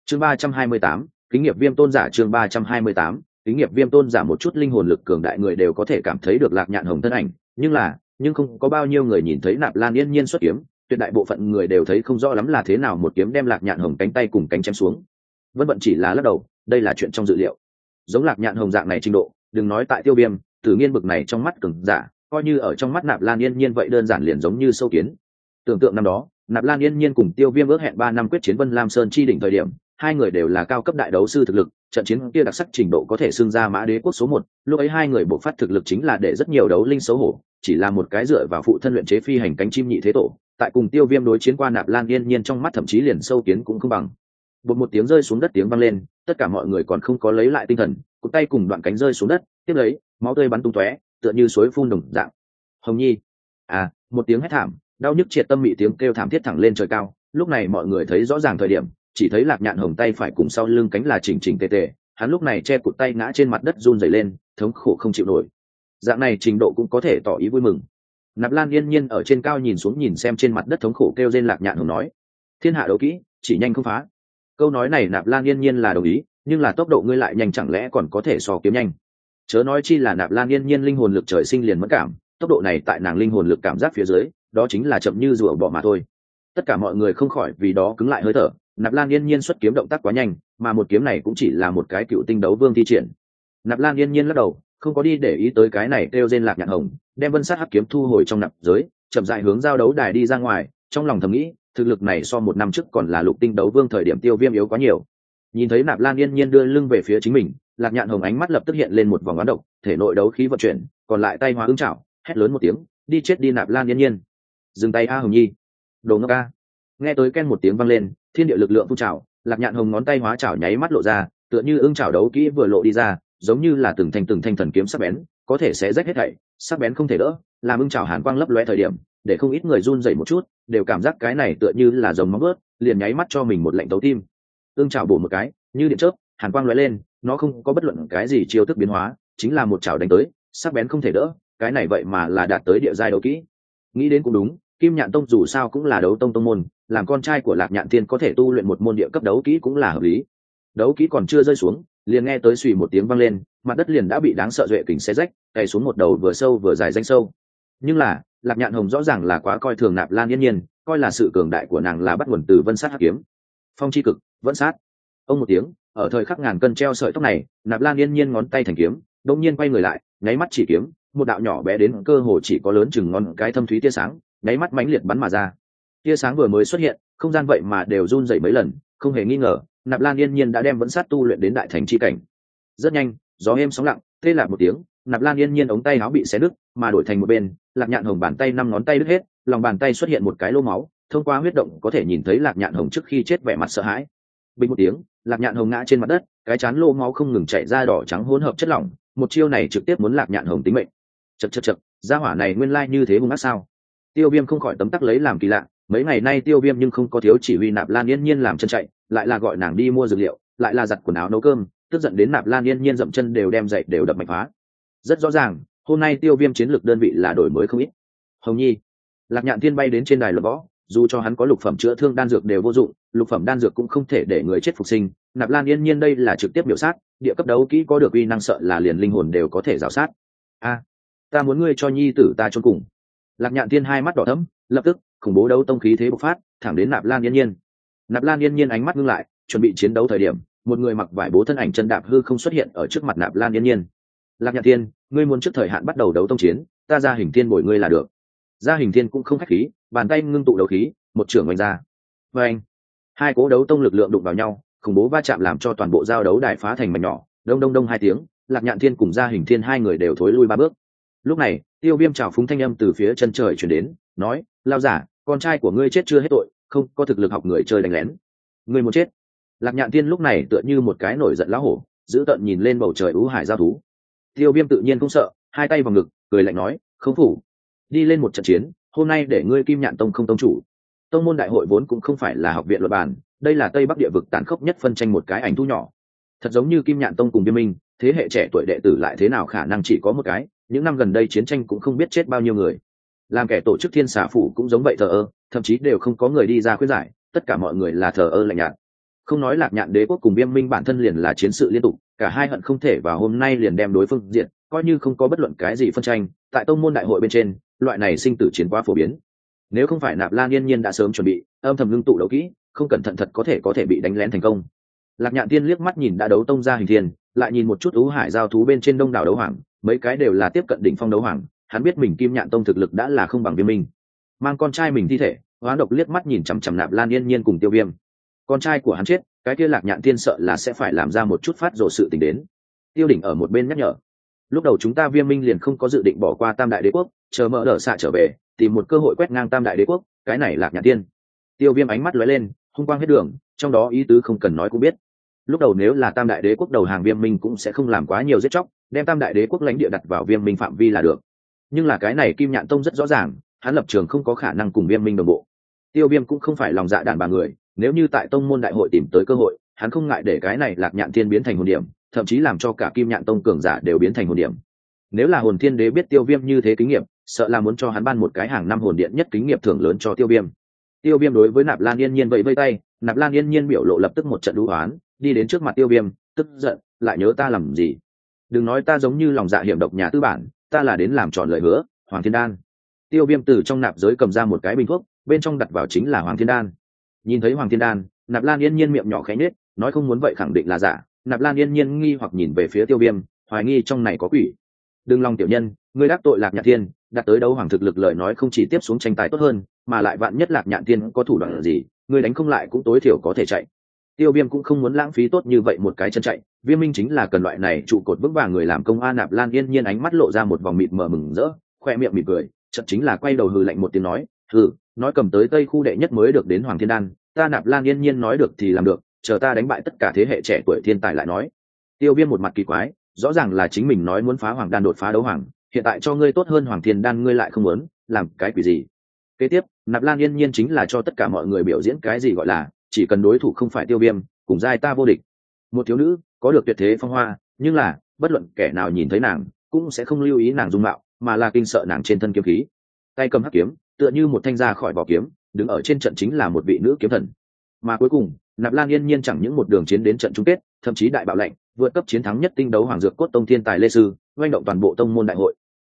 chương 328, kính nghiệp viêm tôn giả. chương 328, kính nghiệp viêm tôn giả. một chút linh hồn lực cường đại người đều có thể cảm thấy được Lạc Nhạn Hồng thân ảnh, nhưng không có bao nhiêu người nhìn thấy Nạp Lan Yên Nhiên xuất kiếm. Tuyệt đại bộ phận người đều thấy không rõ lắm là thế nào một kiếm đem Lạc Nhạn Hồng cánh tay cùng cánh chém xuống. Vân Vận chỉ là lắc đầu, đây là chuyện trong dự liệu. Giống Lạc Nhạn Hồng dạng này trình độ, đừng nói tại Tiêu Viêm, Tử Nghiên bực này trong mắt cường giả, coi như ở trong mắt Nạp Lan Yên Nhiên vậy đơn giản liền giống như sâu kiến. Tưởng tượng năm đó, Nạp Lan Yên Nhiên cùng Tiêu Viêm ước hẹn 3 năm quyết chiến Vân Lam Sơn chi đỉnh thời điểm, hai người đều là cao cấp đại đấu sư thực lực, trận chiến kia đặc sắc trình độ có thể xưng ra Mã Đế quốc số 1, lúc ấy hai người bộc phát thực lực chính là để rất nhiều đấu linh xấu hổ, chỉ là một cái dựa vào phụ thân luyện chế phi hành cánh chim nhị thế tổ, tại cùng Tiêu Viêm đối chiến qua Nạp Lan Yên Nhiên trong mắt thậm chí liền sâu kiến cũng không bằng. Một tiếng rơi xuống đất tiếng vang lên, tất cả mọi người còn không có lấy lại tinh thần, cụt tay cùng đoạn cánh rơi xuống đất, tiếp lấy, máu tươi bắn tung tóe, tựa như suối phun đồng dạng. Hồng Nhi! À, một tiếng hét thảm, đau nhức triệt tâm mị tiếng kêu thảm thiết thẳng lên trời cao, lúc này mọi người thấy rõ ràng thời điểm, chỉ thấy Lạc Nhạn Hồng tay phải cùng sau lưng cánh là chỉnh chỉnh tề tề, hắn lúc này che cụt tay ngã trên mặt đất run rẩy lên, thống khổ không chịu nổi. Dạng này trình độ cũng có thể tỏ ý vui mừng. Nạp Lan Yên Nhiên ở trên cao nhìn xuống nhìn xem trên mặt đất thống khổ kêu rên Lạc Nhạn Hồng nói: "Thiên hạ đấu kỹ, chỉ nhanh không phá." Câu nói này Nạp Lan Yên Nhiên là đồng ý, nhưng là tốc độ ngươi lại nhanh chẳng lẽ còn có thể so kiếm nhanh? Chớ nói chi là Nạp Lan Yên Nhiên linh hồn lực trời sinh liền mất cảm, tốc độ này tại nàng linh hồn lực cảm giác phía dưới, đó chính là chậm như rùa bọ mà thôi. Tất cả mọi người không khỏi vì đó cứng lại hơi thở. Nạp Lan Yên Nhiên xuất kiếm động tác quá nhanh, mà một kiếm này cũng chỉ là một cái cựu tinh đấu vương thi triển. Nạp Lan Yên Nhiên lắc đầu, không có đi để ý tới cái này kêu rên Lạc Nhạn Hồng, đem Vân Sát Hắc kiếm thu hồi trong nạp giới, chậm rãi hướng giao đấu đài đi ra ngoài, trong lòng thầm nghĩ, thực lực này so 1 năm trước còn là lục tinh đấu vương thời điểm Tiêu Viêm yếu quá nhiều. Nhìn thấy Nạp Lan Yên Nhiên đưa lưng về phía chính mình, Lạc Nhạn Hồng ánh mắt lập tức hiện lên một vòng oán độc, thể nội đấu khí vận chuyển, còn lại tay hóa ưng chảo, hét lớn một tiếng, đi chết đi Nạp Lan Yên Nhiên. Dừng tay a Hồng Nhi, đồ ngốc a. Nghe tới ken một tiếng vang lên, thiên địa lực lượng phun trào, Lạc Nhạn Hồng ngón tay hóa chảo nháy mắt lộ ra, tựa như ưng chảo đấu kỹ vừa lộ đi ra, giống như là từng thanh thần kiếm sắc bén, có thể sẽ rách hết thảy, sắc bén không thể đỡ, làm ưng chảo hàn quang lấp lóe thời điểm, để không ít người run rẩy một chút, đều cảm giác cái này tựa như là rồng móng vuốt, liền nháy mắt cho mình một lệnh tấu tim. Ưng chảo bổ một cái, như điện chớp, hàn quang lóe lên, nó không có bất luận cái gì chiêu thức biến hóa, chính là một chảo đánh tới, sắc bén không thể đỡ, cái này vậy mà là đạt tới địa giai đấu kỹ. Nghĩ đến cũng đúng, Kim Nhạn Tông dù sao cũng là đấu tông môn, làm con trai của Lạc Nhạn Thiên có thể tu luyện một môn địa cấp đấu kỹ cũng là hợp lý. Đấu kỹ còn chưa rơi xuống, liền nghe tới xùy một tiếng vang lên, mặt đất liền đã bị đáng sợ duệ kình xé rách, cày xuống một đầu vừa sâu vừa dài rãnh sâu. Nhưng là, Lạc Nhạn Hồng rõ ràng là quá coi thường Nạp Lan Yên Nhiên, coi là sự cường đại của nàng là bắt nguồn từ Vân Sát Hắc kiếm. Phong chi cực, vẫn sát. Ông một tiếng, ở thời khắc ngàn cân treo sợi tóc này, Nạp Lan Yên Nhiên ngón tay thành kiếm, đột nhiên quay người lại, nháy mắt chỉ kiếm, một đạo nhỏ bé đến cơ hồ chỉ có lớn chừng ngón cái thâm thúy tia sáng, nháy mắt mãnh liệt bắn mà ra. Tia sáng vừa mới xuất hiện, không gian vậy mà đều run rẩy mấy lần, không hề nghi ngờ, Nạp Lan Yên Nhiên đã đem vẫn sát tu luyện đến đại thành chi cảnh. Rất nhanh, gió êm sóng lặng, tê lạc một tiếng, Nạp Lan Yên Nhiên ống tay áo bị xé nứt, mà đổi thành một bên, Lạc Nhạn Hồng bàn tay 5 ngón tay đứt hết, lòng bàn tay xuất hiện một cái lỗ máu, thông qua huyết động có thể nhìn thấy Lạc Nhạn Hồng trước khi chết vẻ mặt sợ hãi. Bình một tiếng, Lạc Nhạn Hồng ngã trên mặt đất, cái chán lỗ máu không ngừng chảy ra đỏ trắng hỗn hợp chất lỏng, một chiêu này trực tiếp muốn Lạc Nhạn Hồng tính mệnh. Chậc, gia hỏa này nguyên lai như thế hung ác sao? Tiêu Viêm không khỏi tấm tắc lấy làm kỳ lạ, mấy ngày nay Tiêu Viêm nhưng không có thiếu chỉ huy Nạp Lan Yên Nhiên làm chân chạy, lại là gọi nàng đi mua dược liệu, lại là giặt quần áo nấu cơm, tức giận đến Nạp Lan Yên Nhiên dậm chân đều đem dậy đều đập mạnh phá. Rất rõ ràng, hôm nay Tiêu Viêm chiến lược đơn vị là đổi mới không ít. Hồng Nhi, Lạc Nhạn Thiên bay đến trên đài luận võ, dù cho hắn có lục phẩm chữa thương đan dược đều vô dụng, lục phẩm đan dược cũng không thể để người chết phục sinh. Nạp Lan Yên Nhiên đây là trực tiếp biểu sát, địa cấp đấu kỹ có được uy năng sợ là liền linh hồn đều có thể rào sát. A, ta muốn ngươi cho nhi tử ta chôn cùng. Lạc Nhạn Thiên hai mắt đỏ thẫm, lập tức khủng bố đấu tông khí thế bộc phát, thẳng đến Nạp Lan Yên Nhiên. Nạp Lan Yên Nhiên ánh mắt ngưng lại, chuẩn bị chiến đấu thời điểm, một người mặc vải bố thân ảnh chân đạp hư không xuất hiện ở trước mặt Nạp Lan Yên Nhiên. Lạc Nhạn Thiên, ngươi muốn trước thời hạn bắt đầu đấu tông chiến, ta Gia Hình Thiên bồi ngươi là được. Gia Hình Thiên cũng không khách khí, bàn tay ngưng tụ đấu khí, một trưởng oanh ra. Và anh, hai cố đấu tông lực lượng đụng vào nhau, khủng bố va chạm làm cho toàn bộ giao đấu đài phá thành mảnh nhỏ, đông đông đông hai tiếng, Lạc Nhạn Thiên cùng Gia Hình Thiên hai người đều thối lui 3 bước. Lúc này, Tiêu Viêm trào phúng thanh âm từ phía chân trời truyền đến, nói: "Lao giả, con trai của ngươi chết chưa hết tội, không có thực lực học người chơi đánh lén. Ngươi muốn chết." Lạc Nhạn Thiên lúc này tựa như một cái nổi giận lão hổ, giữ tợn nhìn lên bầu trời u hải giao thú. Tiêu Viêm tự nhiên cũng sợ, hai tay vào ngực, cười lạnh nói: "Không phủ, đi lên một trận chiến, hôm nay để ngươi Kim Nhạn Tông không tông chủ." Tông môn đại hội vốn cũng không phải là học viện luận bàn, đây là Tây Bắc địa vực tàn khốc nhất phân tranh một cái ảnh thu nhỏ. Thật giống như Kim Nhạn Tông cùng Viêm Minh, thế hệ trẻ tuổi đệ tử lại thế nào khả năng chỉ có một cái, những năm gần đây chiến tranh cũng không biết chết bao nhiêu người. Làm kẻ tổ chức Thiên Xà phủ cũng giống vậy thờ ơ, thậm chí đều không có người đi ra khuyên giải, tất cả mọi người là thờ ơ lạnh nhạt. Không nói Lạc Nhạn đế quốc cùng Viêm Minh bản thân liền là chiến sự liên tục, cả hai hận không thể vào hôm nay liền đem đối phương diệt, coi như không có bất luận cái gì phân tranh, tại tông môn đại hội bên trên, loại này sinh tử chiến quá phổ biến. Nếu không phải Nạp Lan Yên Nhiên đã sớm chuẩn bị, âm thầm ngưng tụ đấu kỹ, không cẩn thận thật có thể bị đánh lén thành công. Lạc Nhạn Tiên liếc mắt nhìn đã đấu tông ra hình thiên, lại nhìn một chút Ú Hải giao thú bên trên đông đảo đấu hoàng, mấy cái đều là tiếp cận đỉnh phong đấu hoàng, hắn biết mình Kim Nhạn tông thực lực đã là không bằng Viêm Minh. Mang con trai mình thi thể, Hoán Độc liếc mắt nhìn chằm chằm Nạp Lan Yên Nhiên cùng Tiêu Viêm. Con trai của hắn chết, cái kia Lạc Nhạn Tiên sợ là sẽ phải làm ra một chút phát rồ sự tình đến. Tiêu Đỉnh ở một bên nhắc nhở, lúc đầu chúng ta Viêm Minh liền không có dự định bỏ qua Tam Đại Đế quốc, chờ mở đỡ xạ trở về, tìm một cơ hội quét ngang Tam Đại Đế quốc, cái này Lạc Nhạn Tiên. Tiêu Viêm ánh mắt lóe lên, hung quang hết đường, trong đó ý tứ không cần nói cũng biết. Lúc đầu nếu là Tam Đại Đế quốc đầu hàng Viêm Minh cũng sẽ không làm quá nhiều giết chóc, đem Tam Đại Đế quốc lãnh địa đặt vào Viêm Minh phạm vi là được. Nhưng là cái này Kim Nhạn tông rất rõ ràng, hắn lập trường không có khả năng cùng Viêm Minh đồng bộ. Tiêu Viêm cũng không phải lòng dạ đàn bà người, nếu như tại tông môn đại hội tìm tới cơ hội, hắn không ngại để cái này Lạc Nhạn Thiên biến thành hồn điểm, thậm chí làm cho cả Kim Nhạn tông cường giả đều biến thành hồn điểm. Nếu là Hồn Thiên Đế biết Tiêu Viêm như thế kinh nghiệm, sợ là muốn cho hắn ban một cái hàng năm hồn điện nhất kinh nghiệm thưởng lớn cho Tiêu Viêm. Tiêu Viêm đối với Nạp Lan Yên Nhiên vẫy vây tay, Nạp Lan Yên Nhiên biểu lộ lập tức một trận đú oán, đi đến trước mặt Tiêu Viêm, tức giận, lại nhớ ta làm gì? Đừng nói ta giống như lòng dạ hiểm độc nhà tư bản, ta là đến làm tròn lời hứa, Hoàng Thiên Đan. Tiêu Viêm từ trong nạp giới cầm ra một cái bình thuốc, bên trong đặt vào chính là Hoàng Thiên Đan. Nhìn thấy Hoàng Thiên Đan, Nạp Lan Yên Nhiên miệng nhỏ khẽ nhếch, nói không muốn vậy khẳng định là giả. Nạp Lan Yên Nhiên nghi hoặc nhìn về phía Tiêu Viêm, hoài nghi trong này có quỷ. Đừng lòng tiểu nhân, ngươi đắc tội Lạc Nhạn Thiên, đặt tới đấu hoàng thực lực lời nói không chỉ tiếp xuống tranh tài tốt hơn, mà lại vạn nhất Lạc Nhạn Thiên có thủ đoạn gì, ngươi đánh không lại cũng tối thiểu có thể chạy. Tiêu Viêm cũng không muốn lãng phí tốt như vậy một cái chân chạy, Viêm Minh chính là cần loại này trụ cột vững vàng người làm công. Nạp Lan Yên Nhiên ánh mắt lộ ra một vòng mịt mờ mừng rỡ, khoe miệng mỉm cười, chợt chính là quay đầu hừ lạnh một tiếng nói, hừ, nói cầm tới Tây khu đệ nhất mới được đến Hoàng Thiên Đan, ta Nạp Lan Yên Nhiên nói được thì làm được, chờ ta đánh bại tất cả thế hệ trẻ tuổi thiên tài lại nói. Tiêu Viêm một mặt kỳ quái, rõ ràng là chính mình nói muốn phá Hoàng Đan đột phá đấu hoàng, hiện tại cho ngươi tốt hơn Hoàng Thiên Đan ngươi lại không muốn, làm cái quỷ gì? Kế tiếp, Nạp Lan Yên Nhiên chính là cho tất cả mọi người biểu diễn cái gì gọi là chỉ cần đối thủ không phải Tiêu Viêm, cùng giai ta vô địch. Một thiếu nữ có được tuyệt thế phong hoa, nhưng là bất luận kẻ nào nhìn thấy nàng cũng sẽ không lưu ý nàng dung mạo, mà là kinh sợ nàng trên thân kiếm khí. Tay cầm hắc kiếm, tựa như một thanh ra khỏi vỏ kiếm, đứng ở trên trận chính là một vị nữ kiếm thần. Mà cuối cùng, Nạp Lan Yên Nhiên chẳng những một đường chiến đến trận chung kết, thậm chí đại bạo lệnh, vượt cấp chiến thắng nhất tinh đấu hoàng dược cốt tông thiên tài Lê Sư, oanh động toàn bộ tông môn đại hội.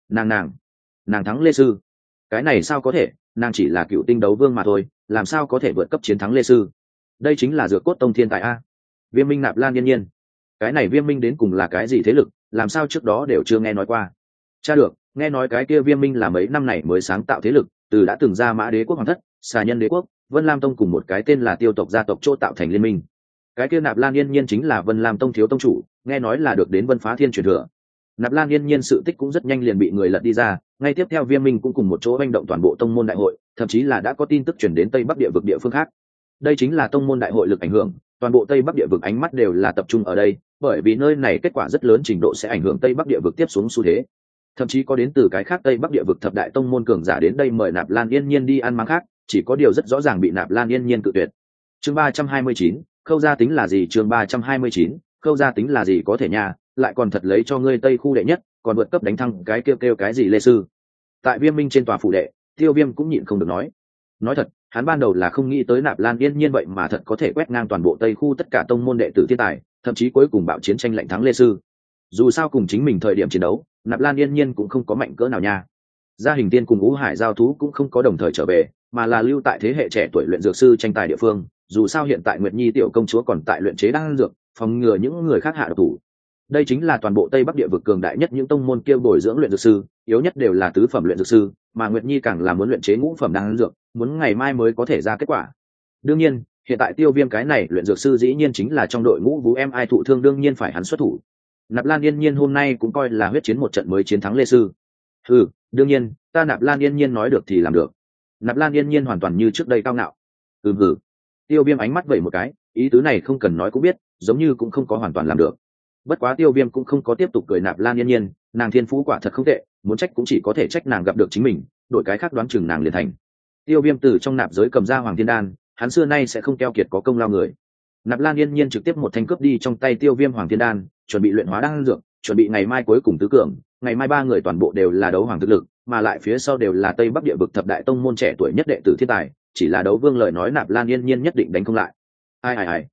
Nàng thắng Lê Sư. Cái này sao có thể, nàng chỉ là cựu tinh đấu vương mà thôi, làm sao có thể vượt cấp chiến thắng Lê Sư? Đây chính là dược cốt tông thiên tài a. Viêm Minh Nạp Lan Yên Nhiên. Cái này Viêm Minh đến cùng là cái gì thế lực, làm sao trước đó đều chưa nghe nói qua. Cha được, nghe nói cái kia Viêm Minh là mấy năm này mới sáng tạo thế lực, từ đã từng ra Mã Đế quốc hoàng thất, Xà Nhân Đế quốc, Vân Lam tông cùng một cái tên là Tiêu tộc gia tộc chỗ tạo thành liên minh. Cái kia Nạp Lan Yên Nhiên chính là Vân Lam tông thiếu tông chủ, nghe nói là được đến Vân Phá Thiên truyền thừa. Nạp Lan Yên Nhiên sự tích cũng rất nhanh liền bị người lật đi ra, ngay tiếp theo Viêm Minh cũng cùng một chỗ hành động toàn bộ tông môn đại hội, thậm chí là đã có tin tức truyền đến Tây Bắc địa vực địa phương khác. Đây chính là tông môn đại hội lực ảnh hưởng, toàn bộ Tây Bắc địa vực ánh mắt đều là tập trung ở đây, bởi vì nơi này kết quả rất lớn trình độ sẽ ảnh hưởng Tây Bắc địa vực tiếp xuống xu thế. Thậm chí có đến từ cái khác Tây Bắc địa vực thập đại tông môn cường giả đến đây mời Nạp Lan Yên Nhiên đi ăn máng khác, chỉ có điều rất rõ ràng bị Nạp Lan Yên Nhiên cự tuyệt. Chương 329, khâu gia tính là gì? Chương 329, khâu gia tính là gì? Có thể nha, lại còn thật lấy cho ngươi Tây khu đệ nhất, còn vượt cấp đánh thăng cái kêu cái gì Lê Sư. Tại Viêm Minh trên tòa phủ đệ, Tiêu Viêm cũng nhịn không được nói thật, hắn ban đầu là không nghĩ tới Nạp Lan Yên Nhiên vậy mà thật có thể quét ngang toàn bộ Tây khu tất cả tông môn đệ tử thiên tài, thậm chí cuối cùng bạo chiến tranh lạnh thắng Lê Sư. Dù sao cùng chính mình thời điểm chiến đấu, Nạp Lan Yên Nhiên cũng không có mạnh cỡ nào nha. Gia Hình Tiên cùng Ú Hải giao thú cũng không có đồng thời trở về, mà là lưu tại thế hệ trẻ tuổi luyện dược sư tranh tài địa phương. Dù sao hiện tại Nguyệt Nhi tiểu công chúa còn tại luyện chế đan dược, phòng ngừa những người khác hạ độc thủ. Đây chính là toàn bộ Tây Bắc địa vực cường đại nhất những tông môn kia bồi dưỡng luyện dược sư, yếu nhất đều là tứ phẩm luyện dược sư, mà Nguyệt Nhi càng là muốn luyện chế ngũ phẩm đan dược, muốn ngày mai mới có thể ra kết quả. Đương nhiên, hiện tại Tiêu Viêm cái này luyện dược sư dĩ nhiên chính là trong đội ngũ Vũ Em ai thụ thương, đương nhiên phải hắn xuất thủ. Nạp Lan Yên Nhiên hôm nay cũng coi là huyết chiến một trận mới chiến thắng Lê Sư. Đương nhiên, ta Nạp Lan Yên Nhiên nói được thì làm được. Nạp Lan Yên Nhiên hoàn toàn như trước đây cao ngạo. Tiêu Viêm ánh mắt vẩy một cái, ý tứ này không cần nói cũng biết, giống như cũng không có hoàn toàn làm được. Bất quá Tiêu Viêm cũng không có tiếp tục cười Nạp Lan Yên Nhiên, nàng thiên phú quả thật không tệ, muốn trách cũng chỉ có thể trách nàng gặp được chính mình, đổi cái khác đoán chừng nàng liền thành. Tiêu Viêm từ trong nạp giới cầm ra Hoàng Thiên Đan, hắn xưa nay sẽ không keo kiệt có công lao người. Nạp Lan Yên Nhiên trực tiếp một thanh cướp đi trong tay Tiêu Viêm Hoàng Thiên Đan, chuẩn bị luyện hóa đan dược, chuẩn bị ngày mai cuối cùng tứ cường, ngày mai ba người toàn bộ đều là đấu hoàng thực lực, mà lại phía sau đều là Tây Bắc địa vực thập đại tông môn trẻ tuổi nhất đệ tử thiên tài, chỉ là đấu vương lời nói Nạp Lan Yên Nhiên nhất định đánh không lại. Ai,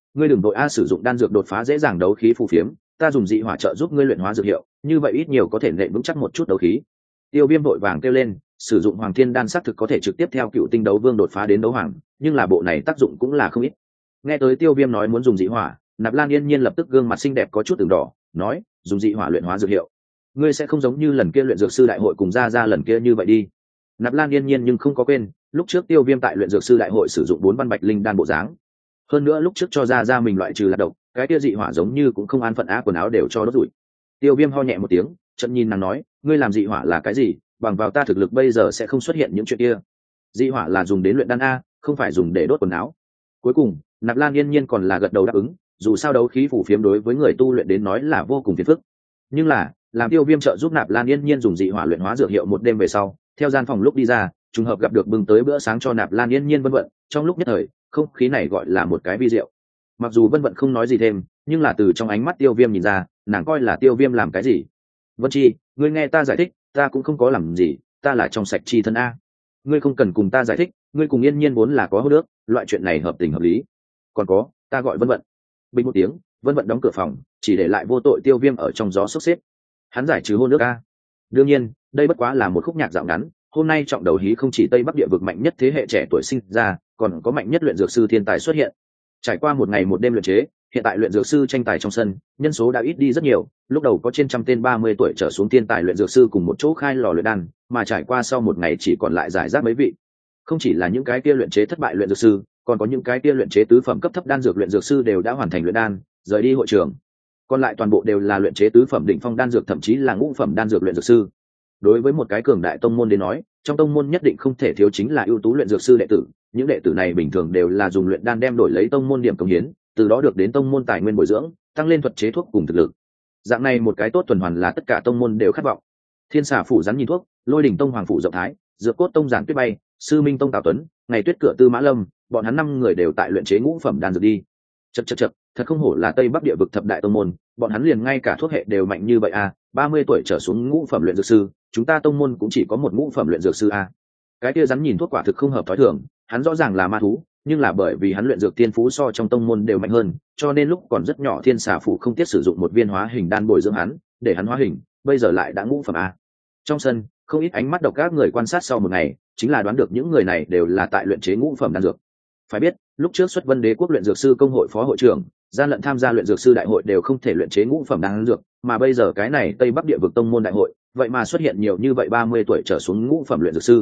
ngươi đừng vội sử dụng đan dược đột phá dễ dàng đấu khí phù phiếm, ta dùng dị hỏa trợ giúp ngươi luyện hóa dược hiệu, như vậy ít nhiều có thể nện vững chắc một chút đấu khí. Tiêu Viêm vội vàng kêu lên, sử dụng Hoàng Thiên đan xác thực có thể trực tiếp theo Cựu Tinh đấu vương đột phá đến đấu hoàng, nhưng là bộ này tác dụng cũng là không ít. Nghe tới Tiêu Viêm nói muốn dùng dị hỏa, Nạp Lan Yên Nhiên lập tức gương mặt xinh đẹp có chút ửng đỏ, nói, dùng dị hỏa luyện hóa dược hiệu, ngươi sẽ không giống như lần kia luyện dược sư đại hội cùng ra lần kia như vậy đi. Nạp Lan Yên Nhiên nhưng không có quên, lúc trước Tiêu Viêm tại luyện dược sư đại hội sử dụng 4 văn bạch linh đan bộ dáng. Hơn nữa lúc trước cho ra mình loại trừ là độc, cái kia dị hỏa giống như cũng không an phận quần áo đều cho đốt rủi. Tiêu Viêm ho nhẹ một tiếng, chợt nhìn nàng nói, ngươi làm dị hỏa là cái gì, bằng vào ta thực lực bây giờ sẽ không xuất hiện những chuyện kia. Dị hỏa là dùng đến luyện đan không phải dùng để đốt quần áo. Cuối cùng, Nạp Lan Yên Nhiên còn là gật đầu đáp ứng, dù sao đấu khí phủ phiếm đối với người tu luyện đến nói là vô cùng phiền phức. Nhưng là, làm Tiêu Viêm trợ giúp Nạp Lan Yên Nhiên dùng dị hỏa luyện hóa dược hiệu một đêm về sau, theo gian phòng lúc đi ra, trùng hợp gặp được bưng tới bữa sáng cho Nạp Lan Yên Nhiên Vân Vận, trong lúc nhất thời, không khí này gọi là một cái vi diệu. Mặc dù Vân Vận không nói gì thêm, nhưng là từ trong ánh mắt Tiêu Viêm nhìn ra, nàng coi là Tiêu Viêm làm cái gì. Vân Chi, ngươi nghe ta giải thích, ta cũng không có làm gì, ta là trong sạch chi thân ngươi không cần cùng ta giải thích, ngươi cùng Yên Nhiên vốn là có hô nước, loại chuyện này hợp tình hợp lý. Còn có, ta gọi Vân Vận. Bình một tiếng, Vân Vận đóng cửa phòng, chỉ để lại vô tội Tiêu Viêm ở trong gió sốc xếp. Hắn giải trừ hôn nước đương nhiên, đây bất quá là một khúc nhạc dạo ngắn. Hôm nay trọng đầu hí không chỉ Tây Bắc địa vực mạnh nhất thế hệ trẻ tuổi sinh ra, còn có mạnh nhất luyện dược sư thiên tài xuất hiện. Trải qua một ngày một đêm luyện chế, hiện tại luyện dược sư tranh tài trong sân, nhân số đã ít đi rất nhiều. Lúc đầu có trên trăm tên 30 tuổi trở xuống thiên tài luyện dược sư cùng một chỗ khai lò luyện đan, mà trải qua sau một ngày chỉ còn lại giải rác mấy vị. Không chỉ là những cái kia luyện chế thất bại luyện dược sư, còn có những cái kia luyện chế tứ phẩm cấp thấp đan dược luyện dược sư đều đã hoàn thành luyện đan, rời đi hội trường. Còn lại toàn bộ đều là luyện chế tứ phẩm đỉnh phong đan dược, thậm chí là ngũ phẩm đan dược luyện dược sư. Đối với một cái cường đại tông môn đến nói, trong tông môn nhất định không thể thiếu chính là ưu tú luyện dược sư đệ tử. Những đệ tử này bình thường đều là dùng luyện đan đem đổi lấy tông môn điểm công hiến, từ đó được đến tông môn tài nguyên bồi dưỡng, tăng lên thuật chế thuốc cùng thực lực. Dạng này một cái tốt tuần hoàn là tất cả tông môn đều khát vọng. Thiên Xà phủ rắn nhìn thuốc, Lôi Đỉnh tông Hoàng phủ Rộng Thái, Dược Cốt tông Giản Tuyết Bay, Sư Minh tông Tào Tuấn, Ngày Tuyết cửa Tư Mã Lâm, bọn hắn 5 người đều tại luyện chế ngũ phẩm đan dược đi. Chậc, thật không hổ là Tây Bắc địa vực thập đại tông môn, bọn hắn liền ngay cả thuốc hệ đều mạnh như vậy 30 tuổi trở xuống ngũ phẩm luyện dược sư, chúng ta tông môn cũng chỉ có một ngũ phẩm luyện dược sư Cái kia rắn nhìn thuốc quả thực không hợp thói thường, hắn rõ ràng là ma thú, nhưng là bởi vì hắn luyện dược tiên phú so trong tông môn đều mạnh hơn, cho nên lúc còn rất nhỏ Thiên Xà phủ không tiếc sử dụng một viên hóa hình đan bồi dưỡng hắn, để hắn hóa hình, bây giờ lại đã ngũ phẩm Trong sân, không ít ánh mắt độc các người quan sát sau một ngày, chính là đoán được những người này đều là tại luyện chế ngũ phẩm đan dược. Phải biết, lúc trước xuất Vân Đế quốc luyện dược sư công hội phó hội trưởng, gian lận tham gia luyện dược sư đại hội đều không thể luyện chế ngũ phẩm đan dược, mà bây giờ cái này Tây Bắc địa vực tông môn đại hội, vậy mà xuất hiện nhiều như vậy 30 tuổi trở xuống ngũ phẩm luyện dược sư.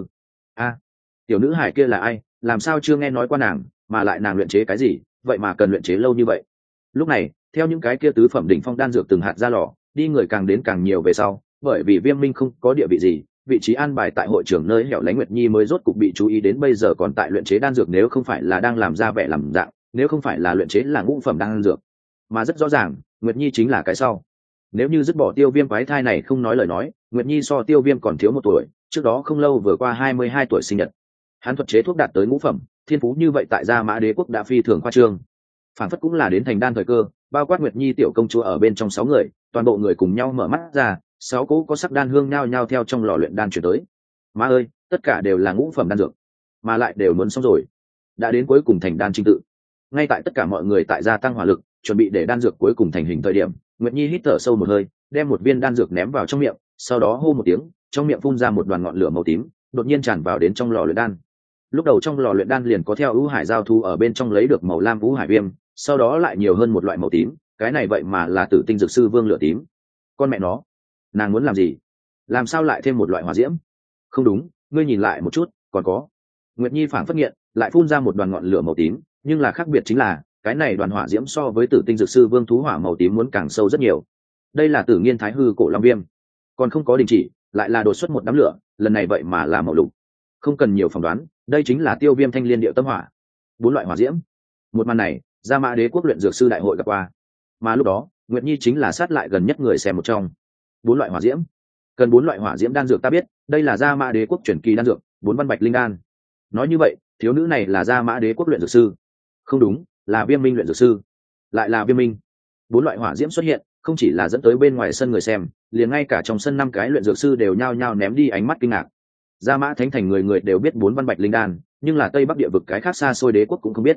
Tiểu nữ hải kia là ai, làm sao chưa nghe nói qua nàng, mà lại nàng luyện chế cái gì, vậy mà cần luyện chế lâu như vậy. Lúc này, theo những cái kia tứ phẩm đỉnh phong đan dược từng hạt ra lò, đi người càng đến càng nhiều về sau, bởi vì Viêm Minh không có địa vị gì, vị trí an bài tại hội trưởng nơi hẻo lánh Nguyệt Nhi mới rốt cục bị chú ý đến, bây giờ còn tại luyện chế đan dược, nếu không phải là đang làm ra vẻ làm dạng, nếu không phải là luyện chế là ngũ phẩm đan dược, mà rất rõ ràng, Nguyệt Nhi chính là cái sau. Nếu như dứt bỏ Tiêu Viêm quái thai này không nói lời nói, Nguyệt Nhi so Tiêu Viêm còn thiếu 1 tuổi, trước đó không lâu vừa qua 22 tuổi sinh nhật. Hắn thuật chế thuốc đạt tới ngũ phẩm, thiên phú như vậy tại Gia Mã Đế quốc đã phi thường khoa trương. Phản phất cũng là đến thành đan thời cơ, bao quát Nguyệt Nhi tiểu công chúa ở bên trong 6 người, toàn bộ người cùng nhau mở mắt ra, 6 cỗ có sắc đan hương nhao nhao theo trong lò luyện đan chuyển tới. Má ơi, tất cả đều là ngũ phẩm đan dược, mà lại đều muốn xong rồi. Đã đến cuối cùng thành đan trình tự. Ngay tại tất cả mọi người tại gia tăng hỏa lực, chuẩn bị để đan dược cuối cùng thành hình thời điểm, Nguyệt Nhi hít thở sâu một hơi, đem một viên đan dược ném vào trong miệng, sau đó hô một tiếng, trong miệng phun ra một đoàn ngọn lửa màu tím, đột nhiên tràn vào đến trong lò luyện đan. Lúc đầu trong lò luyện đan liền có theo ưu hải giao thu ở bên trong lấy được màu lam ưu hải viêm, sau đó lại nhiều hơn một loại màu tím, cái này vậy mà là Tử Tinh dược sư Vương Lửa tím. Con mẹ nó, nàng muốn làm gì? Làm sao lại thêm một loại hỏa diễm? Không đúng, ngươi nhìn lại một chút, còn có. Nguyệt Nhi phảng phất nghiện, lại phun ra một đoàn ngọn lửa màu tím, nhưng là khác biệt chính là, cái này đoàn hỏa diễm so với Tử Tinh dược sư Vương thú hỏa màu tím muốn càng sâu rất nhiều. Đây là Tử Nghiên Thái Hư cổ long viêm, còn không có đình chỉ, lại là đột xuất một đám lửa, lần này vậy mà là màu lục. Không cần nhiều phỏng đoán, đây chính là Tiêu Viêm Thanh Liên Điệu Tâm Hỏa. 4 loại hỏa diễm. Một màn này, Gia Mã Đế quốc luyện dược sư đại hội gặp qua. Mà lúc đó, Nguyệt Nhi chính là sát lại gần nhất người xem một trong. 4 loại hỏa diễm. Cần 4 loại hỏa diễm đan dược ta biết, đây là Gia Mã Đế quốc truyền kỳ đan dược, 4 văn bạch linh đan. Nói như vậy, thiếu nữ này là Gia Mã Đế quốc luyện dược sư. Không đúng, là Viêm Minh luyện dược sư. Lại là Viêm Minh. 4 loại hỏa diễm xuất hiện, không chỉ là dẫn tới bên ngoài sân người xem, liền ngay cả trong sân 5 cái luyện dược sư đều nhao nhao ném đi ánh mắt kinh ngạc. Gia Mã Thánh Thành người người đều biết 4 văn bạch linh đan, nhưng là Tây Bắc địa vực cái khác xa xôi đế quốc cũng không biết.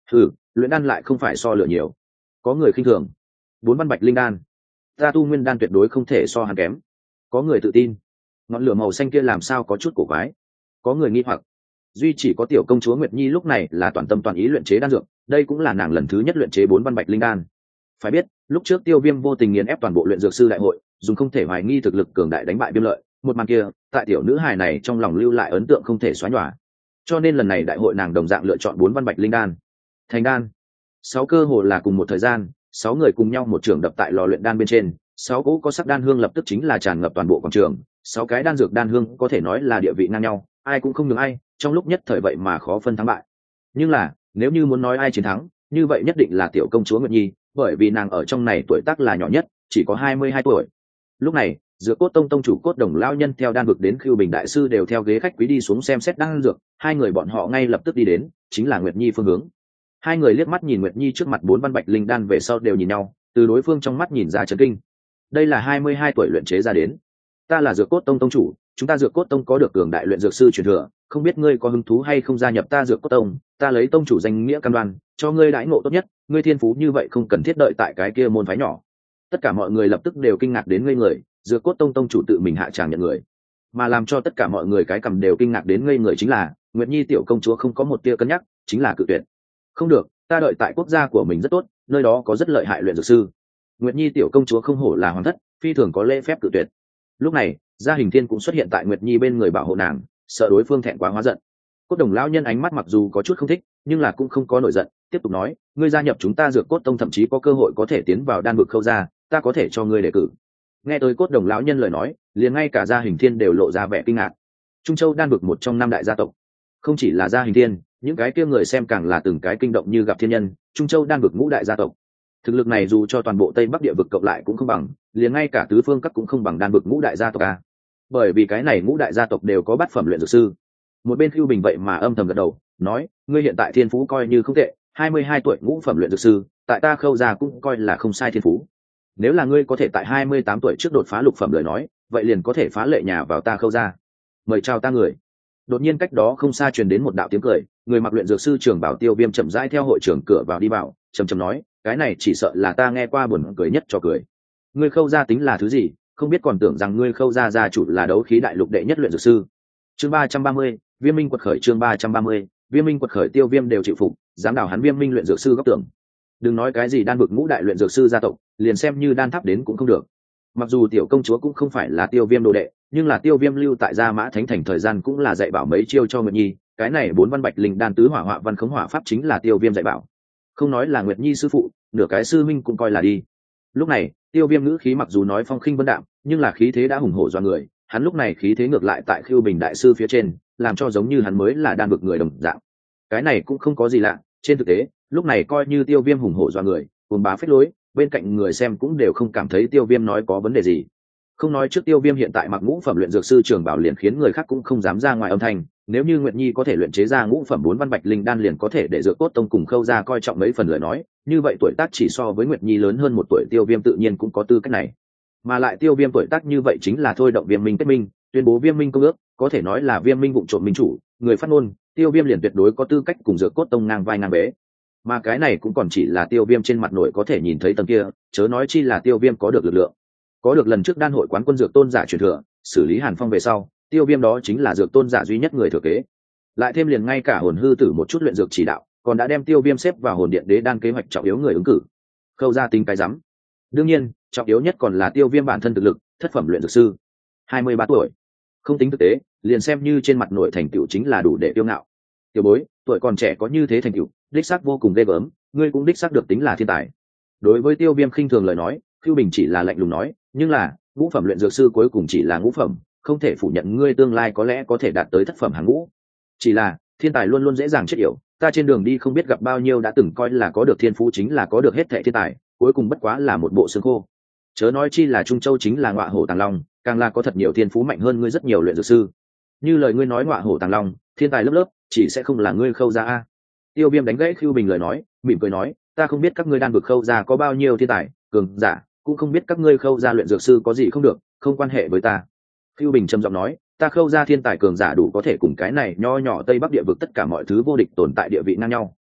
Luyện đan lại không phải so lửa nhiều. Có người khinh thường. 4 văn bạch linh đan, ta tu nguyên đan tuyệt đối không thể so hắn kém. Có người tự tin. Ngọn lửa màu xanh kia làm sao có chút cổ quái. Có người nghi hoặc. Duy chỉ có tiểu công chúa Nguyệt Nhi lúc này là toàn tâm toàn ý luyện chế đan dược, đây cũng là nàng lần thứ nhất luyện chế 4 văn bạch linh đan. Phải biết, lúc trước Tiêu Viêm vô tình nghiền ép toàn bộ luyện dược sư đại hội, dùng không thể hoài nghi thực lực cường đại đánh bại Viêm Lợi, một màn kia, tại tiểu nữ hài này trong lòng lưu lại ấn tượng không thể xóa nhòa. Cho nên lần này đại hội nàng đồng dạng lựa chọn 4 văn bạch linh đan. Thành đan. 6 cơ hồ là cùng một thời gian, 6 người cùng nhau một trường đập tại lò luyện đan bên trên, 6 cỗ có sắc đan hương lập tức chính là tràn ngập toàn bộ quảng trường, 6 cái đan dược đan hương có thể nói là địa vị ngang nhau, ai cũng không nhường ai, trong lúc nhất thời vậy mà khó phân thắng bại. Nhưng là, nếu như muốn nói ai chiến thắng, như vậy nhất định là tiểu công chúa Nguyệt Nhi, bởi vì nàng ở trong này tuổi tác là nhỏ nhất, chỉ có 22 tuổi. Lúc này, Dược Cốt Tông tông chủ Cốt Đồng lão nhân theo đan vực đến Khưu Bình đại sư đều theo ghế khách quý đi xuống xem xét đan dược, hai người bọn họ ngay lập tức đi đến, chính là Nguyệt Nhi phương hướng. Hai người liếc mắt nhìn Nguyệt Nhi trước mặt 4 văn bạch linh đan về sau đều nhìn nhau, từ đối phương trong mắt nhìn ra chấn kinh. Đây là 22 tuổi luyện chế ra đến. Ta là Dược Cốt Tông tông chủ, chúng ta Dược Cốt Tông có được cường đại luyện dược sư truyền thừa, không biết ngươi có hứng thú hay không gia nhập ta Dược Cốt Tông, ta lấy tông chủ danh nghĩa cam đoan, cho ngươi đãi ngộ tốt nhất, ngươi thiên phú như vậy không cần thiết đợi tại cái kia môn phái nhỏ. Tất cả mọi người lập tức đều kinh ngạc đến ngây người, Dược Cốt Tông tông chủ tự mình hạ tràng nhận người. Mà làm cho tất cả mọi người cái cầm đều kinh ngạc đến ngây người chính là, Nguyệt Nhi tiểu công chúa không có một tia cân nhắc, chính là cự tuyệt. Không được, ta đợi tại quốc gia của mình rất tốt, nơi đó có rất lợi hại luyện dược sư. Nguyệt Nhi tiểu công chúa không hổ là hoàng thất, phi thường có lễ phép cự tuyệt. Lúc này, Gia Hình Thiên cũng xuất hiện tại Nguyệt Nhi bên người bảo hộ nàng, sợ đối phương thẹn quá hóa giận. Cốt Đồng lão nhân ánh mắt mặc dù có chút không thích, nhưng là cũng không có nổi giận, tiếp tục nói, ngươi gia nhập chúng ta Dược Cốt Tông thậm chí có cơ hội có thể tiến vào đan vực Khâu gia, ta có thể cho ngươi đề cử. Nghe tới Cốt Đồng lão nhân lời nói, liền ngay cả Gia Hình Thiên đều lộ ra vẻ kinh ngạc. Trung Châu đan vực một trong 5 đại gia tộc, không chỉ là Gia Hình Thiên, những cái kia người xem càng là từng cái kinh động như gặp thiên nhân. Trung Châu đan vực ngũ đại gia tộc, thực lực này dù cho toàn bộ Tây Bắc địa vực cộng lại cũng không bằng, liền ngay cả tứ phương các cũng không bằng đan vực ngũ đại gia tộc a. Bởi vì cái này ngũ đại gia tộc đều có bát phẩm luyện dược sư. Một bên Khưu Bình vậy mà âm thầm gật đầu, nói, ngươi hiện tại thiên phú coi như không tệ, 22 tuổi ngũ phẩm luyện dược sư, tại ta Khâu gia cũng coi là không sai thiên phú. Nếu là ngươi có thể tại 28 tuổi trước đột phá lục phẩm lời nói, vậy liền có thể phá lệ nhà vào ta Khâu gia. Mời chào ta người. Đột nhiên cách đó không xa truyền đến một đạo tiếng cười, người mặc luyện dược sư trưởng bảo Tiêu Viêm chậm rãi theo hội trưởng cửa vào đi vào, trầm trầm nói, cái này chỉ sợ là ta nghe qua buồn cười nhất cho cười. Ngươi Khâu gia tính là thứ gì, không biết còn tưởng rằng ngươi Khâu gia gia chủ là đấu khí đại lục đệ nhất luyện dược sư. Chương 330, Viêm Minh quật khởi. Chương 330, Viêm Minh quật khởi. Tiêu Viêm đều chịu phục, dám đảo hắn Viêm Minh luyện dược sư góc tưởng. Đừng nói cái gì đan vực ngũ đại luyện dược sư gia tộc, liền xem như đan tháp đến cũng không được. Mặc dù tiểu công chúa cũng không phải là Tiêu Viêm đồ đệ, nhưng là Tiêu Viêm lưu tại Gia Mã Thánh Thành thời gian cũng là dạy bảo mấy chiêu cho Nguyệt Nhi, cái này 4 văn bạch linh đan tứ hỏa họa văn khống hỏa pháp chính là Tiêu Viêm dạy bảo. Không nói là Nguyệt Nhi sư phụ, nửa cái sư minh cũng coi là đi. Lúc này, Tiêu Viêm ngữ khí mặc dù nói phong khinh vân đạm, nhưng là khí thế đã hùng hổ do người, hắn lúc này khí thế ngược lại tại Khưu Bình đại sư phía trên, làm cho giống như hắn mới là đan vực người đồng dạng. Cái này cũng không có gì lạ, trên thực tế, lúc này coi như Tiêu Viêm hùng hổ do người, cuồng bá phách lối, bên cạnh người xem cũng đều không cảm thấy Tiêu Viêm nói có vấn đề gì. Không nói trước Tiêu Viêm hiện tại mặc ngũ phẩm luyện dược sư trường bảo liền khiến người khác cũng không dám ra ngoài âm thanh, nếu như Nguyệt Nhi có thể luyện chế ra ngũ phẩm 4 văn bạch linh đan liền có thể để Dược Cốt Tông cùng Khâu gia coi trọng mấy phần lời nói, như vậy tuổi tác chỉ so với Nguyệt Nhi lớn hơn 1 tuổi Tiêu Viêm tự nhiên cũng có tư cách này. Mà lại Tiêu Viêm tuổi tác như vậy chính là thôi động Viêm Minh kết minh, tuyên bố Viêm Minh công ước, có thể nói là Viêm Minh vụng trộm minh chủ, người phát ngôn, Tiêu Viêm liền tuyệt đối có tư cách cùng Dược Cốt Tông ngang vai ngang bế. Mà cái này cũng còn chỉ là Tiêu Viêm trên mặt nội có thể nhìn thấy tầng kia, chớ nói chi là Tiêu Viêm có được lực lượng. Có được lần trước đan hội quán quân dược tôn giả truyền thừa, xử lý Hàn Phong về sau, Tiêu Viêm đó chính là dược tôn giả duy nhất người thừa kế. Lại thêm liền ngay cả hồn hư tử một chút luyện dược chỉ đạo, còn đã đem Tiêu Viêm xếp vào hồn điện đế đan kế hoạch trọng yếu người ứng cử. Khâu gia tính cái rắm. Đương nhiên, trọng yếu nhất còn là Tiêu Viêm bản thân thực lực, thất phẩm luyện dược sư, 23 tuổi. Không tính thực tế, liền xem như trên mặt nội thành tựu chính là đủ để tiêu ngạo. Tiểu bối, tuổi còn trẻ có như thế thành tựu, đích xác vô cùng ghê gớm, ngươi cũng đích xác được tính là thiên tài. Đối với Tiêu Viêm khinh thường lời nói, Khưu Bình chỉ là lạnh lùng nói, nhưng là ngũ phẩm luyện dược sư cuối cùng chỉ là ngũ phẩm, không thể phủ nhận ngươi tương lai có lẽ có thể đạt tới thất phẩm hàng ngũ. Chỉ là thiên tài luôn luôn dễ dàng chết yểu, ta trên đường đi không biết gặp bao nhiêu đã từng coi là có được thiên phú chính là có được hết thệ thiên tài, cuối cùng bất quá là một bộ xương khô. Chớ nói chi là Trung Châu chính là ngọa hổ tàng long, càng là có thật nhiều thiên phú mạnh hơn ngươi rất nhiều luyện dược sư. Như lời ngươi nói ngọa hổ tàng long, thiên tài lớp lớp, chỉ sẽ không là ngươi Khâu gia a. Tiêu Viêm đánh gãy Khưu Bình lời nói, mỉm cười nói, ta không biết các ngươi đan vực Khâu gia có bao nhiêu thiên tài cường giả, cũng không biết các ngươi Khâu gia luyện dược sư có gì không được, không quan hệ với ta. Khưu Bình trầm giọng nói, ta Khâu gia thiên tài cường giả đủ có thể cùng cái này nho nhỏ Tây Bắc địa vực tất cả mọi thứ vô địch tồn tại địa vị ngang nhau,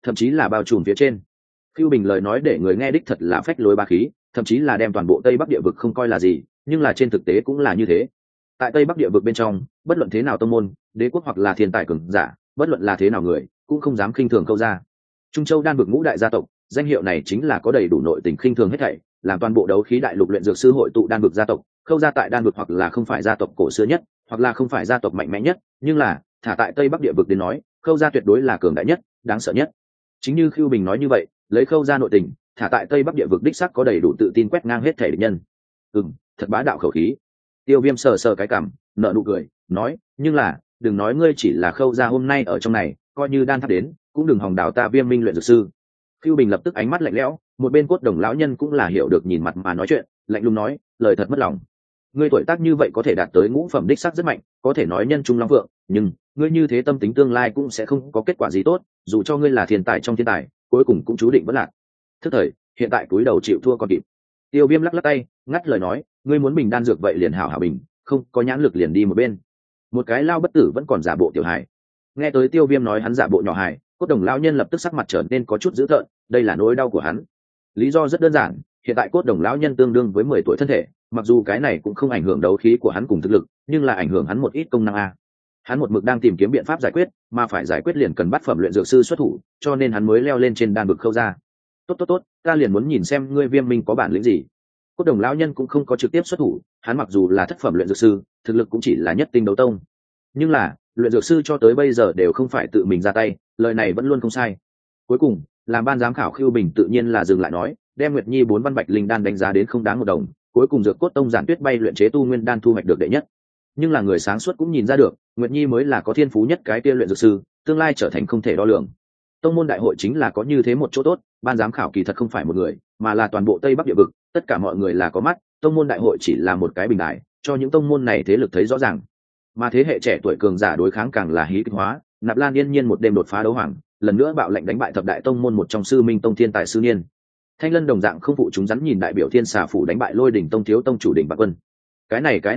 thậm chí là bao trùm phía trên. Phiêu Bình lời nói để người nghe đích thật là phách lối bá khí, thậm chí là đem toàn bộ Tây Bắc địa vực không coi là gì, nhưng là trên thực tế cũng là như thế. Tại Tây Bắc địa vực bên trong, bất luận thế nào tông môn, đế quốc hoặc là thiên tài cường giả, bất luận là thế nào người, cũng không dám khinh thường Khâu gia. Trung Châu đan vực ngũ đại gia tộc, danh hiệu này chính là có đầy đủ nội tình khinh thường hết thảy, làm toàn bộ đấu khí đại lục luyện dược sư hội tụ đan vực gia tộc. Khâu gia tại đan vực hoặc là không phải gia tộc cổ xưa nhất, hoặc là không phải gia tộc mạnh mẽ nhất, nhưng là thả tại Tây Bắc địa vực đến nói, Khâu gia tuyệt đối là cường đại nhất, đáng sợ nhất. Chính như Khưu Bình nói như vậy, lấy Khâu gia nội tình, thả tại Tây Bắc địa vực đích xác có đầy đủ tự tin quét ngang hết thể địch nhân. Thật bá đạo khẩu khí. Tiêu Viêm sờ sờ cái cằm, nở nụ cười, nói, nhưng là, đừng nói ngươi chỉ là Khâu gia hôm nay ở trong này, coi như đan tháp đến, cũng đừng hòng đào ta Viêm Minh luyện dược sư. Khưu Bình lập tức ánh mắt lạnh lẽo, một bên Cốt Đồng lão nhân cũng là hiểu được nhìn mặt mà nói chuyện, lạnh lùng nói, lời thật mất lòng. Ngươi tuổi tác như vậy có thể đạt tới ngũ phẩm đích sắc rất mạnh, có thể nói nhân trung long vượng, nhưng ngươi như thế tâm tính tương lai cũng sẽ không có kết quả gì tốt, dù cho ngươi là thiên tài trong thiên tài, cuối cùng cũng chú định bất lạc. Thức thời, hiện tại cúi đầu chịu thua còn kịp. Tiêu Viêm lắc lắc tay, ngắt lời nói, ngươi muốn bình đan dược vậy liền hảo hảo bình, không có nhãn lực liền đi một bên. Một cái lao bất tử vẫn còn giả bộ tiểu hài. Nghe tới Tiêu Viêm nói hắn giả bộ nhỏ hài, Cốt Đồng lão nhân lập tức sắc mặt trở nên có chút dữ tợn, đây là nỗi đau của hắn. Lý do rất đơn giản, hiện tại Cốt Đồng lão nhân tương đương với 10 tuổi thân thể, mặc dù cái này cũng không ảnh hưởng đấu khí của hắn cùng thực lực, nhưng là ảnh hưởng hắn một ít công năng a. Hắn một mực đang tìm kiếm biện pháp giải quyết, mà phải giải quyết liền cần bắt phẩm luyện dược sư xuất thủ, cho nên hắn mới leo lên trên đan vực Khâu gia. Tốt, ta liền muốn nhìn xem ngươi Viêm Minh có bản lĩnh gì. Cốt Đồng lão nhân cũng không có trực tiếp xuất thủ, hắn mặc dù là thất phẩm luyện dược sư, thực lực cũng chỉ là nhất tinh đấu tông, nhưng là luyện dược sư cho tới bây giờ đều không phải tự mình ra tay, lời này vẫn luôn không sai. Cuối cùng, làm ban giám khảo Khưu Bình tự nhiên là dừng lại nói, đem Nguyệt Nhi 4 văn bạch linh đan đánh giá đến không đáng một đồng, cuối cùng Dược Cốt Tông Giản Tuyết bay luyện chế tu nguyên đan thu hoạch được đệ nhất. Nhưng là người sáng suốt cũng nhìn ra được, Nguyệt Nhi mới là có thiên phú nhất cái kia luyện dược sư, tương lai trở thành không thể đo lường. Tông môn đại hội chính là có như thế một chỗ tốt, ban giám khảo kỳ thật không phải một người, mà là toàn bộ Tây Bắc địa vực, tất cả mọi người là có mắt, tông môn đại hội chỉ là một cái bình đại, cho những tông môn này thế lực thấy rõ ràng. Mà thế hệ trẻ tuổi cường giả đối kháng càng là hí kịch hóa, Nạp Lan yên nhiên một đêm đột phá đấu hoàng, lần nữa bạo lệnh đánh bại thập đại tông môn một trong Sư Minh Tông thiên tài sư niên. Thanh Lân đồng dạng không phụ chúng rắn nhìn đại biểu Thiên Xà phủ đánh bại Lôi Đỉnh Tông thiếu tông chủ Đỉnh Vạn Quân. Cái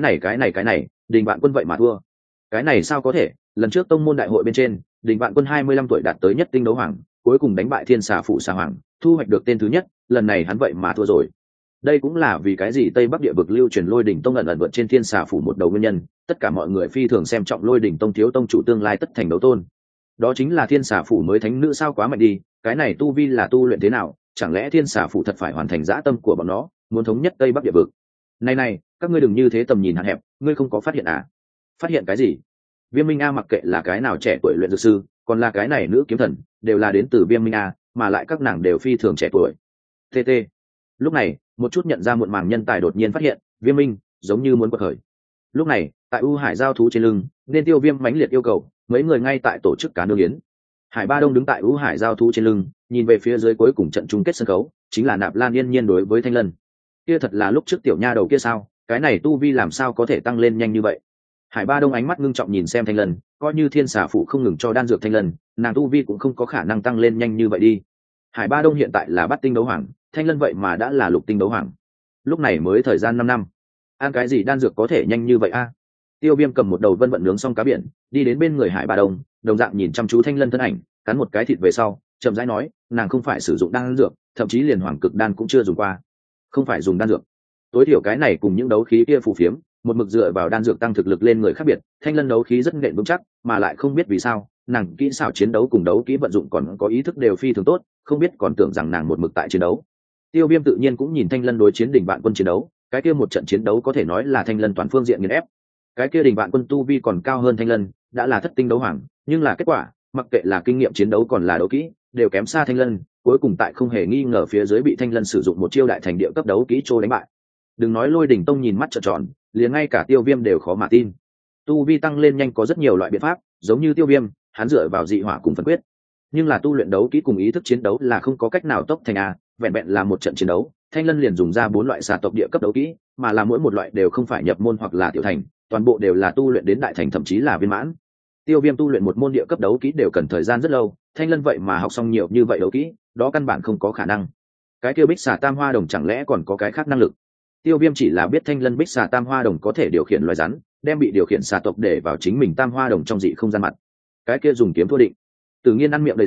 này, Đỉnh Vạn Quân vậy mà thua. Cái này sao có thể, lần trước tông môn đại hội bên trên, Đỉnh Vạn Quân 25 tuổi đạt tới nhất tinh đấu hoàng, cuối cùng đánh bại Thiên Xà phủ Xà Hoàng, thu hoạch được tên thứ nhất, lần này hắn vậy mà thua rồi. Đây cũng là vì cái gì Tây Bắc địa vực lưu truyền Lôi Đỉnh Tông ẩn vượt trên Thiên Xà phủ một đầu nguyên nhân, tất cả mọi người phi thường xem trọng Lôi Đỉnh Tông thiếu tông chủ tương lai tất thành đấu tôn. Đó chính là Thiên Xà phủ mới thánh nữ sao quá mạnh đi, cái này tu vi là tu luyện thế nào, chẳng lẽ Thiên Xà phủ thật phải hoàn thành dã tâm của bọn nó, muốn thống nhất Tây Bắc địa vực. Này, các ngươi đừng như thế tầm nhìn hạn hẹp, ngươi không có phát hiện à? Phát hiện cái gì? Viêm Minh A mặc kệ là cái nào trẻ tuổi luyện dược sư, còn là cái này nữ kiếm thần, đều là đến từ Viêm Minh A, mà lại các nàng đều phi thường trẻ tuổi. TT. Lúc này, một chút nhận ra muộn màng nhân tài đột nhiên phát hiện, Viêm Minh giống như muốn quật khởi. Lúc này, tại U Hải giao thú trên lưng, nên Tiêu Viêm mãnh liệt yêu cầu, mấy người ngay tại tổ chức cá nương yến. Hải Ba Đông đứng tại U Hải giao thú trên lưng, nhìn về phía dưới cuối cùng trận chung kết sân khấu, chính là Nạp Lan yên nhiên đối với Thanh Lân. Kia thật là lúc trước tiểu nha đầu kia sao, cái này tu vi làm sao có thể tăng lên nhanh như vậy? Hải Ba Đông ánh mắt ngưng trọng nhìn xem Thanh Lân, coi như Thiên Xà phủ không ngừng cho đan dược Thanh Lân, nàng tu vi cũng không có khả năng tăng lên nhanh như vậy đi. Hải Ba Đông hiện tại là bát tinh đấu hoàng, Thanh Lân vậy mà đã là lục tinh đấu hoàng. Lúc này mới thời gian 5 năm. Ăn cái gì đan dược có thể nhanh như vậy a? Tiêu Viêm cầm một đầu vân vận nướng xong cá biển, đi đến bên người Hải Ba Đông, đồng dạng nhìn chăm chú Thanh Lân thân ảnh, cắn một cái thịt về sau, chậm rãi nói, nàng không phải sử dụng đan dược, thậm chí liền hoàng cực đan cũng chưa dùng qua. Không phải dùng đan dược. Tối thiểu cái này cùng những đấu khí kia phù phiếm, một mực dựa vào đan dược tăng thực lực lên người khác biệt, Thanh Lân đấu khí rất nện vững chắc, mà lại không biết vì sao, nàng kỹ xảo chiến đấu cùng đấu kỹ vận dụng còn có ý thức đều phi thường tốt, không biết còn tưởng rằng nàng một mực tại chiến đấu. Tiêu Viêm tự nhiên cũng nhìn Thanh Lân đối chiến Đỉnh Vạn Quân chiến đấu, cái kia một trận chiến đấu có thể nói là Thanh Lân toàn phương diện nghiền ép. Cái kia Đỉnh Vạn Quân tu vi còn cao hơn Thanh Lân, đã là thất tinh đấu hoàng, nhưng là kết quả, mặc kệ là kinh nghiệm chiến đấu còn là đấu kỹ, đều kém xa Thanh Lân, cuối cùng tại không hề nghi ngờ phía dưới bị Thanh Lân sử dụng một chiêu đại thành địa cấp đấu kỹ trô đánh bại. Đừng nói Lôi Đỉnh Tông nhìn mắt trợn tròn, liền ngay cả Tiêu Viêm đều khó mà tin. Tu vi tăng lên nhanh có rất nhiều loại biện pháp, giống như Tiêu Viêm, hắn dựa vào dị hỏa cùng phân quyết, nhưng là tu luyện đấu kỹ cùng ý thức chiến đấu là không có cách nào tốc thành a. Vẹn vẹn là một trận chiến đấu, Thanh Lân liền dùng ra 4 loại xà tộc địa cấp đấu kỹ, mà là mỗi một loại đều không phải nhập môn hoặc là tiểu thành, toàn bộ đều là tu luyện đến đại thành thậm chí là viên mãn. Tiêu Viêm tu luyện một môn địa cấp đấu kỹ đều cần thời gian rất lâu, Thanh Lân vậy mà học xong nhiều như vậy đấu kỹ, đó căn bản không có khả năng. Cái kia Bích Xà Tam Hoa Đồng chẳng lẽ còn có cái khác năng lực? Tiêu Viêm chỉ là biết Thanh Lân Bích Xà Tam Hoa Đồng có thể điều khiển loài rắn, đem bị điều khiển xà tộc để vào chính mình Tam Hoa Đồng trong dị không gian mặt. Cái kia dùng kiếm thua định. Tự nhiên ăn miệng đầy dầu,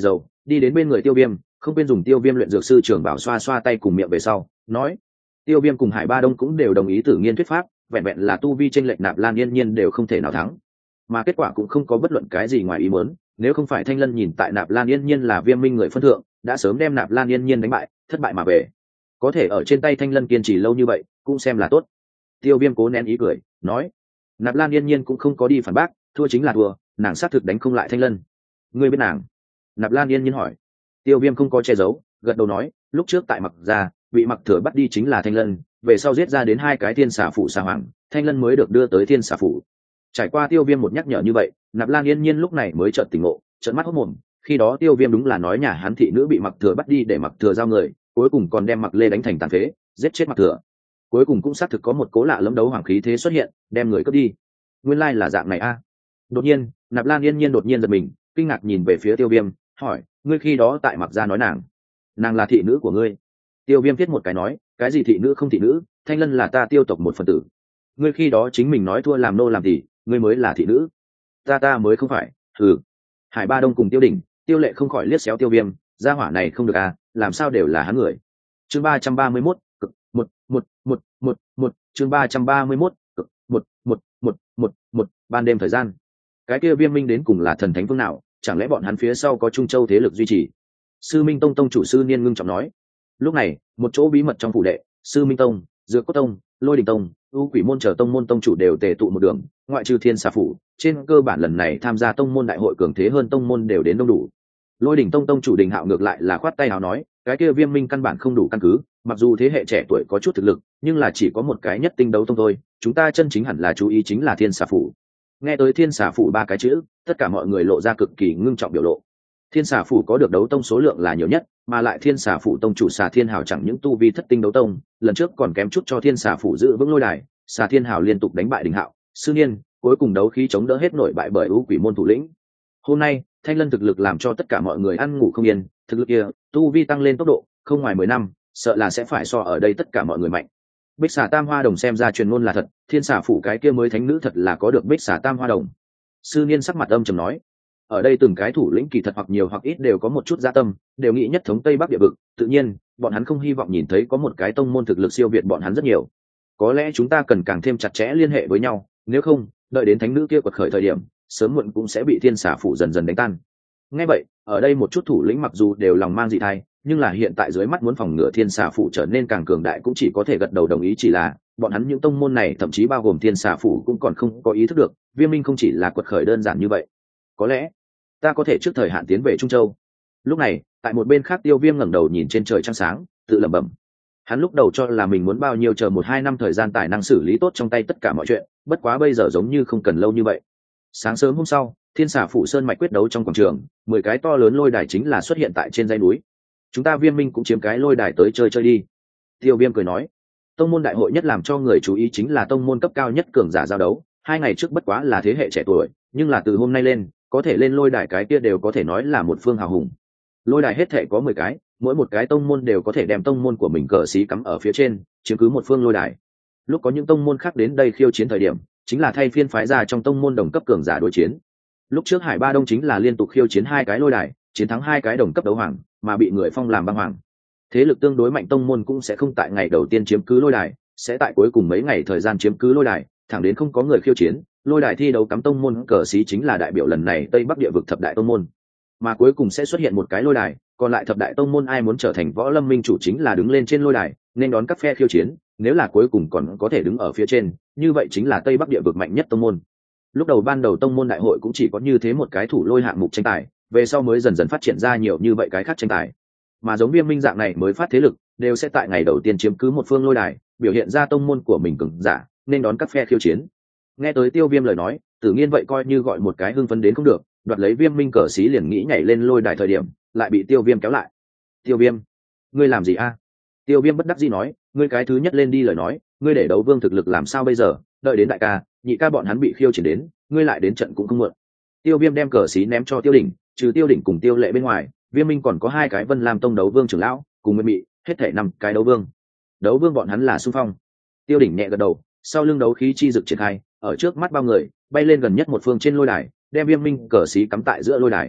đi đến bên người Tiêu Viêm, không quên dùng Tiêu Viêm luyện dược sư trưởng bảo xoa xoa tay cùng miệng về sau nói. Tiêu Viêm cùng Hải Ba Đông cũng đều đồng ý Tử Nghiên thuyết pháp, vẹn vẹn là tu vi chênh lệch Nạp Lan Yên Nhiên đều không thể nào thắng, mà kết quả cũng không có bất luận cái gì ngoài ý muốn. Nếu không phải Thanh Lân nhìn tại Nạp Lan Yên Nhiên là Viêm Minh người phân thượng, đã sớm đem Nạp Lan Yên Nhiên đánh bại, thất bại mà về. Có thể ở trên tay Thanh Lân kiên trì lâu như vậy, cũng xem là tốt. Tiêu Viêm cố nén ý cười nói. Nạp Lan Yên Nhiên cũng không có đi phản bác, thua chính là thua, nàng xác thực đánh không lại Thanh Lân. Ngươi biết nàng? Nạp Lan Yên Nhiên hỏi. Tiêu Viêm không có che giấu, gật đầu nói, lúc trước tại Mặc Gia bị Mặc Thừa bắt đi chính là Thanh Lân, về sau giết ra đến 2 cái Thiên Xà Phủ xà hoàng, Thanh Lân mới được đưa tới Thiên Xà Phủ. Trải qua Tiêu Viêm một nhắc nhở như vậy, Nạp Lan Yên Nhiên lúc này mới chợt tỉnh ngộ, trợn mắt hốt mồm. Khi đó Tiêu Viêm đúng là nói nhà hắn thị nữ bị Mặc Thừa bắt đi để Mặc Thừa giao người, cuối cùng còn đem Mặc Lê đánh thành tàn phế, giết chết Mặc Thừa. Cuối cùng cũng xác thực có một cố lạ lẫm đấu hoàng khí thế xuất hiện, đem người cướp đi. Nguyên lai là dạng này a. Đột nhiên, Nạp Lan Yên Nhiên đột nhiên giật mình, kinh ngạc nhìn về phía Tiêu Viêm, hỏi, ngươi khi đó tại Mặc Gia nói nàng là thị nữ của ngươi? Tiêu Viêm viết một cái nói, cái gì thị nữ không thị nữ, Thanh Lân là ta Tiêu tộc một phần tử. Ngươi khi đó chính mình nói thua làm nô làm tỷ, ngươi mới là thị nữ. Ta mới không phải. Hải Ba Đông cùng Tiêu Đỉnh, Tiêu Lệ không khỏi liếc xéo Tiêu Viêm, gia hỏa này không được à, làm sao đều là hắn người. Chương 331, chương 331, ban đêm thời gian. Cái kia Viêm Minh đến cùng là thần thánh phương nào, chẳng lẽ bọn hắn phía sau có Trung Châu thế lực duy trì? Sư Minh Tông tông chủ Sư Niên ngưng trọng nói. Lúc này, một chỗ bí mật trong phủ đệ, Sư Minh Tông, Dược Cốt Tông, Lôi Đình Tông, U Quỷ môn chờ tông môn tông chủ đều tề tụ một đường, ngoại trừ Thiên Xà Phủ, trên cơ bản lần này tham gia tông môn đại hội cường thế hơn tông môn đều đến đông đủ. Lôi Đình Tông tông chủ Đình Hạo ngược lại là khoát tay áo nói, cái kia Viêm Minh căn bản không đủ căn cứ, mặc dù thế hệ trẻ tuổi có chút thực lực, nhưng là chỉ có một cái nhất tinh đấu tông thôi, chúng ta chân chính hẳn là chú ý chính là Thiên Xà Phủ. Nghe tới Thiên Xà Phủ 3 cái chữ, tất cả mọi người lộ ra cực kỳ ngưng trọng biểu lộ. Thiên Xà Phủ có được đấu tông số lượng là nhiều nhất, mà lại Thiên Xà Phủ tông chủ Xà Thiên Hào chẳng những tu vi thất tinh đấu tông, lần trước còn kém chút cho Thiên Xà Phủ giữ vững lôi đài, Xà Thiên Hào liên tục đánh bại Đình Hạo, Sư Niên, cuối cùng đấu khí chống đỡ hết nổi bại bởi U Quỷ môn thủ lĩnh. Hôm nay, Thanh Lân thực lực làm cho tất cả mọi người ăn ngủ không yên, thực lực kia, tu vi tăng lên tốc độ, không ngoài 10 năm, sợ là sẽ phải so ở đây tất cả mọi người mạnh. Bích Xà Tam Hoa Đồng xem ra truyền ngôn là thật, Thiên Xà Phủ cái kia mới thánh nữ thật là có được Bích Xà Tam Hoa Đồng. Sư Niên sắc mặt âm trầm nói, ở đây từng cái thủ lĩnh kỳ thật hoặc nhiều hoặc ít đều có một chút dạ tâm, đều nghĩ nhất thống Tây Bắc địa vực, tự nhiên, bọn hắn không hy vọng nhìn thấy có một cái tông môn thực lực siêu việt bọn hắn rất nhiều. Có lẽ chúng ta cần càng thêm chặt chẽ liên hệ với nhau, nếu không, đợi đến thánh nữ kia quật khởi thời điểm, sớm muộn cũng sẽ bị Thiên Xà Phủ dần dần đánh tan. Nghe vậy, ở đây một chút thủ lĩnh mặc dù đều lòng mang dị thai, nhưng là hiện tại dưới mắt muốn phòng ngừa Thiên Xà Phủ trở nên càng cường đại cũng chỉ có thể gật đầu đồng ý, chỉ là bọn hắn những tông môn này thậm chí bao gồm Thiên Xà Phủ cũng còn không có ý thức được, Viêm Minh không chỉ là quật khởi đơn giản như vậy. Có lẽ ta có thể trước thời hạn tiến về Trung Châu. Lúc này, tại một bên khác Tiêu Viêm ngẩng đầu nhìn trên trời trăng sáng, tự lẩm bẩm. Hắn lúc đầu cho là mình muốn bao nhiêu chờ 1-2 năm thời gian tài năng xử lý tốt trong tay tất cả mọi chuyện, bất quá bây giờ giống như không cần lâu như vậy. Sáng sớm hôm sau, Thiên Xà Phủ sơn mạch quyết đấu trong quảng trường, 10 cái to lớn lôi đài chính là xuất hiện tại trên dãy núi. Chúng ta Viêm Minh cũng chiếm cái lôi đài tới chơi đi. Tiêu Viêm cười nói. Tông môn đại hội nhất làm cho người chú ý chính là tông môn cấp cao nhất cường giả giao đấu, 2 ngày trước bất quá là thế hệ trẻ tuổi, nhưng là từ hôm nay lên, có thể lên lôi đài cái kia đều có thể nói là một phương hào hùng. Lôi đài hết thể có 10 cái, mỗi một cái tông môn đều có thể đem tông môn của mình cờ xí cắm ở phía trên, chiếm cứ một phương lôi đài. Lúc có những tông môn khác đến đây khiêu chiến thời điểm, chính là thay phiên phái ra trong tông môn đồng cấp cường giả đối chiến. Lúc trước Hải Ba Đông chính là liên tục khiêu chiến 2 cái lôi đài, chiến thắng 2 cái đồng cấp đấu hoàng, mà bị người phong làm băng hoàng. Thế lực tương đối mạnh tông môn cũng sẽ không tại ngày đầu tiên chiếm cứ lôi đài, sẽ tại cuối cùng mấy ngày thời gian chiếm cứ lôi đài, thẳng đến không có người khiêu chiến, lôi đài thi đấu cắm tông môn cờ xí chính là đại biểu lần này Tây Bắc địa vực thập đại tông môn. Mà cuối cùng sẽ xuất hiện một cái lôi đài, còn lại thập đại tông môn ai muốn trở thành võ lâm minh chủ chính là đứng lên trên lôi đài, nên đón các phe khiêu chiến, nếu là cuối cùng còn có thể đứng ở phía trên, như vậy chính là Tây Bắc địa vực mạnh nhất tông môn. Lúc đầu ban đầu tông môn đại hội cũng chỉ có như thế một cái thủ lôi hạng mục tranh tài, về sau mới dần dần phát triển ra nhiều như vậy cái khác tranh tài. Mà giống Viêm Minh dạng này mới phát thế lực, đều sẽ tại ngày đầu tiên chiếm cứ một phương lôi đài, biểu hiện ra tông môn của mình cường giả, nên đón các phe khiêu chiến. Nghe tới Tiêu Viêm lời nói, Tử Nghiên vậy coi như gọi một cái hưng phấn đến không được, đoạt lấy Viêm Minh cờ xí liền nghĩ nhảy lên lôi đài thời điểm, lại bị Tiêu Viêm kéo lại. Tiêu Viêm, ngươi làm gì a? Tiêu Viêm bất đắc dĩ nói, ngươi cái thứ nhất lên đi lời nói, ngươi để đấu vương thực lực làm sao bây giờ, đợi đến đại ca, nhị ca bọn hắn bị khiêu chiến đến, ngươi lại đến trận cũng không muộn. Tiêu Viêm đem cờ xí ném cho Tiêu Đỉnh, trừ Tiêu Đỉnh cùng Tiêu Lệ bên ngoài, Viêm Minh còn có 2 cái Vân Lam Tông đấu vương trưởng lão, cùng Nguyên Mị, hết thảy 5 cái đấu vương. Đấu vương bọn hắn là xung phong. Tiêu Đỉnh nhẹ gật đầu, sau lưng đấu khí chi dực triển khai, ở trước mắt bao người, bay lên gần nhất một phương trên lôi đài, đem Viêm Minh cờ xí cắm tại giữa lôi đài.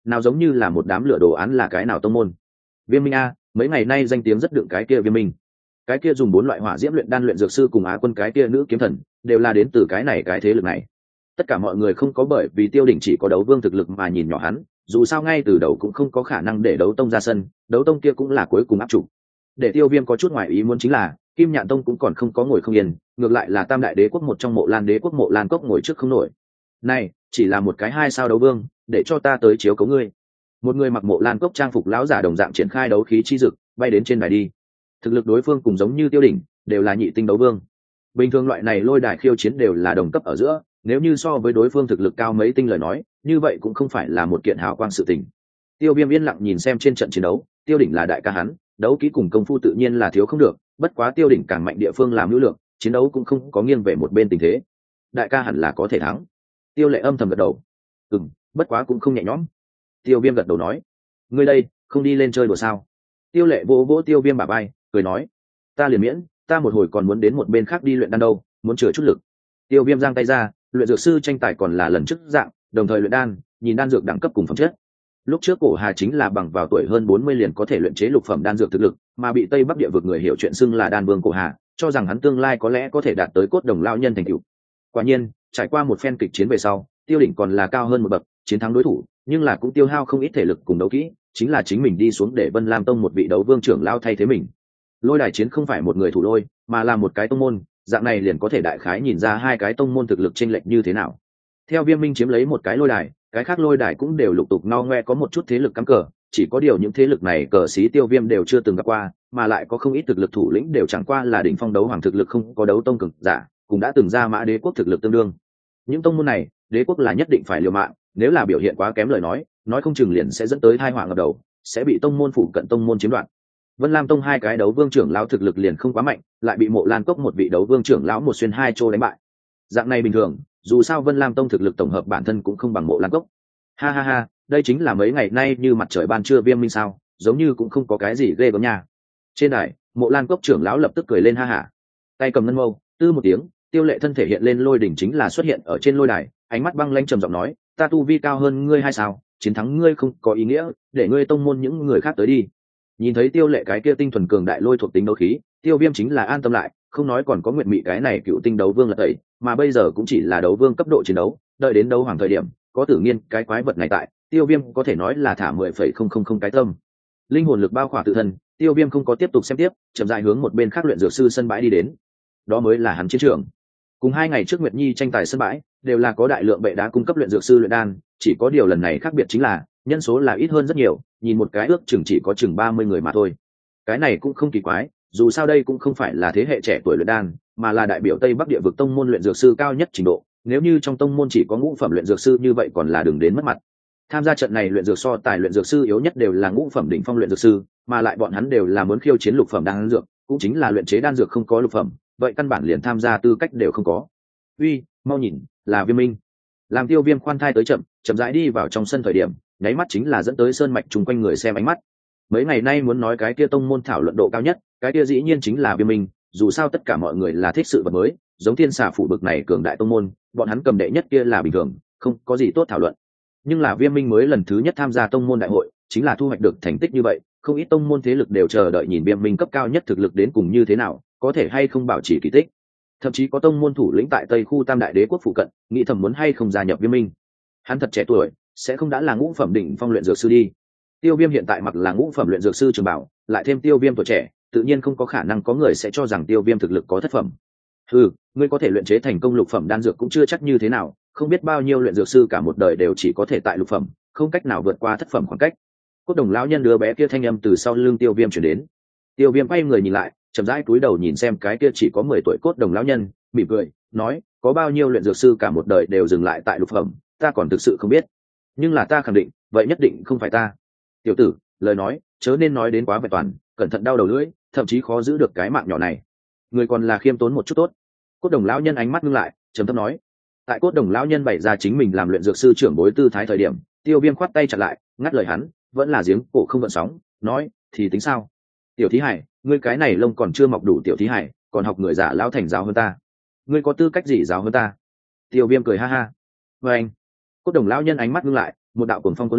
nào giống như là một đám lửa đồ án là cái nào tông môn. Viêm Minh a, mấy ngày nay danh tiếng rất đựng cái kia Viêm Minh. Cái kia dùng 4 loại hỏa diễm luyện đan luyện dược sư cùng Á Quân cái kia nữ kiếm thần, đều là đến từ cái này cái thế lực này. Tất cả mọi người không có bởi vì Tiêu Đỉnh chỉ có đấu vương thực lực mà nhìn nhỏ hắn, dù sao ngay từ đầu cũng không có khả năng để đấu tông ra sân, đấu tông kia cũng là cuối cùng áp chủ. Để Tiêu Viêm có chút ngoài ý muốn chính là, Kim Nhạn tông cũng còn không có ngồi không yên, ngược lại là Tam đại đế quốc một trong Mộ Lan đế quốc Mộ Lan Cốc ngồi trước không nổi. Này, chỉ là một cái 2 sao đấu vương, để cho ta tới chiếu cố ngươi. Một người mặc Mộ Lan Cốc trang phục lão giả đồng dạng triển khai đấu khí chi dực, bay đến trên đài đi. Thực lực đối phương cùng giống như Tiêu Đỉnh, đều là nhị tinh đấu vương. Bình thường loại này lôi đài khiêu chiến đều là đồng cấp ở giữa, nếu như so với đối phương thực lực cao mấy tinh lời nói, như vậy cũng không phải là một kiện hào quang sự tình. Tiêu Viêm yên lặng nhìn xem trên trận chiến đấu, Tiêu Đỉnh là đại ca hắn, đấu kỹ cùng công phu tự nhiên là thiếu không được, bất quá Tiêu Đỉnh càng mạnh địa phương làm hữu lượng, chiến đấu cũng không có nghiêng về một bên tình thế. Đại ca hẳn là có thể thắng. Tiêu Lệ âm thầm gật đầu. Bất quá cũng không nhẹ nhõm. Tiêu Viêm gật đầu nói, ngươi đây, không đi lên chơi đùa sao? Tiêu Lệ vỗ vỗ Tiêu Viêm bả vai, cười nói, ta liền miễn, ta một hồi còn muốn đến một bên khác đi luyện đan đâu, muốn chừa chút lực. Tiêu Viêm giang tay ra, luyện dược sư tranh tài còn là lần trước dạng, đồng thời luyện đan, nhìn đan dược đẳng cấp cùng phẩm chất. Lúc trước Cổ Hà chính là bằng vào tuổi hơn 40 liền có thể luyện chế lục phẩm đan dược thực lực, mà bị Tây Bắc địa vực người hiểu chuyện xưng là đan vương Cổ Hà, cho rằng hắn tương lai có lẽ có thể đạt tới cốt đồng lão nhân thành tựu. Quả nhiên, trải qua một phen kịch chiến về sau, Tiêu Đỉnh còn là cao hơn một bậc, chiến thắng đối thủ, nhưng là cũng tiêu hao không ít thể lực cùng đấu kỹ, chính là chính mình đi xuống để Vân Lam tông một vị đấu vương trưởng lao thay thế mình. Lôi đài chiến không phải một người thủ lôi, mà là một cái tông môn, dạng này liền có thể đại khái nhìn ra hai cái tông môn thực lực chênh lệch như thế nào. Theo Viêm Minh chiếm lấy một cái lôi đài, cái khác lôi đài cũng đều lục tục no ngoe có một chút thế lực cắm cờ, chỉ có điều những thế lực này cờ xí Tiêu Viêm đều chưa từng gặp qua, mà lại có không ít thực lực thủ lĩnh đều chẳng qua là đỉnh phong đấu hoàng thực lực không có đấu tông cường giả, cũng đã từng ra mã đế quốc thực lực tương đương. Những tông môn này, đế quốc là nhất định phải liều mạng, nếu là biểu hiện quá kém lời nói không chừng liền sẽ dẫn tới tai họa ngập đầu, sẽ bị tông môn phụ cận tông môn chiếm đoạt. Vân Lam tông hai cái đấu vương trưởng lão thực lực liền không quá mạnh, lại bị Mộ Lan Cốc một vị đấu vương trưởng lão một xuyên hai chô đánh bại. Dạng này bình thường, dù sao Vân Lam tông thực lực tổng hợp bản thân cũng không bằng Mộ Lan Cốc. Ha ha ha, đây chính là mấy ngày nay như mặt trời ban trưa Viêm Minh sao, giống như cũng không có cái gì ghê gớm nha. Trên đài, Mộ Lan Cốc trưởng lão lập tức cười lên ha hả. Tay cầm ngân mâu, tư một tiếng, Tiêu Lệ thân thể hiện lên lôi đỉnh chính là xuất hiện ở trên lôi đài, ánh mắt băng lãnh trầm giọng nói, ta tu vi cao hơn ngươi hay sao, chiến thắng ngươi không có ý nghĩa, để ngươi tông môn những người khác tới đi. Nhìn thấy Tiêu Lệ cái kia tinh thuần cường đại lôi thuộc tính đấu khí, Tiêu Viêm chính là an tâm lại, không nói còn có Nguyệt Mị cái này cựu tinh đấu vương là tẩy, mà bây giờ cũng chỉ là đấu vương cấp độ chiến đấu, đợi đến đấu hoàng thời điểm, có Tử Nghiên cái quái vật này tại, Tiêu Viêm có thể nói là thả 10,000 cái tâm. Linh hồn lực bao khỏa tự thân, Tiêu Viêm không có tiếp tục xem tiếp, chậm rãi hướng một bên khác luyện dược sư sân bãi đi đến. Đó mới là hắn chiến trường. Cùng 2 ngày trước Nguyệt Nhi tranh tài sân bãi, đều là có đại lượng bệ đá cung cấp luyện dược sư luyện đan, chỉ có điều lần này khác biệt chính là nhân số là ít hơn rất nhiều, nhìn một cái ước chừng chỉ có chừng 30 người mà thôi. Cái này cũng không kỳ quái, dù sao đây cũng không phải là thế hệ trẻ tuổi luyện đan, mà là đại biểu Tây Bắc địa vực tông môn luyện dược sư cao nhất trình độ, nếu như trong tông môn chỉ có ngũ phẩm luyện dược sư như vậy còn là đừng đến mất mặt. Tham gia trận này luyện dược so tài luyện dược sư yếu nhất đều là ngũ phẩm đỉnh phong luyện dược sư, mà lại bọn hắn đều là muốn khiêu chiến lục phẩm đan dược, cũng chính là luyện chế đan dược không có lục phẩm, vậy căn bản liền tham gia tư cách đều không có. Uy, mau nhìn, là Viêm Minh. Làm Tiêu Viêm khoan thai tới chậm rãi đi vào trong sân thời điểm, nháy mắt chính là dẫn tới sơn mạch chung quanh người xem ánh mắt. Mấy ngày nay muốn nói cái kia tông môn thảo luận độ cao nhất, cái kia dĩ nhiên chính là Viêm Minh, dù sao tất cả mọi người là thích sự vật mới, giống Thiên Xà phủ bực này cường đại tông môn, bọn hắn cầm đệ nhất kia là bình thường, không có gì tốt thảo luận. Nhưng là Viêm Minh mới lần thứ nhất tham gia tông môn đại hội, chính là thu hoạch được thành tích như vậy, không ít tông môn thế lực đều chờ đợi nhìn Viêm Minh cấp cao nhất thực lực đến cùng như thế nào, có thể hay không bảo trì kỳ tích. Thậm chí có tông môn thủ lĩnh tại Tây khu Tam đại đế quốc phụ cận, nghĩ thầm muốn hay không gia nhập Viêm Minh. Hắn thật trẻ tuổi, sẽ không đã là ngũ phẩm đỉnh phong luyện dược sư đi. Tiêu Viêm hiện tại mặc là ngũ phẩm luyện dược sư trường bảo, lại thêm Tiêu Viêm tuổi trẻ, tự nhiên không có khả năng có người sẽ cho rằng Tiêu Viêm thực lực có thất phẩm. Ngươi có thể luyện chế thành công lục phẩm đan dược cũng chưa chắc như thế nào, không biết bao nhiêu luyện dược sư cả một đời đều chỉ có thể tại lục phẩm, không cách nào vượt qua thất phẩm khoảng cách. Cốt đồng lão nhân đứa bé kia thanh âm từ sau lưng Tiêu Viêm truyền đến. Tiêu Viêm quay người nhìn lại, chậm rãi cúi đầu nhìn xem cái kia chỉ có 10 tuổi cốt đồng lão nhân, mỉm cười, nói, có bao nhiêu luyện dược sư cả một đời đều dừng lại tại lục phẩm, ta còn thực sự không biết. Nhưng là ta khẳng định, vậy nhất định không phải ta. Tiểu tử, lời nói, chớ nên nói đến quá vẹn toàn, cẩn thận đau đầu lưỡi, thậm chí khó giữ được cái mạng nhỏ này. Người còn là khiêm tốn một chút tốt. Cốt đồng lão nhân ánh mắt ngưng lại, trầm thấp nói. Tại cốt đồng lão nhân bày ra chính mình làm luyện dược sư trưởng bối tư thái thời điểm, Tiêu Viêm khoát tay chặn lại, ngắt lời hắn, vẫn là giếng cổ không gợn sóng, nói, thì tính sao? Tiểu thí hải, ngươi cái này lông còn chưa mọc đủ tiểu thí hải, còn học người giả lão thành giáo hơn ta. Ngươi có tư cách gì giáo hơn ta? Tiêu Viêm cười ha ha. Và anh, cốt đồng lão nhân ánh mắt ngưng lại, một đạo cuồng phong cuốn lên,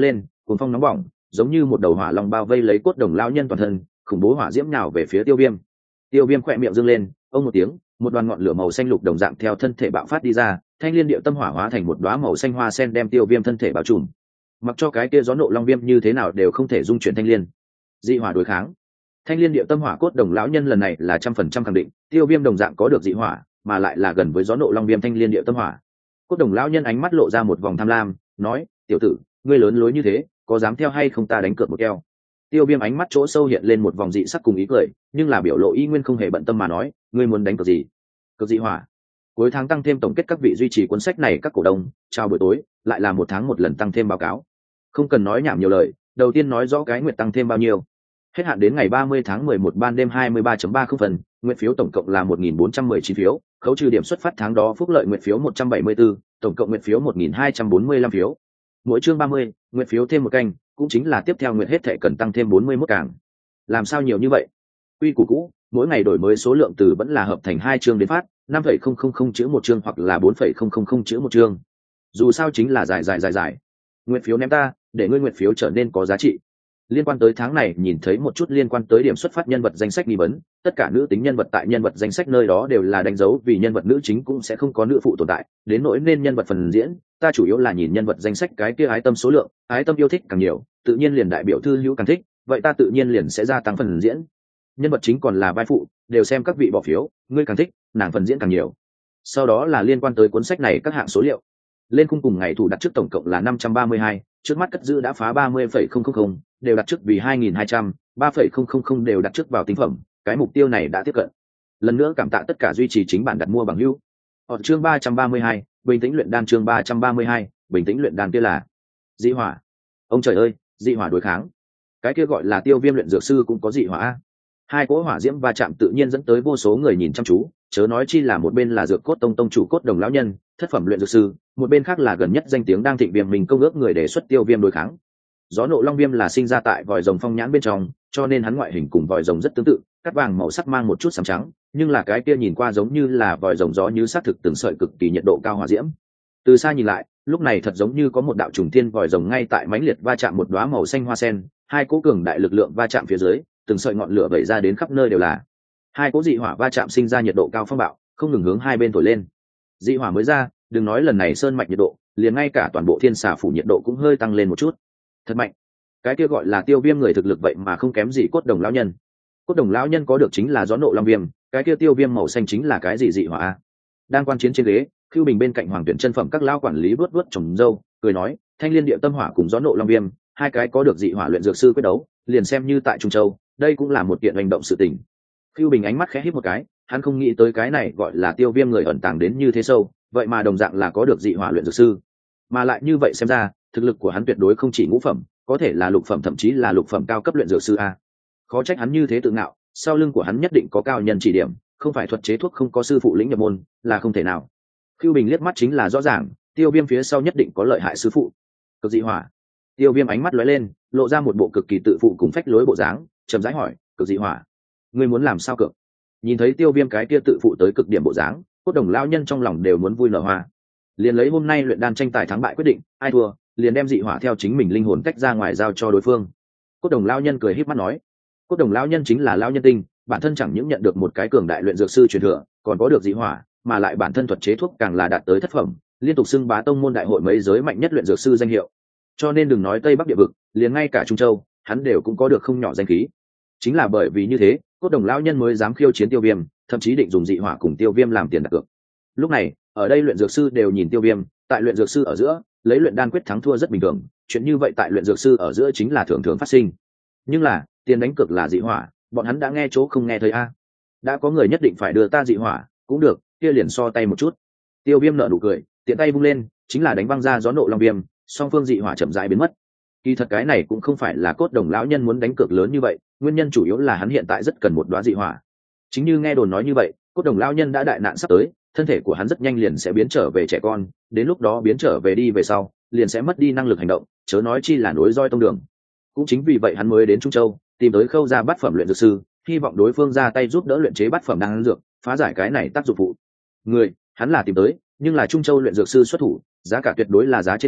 cuồng phong nóng bỏng giống như một đầu hỏa long bao vây lấy cốt đồng lão nhân toàn thân, khủng bố hỏa diễm nhào về phía Tiêu Viêm. Tiêu Viêm khỏe miệng dương lên, ông một tiếng, một đoàn ngọn lửa màu xanh lục đồng dạng theo thân thể bạo phát đi ra, thanh liên điệu tâm hỏa hóa thành một đóa màu xanh hoa sen đem Tiêu Viêm thân thể bao trùm. Mặc cho cái kia gió nộ long viêm như thế nào đều không thể dung chuyển thanh liên. Dị hỏa đối kháng. Thanh liên điệu tâm hỏa cốt đồng lão nhân lần này là 100% khẳng định, Tiêu Viêm đồng dạng có được dị hỏa, mà lại là gần với gió nộ long viêm thanh liên điệu tâm hỏa. Cốt đồng lão nhân ánh mắt lộ ra một vòng tham lam, nói: "Tiểu tử, ngươi lớn lối như thế, có dám theo hay không ta đánh cược một keo?" Tiêu Viêm ánh mắt chỗ sâu hiện lên một vòng dị sắc cùng ý cười, nhưng là biểu lộ y nguyên không hề bận tâm mà nói: "Ngươi muốn đánh cược gì?" "Cược dị hỏa." Cuối tháng tăng thêm tổng kết các vị duy trì cuốn sách này các cổ đông, chào buổi tối, lại là một tháng một lần tăng thêm báo cáo. Không cần nói nhảm nhiều lời, đầu tiên nói rõ cái nguyện tăng thêm bao nhiêu. Hết hạn đến ngày 30 tháng 11 ban đêm 23.30 phần, nguyện phiếu tổng cộng là 1.419 phiếu, khấu trừ điểm xuất phát tháng đó phúc lợi nguyện phiếu 174, tổng cộng nguyện phiếu 1.245 phiếu. Mỗi chương 30, nguyện phiếu thêm một canh, cũng chính là tiếp theo nguyện hết thể cần tăng thêm 41 càng. Làm sao nhiều như vậy? Quy củ cũ, mỗi ngày đổi mới số lượng từ vẫn là hợp thành 2 chương đến phát, 5,000 chữ một chương hoặc là 4,000 chữ một chương. Dù sao chính là dài. Nguyện phiếu ném ta, để ngươi nguyện phiếu trở nên có giá trị. Liên quan tới tháng này nhìn thấy một chút liên quan tới điểm xuất phát nhân vật danh sách nghi vấn, tất cả nữ tính nhân vật tại nhân vật danh sách nơi đó đều là đánh dấu vì nhân vật nữ chính cũng sẽ không có nữ phụ tồn tại, đến nỗi nên nhân vật phần diễn, ta chủ yếu là nhìn nhân vật danh sách cái kia ái tâm số lượng, ái tâm yêu thích càng nhiều, tự nhiên liền đại biểu thư hữu càng thích, vậy ta tự nhiên liền sẽ gia tăng phần diễn. Nhân vật chính còn là vai phụ, đều xem các vị bỏ phiếu, ngươi càng thích, nàng phần diễn càng nhiều. Sau đó là liên quan tới cuốn sách này các hạng số liệu. Lên khung cùng ngày thủ đặt trước tổng cộng là 532, trước mắt cất giữ đã phá 30,000, đều đặt trước vì 2.200, 3,000 đều đặt trước vào tinh phẩm, cái mục tiêu này đã tiếp cận. Lần nữa cảm tạ tất cả duy trì chính bản đặt mua bằng hữu. Ở chương 332, bình tĩnh luyện đan chương 332, bình tĩnh luyện đan kia là dị hỏa. Ông trời ơi, dị hỏa đối kháng. Cái kia gọi là Tiêu Viêm luyện dược sư cũng có dị hỏa. Hai cỗ hỏa diễm va chạm tự nhiên dẫn tới vô số người nhìn chăm chú, chớ nói chi là một bên là dược cốt tông chủ cốt đồng lão nhân, thất phẩm luyện dược sư, một bên khác là gần nhất danh tiếng đang thịnh viêm mình công ước người đề xuất Tiêu Viêm đối kháng. Gió nộ long viêm là sinh ra tại vòi rồng phong nhãn bên trong, cho nên hắn ngoại hình cùng vòi rồng rất tương tự, cắt vàng màu sắc mang một chút xám trắng, nhưng là cái kia nhìn qua giống như là vòi rồng gió như sát thực từng sợi cực kỳ nhiệt độ cao hỏa diễm. Từ xa nhìn lại, lúc này thật giống như có một đạo trùng thiên vòi rồng ngay tại mãnh liệt va chạm một đóa màu xanh hoa sen, hai cỗ cường đại lực lượng va chạm phía dưới, từng sợi ngọn lửa vẩy ra đến khắp nơi đều là. Hai cỗ dị hỏa va chạm sinh ra nhiệt độ cao phong bạo, không ngừng hướng hai bên thổi lên. Dị hỏa mới ra, đừng nói lần này sơn mạch nhiệt độ, liền ngay cả toàn bộ thiên xà phủ nhiệt độ cũng hơi tăng lên một chút. Thật mạnh. Cái kia gọi là Tiêu Viêm người thực lực vậy mà không kém gì cốt đồng lão nhân. Cốt đồng lão nhân có được chính là gió nộ long viêm, cái kia Tiêu Viêm màu xanh chính là cái gì dị hỏa? Đang quan chiến trên ghế, Khưu Bình bên cạnh Hoàng Tuyển chân phẩm các lão quản lý vuốt trồng râu, cười nói, Thanh Liên Điệu Tâm Hỏa cùng gió nộ long viêm, hai cái có được dị hỏa luyện dược sư quyết đấu, liền xem như tại Trung Châu, đây cũng là một kiện hành động sự tình. Khưu Bình ánh mắt khẽ híp một cái, hắn không nghĩ tới cái này gọi là Tiêu Viêm người ẩn tàng đến như thế sâu, vậy mà đồng dạng là có được dị hỏa luyện dược sư, mà lại như vậy xem ra, thực lực của hắn tuyệt đối không chỉ ngũ phẩm, có thể là lục phẩm thậm chí là lục phẩm cao cấp luyện dược sư a. Khó trách hắn như thế tự ngạo, sau lưng của hắn nhất định có cao nhân chỉ điểm, không phải thuật chế thuốc không có sư phụ lĩnh nhập môn, là không thể nào. Khưu Bình liếc mắt chính là rõ ràng, Tiêu Viêm phía sau nhất định có lợi hại sư phụ. Cực dị hỏa. Tiêu Viêm ánh mắt lóe lên, lộ ra một bộ cực kỳ tự phụ cùng phách lối bộ dáng, chậm rãi hỏi, cực dị hỏa, ngươi muốn làm sao cược? Nhìn thấy Tiêu Viêm cái kia tự phụ tới cực điểm bộ dáng, cốt đồng lão nhân trong lòng đều muốn vui nở hoa. Liền lấy hôm nay luyện đan tranh tài thắng bại quyết định, ai thua, liền đem dị hỏa theo chính mình linh hồn tách ra ngoài giao cho đối phương. Cốt đồng lão nhân cười híp mắt nói, cốt đồng lão nhân chính là lão nhân tinh, bản thân chẳng những nhận được một cái cường đại luyện dược sư truyền thừa, còn có được dị hỏa, mà lại bản thân thuật chế thuốc càng là đạt tới thất phẩm, liên tục xưng bá tông môn đại hội mấy giới mạnh nhất luyện dược sư danh hiệu. Cho nên đừng nói Tây Bắc địa vực, liền ngay cả Trung Châu, hắn đều cũng có được không nhỏ danh khí. Chính là bởi vì như thế, cốt đồng lão nhân mới dám khiêu chiến Tiêu Viêm, thậm chí định dùng dị hỏa cùng Tiêu Viêm làm tiền đặt cược. Lúc này, ở đây luyện dược sư đều nhìn Tiêu Viêm, tại luyện dược sư ở giữa, lấy luyện đan quyết thắng thua rất bình thường, chuyện như vậy tại luyện dược sư ở giữa chính là thường thường phát sinh. Nhưng là, tiền đánh cược là dị hỏa, bọn hắn đã nghe chỗ không nghe thấy a. Đã có người nhất định phải đưa ta dị hỏa, cũng được, kia liền so tay một chút. Tiêu Viêm nở nụ cười, tiện tay vung lên, chính là đánh văng ra gió nộ long viêm, song phương dị hỏa chậm rãi biến mất. Kỳ thật cái này cũng không phải là cốt đồng lão nhân muốn đánh cược lớn như vậy, nguyên nhân chủ yếu là hắn hiện tại rất cần một đóa dị hỏa. Chính như nghe đồn nói như vậy, cốt đồng lão nhân đã đại nạn sắp tới, thân thể của hắn rất nhanh liền sẽ biến trở về trẻ con, đến lúc đó biến trở về đi về sau, liền sẽ mất đi năng lực hành động, chớ nói chi là nối roi tông đường. Cũng chính vì vậy hắn mới đến Trung Châu, tìm tới Khâu gia bát phẩm luyện dược sư, hy vọng đối phương ra tay giúp đỡ luyện chế bát phẩm đan dược, phá giải cái này tác dụng phụ. Người, hắn là tìm tới, nhưng là Trung Châu luyện dược sư xuất thủ, giá cả tuyệt đối là giá trên trời,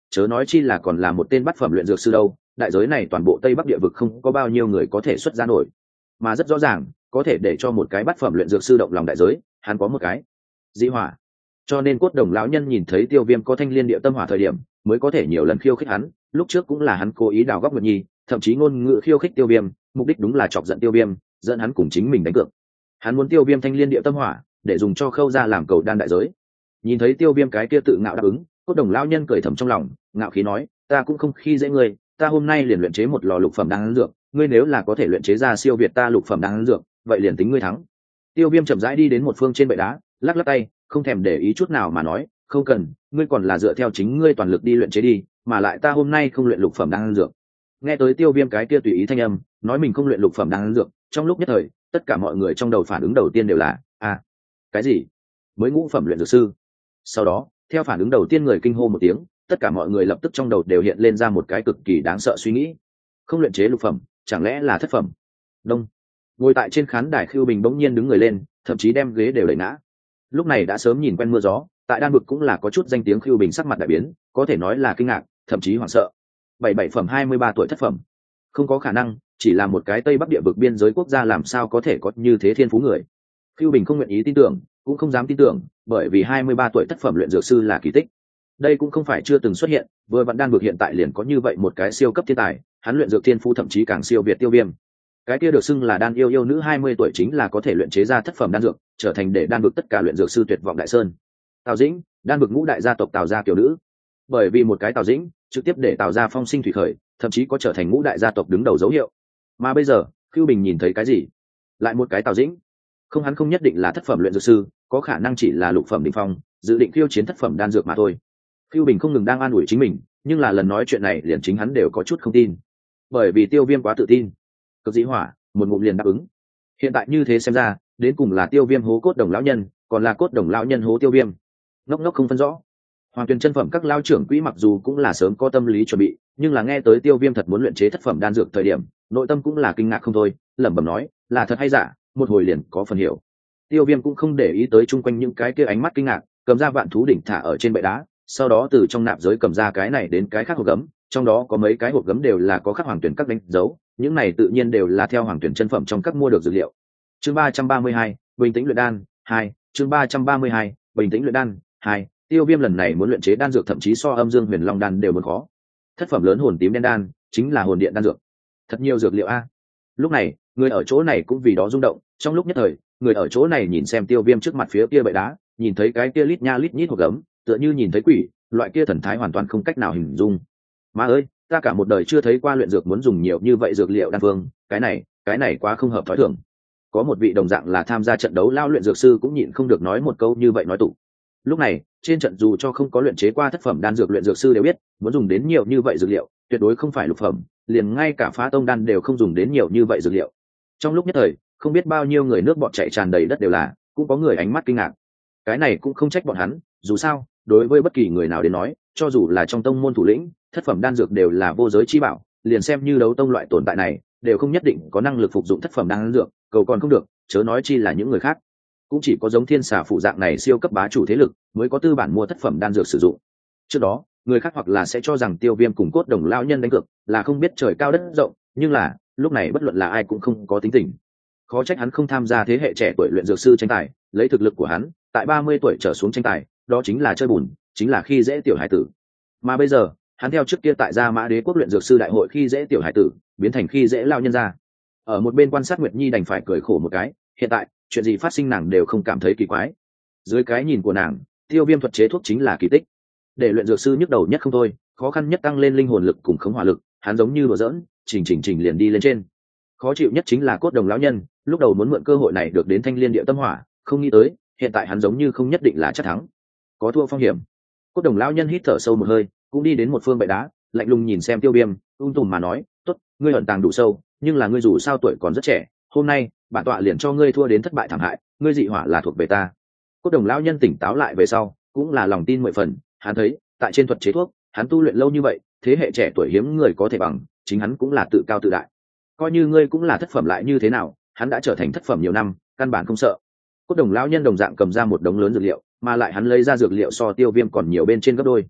chớ nói chi là còn là một tên bát phẩm luyện dược sư đâu. Đại giới này toàn bộ Tây Bắc địa vực không có bao nhiêu người có thể xuất ra nổi, mà rất rõ ràng có thể để cho một cái bát phẩm luyện dược sư động lòng đại giới, hắn có một cái dị hỏa. Cho nên Cốt Đồng lão nhân nhìn thấy Tiêu Viêm có thanh liên địa tâm hỏa thời điểm mới có thể nhiều lần khiêu khích hắn. Lúc trước cũng là hắn cố ý đào góc Nguyệt Nhi, thậm chí ngôn ngữ khiêu khích Tiêu Viêm, mục đích đúng là chọc giận Tiêu Viêm, dẫn hắn cùng chính mình đánh cược. Hắn muốn Tiêu Viêm thanh liên địa tâm hỏa để dùng cho Khâu ra làm cầu đan đại giới. Nhìn thấy Tiêu Viêm cái kia tự ngạo đáp ứng, Cốt Đồng lão nhân cười thầm trong lòng, ngạo khí nói: ta cũng không khi dễ ngươi, ta hôm nay liền luyện chế một lò lục phẩm đan dược, ngươi nếu là có thể luyện chế ra siêu việt ta lục phẩm đan dược, vậy liền tính ngươi thắng. Tiêu Viêm chậm rãi đi đến một phương trên bệ đá, lắc lắc tay, không thèm để ý chút nào mà nói: không cần, ngươi còn là dựa theo chính ngươi toàn lực đi luyện chế đi, mà lại ta hôm nay không luyện lục phẩm đan dược. Nghe tới Tiêu Viêm cái kia tùy ý thanh âm, nói mình không luyện lục phẩm đan dược, trong lúc nhất thời, tất cả mọi người trong đầu phản ứng đầu tiên đều là: cái gì? Mới ngũ phẩm luyện dược sư? Sau đó, theo phản ứng đầu tiên người kinh hô một tiếng, tất cả mọi người lập tức trong đầu đều hiện lên ra một cái cực kỳ đáng sợ suy nghĩ. Không luyện chế lục phẩm, chẳng lẽ là thất phẩm? Đông. Ngồi tại trên khán đài Khưu Bình bỗng nhiên đứng người lên, thậm chí đem ghế đều đẩy ngã. Lúc này đã sớm nhìn quen mưa gió, tại đan vực cũng là có chút danh tiếng Khưu Bình sắc mặt đại biến, có thể nói là kinh ngạc, thậm chí hoảng sợ. Bảy phẩm 23 tuổi thất phẩm, không có khả năng, chỉ là một cái Tây Bắc địa vực biên giới quốc gia làm sao có thể có như thế thiên phú người. Khưu Bình không nguyện ý tin tưởng, cũng không dám tin tưởng, bởi vì 23 tuổi thất phẩm luyện dược sư là kỳ tích. Đây cũng không phải chưa từng xuất hiện, vừa vặn đan vực hiện tại liền có như vậy một cái siêu cấp thiên tài, hắn luyện dược thiên phú thậm chí càng siêu việt Tiêu Viêm. Cái kia được xưng là đan yêu nữ 20 tuổi chính là có thể luyện chế ra thất phẩm đan dược, trở thành để đan vực tất cả luyện dược sư tuyệt vọng đại sơn. Tào Dĩnh, đan vực ngũ đại gia tộc Tào gia tiểu nữ. Bởi vì một cái Tào Dĩnh, trực tiếp để Tào gia phong sinh thủy khởi, thậm chí có trở thành ngũ đại gia tộc đứng đầu dấu hiệu. Mà bây giờ, Khưu Bình nhìn thấy cái gì? Lại một cái Tào Dĩnh. Không, hắn không nhất định là thất phẩm luyện dược sư, có khả năng chỉ là lục phẩm đỉnh phong, dự định khiêu chiến thất phẩm đan dược mà thôi. Khưu Bình không ngừng đang an ủi chính mình, nhưng là lần nói chuyện này liền chính hắn đều có chút không tin, bởi vì Tiêu Viêm quá tự tin. Cực dĩ hỏa, một ngụm liền đáp ứng. Hiện tại như thế xem ra, đến cùng là Tiêu Viêm hố Cốt Đồng lão nhân, còn là Cốt Đồng lão nhân hố Tiêu Viêm. Ngốc ngốc không phân rõ. Hoàng Tuyền chân phẩm các lao trưởng quỹ mặc dù cũng là sớm có tâm lý chuẩn bị, nhưng là nghe tới Tiêu Viêm thật muốn luyện chế thất phẩm đan dược thời điểm, nội tâm cũng là kinh ngạc không thôi, lẩm bẩm nói, là thật hay giả, một hồi liền có phần hiểu. Tiêu Viêm cũng không để ý tới chung quanh những cái kia ánh mắt kinh ngạc, cầm ra vạn thú đỉnh thả ở trên bệ đá, sau đó từ trong nạp giới cầm ra cái này đến cái khác hộp gấm, trong đó có mấy cái hộp gấm đều là có khắc Hoàng Tuyền các đánh dấu, những này tự nhiên đều là theo Hoàng Tuyền chân phẩm trong các mua được dược liệu. Chương 332, bình tĩnh luyện đan 2, chương 332, bình tĩnh luyện đan 2. Tiêu Viêm lần này muốn luyện chế đan dược thậm chí so Âm Dương Huyền Long đan đều muốn khó. Thất phẩm lớn hồn tím đen đan, chính là hồn điện đan dược. Thật nhiều dược liệu a. Lúc này, người ở chỗ này cũng vì đó rung động, trong lúc nhất thời, người ở chỗ này nhìn xem Tiêu Viêm trước mặt phía kia bệ đá, nhìn thấy cái kia lít nha lít nhít hộp gấm, tựa như nhìn thấy quỷ, loại kia thần thái hoàn toàn không cách nào hình dung. Má ơi, ta cả một đời chưa thấy qua luyện dược muốn dùng nhiều như vậy dược liệu đan phương, cái này quá không hợp thói thường. Có một vị đồng dạng là tham gia trận đấu lao luyện dược sư cũng nhịn không được nói một câu như vậy nói tụ. Lúc này, trên trận dù cho không có luyện chế qua thất phẩm đan dược luyện dược sư đều biết, muốn dùng đến nhiều như vậy dược liệu, tuyệt đối không phải lục phẩm, liền ngay cả Phá Tông đan đều không dùng đến nhiều như vậy dược liệu. Trong lúc nhất thời, không biết bao nhiêu người nước bọt chảy tràn đầy đất đều là, cũng có người ánh mắt kinh ngạc. Cái này cũng không trách bọn hắn, dù sao, đối với bất kỳ người nào đến nói, cho dù là trong tông môn thủ lĩnh, thất phẩm đan dược đều là vô giới chi bảo, liền xem như đấu tông loại tồn tại này, đều không nhất định có năng lực phục dụng thất phẩm đan dược, cầu còn không được, chớ nói chi là những người khác. Cũng chỉ có giống Thiên Xà phụ dạng này siêu cấp bá chủ thế lực mới có tư bản mua thất phẩm đan dược sử dụng. Trước đó, người khác hoặc là sẽ cho rằng Tiêu Viêm cùng Cốt Đồng lão nhân đánh cược là không biết trời cao đất rộng, nhưng là, lúc này bất luận là ai cũng không có tính tình. Khó trách hắn không tham gia thế hệ trẻ tuổi luyện dược sư tranh tài, lấy thực lực của hắn, tại 30 tuổi trở xuống tranh tài, đó chính là chơi bùn, chính là khi dễ tiểu hải tử. Mà bây giờ, hắn theo trước kia tại Gia Mã Đế quốc luyện dược sư đại hội khi dễ tiểu hải tử, biến thành khi dễ lão nhân gia. Ở một bên quan sát Nguyệt Nhi đành phải cười khổ một cái, hiện tại, chuyện gì phát sinh nàng đều không cảm thấy kỳ quái. Dưới cái nhìn của nàng, Tiêu Viêm thuật chế thuốc chính là kỳ tích. Để luyện dược sư nhức đầu nhất không thôi, khó khăn nhất tăng lên linh hồn lực cùng khống hỏa lực, hắn giống như đùa giỡn, chỉnh liền đi lên trên. Khó chịu nhất chính là Cốt Đồng lão nhân, lúc đầu muốn mượn cơ hội này được đến thanh liên địa tâm hỏa, không nghĩ tới, hiện tại hắn giống như không nhất định là chắc thắng, có thua phong hiểm. Cốt Đồng lão nhân hít thở sâu một hơi, cũng đi đến một phương bệ đá, lạnh lùng nhìn xem Tiêu Viêm, tùm mà nói, "Tốt, ngươi ẩn tàng đủ sâu, nhưng là ngươi dù sao tuổi còn rất trẻ, hôm nay, bản tọa liền cho ngươi thua đến thất bại thảm hại, ngươi dị hỏa là thuộc về ta." Cốt Đồng lão nhân tỉnh táo lại về sau, cũng là lòng tin 10 phần, hắn thấy, tại trên thuật chế thuốc, hắn tu luyện lâu như vậy, thế hệ trẻ tuổi hiếm người có thể bằng, chính hắn cũng là tự cao tự đại. Coi như ngươi cũng là thất phẩm lại như thế nào, hắn đã trở thành thất phẩm nhiều năm, căn bản không sợ. Cốt Đồng lão nhân đồng dạng cầm ra một đống lớn dược liệu, mà lại hắn lấy ra dược liệu so Tiêu Viêm còn nhiều bên trên gấp đôi.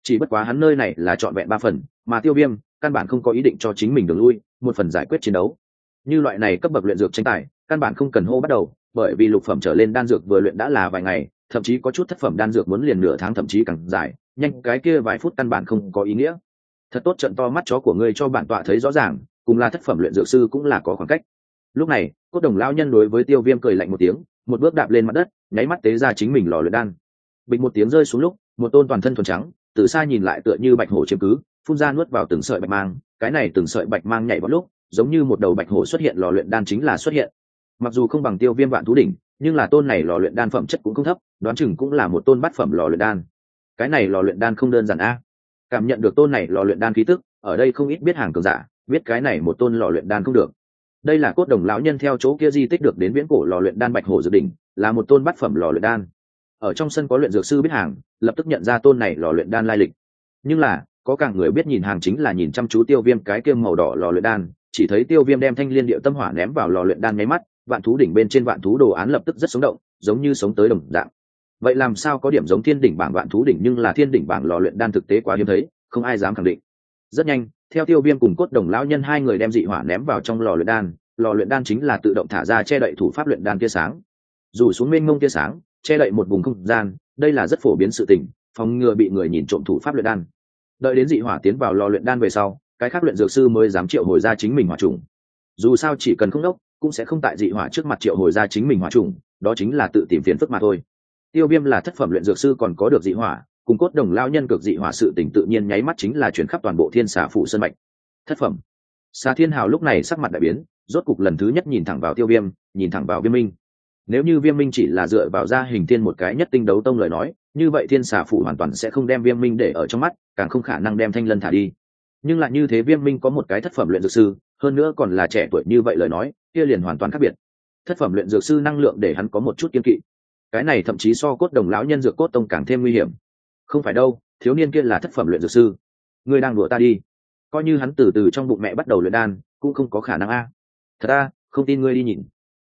chỉ bất quá hắn nơi này là trọn vẹn 3 phần, mà Tiêu Viêm căn bản không có ý định cho chính mình đường lui, một phần giải quyết chiến đấu. Như loại này cấp bậc luyện dược tranh tài, căn bản không cần hô bắt đầu, bởi vì lục phẩm trở lên đan dược vừa luyện đã là vài ngày, thậm chí có chút thất phẩm đan dược muốn liền nửa tháng thậm chí càng dài, nhanh cái kia vài phút căn bản không có ý nghĩa. Thật tốt, trận to mắt chó của ngươi cho bản tọa thấy rõ ràng, cùng là thất phẩm luyện dược sư cũng là có khoảng cách. Lúc này, Cốt Đồng lão nhân đối với Tiêu Viêm cười lạnh một tiếng, một bước đạp lên mặt đất, nháy mắt tế ra chính mình lò luyện đan. Bịch một tiếng rơi xuống lúc, một tôn toàn thân thuần trắng, từ xa nhìn lại tựa như bạch hổ chiếm cứ, phun ra nuốt vào từng sợi bạch mang, cái này từng sợi bạch mang nhảy vào lúc, giống như một đầu bạch hổ xuất hiện, lò luyện đan chính là xuất hiện. Mặc dù không bằng Tiêu Viêm vạn thú đỉnh, nhưng là tôn này lò luyện đan phẩm chất cũng không thấp, đoán chừng cũng là một tôn bát phẩm lò luyện đan. Cái này lò luyện đan không đơn giản a. Cảm nhận được tôn này lò luyện đan khí tức, ở đây không ít biết hàng cường giả, biết cái này một tôn lò luyện đan không được. Đây là Cốt Đồng lão nhân theo chỗ kia di tích được đến viễn cổ lò luyện đan bạch hổ dược đỉnh, là một tôn bát phẩm lò luyện đan. Ở trong sân có luyện dược sư biết hàng, lập tức nhận ra tôn này lò luyện đan lai lịch. Nhưng là, có càng người biết nhìn hàng chính là nhìn chăm chú Tiêu Viêm cái kia màu đỏ lò luyện đan, chỉ thấy Tiêu Viêm đem thanh liên điệu tâm hỏa ném vào lò luyện đan nháy mắt, vạn thú đỉnh bên trên vạn thú đồ án lập tức rất sống động, giống như sống tới đồng dạng. Vậy làm sao có điểm giống thiên đỉnh bảng vạn thú đỉnh, nhưng là thiên đỉnh bảng lò luyện đan thực tế quá hiếm thấy, không ai dám khẳng định. Rất nhanh, theo Tiêu Viêm cùng Cốt Đồng lão nhân hai người đem dị hỏa ném vào trong lò luyện đan chính là tự động thả ra che đậy thủ pháp luyện đan tia sáng. Dù xuống mênh mông tia sáng, che đậy một vùng không gian, đây là rất phổ biến sự tình, phòng ngừa bị người nhìn trộm thủ pháp luyện đan. Đợi đến dị hỏa tiến vào lò luyện đan về sau, cái khác luyện dược sư mới dám triệu hồi ra chính mình hỏa trùng. Dù sao chỉ cần không đốc, cũng sẽ không tại dị hỏa trước mặt triệu hồi ra chính mình hỏa trùng, đó chính là tự tìm phiền phức mà thôi. Tiêu Viêm là thất phẩm luyện dược sư còn có được dị hỏa, cùng Cốt Đồng lão nhân cực dị hỏa sự tình tự nhiên nháy mắt chính là chuyển khắp toàn bộ Thiên Xà phủ sơn mạch. Thất phẩm. Xà Thiên Hào lúc này sắc mặt đại biến, rốt cục lần thứ nhất nhìn thẳng vào Tiêu Viêm, nhìn thẳng vào Viêm Minh. Nếu như Viêm Minh chỉ là dựa vào gia hình thiên một cái nhất tinh đấu tông lời nói, như vậy Thiên Xà phủ hoàn toàn sẽ không đem Viêm Minh để ở trong mắt, càng không khả năng đem Thanh Lân thả đi. Nhưng lại như thế Viêm Minh có một cái thất phẩm luyện dược sư, hơn nữa còn là trẻ tuổi như vậy lời nói, kia liền hoàn toàn khác biệt. Thất phẩm luyện dược sư năng lượng để hắn có một chút kiên kỵ. Cái này thậm chí so Cốt Đồng lão nhân dược cốt tông càng thêm nguy hiểm. Không phải đâu, thiếu niên kia là thất phẩm luyện dược sư. Ngươi đang đùa ta đi. Coi như hắn từ từ trong bụng mẹ bắt đầu luyện đan, cũng không có khả năng a. Thật a, không tin ngươi đi nhìn.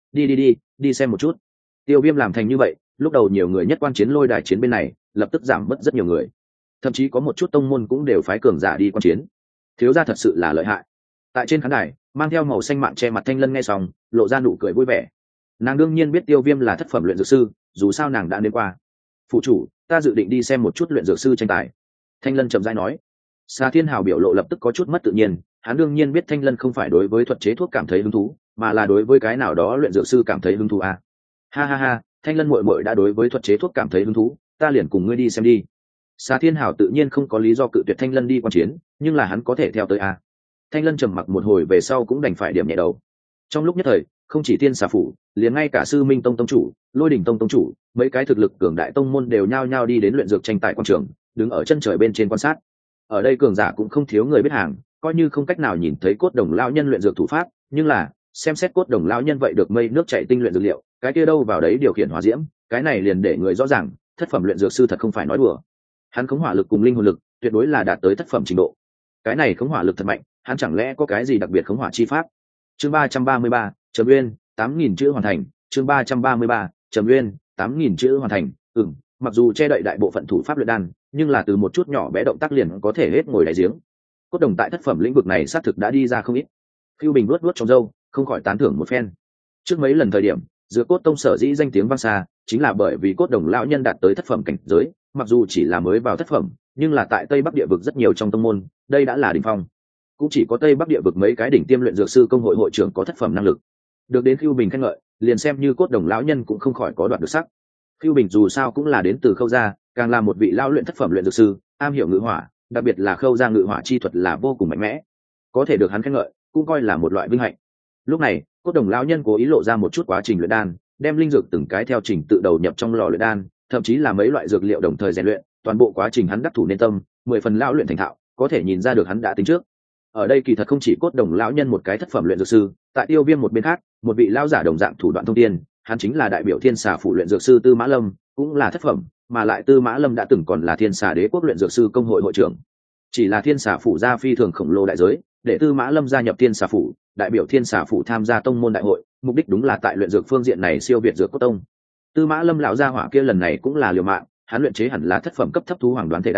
Đi xem một chút. Tiêu Viêm làm thành như vậy, lúc đầu nhiều người nhất quan chiến lôi đài chiến bên này, lập tức giảm mất rất nhiều người. Thậm chí có một chút tông môn cũng đều phái cường giả đi quan chiến. Thiếu gia thật sự là lợi hại. Tại trên khán đài, mang theo màu xanh mạng che mặt Thanh Lân nghe xong, lộ ra nụ cười vui vẻ. Nàng đương nhiên biết Tiêu Viêm là thất phẩm luyện dược sư, dù sao nàng đã đến qua. Phụ chủ, ta dự định đi xem một chút luyện dược sư tranh tài. Thanh Lân chậm rãi nói. Xà Thiên Hào biểu lộ lập tức có chút mất tự nhiên, hắn đương nhiên biết Thanh Lân không phải đối với thuật chế thuốc cảm thấy hứng thú, mà là đối với cái nào đó luyện dược sư cảm thấy hứng thú à. Ha, Thanh Lân muội muội đã đối với thuật chế thuốc cảm thấy hứng thú, ta liền cùng ngươi đi xem đi. Xà Thiên Hào tự nhiên không có lý do cự tuyệt Thanh Lân đi quan chiến, nhưng là hắn có thể theo tới à. Thanh Lân trầm mặc một hồi về sau cũng đành phải điểm nhẹ đầu. Trong lúc nhất thời, không chỉ Thiên Xà phủ, liền ngay cả Sư Minh tông tông chủ, Lôi Đỉnh tông tông chủ, mấy cái thực lực cường đại tông môn đều nhao nhao đi đến luyện dược tranh tài quan trường, đứng ở chân trời bên trên quan sát. Ở đây cường giả cũng không thiếu người biết hàng, coi như không cách nào nhìn thấy Cốt Đồng lão nhân luyện dược thủ pháp, nhưng là xem xét Cốt Đồng lão nhân vậy được mây nước chảy tinh luyện dược liệu, cái kia đâu vào đấy điều khiển hỏa diễm, cái này liền để người rõ ràng, thất phẩm luyện dược sư thật không phải nói đùa. Hắn khống hỏa lực cùng linh hồn lực, tuyệt đối là đạt tới thất phẩm trình độ. Cái này khống hỏa lực thật mạnh, hắn chẳng lẽ có cái gì đặc biệt khống hỏa chi pháp? Chương 333, Trầm Uyên, 8000 chữ hoàn thành. Chương 333, Trầm Uyên, 8000 chữ hoàn thành. Mặc dù che đậy đại bộ phận thủ pháp luyện đan, nhưng là từ một chút nhỏ bé động tác liền có thể hết ngồi đáy giếng. Cốt Đồng tại thất phẩm lĩnh vực này xác thực đã đi ra không ít. Phiêu Bình luốt trong râu, không khỏi tán thưởng một phen. Trước mấy lần thời điểm, giữa Cốt Tông sở dĩ danh tiếng vang xa, chính là bởi vì Cốt Đồng lão nhân đạt tới thất phẩm cảnh giới, mặc dù chỉ là mới vào thất phẩm, nhưng là tại Tây Bắc địa vực rất nhiều trong tông môn, đây đã là đỉnh phong. Cũng chỉ có Tây Bắc địa vực mấy cái đỉnh tiêm luyện dược sư công hội hội trưởng có thất phẩm năng lực. Được đến Phiêu Bình khen ngợi, liền xem như Cốt Đồng lão nhân cũng không khỏi có đoạt được sắc. Phiêu Bình dù sao cũng là đến từ Khâu gia, càng là một vị lão luyện thất phẩm luyện dược sư, am hiểu ngự hỏa, đặc biệt là Khâu gia ngự hỏa chi thuật là vô cùng mạnh mẽ. Có thể được hắn khen ngợi, cũng coi là một loại vinh hạnh. Lúc này, Cốt Đồng lão nhân cố ý lộ ra một chút quá trình luyện đan, đem linh dược từng cái theo trình tự đầu nhập trong lò luyện đan, thậm chí là mấy loại dược liệu đồng thời rèn luyện, toàn bộ quá trình hắn đắc thủ nên tâm, 10 phần lão luyện thành thạo, có thể nhìn ra được hắn đã tính trước. Ở đây kỳ thật không chỉ Cốt Đồng lão nhân một cái thất phẩm luyện dược sư, tại Tiêu Viêm một bên khác, một vị lão giả đồng dạng thủ đoạn thông thiên, hắn chính là đại biểu Thiên Xà phủ luyện dược sư Tư Mã Lâm, cũng là thất phẩm, mà lại Tư Mã Lâm đã từng còn là Thiên Xà đế quốc luyện dược sư công hội hội trưởng. Chỉ là Thiên Xà phủ gia phi thường khổng lồ đại giới, để Tư Mã Lâm gia nhập Thiên Xà phủ, đại biểu Thiên Xà phủ tham gia tông môn đại hội, mục đích đúng là tại luyện dược phương diện này siêu việt dược cốt tông. Tư Mã Lâm lão gia hỏa kia lần này cũng là liều mạng, hắn luyện chế hẳn là thất phẩm cấp thấp thú hoàng đoán thể đan,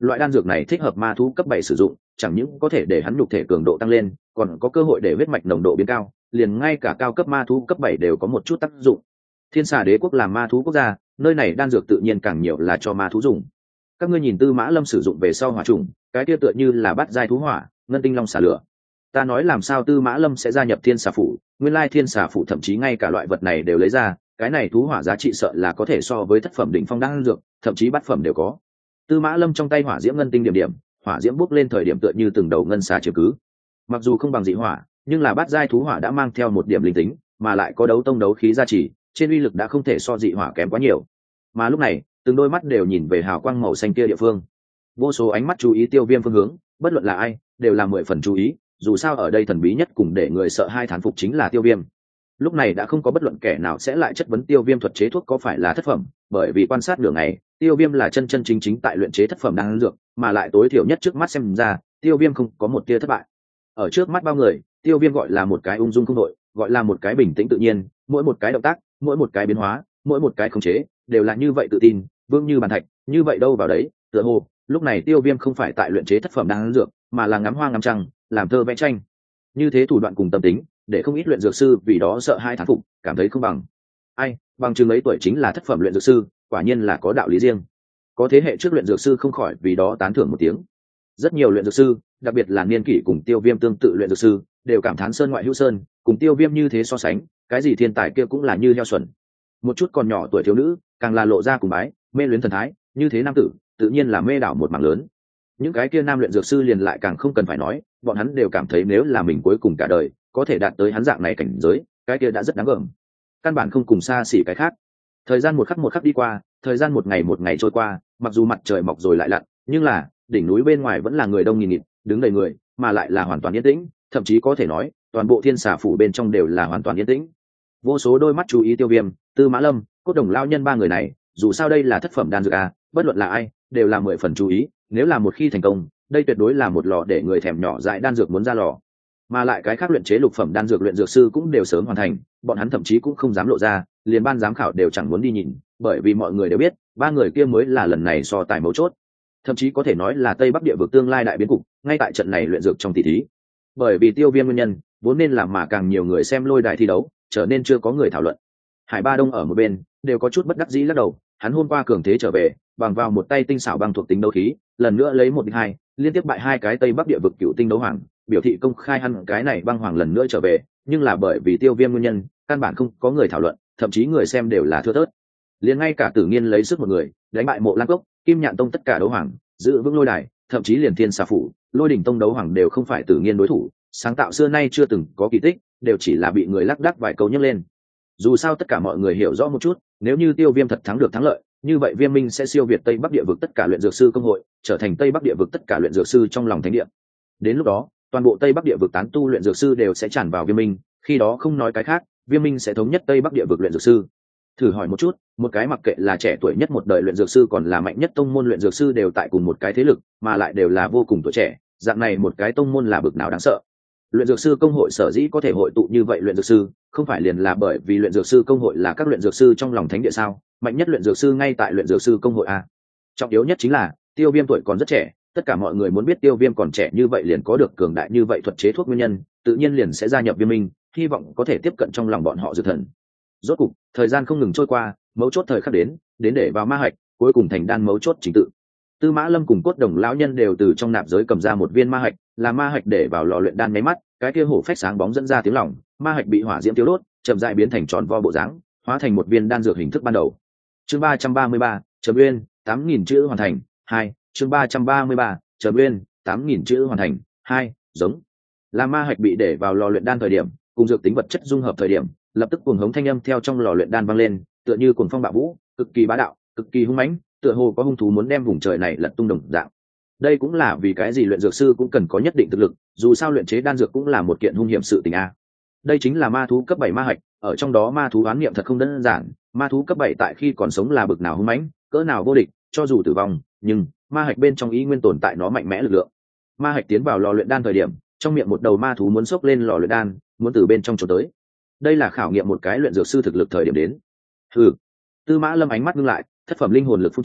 loại đan dược này thích hợp ma thú cấp 7 sử dụng, chẳng những có thể để hắn nhục thể cường độ tăng lên, còn có cơ hội để huyết mạch nồng độ biến cao, liền ngay cả cao cấp ma thú cấp 7 đều có một chút tác dụng. Thiên Xà Đế quốc làm ma thú quốc gia, nơi này đan dược tự nhiên càng nhiều là cho ma thú dùng. Các ngươi nhìn Tư Mã Lâm sử dụng về sau hỏa trùng, cái kia tựa như là bát giai thú hỏa, ngân tinh long xả lửa. Ta nói làm sao Tư Mã Lâm sẽ gia nhập Thiên Xà phủ, nguyên lai Thiên Xà phủ thậm chí ngay cả loại vật này đều lấy ra, cái này thú hỏa giá trị sợ là có thể so với thất phẩm đỉnh phong đan dược, thậm chí bát phẩm đều có. Tư Mã Lâm trong tay hỏa diễm ngân tinh điểm điểm, hỏa diễm bốc lên thời điểm tựa như từng đầu ngân xà chiếm cứ. Mặc dù không bằng dị hỏa, nhưng là bát giai thú hỏa đã mang theo một điểm linh tính, mà lại có đấu tông đấu khí gia trì, trên uy lực đã không thể so dị hỏa kém quá nhiều. Mà lúc này, từng đôi mắt đều nhìn về hào quang màu xanh kia địa phương. Vô số ánh mắt chú ý Tiêu Viêm phương hướng, bất luận là ai, đều là 10 phần chú ý, dù sao ở đây thần bí nhất cùng để người sợ hai thán phục chính là Tiêu Viêm. Lúc này đã không có bất luận kẻ nào sẽ lại chất vấn Tiêu Viêm thuật chế thuốc có phải là thất phẩm, bởi vì quan sát đường này, Tiêu Viêm là chân chân chính chính tại luyện chế thất phẩm đan dược, mà lại tối thiểu nhất trước mắt xem ra, Tiêu Viêm không có một tia thất bại. Ở trước mắt bao người, Tiêu Viêm gọi là một cái ung dung không đội, gọi là một cái bình tĩnh tự nhiên, mỗi một cái động tác, mỗi một cái biến hóa, mỗi một cái khống chế, đều là như vậy tự tin, vững như bàn thạch, như vậy đâu vào đấy. Tựa hồ lúc này Tiêu Viêm không phải tại luyện chế thất phẩm đan dược, mà là ngắm hoa ngắm trăng, làm thơ vẽ tranh. Như thế thủ đoạn cùng tâm tính, để không ít luyện dược sư vì đó sợ hai thán phục, cảm thấy không bằng. Ai, bằng chừng ấy tuổi chính là thất phẩm luyện dược sư, quả nhiên là có đạo lý riêng. Có thế hệ trước luyện dược sư không khỏi vì đó tán thưởng một tiếng. Rất nhiều luyện dược sư, đặc biệt là niên kỷ cùng Tiêu Viêm tương tự luyện dược sư, đều cảm thán sơn ngoại hữu sơn, cùng Tiêu Viêm như thế so sánh, cái gì thiên tài kia cũng là như heo xuẩn. Một chút còn nhỏ tuổi thiếu nữ, càng là lộ ra cùng bái, mê luyến thần thái, như thế nam tử, tự nhiên là mê đảo một mảng lớn. Những cái kia nam luyện dược sư liền lại càng không cần phải nói, bọn hắn đều cảm thấy nếu là mình cuối cùng cả đời có thể đạt tới hắn dạng này cảnh giới, cái kia đã rất đáng gờm. Căn bản không cùng xa xỉ cái khác. Thời gian một khắc đi qua, thời gian một ngày trôi qua, mặc dù mặt trời mọc rồi lại lặn, nhưng là đỉnh núi bên ngoài vẫn là người đông nghìn nghịt, đứng đầy người, mà lại là hoàn toàn yên tĩnh, thậm chí có thể nói, toàn bộ Thiên Xà phủ bên trong đều là hoàn toàn yên tĩnh. Vô số đôi mắt chú ý Tiêu Viêm, Tư Mã Lâm, Cốt Đồng lão nhân ba người này, dù sao đây là thất phẩm đan dược a, bất luận là ai, đều là 10 phần chú ý, nếu là một khi thành công, đây tuyệt đối là một lò để người thèm nhỏ dại đan dược muốn ra lò. Mà lại cái khác luyện chế lục phẩm đan dược luyện dược sư cũng đều sớm hoàn thành, bọn hắn thậm chí cũng không dám lộ ra, liền ban giám khảo đều chẳng muốn đi nhìn, bởi vì mọi người đều biết, ba người kia mới là lần này so tài mấu chốt. Thậm chí có thể nói là Tây Bắc địa vực tương lai đại biến cục, ngay tại trận này luyện dược trong tỷ thí. Bởi vì Tiêu Viêm nguyên nhân, vốn nên làm mà càng nhiều người xem lôi đài thi đấu, trở nên chưa có người thảo luận. Hải Ba Đông ở một bên, đều có chút bất đắc dĩ lắc đầu, hắn hôm qua cường thế trở về, bằng vào một tay tinh xảo băng thuộc tính đấu khí, lần nữa lấy 1-2, liên tiếp bại hai cái Tây Bắc địa vực cựu tinh đấu hoàng, biểu thị công khai hắn cái này băng hoàng lần nữa trở về, nhưng là bởi vì Tiêu Viêm nguyên nhân, căn bản không có người thảo luận, thậm chí người xem đều là thưa thớt. Liền ngay cả Tử Nghiên lấy sức một người, đánh bại Mộ Lan Cốc, Kim Nhạn Tông tất cả đấu hoàng, giữ vững lôi đài, thậm chí liền Thiên Xà phủ, Lôi Đỉnh Tông đấu hoàng đều không phải Tử Nghiên đối thủ, sáng tạo xưa nay chưa từng có kỳ tích, đều chỉ là bị người lắc đắc vài câu nhấc lên. Dù sao tất cả mọi người hiểu rõ một chút, nếu như Tiêu Viêm thật thắng được thắng lợi, như vậy Viêm Minh sẽ siêu việt Tây Bắc địa vực tất cả luyện dược sư công hội, trở thành Tây Bắc địa vực tất cả luyện dược sư trong lòng thánh địa. Đến lúc đó, toàn bộ Tây Bắc địa vực tán tu luyện dược sư đều sẽ tràn vào Viêm Minh, khi đó không nói cái khác, Viêm Minh sẽ thống nhất Tây Bắc địa vực luyện dược sư. Thử hỏi một chút, một cái mặc kệ là trẻ tuổi nhất một đời luyện dược sư còn là mạnh nhất tông môn luyện dược sư đều tại cùng một cái thế lực, mà lại đều là vô cùng tuổi trẻ, dạng này một cái tông môn là bực nào đáng sợ. Luyện dược sư công hội sở dĩ có thể hội tụ như vậy luyện dược sư, không phải liền là bởi vì luyện dược sư công hội là các luyện dược sư trong lòng thánh địa sao? Mạnh nhất luyện dược sư ngay tại luyện dược sư công hội a. Trọng yếu nhất chính là Tiêu Viêm tuổi còn rất trẻ, tất cả mọi người muốn biết Tiêu Viêm còn trẻ như vậy liền có được cường đại như vậy thuật chế thuốc nguyên nhân, tự nhiên liền sẽ gia nhập Viêm Minh, hy vọng có thể tiếp cận trong lòng bọn họ dược thần. Rốt cục, thời gian không ngừng trôi qua, mấu chốt thời khắc đến để vào ma hạch, cuối cùng thành đan mấu chốt chính tự. Tư Mã Lâm cùng Cốt Đồng lão nhân đều từ trong nạp giới cầm ra một viên ma hạch, là ma hạch để vào lò luyện đan nháy mắt, cái kia hổ phách sáng bóng dẫn ra tiếng lỏng, ma hạch bị hỏa diễm tiêu đốt, chậm rãi biến thành tròn vo bộ dáng, hóa thành một viên đan dược hình thức ban đầu. Chương 333, Trầm Uyên, 8000 chữ hoàn thành. 2, chương 333, Trầm Uyên, 8000 chữ hoàn thành. 2, giống. Là ma hạch bị để vào lò luyện đan thời điểm, cùng dược tính vật chất dung hợp thời điểm, lập tức cuồng hống thanh âm theo trong lò luyện đan vang lên, tựa như cuồng phong bạo vũ, cực kỳ bá đạo, cực kỳ hung mãnh, tựa hồ có hung thú muốn đem vùng trời này lật tung đồng dạng. Đây cũng là vì cái gì luyện dược sư cũng cần có nhất định thực lực, dù sao luyện chế đan dược cũng là một kiện hung hiểm sự tình a. Đây chính là ma thú cấp 7 ma hạch, ở trong đó ma thú oán niệm thật không đơn giản, ma thú cấp 7 tại khi còn sống là bực nào hung mãnh, cỡ nào vô địch, cho dù tử vong, nhưng ma hạch bên trong ý nguyên tồn tại nó mạnh mẽ lực lượng. Ma hạch tiến vào lò luyện đan thời điểm, trong miệng một đầu ma thú muốn xốc lên lò luyện đan, muốn từ bên trong trốn tới. Đây là khảo nghiệm một cái luyện dược sư thực lực thời điểm đến. Tư Mã Lâm ánh mắt ngưng lại, thất phẩm linh hồn lực phun trào,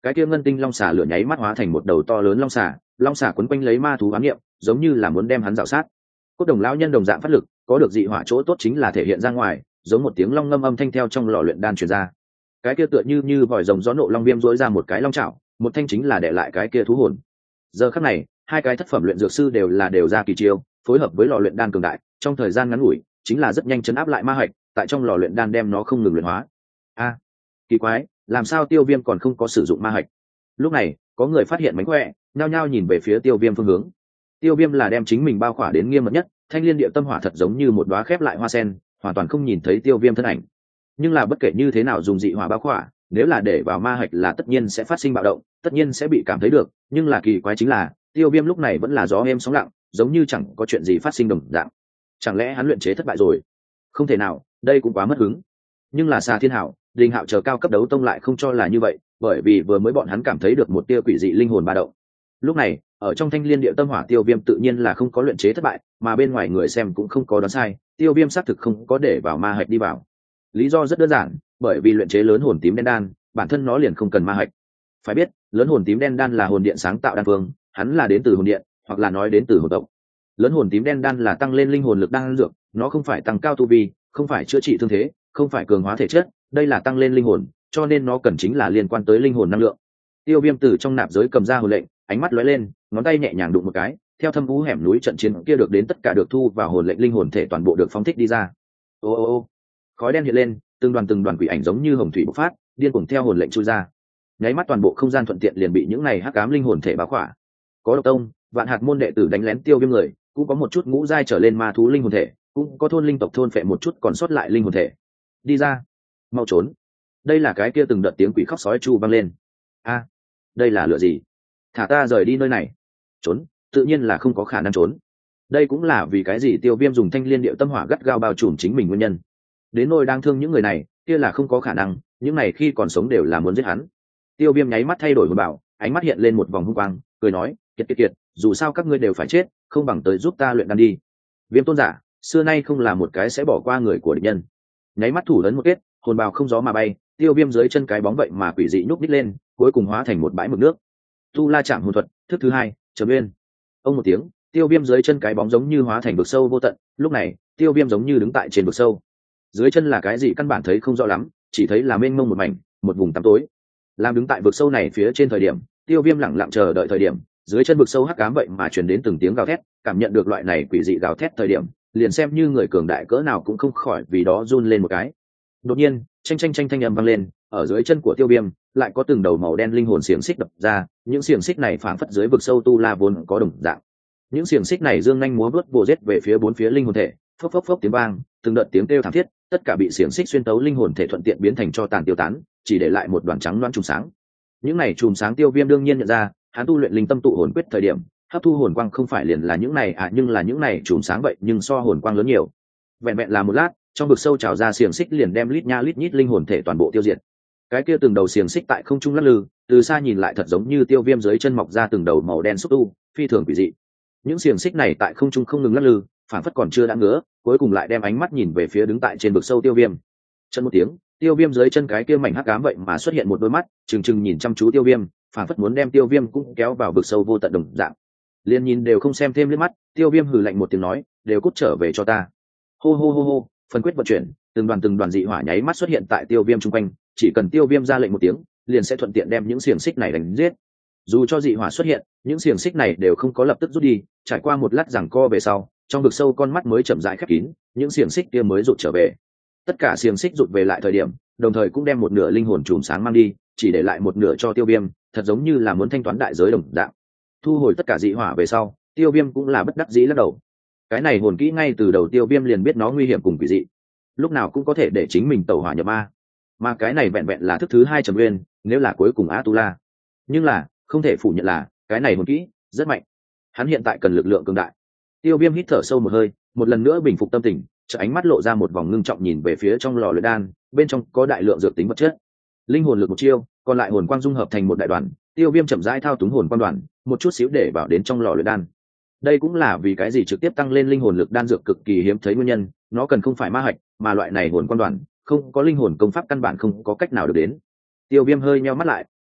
cái kia ngân tinh long xà lửa nháy mắt hóa thành một đầu to lớn long xà quấn quanh lấy ma thú oán niệm, giống như là muốn đem hắn rào sát. Cốt đồng lão nhân đồng dạng phát lực, có được dị hỏa chỗ tốt chính là thể hiện ra ngoài, giống một tiếng long ngâm âm thanh theo trong lò luyện đan truyền ra. Cái kia tựa như vòi rồng gió nộ long viêm rỗi ra một cái long chảo, một thanh chính là để lại cái kia thú hồn. Giờ khắc này, hai cái thất phẩm luyện dược sư đều ra kỳ chiêu, phối hợp với lò luyện đan cường đại, trong thời gian ngắn ngủi, chính là rất nhanh chấn áp lại ma hạch, tại trong lò luyện đan đem nó không ngừng luyện hóa. Kỳ quái, làm sao Tiêu Viêm còn không có sử dụng ma hạch? Lúc này, có người phát hiện mánh khỏe, nhao nhao nhìn về phía Tiêu Viêm phương hướng. Tiêu Viêm là đem chính mình bao khỏa đến nghiêm mật nhất, thanh liên địa tâm hỏa thật giống như một đóa khép lại hoa sen, hoàn toàn không nhìn thấy Tiêu Viêm thân ảnh. Nhưng là bất kể như thế nào dùng dị hỏa bao khỏa, nếu là để vào ma hạch là tất nhiên sẽ phát sinh bạo động, tất nhiên sẽ bị cảm thấy được. Nhưng là kỳ quái chính là, Tiêu Viêm lúc này vẫn là gió êm sóng lặng, giống như chẳng có chuyện gì phát sinh đồng dạng. Chẳng lẽ hắn luyện chế thất bại rồi? Không thể nào, đây cũng quá mất hứng. Nhưng là Xà Thiên Hạo, Đình Hạo chờ cao cấp đấu tông lại không cho là như vậy, bởi vì vừa mới bọn hắn cảm thấy được một tia quỷ dị linh hồn ba động. Lúc này, ở trong thanh liên địa tâm hỏa Tiêu Viêm tự nhiên là không có luyện chế thất bại, mà bên ngoài người xem cũng không có đoán sai, Tiêu Viêm xác thực không có để vào ma hạch đi vào. Lý do rất đơn giản, bởi vì luyện chế lớn hồn tím đen đan, bản thân nó liền không cần ma hạch. Phải biết, lớn hồn tím đen đan là hồn điện sáng tạo đan phương, hắn là đến từ hồn điện, hoặc là nói đến từ hồn tộc. Lớn hồn tím đen đan là tăng lên linh hồn lực đan dược, nó không phải tăng cao tu vi, không phải chữa trị thương thế, không phải cường hóa thể chất, đây là tăng lên linh hồn, cho nên nó cần chính là liên quan tới linh hồn năng lượng. Tiêu Viêm từ trong nạp giới cầm ra hồn lệnh, ánh mắt lóe lên, ngón tay nhẹ nhàng đụng một cái, theo thâm vũ hẻm núi trận chiến kia được đến tất cả được thu vào hồn lệnh linh hồn thể toàn bộ được phóng thích đi ra. Ô, khói đen hiện lên, từng đoàn quỷ ảnh giống như hồng thủy bộc phát, điên cuồng theo hồn lệnh chui ra. Nháy mắt toàn bộ không gian thuận tiện liền bị những này hắc ám linh hồn thể bao khỏa. Có độc tông, vạn hạt môn đệ tử đánh lén Tiêu Viêm người, cũng có một chút ngũ giai trở lên ma thú linh hồn thể, cũng có thôn linh tộc thôn phệ một chút còn sót lại linh hồn thể. Đi ra, mau trốn. Đây là cái kia từng đợt tiếng quỷ khóc sói chu vang lên. Đây là lửa gì? Thả ta rời đi nơi này. Trốn, tự nhiên là không có khả năng trốn. Đây cũng là vì cái gì Tiêu Viêm dùng thanh liên điệu tâm hỏa gắt gao bao trùm chính mình nguyên nhân. Đến nỗi đang thương những người này, kia là không có khả năng, những này khi còn sống đều là muốn giết hắn. Tiêu Viêm nháy mắt thay đổi hồn bảo, ánh mắt hiện lên một vòng hung quang, cười nói, kiệt, dù sao các ngươi đều phải chết, không bằng tới giúp ta luyện đan đi. Viêm tôn giả, xưa nay không là một cái sẽ bỏ qua người của địch nhân. Nháy mắt thủ lớn một kết, hồn bào không gió mà bay, Tiêu Viêm dưới chân cái bóng vậy mà quỷ dị nhúc nhích lên, cuối cùng hóa thành một bãi mực nước. Tu La Chạm hồn thuật, thức thứ 2, chấm nguyên. Ông một tiếng, Tiêu Viêm dưới chân cái bóng giống như hóa thành vực sâu vô tận, lúc này, Tiêu Viêm giống như đứng tại trên vực sâu. Dưới chân là cái gì căn bản thấy không rõ lắm, chỉ thấy là mênh mông một mảnh, một vùng tăm tối. Làm đứng tại vực sâu này phía trên thời điểm, Tiêu Viêm lặng lặng chờ đợi thời điểm, dưới chân vực sâu hắc ám vậy mà truyền đến từng tiếng gào thét, cảm nhận được loại này quỷ dị gào thét thời điểm, liền xem như người cường đại cỡ nào cũng không khỏi vì đó run lên một cái. Đột nhiên, chanh thanh âm vang lên, ở dưới chân của Tiêu Viêm lại có từng đầu màu đen linh hồn xiềng xích đập ra, những xiềng xích này phảng phất dưới vực sâu tu la vốn có đồng dạng. Những xiềng xích này dương nhanh múa vuốt vồ giết về phía bốn phía linh hồn thể, phốc tiếng vang, từng đợt tiếng kêu thảm thiết, tất cả bị xiềng xích xuyên tấu linh hồn thể thuận tiện biến thành cho tàn tiêu tán, chỉ để lại một đoàn trắng loãng chùm sáng. Những này chùm sáng Tiêu Viêm đương nhiên nhận ra, hắn tu luyện linh tâm tụ hồn quyết thời điểm, hấp thu hồn quang không phải liền là những này nhưng là những này chùm sáng vậy nhưng so hồn quang lớn nhiều. Vẹn vẹn là một lát, trong vực sâu trào ra xiềng xích liền đem lít nhít linh hồn thể toàn bộ tiêu diệt. Cái kia từng đầu xiềng xích tại không trung lắc lư, từ xa nhìn lại thật giống như Tiêu Viêm dưới chân mọc ra từng đầu màu đen xúc tu, phi thường quỷ dị. Những xiềng xích này tại không trung không ngừng lắc lư, phản phất còn chưa đã ngứa, cuối cùng lại đem ánh mắt nhìn về phía đứng tại trên vực sâu Tiêu Viêm. Chân một tiếng, Tiêu Viêm dưới chân cái kia mảnh hắc ám vậy mà xuất hiện một đôi mắt, trừng nhìn chăm chú Tiêu Viêm, phản phất muốn đem Tiêu Viêm cũng kéo vào vực sâu vô tận đồng dạng. Liên nhìn đều không xem thêm liếc mắt, Tiêu Viêm hừ lạnh một tiếng nói, đều cút trở về cho ta. Hô, phần quyết vận chuyển, từng đoàn dị hỏa nháy mắt xuất hiện tại Tiêu Viêm chung quanh, chỉ cần Tiêu Viêm ra lệnh một tiếng, liền sẽ thuận tiện đem những xiềng xích này đánh giết. Dù cho dị hỏa xuất hiện, những xiềng xích này đều không có lập tức rút đi, trải qua một lát giằng co về sau, trong vực sâu con mắt mới chậm rãi khép kín, những xiềng xích kia mới rụt trở về. Tất cả xiềng xích rụt về lại thời điểm, đồng thời cũng đem một nửa linh hồn chùm sáng mang đi, chỉ để lại một nửa cho Tiêu Viêm, thật giống như là muốn thanh toán đại giới đồng dạng. Thu hồi tất cả dị hỏa về sau, Tiêu Viêm cũng là bất đắc dĩ lắc đầu. Cái này hồn kỹ ngay từ đầu Tiêu Viêm liền biết nó nguy hiểm cùng quỷ dị, lúc nào cũng có thể để chính mình tẩu hỏa nhập ma. Mà cái này vẹn vẹn là thức thứ 2 trầm nguyên, nếu là cuối cùng Atula. Nhưng là, không thể phủ nhận là, cái này hồn kỹ rất mạnh. Hắn hiện tại cần lực lượng cường đại. Tiêu Viêm hít thở sâu một hơi, một lần nữa bình phục tâm tình, chợt ánh mắt lộ ra một vòng ngưng trọng nhìn về phía trong lò luyện đan, bên trong có đại lượng dược tính vật chất. Linh hồn lực một chiêu, còn lại hồn quang dung hợp thành một đại đoàn, Tiêu Viêm chậm rãi thao túng hồn quang đoàn, một chút xíu để vào đến trong lò luyện đan. Đây cũng là vì cái gì trực tiếp tăng lên linh hồn lực đan dược cực kỳ hiếm thấy nguyên nhân, nó cần không phải ma hạch, mà loại này hồn quang đoàn, không có linh hồn công pháp căn bản không có cách nào được đến. Tiêu Viêm hơi nheo mắt lại,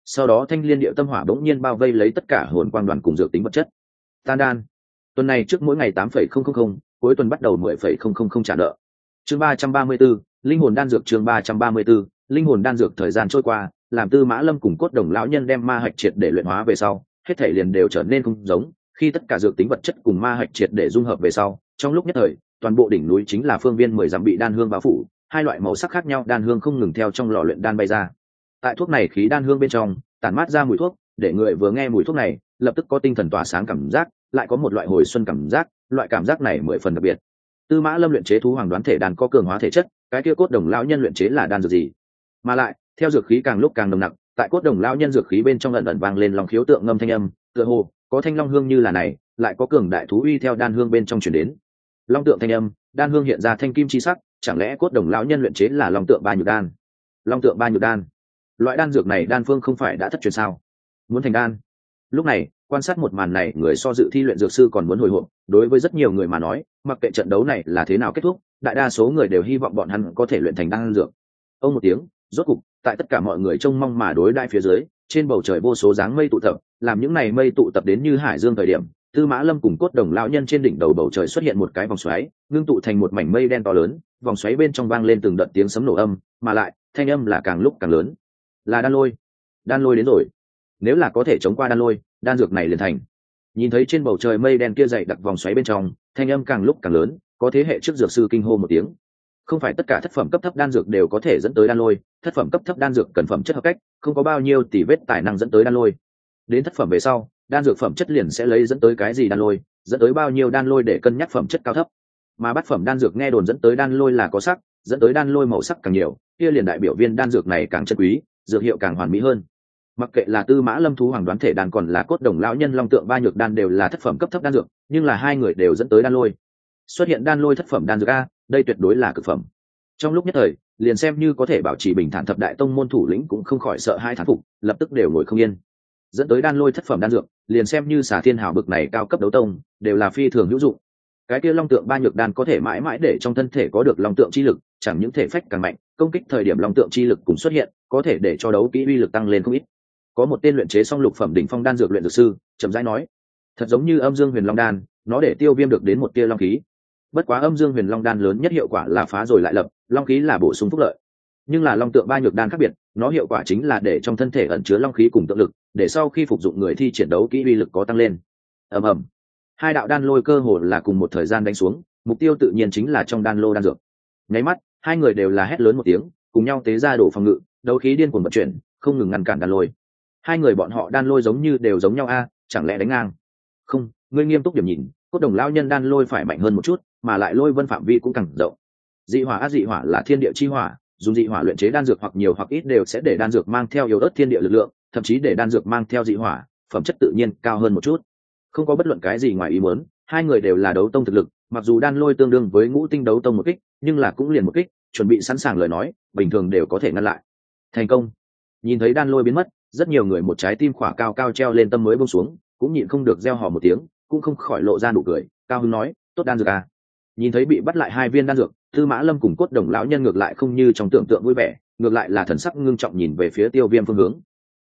sau đó thanh liên địa tâm hỏa bỗng nhiên bao vây lấy tất cả hồn quang đoàn cùng dược tính vật chất. Tan đan. Tuần này trước mỗi ngày 8,000, cuối tuần bắt đầu 10,000 trả nợ. Chương 334, linh hồn đan dược. Chương 334, linh hồn đan dược. Thời gian trôi qua, làm Tư Mã Lâm cùng Cốt Đồng lão nhân đem ma hạch triệt để luyện hóa về sau, hết thảy liền đều trở nên không giống. Khi tất cả dược tính vật chất cùng ma hạch triệt để dung hợp về sau, trong lúc nhất thời, toàn bộ đỉnh núi chính là phương viên 10 dặm bị đan hương bao phủ, hai loại màu sắc khác nhau đan hương không ngừng theo trong lò luyện đan bay ra. Tại thuốc này khí đan hương bên trong, tản mát ra mùi thuốc, để người vừa nghe mùi thuốc này, lập tức có tinh thần tỏa sáng cảm giác, lại có một loại hồi xuân cảm giác, loại cảm giác này 10 phần đặc biệt. Tư Mã Lâm luyện chế thú hoàng đoán thể đan có cường hóa thể chất, cái kia Cốt Đồng lão nhân luyện chế là đan dược gì? Mà lại, theo dược khí càng lúc càng nồng nặc, tại Cốt Đồng lão nhân dược khí bên trong ẩn ẩn vang lên long khiếu tượng ngâm thanh âm, tựa hồ có thanh long hương như là này, lại có cường đại thú uy theo đan hương bên trong truyền đến. Long tượng thanh âm, đan hương hiện ra thanh kim chi sắc, chẳng lẽ Cốt Đồng lão nhân luyện chế là long tượng ba nhược đan? Long tượng ba nhược đan, loại đan dược này đan phương không phải đã thất truyền sao? Muốn thành đan? Lúc này, quan sát một màn này, người so dự thi luyện dược sư còn muốn hồi hộp. Đối với rất nhiều người mà nói, mặc kệ trận đấu này là thế nào kết thúc, đại đa số người đều hy vọng bọn hắn có thể luyện thành đan dược. Ông một tiếng, rốt cục, tại tất cả mọi người trông mong mà đối đãi phía dưới, trên bầu trời vô số dáng mây tụ tập, làm những này mây tụ tập đến như hải dương thời điểm, Tư Mã Lâm cùng Cốt Đồng lão nhân trên đỉnh đầu bầu trời xuất hiện một cái vòng xoáy, ngưng tụ thành một mảnh mây đen to lớn, vòng xoáy bên trong vang lên từng đợt tiếng sấm nổ âm, mà lại, thanh âm là càng lúc càng lớn. Là đan lôi. Đan lôi đến rồi. Nếu là có thể chống qua đan lôi, đan dược này liền thành. Nhìn thấy trên bầu trời mây đen kia dày đặc vòng xoáy bên trong, thanh âm càng lúc càng lớn, có thế hệ trước dược sư kinh hô một tiếng. Không phải tất cả thất phẩm cấp thấp đan dược đều có thể dẫn tới đan lôi, thất phẩm cấp thấp đan dược cần phẩm chất hợp cách, không có bao nhiêu tỷ vết tài năng dẫn tới đan lôi. Đến thất phẩm về sau, đan dược phẩm chất liền sẽ lấy dẫn tới cái gì đan lôi, dẫn tới bao nhiêu đan lôi để cân nhắc phẩm chất cao thấp. Mà bát phẩm đan dược nghe đồn dẫn tới đan lôi là có sắc, dẫn tới đan lôi màu sắc càng nhiều, kia liền đại biểu viên đan dược này càng chân quý, dược hiệu càng hoàn mỹ hơn. Mặc kệ là Tư Mã Lâm thú hoàng đoán thể đan còn là Cốt Đồng lão nhân long tượng ba nhược đan đều là thất phẩm cấp thấp đan dược, nhưng là hai người đều dẫn tới đan lôi. Xuất hiện đan lôi thất phẩm đan dược a, đây tuyệt đối là cực phẩm. Trong lúc nhất thời, liền xem như có thể bảo trì bình thản thập đại tông môn thủ lĩnh cũng không khỏi sợ hai thán phục, lập tức đều ngồi không yên. Dẫn tới đan lôi thất phẩm đan dược, liền xem như Xà Thiên Hào bực này cao cấp đấu tông, đều là phi thường hữu dụng. Cái kia long tượng ba nhược đan có thể mãi mãi để trong thân thể có được long tượng chi lực, chẳng những thể phách càng mạnh, công kích thời điểm long tượng chi lực cùng xuất hiện, có thể để cho đấu kỹ uy lực tăng lên không ít. Có một tên luyện chế xong lục phẩm đỉnh phong đan dược luyện dược sư chậm rãi nói, thật giống như Âm Dương Huyền Long đan, nó để tiêu viêm được đến một tia long khí. Bất quá Âm Dương Huyền Long đan lớn nhất hiệu quả là phá rồi lại lập, long khí là bổ sung phúc lợi. Nhưng là long tượng ba nhược đan khác biệt, nó hiệu quả chính là để trong thân thể ẩn chứa long khí cùng tượng lực, để sau khi phục dụng người thi triển đấu kỹ uy lực có tăng lên. Ầm ầm, hai đạo đan lôi cơ hồ là cùng một thời gian đánh xuống, mục tiêu tự nhiên chính là trong đan lô đan dược. Nháy mắt, hai người đều là hét lớn một tiếng, cùng nhau tế ra đổ phòng ngự, đấu khí điên cuồng vận chuyển, không ngừng ngăn cản đan lôi. Hai người bọn họ đan lôi giống như đều giống nhau a, chẳng lẽ đánh ngang? Không, ngươi nghiêm túc điểm nhìn, Cốt Đồng lão nhân đan lôi phải mạnh hơn một chút, mà lại lôi vân phạm vi cũng càng rộng. Dị hỏa dị hỏa là thiên địa chi hỏa, dùng dị hỏa luyện chế đan dược hoặc nhiều hoặc ít đều sẽ để đan dược mang theo yếu ớt thiên địa lực lượng, thậm chí để đan dược mang theo dị hỏa, phẩm chất tự nhiên cao hơn một chút. Không có bất luận cái gì ngoài ý muốn, hai người đều là đấu tông thực lực, mặc dù đan lôi tương đương với ngũ tinh đấu tông một kích, nhưng là cũng liền một kích, chuẩn bị sẵn sàng lời nói, bình thường đều có thể ngăn lại. Thành công. Nhìn thấy đan lôi biến mất, rất nhiều người một trái tim khỏa cao cao treo lên tâm mới buông xuống, cũng nhịn không được reo hò một tiếng, cũng không khỏi lộ ra nụ cười, cao hứng nói, tốt đan dược à. Nhìn thấy bị bắt lại hai viên đan dược, Tư Mã Lâm cùng Cốt Đồng lão nhân ngược lại không như trong tưởng tượng vui vẻ, ngược lại là thần sắc ngưng trọng nhìn về phía Tiêu Viêm phương hướng.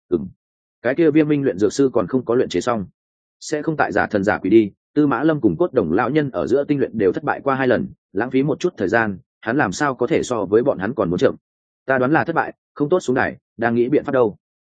Cái kia Viêm Minh luyện dược sư còn không có luyện chế xong, sẽ không tại giả thần giả quỷ đi. Tư Mã Lâm cùng Cốt Đồng lão nhân ở giữa tinh luyện đều thất bại qua 2 lần, lãng phí một chút thời gian, hắn làm sao có thể so với bọn hắn còn muốn chậm. Ta đoán là thất bại, không tốt xuống đài, đang nghĩ biện pháp đâu.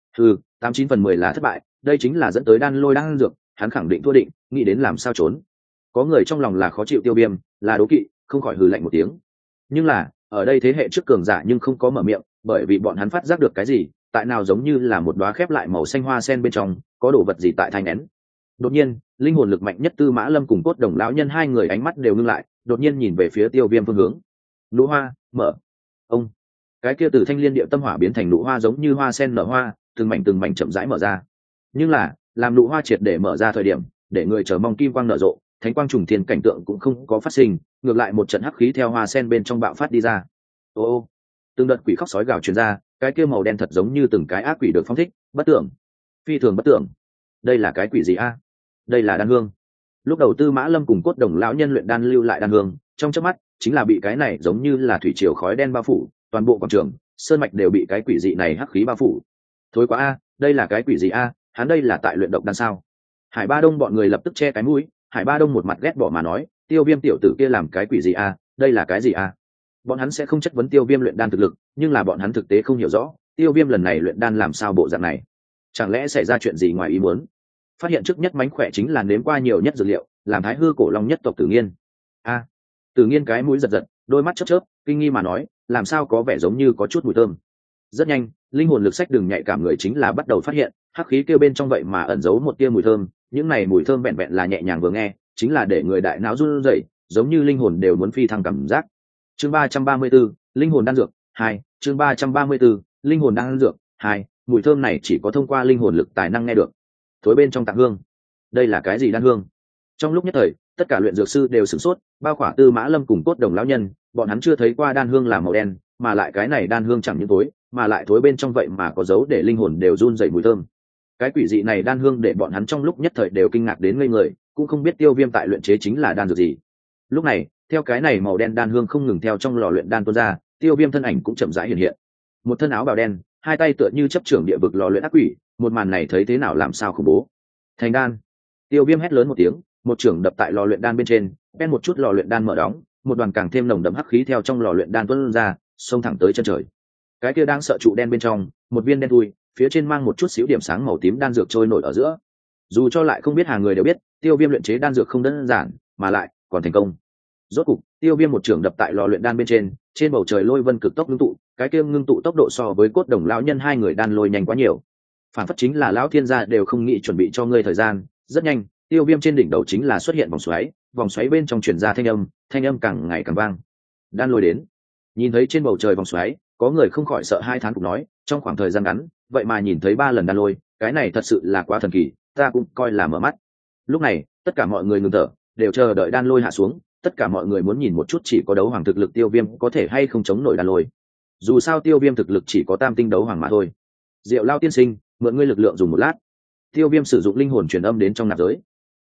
89/10 là thất bại, đây chính là dẫn tới đan lôi đan dược, hắn khẳng định thua định, nghĩ đến làm sao trốn. Có người trong lòng là khó chịu Tiêu Viêm, là đố kỵ, không khỏi hừ lạnh một tiếng. Nhưng là, ở đây thế hệ trước cường giả nhưng không có mở miệng, bởi vì bọn hắn phát giác được cái gì, tại nào giống như là một đóa khép lại màu xanh hoa sen bên trong, có đồ vật gì tại thai nén. Đột nhiên, linh hồn lực mạnh nhất Tư Mã Lâm cùng Cốt Đồng lão nhân hai người ánh mắt đều ngưng lại, đột nhiên nhìn về phía Tiêu Viêm phương hướng. Nụ hoa, mở. Ông. Cái kia từ thanh liên điệu tâm hỏa biến thành nụ hoa giống như hoa sen nở hoa, từng mảnh chậm rãi mở ra. Nhưng là, làm nụ hoa triệt để mở ra thời điểm, để người chờ mong kim quang nở rộ, thánh quang trùng thiên cảnh tượng cũng không có phát sinh, ngược lại một trận hắc khí theo hoa sen bên trong bạo phát đi ra. Ô, từng đợt quỷ khóc sói gào truyền ra, cái kia màu đen thật giống như từng cái ác quỷ được phóng thích, bất tưởng, phi thường bất tưởng. Đây là cái quỷ gì a? Đây là đan hương. Lúc đầu Tư Mã Lâm cùng Cốt Đồng lão nhân luyện đan lưu lại đan hương, trong chớp mắt chính là bị cái này giống như là thủy triều khói đen bao phủ, toàn bộ quảng trường, sơn mạch đều bị cái quỷ dị này hắc khí bao phủ. Thối quá a, đây là cái quỷ gì a? Hắn đây là tại luyện độc đan sao? Hải Ba Đông bọn người lập tức che cái mũi. Hải Ba Đông một mặt ghét bỏ mà nói, Tiêu Viêm tiểu tử kia làm cái quỷ gì a? Đây là cái gì a? Bọn hắn sẽ không chất vấn Tiêu Viêm luyện đan thực lực, nhưng là bọn hắn thực tế không hiểu rõ Tiêu Viêm lần này luyện đan làm sao bộ dạng này. Chẳng lẽ xảy ra chuyện gì ngoài ý muốn? Phát hiện trước nhất mánh khỏe chính là nếm qua nhiều nhất dược liệu, làm Thái Hư cổ long nhất tộc Tử Nghiên. Tử Nghiên cái mũi giật giật, đôi mắt chớp chớp, kinh nghi mà nói, làm sao có vẻ giống như có chút mùi thơm. Rất nhanh, linh hồn lực sách đường nhạy cảm người chính là bắt đầu phát hiện, hắc khí kêu bên trong vậy mà ẩn giấu một tia mùi thơm, những này mùi thơm vẹn vẹn là nhẹ nhàng vừa nghe, chính là để người đại não run rẩy, giống như linh hồn đều muốn phi thăng cảm giác. Chương 334, linh hồn đan dược 2, chương 334, linh hồn đan dược 2, mùi thơm này chỉ có thông qua linh hồn lực tài năng nghe được. Thối bên trong tạng hương. Đây là cái gì đan hương? Trong lúc nhất thời, tất cả luyện dược sư đều sửng sốt, bao khỏa Tư Mã Lâm cùng Cốt Đồng lão nhân, bọn hắn chưa thấy qua đan hương là màu đen, mà lại cái này đan hương chẳng những tối, mà lại thối bên trong vậy mà có dấu để linh hồn đều run rẩy mùi thơm. Cái quỷ dị này đan hương để bọn hắn trong lúc nhất thời đều kinh ngạc đến ngây người, cũng không biết Tiêu Viêm tại luyện chế chính là đan dược gì. Lúc này, theo cái này màu đen đan hương không ngừng theo trong lò luyện đan tuôn ra, Tiêu Viêm thân ảnh cũng chậm rãi hiện hiện. Một thân áo bào đen, hai tay tựa như chấp trưởng địa vực lò luyện ác quỷ, một màn này thấy thế nào làm sao khủng bố. Thành đan. Tiêu Viêm hét lớn một tiếng, một chưởng đập tại lò luyện đan bên trên, bên một chút lò luyện đan mở đóng, một đoàn càng thêm nồng đậm hắc khí theo trong lò luyện đan tuôn ra, xông thẳng tới chân trời. Cái kia đang sợ trụ đen bên trong, một viên đen thui, phía trên mang một chút xíu điểm sáng màu tím đan dược trôi nổi ở giữa. Dù cho lại không biết hàng người đều biết, Tiêu Viêm luyện chế đan dược không đơn giản, mà lại còn thành công. Rốt cục, Tiêu Viêm một chưởng đập tại lò luyện đan bên trên bầu trời lôi vân cực tốc ngưng tụ, cái kia ngưng tụ tốc độ so với Cốt Đồng lão nhân hai người đan lôi nhanh quá nhiều. Phản phất chính là lão thiên gia đều không nghĩ chuẩn bị cho ngươi thời gian, rất nhanh, Tiêu Viêm trên đỉnh đầu chính là xuất hiện vòng xoáy bên trong truyền ra thanh âm càng ngày càng vang. Đan lôi đến. Nhìn thấy trên bầu trời vòng xoáy, có người không khỏi sợ hai thán phục nói, trong khoảng thời gian ngắn, vậy mà nhìn thấy 3 lần đan lôi, cái này thật sự là quá thần kỳ, ta cũng coi là mở mắt. Lúc này, tất cả mọi người ngừng thở, đều chờ đợi đan lôi hạ xuống, tất cả mọi người muốn nhìn một chút chỉ có đấu hoàng thực lực Tiêu Viêm có thể hay không chống nổi đan lôi. Dù sao Tiêu Viêm thực lực chỉ có tam tinh đấu hoàng mà thôi. Diệu Lao tiên sinh, mượn ngươi lực lượng dùng một lát. Tiêu Viêm sử dụng linh hồn truyền âm đến trong nạp giới.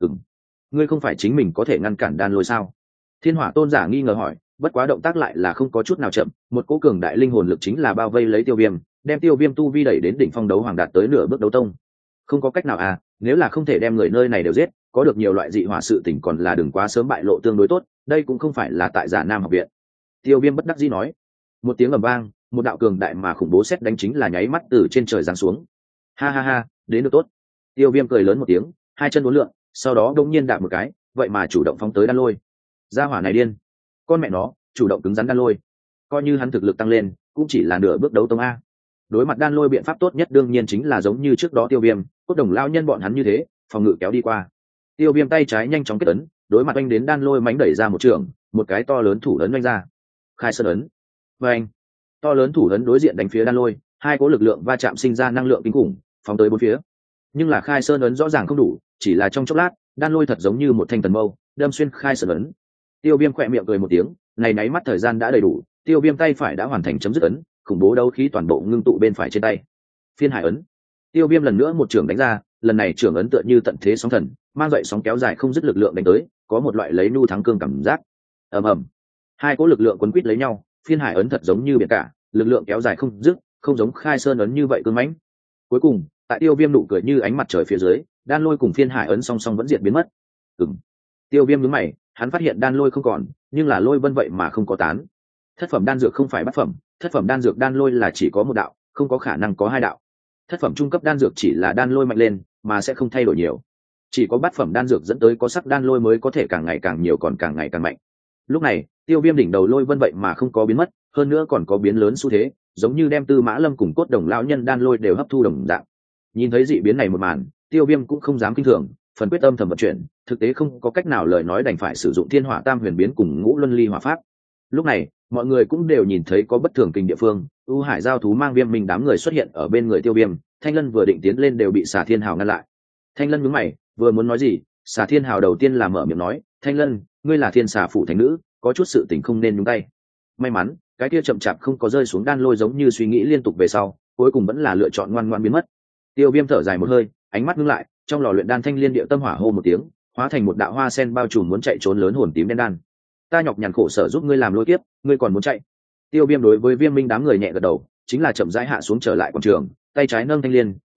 Ngươi không phải chính mình có thể ngăn cản đan lôi sao? Thiên Hỏa tôn giả nghi ngờ hỏi, bất quá động tác lại là không có chút nào chậm, một cỗ cường đại linh hồn lực chính là bao vây lấy Tiêu Viêm, đem Tiêu Viêm tu vi đẩy đến đỉnh phong đấu hoàng đạt tới nửa bước đấu tông. Không có cách nào à, nếu là không thể đem người nơi này đều giết, có được nhiều loại dị hỏa sự tình còn là đừng quá sớm bại lộ tương đối tốt, đây cũng không phải là tại Giả Nam học viện. Tiêu Viêm bất đắc dĩ nói. Một tiếng ầm vang, một đạo cường đại mà khủng bố sét đánh chính là nháy mắt từ trên trời giáng xuống. Ha ha ha, đến được tốt. Tiêu Viêm cười lớn một tiếng, hai chân uốn lượn, sau đó đột nhiên đạp một cái, vậy mà chủ động phóng tới đan lôi. Gia hỏa này điên, con mẹ nó, chủ động cứng rắn đan lôi. Coi như hắn thực lực tăng lên, cũng chỉ là nửa bước đấu tông a. Đối mặt đan lôi biện pháp tốt nhất đương nhiên chính là giống như trước đó Tiêu Viêm, Cốt Đồng lão nhân bọn hắn như thế, phòng ngự kéo đi qua. Tiêu Viêm tay trái nhanh chóng kết ấn, đối mặt anh đến đan lôi mánh đẩy ra một trường, một cái to lớn thủ ấn đánh ra. Khai sơn ấn. Và anh, to lớn thủ ấn đối diện đánh phía đan lôi, hai cỗ lực lượng va chạm sinh ra năng lượng kinh khủng, phóng tới bốn phía. Nhưng là khai sơn ấn rõ ràng không đủ, chỉ là trong chốc lát, đan lôi thật giống như một thanh thần mâu, đâm xuyên khai sơn ấn. Tiêu Viêm khẽ miệng cười một tiếng, này nháy mắt thời gian đã đầy đủ, Tiêu Viêm tay phải đã hoàn thành chấm dứt ấn, khủng bố đấu khí toàn bộ ngưng tụ bên phải trên tay. Phiên hải ấn. Tiêu Viêm lần nữa một trường đánh ra, lần này trường ấn tựa như tận thế sóng thần, mang dậy sóng kéo dài không dứt lực lượng đánh tới, có một loại lấy nu thắng cương cảm giác. Ầm ầm. Hai cỗ lực lượng quấn quýt lấy nhau, phiên hải ấn thật giống như biển cả, lực lượng kéo dài không dứt, không giống khai sơn ấn như vậy cứng mãnh. Cuối cùng, tại Tiêu Viêm nụ cười như ánh mặt trời phía dưới, đan lôi cùng phiên hải ấn song song vẫn diệt biến mất. Tiêu Viêm nhướng mày, hắn phát hiện đan lôi không còn, nhưng là lôi vân vậy mà không có tán. Thất phẩm đan dược không phải bát phẩm, thất phẩm đan dược đan lôi là chỉ có một đạo, không có khả năng có hai đạo. Thất phẩm trung cấp đan dược chỉ là đan lôi mạnh lên, mà sẽ không thay đổi nhiều. Chỉ có bát phẩm đan dược dẫn tới có sắc đan lôi mới có thể càng ngày càng nhiều còn càng ngày càng mạnh. Lúc này, Tiêu Viêm đỉnh đầu lôi vân vậy mà không có biến mất, hơn nữa còn có biến lớn xu thế, giống như đem Tư Mã Lâm cùng Cốt Đồng lão nhân đan lôi đều hấp thu đồng dạng. Nhìn thấy dị biến này một màn, Tiêu Viêm cũng không dám kinh thường, phần quyết tâm thầm vận chuyển, thực tế không có cách nào lời nói đành phải sử dụng Thiên Hỏa Tam Huyền biến cùng Ngũ Luân Ly Hỏa pháp. Lúc này, mọi người cũng đều nhìn thấy có bất thường kinh địa phương, U Hải giao thú mang Viêm Minh đám người xuất hiện ở bên người Tiêu Viêm, Thanh Lân vừa định tiến lên đều bị Xà Thiên Hào ngăn lại. Thanh Lân nhướng mày, vừa muốn nói gì, Xà Thiên Hào đầu tiên là mở miệng nói, "Thanh Lân, ngươi là Thiên Xà phủ thánh nữ, có chút sự tình không nên nhúng tay." May mắn, cái kia chậm chạp không có rơi xuống đan lôi giống như suy nghĩ liên tục về sau, cuối cùng vẫn là lựa chọn ngoan ngoãn biến mất. Tiêu Viêm thở dài một hơi, ánh mắt ngưng lại, trong lò luyện đan thanh liên điệu tâm hỏa hô một tiếng, hóa thành một đạo hoa sen bao trùm muốn chạy trốn lớn hồn tím đen đan. Ta nhọc nhằn khổ sở giúp ngươi làm lôi kiếp, ngươi còn muốn chạy? Tiêu Viêm đối với Viêm Minh đám người nhẹ gật đầu, chính là chậm rãi hạ xuống trở lại quảng trường, tay trái nâng thanh liên,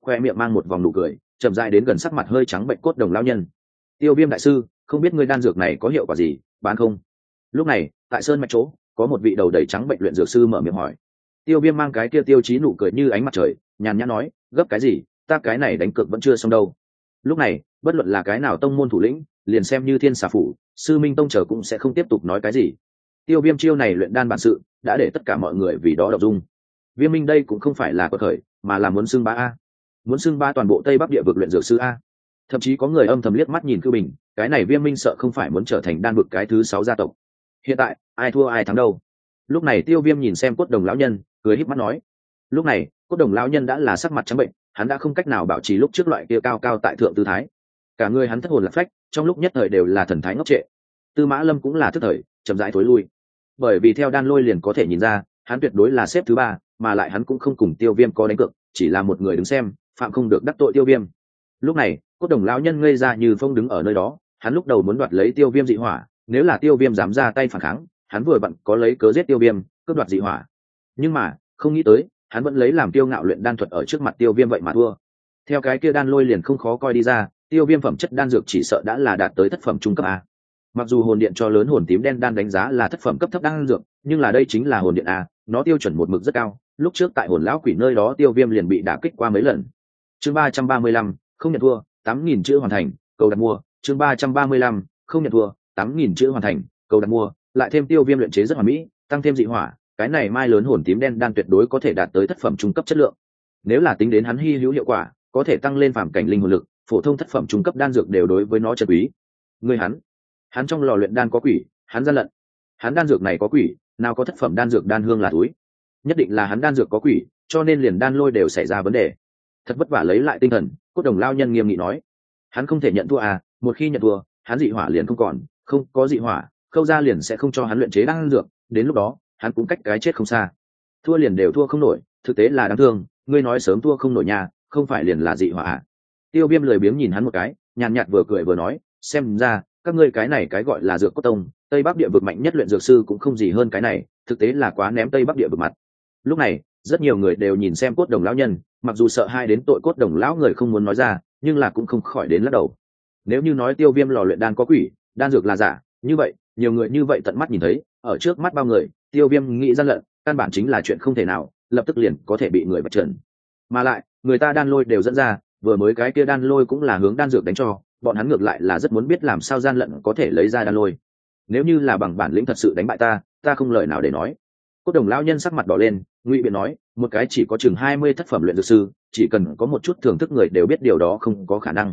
khoe miệng mang một vòng nụ cười, chậm rãi đến gần sắc mặt hơi trắng bệnh cốt đồng lão nhân. Tiêu Viêm đại sư, không biết ngươi đan dược này có hiệu quả gì, bán không? Lúc này, tại sơn mạch chỗ, có một vị đầu đầy trắng bệnh luyện dược sư mở miệng hỏi. Tiêu Viêm mang cái kia tiêu chí nụ cười như ánh mặt trời, nhàn nhã nói, gấp cái gì, ta cái này đánh cược vẫn chưa xong đâu. Lúc này, bất luận là cái nào tông môn thủ lĩnh, liền xem như Thiên Xà phủ, Sư Minh tông trở cũng sẽ không tiếp tục nói cái gì. Tiêu Viêm chiêu này luyện đan bản sự, đã để tất cả mọi người vì đó động dung. Viêm Minh đây cũng không phải là quật khởi, mà là muốn xưng bá a, muốn xưng bá toàn bộ Tây Bắc địa vực luyện dược sư a. Thậm chí có người âm thầm liếc mắt nhìn Cưu Bình, cái này Viêm Minh sợ không phải muốn trở thành đan vực cái thứ 6 gia tộc. Hiện tại, ai thua ai thắng đâu? Lúc này Tiêu Viêm nhìn xem cốt đồng lão nhân, cười híp mắt nói. Lúc này, cốt đồng lão nhân đã là sắc mặt trắng bệnh, hắn đã không cách nào bảo trì lúc trước loại kia cao cao tại thượng tư thái. Cả người hắn thất hồn lạc phách, trong lúc nhất thời đều là thần thái ngốc trệ. Tư Mã Lâm cũng là thất thời, chậm rãi thối lui. Bởi vì theo đan lôi liền có thể nhìn ra, hắn tuyệt đối là xếp thứ 3, mà lại hắn cũng không cùng Tiêu Viêm có đánh cược, chỉ là một người đứng xem, phạm không được đắc tội Tiêu Viêm. Lúc này, cốt đồng lão nhân ngây ra như phong đứng ở nơi đó, hắn lúc đầu muốn đoạt lấy Tiêu Viêm dị hỏa, nếu là Tiêu Viêm dám ra tay phản kháng, hắn vừa bận có lấy cớ giết Tiêu Viêm, cướp đoạt dị hỏa. Nhưng mà, không nghĩ tới, hắn vẫn lấy làm tiêu ngạo luyện đan thuật ở trước mặt Tiêu Viêm vậy mà thua. Theo cái kia đan lôi liền không khó coi đi ra, Tiêu Viêm phẩm chất đan dược chỉ sợ đã là đạt tới thất phẩm trung cấp a. Mặc dù hồn điện cho lớn hồn tím đen đan đánh giá là thất phẩm cấp thấp đan dược, nhưng là đây chính là hồn điện a, nó tiêu chuẩn một mực rất cao. Lúc trước tại hồn lão quỷ nơi đó Tiêu Viêm liền bị đả kích qua mấy lần. Chương 335, không nhận thua, 8000 chữ hoàn thành, cầu đặt mua. Chương 335, không nhận thua, 8000 chữ hoàn thành, cầu đặt mua. Lại thêm Tiêu Viêm luyện chế rất hoàn mỹ, tăng thêm dị hỏa, cái này mai lớn hồn tím đen đan tuyệt đối có thể đạt tới thất phẩm trung cấp chất lượng. Nếu là tính đến hắn hy hữu hiệu quả, có thể tăng lên phàm cảnh linh hồn lực, phổ thông thất phẩm trung cấp đan dược đều đối với nó chân quý. Người hắn trong lò luyện đan có quỷ, hắn gian lận. Hắn đan dược này có quỷ, nào có thất phẩm đan dược đan hương là túi. Nhất định là hắn đan dược có quỷ, cho nên liền đan lôi đều xảy ra vấn đề. Thật vất vả lấy lại tinh thần, cốt đồng lao nhân nghiêm nghị nói, hắn không thể nhận thua à, một khi nhận thua, hắn dị hỏa liền không còn, không có dị hỏa, Khâu gia liền sẽ không cho hắn luyện chế đan dược, đến lúc đó, hắn cũng cách cái chết không xa. Thua liền đều thua không nổi, thực tế là đáng thương, ngươi nói sớm thua không nổi nhà, không phải liền là dị hỏa à? Tiêu Viêm lười biếng nhìn hắn một cái, nhàn nhạt vừa cười vừa nói, xem ra các ngươi cái này cái gọi là dược cốt tông, Tây Bắc địa vực mạnh nhất luyện dược sư cũng không gì hơn cái này, thực tế là quá ném Tây Bắc địa vực mặt. Lúc này, rất nhiều người đều nhìn xem cốt đồng lão nhân, mặc dù sợ hai đến tội cốt đồng lão người không muốn nói ra, nhưng là cũng không khỏi đến lắc đầu. Nếu như nói Tiêu Viêm lò luyện đan có quỷ, đan dược là giả, như vậy, nhiều người như vậy tận mắt nhìn thấy, ở trước mắt bao người, Tiêu Viêm nghĩ gian lận, căn bản chính là chuyện không thể nào, lập tức liền có thể bị người vạch trần. Mà lại, người ta đan lôi đều dẫn ra, vừa mới cái kia đan lôi cũng là hướng đan dược đánh cho, bọn hắn ngược lại là rất muốn biết làm sao gian lận có thể lấy ra đan lôi. Nếu như là bằng bản lĩnh thật sự đánh bại ta không lời nào để nói. Cốt đồng lão nhân sắc mặt đỏ lên, ngụy biện nói, một cái chỉ có chừng 20 thất phẩm luyện dược sư, chỉ cần có một chút thưởng thức người đều biết điều đó không có khả năng.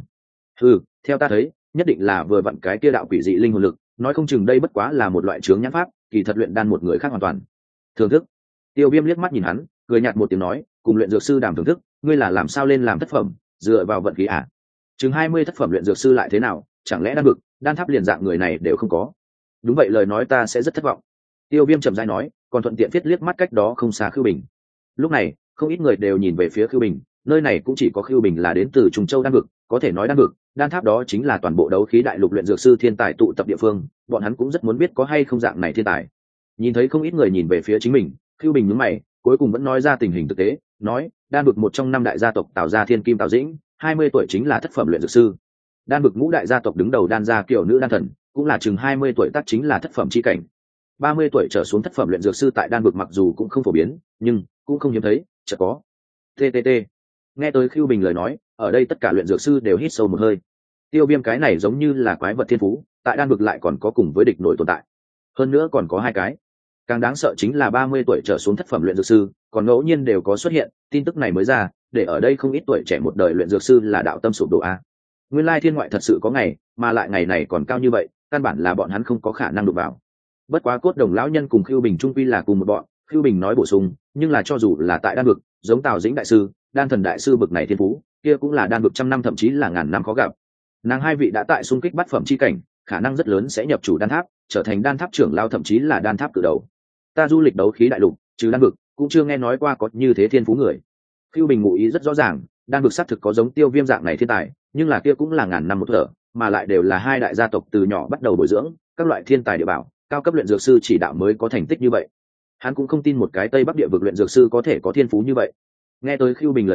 Theo ta thấy, nhất định là vừa vặn cái kia đạo quỷ dị linh hồn lực, nói không chừng đây bất quá là một loại chướng nhãn pháp, kỳ thật luyện đan một người khác hoàn toàn. Thưởng thức. Tiêu Viêm liếc mắt nhìn hắn, cười nhạt một tiếng nói, cùng luyện dược sư đàm thưởng thức, ngươi là làm sao lên làm thất phẩm, dựa vào vận khí à? Chừng 20 thất phẩm luyện dược sư lại thế nào, chẳng lẽ đan vực, đan tháp liền dạng người này đều không có? Đúng vậy, lời nói ta sẽ rất thất vọng. Tiêu Viêm trầm rãi nói, còn thuận tiện viết liếc mắt cách đó không xa Khưu Bình. Lúc này, không ít người đều nhìn về phía Khưu Bình, nơi này cũng chỉ có Khưu Bình là đến từ Trùng Châu đan vực, có thể nói đan vực, đan tháp đó chính là toàn bộ đấu khí đại lục luyện dược sư thiên tài tụ tập địa phương, bọn hắn cũng rất muốn biết có hay không dạng này thiên tài. Nhìn thấy không ít người nhìn về phía chính mình, Khưu Bình nhướng mày, cuối cùng vẫn nói ra tình hình thực tế, nói, đan vực một trong 5 đại gia tộc Tào gia Thiên Kim Tào Dĩnh, 20 tuổi chính là thất phẩm luyện dược sư. Đan vực ngũ đại gia tộc đứng đầu đan gia Kiều nữ đan thần, cũng là chừng 20 tuổi tác chính là thất phẩm chi cảnh. 30 tuổi trở xuống thất phẩm luyện dược sư tại đan vực mặc dù cũng không phổ biến, nhưng cũng không hiếm thấy, chợt có. TTT. Nghe tới Khưu Bình lời nói, ở đây tất cả luyện dược sư đều hít sâu một hơi. Tiêu Viêm cái này giống như là quái vật thiên phú, tại đan vực lại còn có cùng với địch nổi tồn tại. Hơn nữa còn có 2 cái. Càng đáng sợ chính là 30 tuổi trở xuống thất phẩm luyện dược sư, còn ngẫu nhiên đều có xuất hiện, tin tức này mới ra, để ở đây không ít tuổi trẻ một đời luyện dược sư là đạo tâm sụp đổ a. Nguyên lai thiên ngoại thật sự có ngày, mà lại ngày này còn cao như vậy, căn bản là bọn hắn không có khả năng đụng vào. Bất quá cốt đồng lão nhân cùng Khưu Bình trung quy là cùng một bọn, Khưu Bình nói bổ sung, nhưng là cho dù là tại đan vực, giống Tào Dĩnh đại sư, đan thần đại sư bậc này thiên phú, kia cũng là đan vực trăm năm thậm chí là ngàn năm khó gặp. Nàng 2 vị đã tại xung kích bát phẩm chi cảnh, khả năng rất lớn sẽ nhập chủ đan tháp, trở thành đan tháp trưởng lao thậm chí là đan tháp cự đầu. Ta du lịch đấu khí đại lục, trừ đan vực, cũng chưa nghe nói qua có như thế thiên phú người. Khưu Bình ngụ ý rất rõ ràng, đan vực xác thực có giống Tiêu Viêm dạng này thiên tài, nhưng là kia cũng là ngàn năm một thở, mà lại đều là 2 đại gia tộc từ nhỏ bắt đầu bồi dưỡng, các loại thiên tài địa bảo, cao cấp luyện dược sư chỉ đạo mới có thành tích như vậy. Hắn cũng không tin một cái Tây Bắc địa vực luyện dược sư có thể có thiên phú như vậy. Nghe tới Khưu Bình lời nói,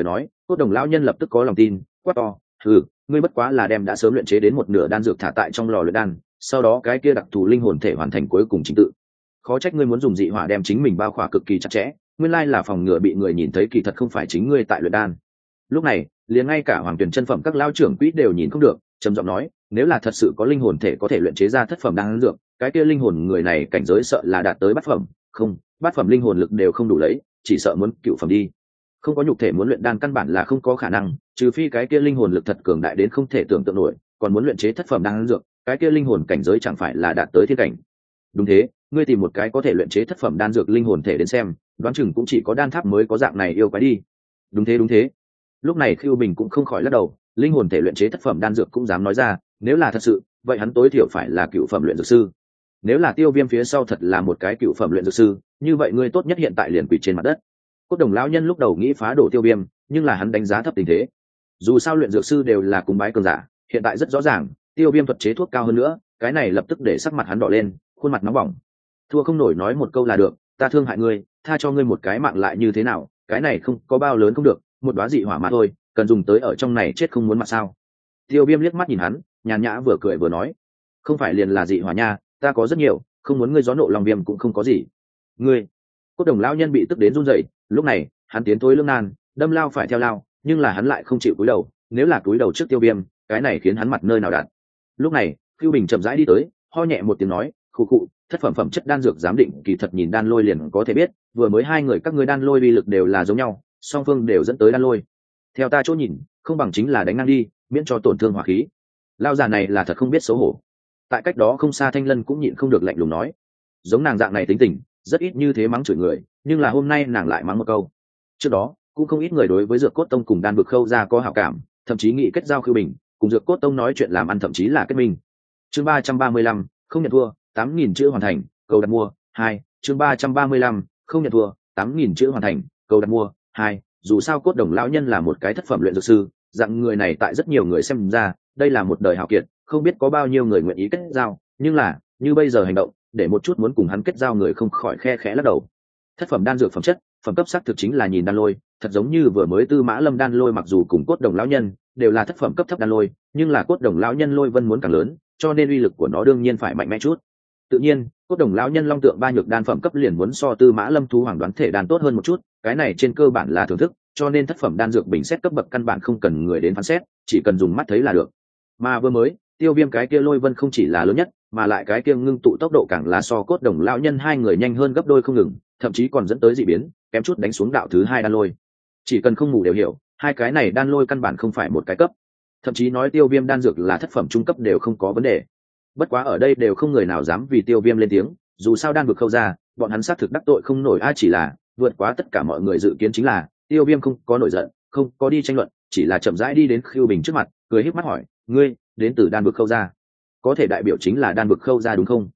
Cốt đồng lão nhân lập tức có lòng tin, quát to: ngươi bất quá là đem đã sớm luyện chế đến một nửa đan dược thả tại trong lò luyện đan, sau đó cái kia đặc thù linh hồn thể hoàn thành cuối cùng trình tự. Khó trách ngươi muốn dùng dị hỏa đem chính mình bao khỏa cực kỳ chặt chẽ, nguyên lai là phòng ngừa bị người nhìn thấy kỳ thật không phải chính ngươi tại luyện đan. Lúc này liền ngay cả hoàng tuyển chân phẩm các lao trưởng quỹ đều nhìn không được, trầm giọng nói: nếu là thật sự có linh hồn thể có thể luyện chế ra thất phẩm đan dược, cái kia linh hồn người này cảnh giới sợ là đạt tới bát phẩm, không, bát phẩm linh hồn lực đều không đủ lấy, chỉ sợ muốn cựu phẩm đi. Không có nhục thể muốn luyện đan căn bản là không có khả năng, trừ phi cái kia linh hồn lực thật cường đại đến không thể tưởng tượng nổi, còn muốn luyện chế thất phẩm đan dược, cái kia linh hồn cảnh giới chẳng phải là đạt tới thiên cảnh. Đúng thế, ngươi tìm một cái có thể luyện chế thất phẩm đan dược linh hồn thể đến xem, đoán chừng cũng chỉ có đan tháp mới có dạng này yêu quái đi. Đúng thế đúng thế. Lúc này Khưu Bình cũng không khỏi lắc đầu, linh hồn thể luyện chế thất phẩm đan dược cũng dám nói ra, nếu là thật sự, vậy hắn tối thiểu phải là cựu phẩm luyện dược sư. Nếu là Tiêu Viêm phía sau thật là một cái cựu phẩm luyện dược sư, như vậy ngươi tốt nhất hiện tại liền quỳ trên mặt đất. Cốt đồng lão nhân lúc đầu nghĩ phá đổ Tiêu Viêm, nhưng là hắn đánh giá thấp tình thế. Dù sao luyện dược sư đều là cúng bái cường giả, hiện tại rất rõ ràng, Tiêu Viêm thuật chế thuốc cao hơn nữa, cái này lập tức để sắc mặt hắn đỏ lên, khuôn mặt nóng bỏng. Thua không nổi nói một câu là được, ta thương hại ngươi, tha cho ngươi một cái mạng lại như thế nào, cái này không có bao lớn không được, một đóa dị hỏa mà thôi, cần dùng tới ở trong này chết không muốn mặt sao? Tiêu Viêm liếc mắt nhìn hắn, nhàn nhã vừa cười vừa nói: không phải liền là dị hỏa nha, ta có rất nhiều, không muốn ngươi gió nộ lòng viêm cũng không có gì. Ngươi! Cốt đồng lão nhân bị tức đến run rẩy, lúc này hắn tiến thối lưỡng nan, đâm lao phải theo lao, nhưng là hắn lại không chịu cúi đầu, nếu là cúi đầu trước Tiêu Viêm, cái này khiến hắn mặt nơi nào đặt. Lúc này Khưu Bình chậm rãi đi tới, ho nhẹ một tiếng nói: khụ khụ, thất phẩm phẩm chất đan dược giám định kỳ thật nhìn đan lôi liền có thể biết, vừa mới hai người các ngươi đan lôi uy lực đều là giống nhau, song phương đều dẫn tới đan lôi. Theo ta chỗ nhìn, không bằng chính là đánh ngang đi, miễn cho tổn thương hỏa khí. Lao già này là thật không biết xấu hổ. Tại cách đó không xa Thanh Lân cũng nhịn không được lạnh lùng nói: giống nàng dạng này tính tình, rất ít như thế mắng chửi người, nhưng là hôm nay nàng lại mắng một câu. Trước đó cũng không ít người đối với Dược Cốt Tông cùng Đan Vực Khâu gia có hảo cảm, thậm chí nghĩ kết giao Khưu Bình cùng Dược Cốt Tông nói chuyện làm ăn, thậm chí là kết minh. Chương 335, không nhận thua, 8.000 chữ hoàn thành, cầu đặt mua 2. Chương 335, không nhận thua, 8.000 chữ hoàn thành, cầu đặt mua 2. Dù sao Cốt Đồng lão nhân là một cái thất phẩm luyện dược sư, dạng người này tại rất nhiều người xem ra, đây là một đời hào kiệt, không biết có bao nhiêu người nguyện ý kết giao, nhưng là như bây giờ hành động, để một chút muốn cùng hắn kết giao người không khỏi khe khẽ lắc đầu. Thất phẩm đan dược phẩm chất, phẩm cấp xác thực chính là nhìn đan lôi, thật giống như vừa mới Tư Mã Lâm đan lôi, mặc dù cùng Cốt Đồng lão nhân đều là thất phẩm cấp thấp đan lôi, nhưng là Cốt Đồng lão nhân lôi vân muốn càng lớn, cho nên uy lực của nó đương nhiên phải mạnh mẽ chút. Tự nhiên, Cốt Đồng lão nhân long tượng ba nhược đan phẩm cấp liền muốn so Tư Mã Lâm thú hoàng đoán thể đan tốt hơn một chút, cái này trên cơ bản là thưởng thức, cho nên thất phẩm đan dược bình xét cấp bậc căn bản không cần người đến phán xét, chỉ cần dùng mắt thấy là được. Mà vừa mới Tiêu Viêm cái kia lôi vân không chỉ là lớn nhất, mà lại cái kia ngưng tụ tốc độ càng là so Cốt Đồng lão nhân hai người nhanh hơn gấp đôi không ngừng, thậm chí còn dẫn tới dị biến, kém chút đánh xuống đạo thứ hai đan lôi. Chỉ cần không ngủ đều hiểu, hai cái này đan lôi căn bản không phải một cái cấp, thậm chí nói Tiêu Viêm đan dược là thất phẩm trung cấp đều không có vấn đề. Bất quá ở đây đều không người nào dám vì Tiêu Viêm lên tiếng, dù sao Đan Vực Khâu ra, bọn hắn xác thực đắc tội không nổi ai, chỉ là vượt quá tất cả mọi người dự kiến chính là Tiêu Viêm không có nổi giận, không có đi tranh luận, chỉ là chậm rãi đi đến Khưu Bình trước mặt, cười híp mắt hỏi: ngươi đến từ Đan Vực Khâu ra, có thể đại biểu chính là Đan Vực Khâu ra đúng không?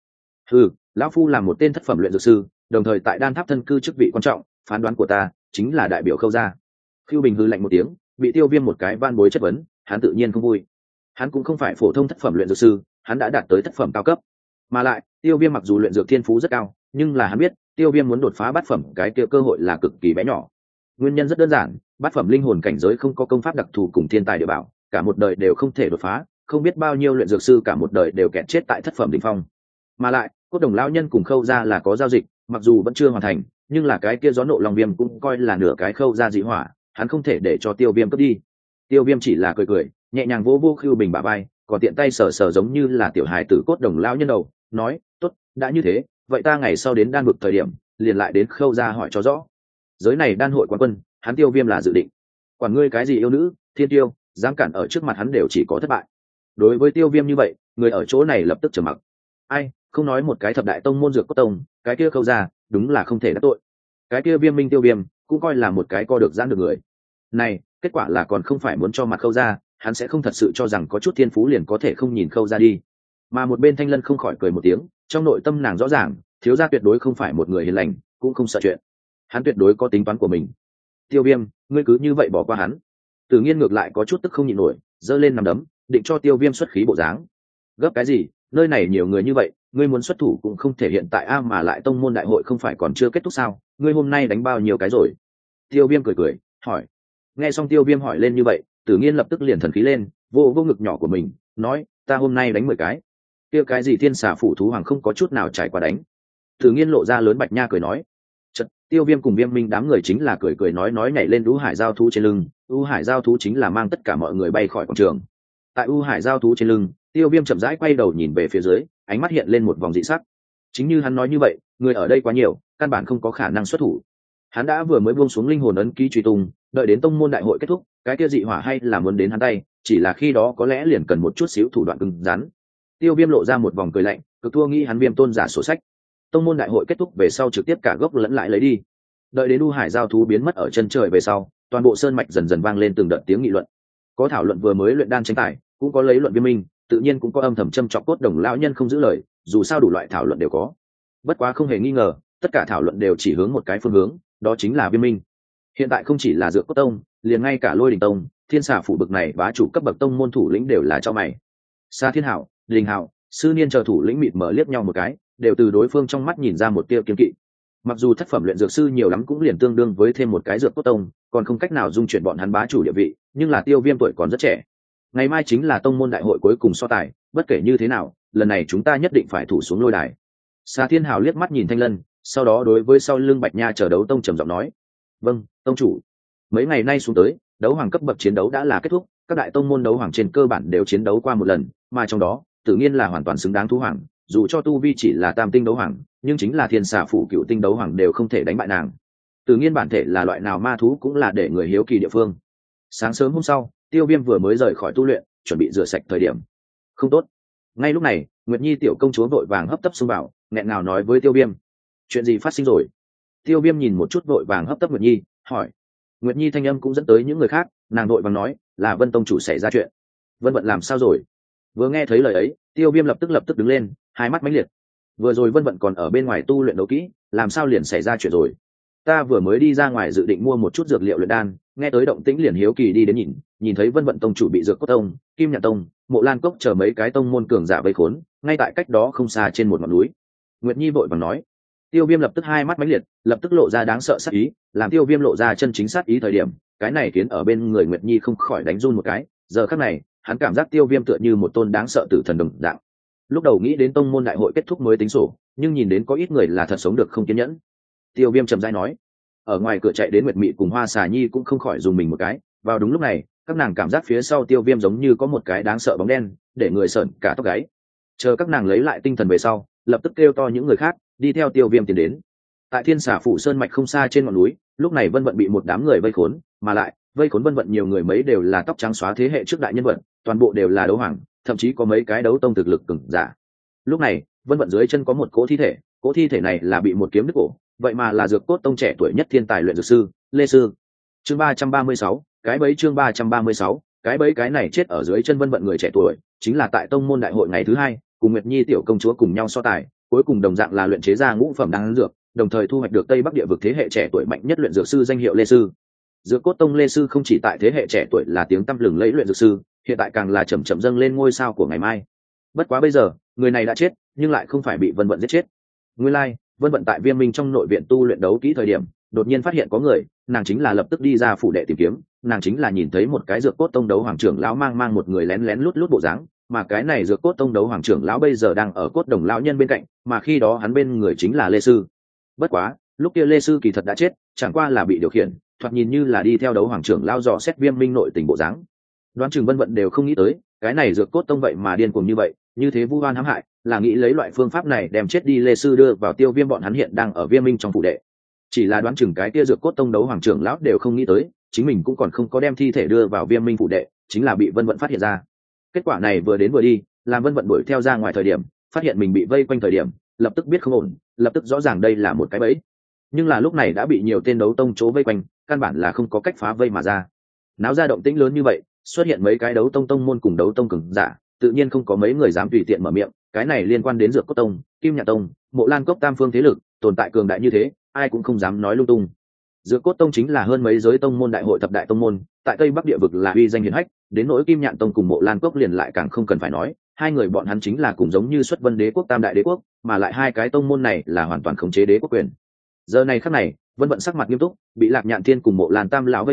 Lão phu là một tên thất phẩm luyện dược sư, đồng thời tại Đan Tháp thân cư chức vị quan trọng, phán đoán của ta chính là đại biểu Khâu ra. Khưu Bình hừ lạnh một tiếng, bị Tiêu Viêm một cái van bối chất vấn, hắn tự nhiên không vui. Hắn cũng không phải phổ thông thất phẩm luyện dược sư, hắn đã đạt tới thất phẩm cao cấp. Mà lại Tiêu Viêm mặc dù luyện dược thiên phú rất cao, nhưng là hắn biết Tiêu Viêm muốn đột phá bát phẩm cái kia cơ hội là cực kỳ bé nhỏ. Nguyên nhân rất đơn giản, bát phẩm linh hồn cảnh giới không có công pháp đặc thù cùng thiên tài địa bảo, cả một đời đều không thể đột phá, không biết bao nhiêu luyện dược sư cả một đời đều kẹt chết tại thất phẩm đỉnh phong. Mà lại Cốt Đồng lão nhân cùng Khâu ra là có giao dịch, mặc dù vẫn chưa hoàn thành, nhưng là cái kia gió nộ long viêm cũng coi là nửa cái Khâu ra dị hỏa, hắn không thể để cho Tiêu Viêm cướp đi. Tiêu Viêm chỉ là cười cười, nhẹ nhàng vỗ vô Khưu Bình bả vai, còn tiện tay sờ sờ giống như là tiểu hài tử Cốt Đồng lão nhân đầu, nói: tốt, đã như thế, vậy ta ngày sau đến Đan Vực thời điểm liền lại đến Khâu ra hỏi cho rõ. Giới này đan hội quán quân, hắn Tiêu Viêm là dự định. Quản ngươi cái gì yêu nữ thiên tiêu, dám cản ở trước mặt hắn đều chỉ có thất bại. Đối với Tiêu Viêm như vậy, người ở chỗ này lập tức trầm mặc. Ai không nói một cái thập đại tông môn Dược Cốt Tông, cái kia Khâu ra đúng là không thể đắc tội. Cái kia Viêm Minh Tiêu Viêm cũng coi là một cái co được giãn được người. Này kết quả là còn không phải muốn cho mặt Khâu ra, hắn sẽ không thật sự cho rằng có chút thiên phú liền có thể không nhìn Khâu ra đi. Mà một bên Thanh Lân không khỏi cười một tiếng, trong nội tâm nàng rõ ràng, thiếu gia tuyệt đối không phải một người hiền lành, cũng không sợ chuyện, hắn tuyệt đối có tính toán của mình. Tiêu Viêm, ngươi cứ như vậy bỏ qua hắn? Tử Nghiên ngược lại có chút tức không nhịn nổi, giơ lên nắm đấm, định cho Tiêu Viêm xuất khí bộ dáng. Gấp cái gì, nơi này nhiều người như vậy, ngươi muốn xuất thủ cũng không thể hiện tại a, mà lại tông môn đại hội không phải còn chưa kết thúc sao, ngươi hôm nay đánh bao nhiêu cái rồi? Tiêu Viêm cười cười hỏi. Nghe xong Tiêu Viêm hỏi lên như vậy, Tử Nghiên lập tức liền thần khí lên, vô vô ngực nhỏ của mình, nói, ta hôm nay đánh 10 cái. Kia cái gì thiên xà phủ thú hoàng không có chút nào trải qua đánh. Tử Nghiên lộ ra lớn bạch nha cười nói. Chật, Tiêu Viêm cùng Viêm Minh đám người chính là cười cười nói nhảy lên U Hải giao thú trên lưng, U Hải giao thú chính là mang tất cả mọi người bay khỏi quảng trường. Tại U Hải giao thú trên lưng, Tiêu Viêm chậm rãi quay đầu nhìn về phía dưới, ánh mắt hiện lên một vòng dị sắc. Chính như hắn nói như vậy, người ở đây quá nhiều, căn bản không có khả năng xuất thủ. Hắn đã vừa mới buông xuống linh hồn ấn ký truy tung, đợi đến tông môn đại hội kết thúc, cái kia dị hỏa hay là muốn đến hắn tay, chỉ là khi đó có lẽ liền cần một chút xíu thủ đoạn cứng rắn. Tiêu Viêm lộ ra một vòng cười lạnh, cực thua nghĩ hắn Viêm tôn giả sổ sách. Tông môn đại hội kết thúc về sau trực tiếp cả gốc lẫn lại lấy đi. Đợi đến U Hải giao thú biến mất ở chân trời về sau, toàn bộ sơn mạch dần dần vang lên từng đợt tiếng nghị luận. Có thảo luận vừa mới luyện đan tranh tài, cũng có lấy luận Viêm Minh, tự nhiên cũng có âm thầm châm chọc cốt đồng lão nhân không giữ lời, dù sao đủ loại thảo luận đều có. Bất quá không hề nghi ngờ, tất cả thảo luận đều chỉ hướng một cái phương hướng, đó chính là Viêm Minh. Hiện tại không chỉ là Dược Cốt Tông, liền ngay cả Lôi Đình Tông, Thiên Xà phủ bực này bá chủ cấp bậc tông môn thủ lĩnh đều là cho mày. Sa Thiên Hạo, Đình Hạo, Sư Niên chờ thủ lĩnh mịt mở liếc nhau một cái, đều từ đối phương trong mắt nhìn ra một tia kiêng kỵ. Mặc dù thất phẩm luyện dược sư nhiều lắm cũng liền tương đương với thêm một cái Dược Cốt Tông, còn không cách nào dung chuyển bọn hắn bá chủ địa vị, nhưng là Tiêu Viêm tuổi còn rất trẻ. Ngày mai chính là tông môn đại hội cuối cùng so tài, bất kể như thế nào, lần này chúng ta nhất định phải thủ xuống lôi đài. Sa Thiên Hạo liếc mắt nhìn Thanh Lân, sau đó đối với sau lưng Bạch Nha chờ đấu tông trầm giọng nói: "Vâng, tông chủ. Mấy ngày nay xuống tới, đấu hoàng cấp bậc chiến đấu đã là kết thúc, các đại tông môn đấu hoàng trên cơ bản đều chiến đấu qua một lần, mà trong đó, tự nhiên là hoàn toàn xứng đáng thú hoàng, dù cho tu vi chỉ là tam tinh đấu hoàng, nhưng chính là thiên xà phủ cựu tinh đấu hoàng đều không thể đánh bại nàng. Tự nhiên bản thể là loại nào ma thú cũng là để người hiếu kỳ địa phương." Sáng sớm hôm sau, Tiêu Viêm vừa mới rời khỏi tu luyện, chuẩn bị rửa sạch thời điểm. Không tốt. Ngay lúc này, Nguyệt Nhi tiểu công chúa vội vàng hấp tấp xông vào, nghẹn ngào nói với Tiêu Viêm: "Chuyện gì phát sinh rồi?" Tiêu Viêm nhìn một chút vội vàng hấp tấp Nguyệt Nhi, hỏi. Nguyệt Nhi thanh âm cũng dẫn tới những người khác, nàng vội vàng nói, là Vân tông chủ xảy ra chuyện. Vân Vận làm sao rồi? Vừa nghe thấy lời ấy, Tiêu Viêm lập tức đứng lên, hai mắt mãnh liệt. Vừa rồi Vân Vận còn ở bên ngoài tu luyện đấu kỹ, làm sao liền xảy ra chuyện rồi? Ta vừa mới đi ra ngoài dự định mua một chút dược liệu luyện đan, nghe tới động tĩnh liền hiếu kỳ đi đến nhìn thấy Vân Vận tông chủ bị Dược Cốt Tông, Kim Nhạn Tông, Mộ Lan Cốc chờ mấy cái tông môn cường giả vây khốn, ngay tại cách đó không xa trên một ngọn núi. Nguyệt Nhi vội vàng nói. Tiêu Viêm lập tức hai mắt mãnh liệt, lập tức lộ ra đáng sợ sát ý, làm Tiêu Viêm lộ ra chân chính sát ý thời điểm, cái này khiến ở bên người Nguyệt Nhi không khỏi đánh run một cái. Giờ khắc này, hắn cảm giác Tiêu Viêm tựa như một tôn đáng sợ tử thần đồng dạng. Lúc đầu nghĩ đến tông môn đại hội kết thúc mới tính sổ, nhưng nhìn đến có ít người là thật sống được không kiên nhẫn. Tiêu Viêm trầm rãi nói. Ở ngoài cửa chạy đến Nguyệt Mị cùng Hoa Xà Nhi cũng không khỏi dùng mình một cái. Vào đúng lúc này, các nàng cảm giác phía sau Tiêu Viêm giống như có một cái đáng sợ bóng đen, để người sởn cả tóc gáy. Chờ các nàng lấy lại tinh thần về sau, lập tức kêu to những người khác đi theo Tiêu Viêm tiến đến. Tại Thiên Xà phủ sơn mạch không xa trên ngọn núi, lúc này Vân Vận bị một đám người vây khốn, mà lại vây khốn Vân Vận nhiều người mấy đều là tóc trắng xóa thế hệ trước đại nhân vật, toàn bộ đều là đấu hoàng, thậm chí có mấy cái đấu tông thực lực cường giả. Lúc này, Vân Vận dưới chân có một cỗ thi thể này là bị một kiếm đứt cổ, vậy mà là Dược Cốt Tông trẻ tuổi nhất thiên tài luyện dược sư, Lê Sư. Chương 336, cái bẫy chương 336, cái bẫy cái này chết ở dưới chân Vân Vận người trẻ tuổi, chính là tại tông môn đại hội ngày thứ hai, cùng Nguyệt Nhi tiểu công chúa cùng nhau so tài, cuối cùng đồng dạng là luyện chế ra ngũ phẩm đan dược, đồng thời thu hoạch được Tây Bắc địa vực thế hệ trẻ tuổi mạnh nhất luyện dược sư danh hiệu Lê Sư. Dược Cốt Tông Lê Sư không chỉ tại thế hệ trẻ tuổi là tiếng tăm lừng lẫy luyện dược sư, hiện tại càng là chậm chậm dâng lên ngôi sao của ngày mai. Bất quá bây giờ, người này đã chết, nhưng lại không phải bị Vân Vận giết chết. Nguyên lai, Vân Vận tại Viêm Minh trong nội viện tu luyện đấu kỹ thời điểm, đột nhiên phát hiện có người, nàng chính là lập tức đi ra phủ đệ tìm kiếm, nàng chính là nhìn thấy một cái Dược Cốt Tông đấu hoàng trưởng lão mang một người lén lút bộ dáng, mà cái này Dược Cốt Tông đấu hoàng trưởng lão bây giờ đang ở cốt đồng lão nhân bên cạnh, mà khi đó hắn bên người chính là Lê Sư. Bất quá, lúc kia Lê Sư kỳ thật đã chết, chẳng qua là bị điều khiển, thoạt nhìn như là đi theo đấu hoàng trưởng lão dò xét Viêm Minh nội tình bộ dáng. Đoán chừng Vân Vận đều không nghĩ tới, cái này Dược Cốt Tông vậy mà điên cuồng như vậy, như thế vu oan hãm hại, là nghĩ lấy loại phương pháp này đem chết đi Lê Sư đưa vào Tiêu Viêm bọn hắn hiện đang ở Viêm Minh trong phủ đệ. Chỉ là đoán chừng cái kia Dược Cốt Tông đấu hoàng trưởng lão đều không nghĩ tới, chính mình cũng còn không có đem thi thể đưa vào Viêm Minh phủ đệ, chính là bị Vân Vận phát hiện ra. Kết quả này vừa đến vừa đi, làm Vân Vận đuổi theo ra ngoài thời điểm, phát hiện mình bị vây quanh thời điểm, lập tức biết không ổn, lập tức rõ ràng đây là một cái bẫy. Nhưng là lúc này đã bị nhiều tên đấu tông chỗ vây quanh, căn bản là không có cách phá vây mà ra. Náo ra động tĩnh lớn như vậy, xuất hiện mấy cái đấu tông môn cùng đấu tông cường giả, tự nhiên không có mấy người dám tùy tiện mở miệng, cái này liên quan đến Dược Cốt Tông, Kim Nhạn Tông, Mộ Lan Cốc tam phương thế lực, tồn tại cường đại như thế, ai cũng không dám nói lung tung. Dược Cốt Tông chính là hơn mấy giới tông môn đại hội thập đại tông môn, tại Tây Bắc địa vực là uy danh hiển hách, đến nỗi Kim Nhạn Tông cùng Mộ Lan Cốc liền lại càng không cần phải nói, hai người bọn hắn chính là cùng giống như Xuất Vân Đế quốc tam đại đế quốc, mà lại hai cái tông môn này là hoàn toàn khống chế đế quốc quyền. Giờ này khắc này, Vân Vận sắc mặt nghiêm túc, bị Lạc Nhạn Thiên cùng Mộ Lan Tam lão vây khốn,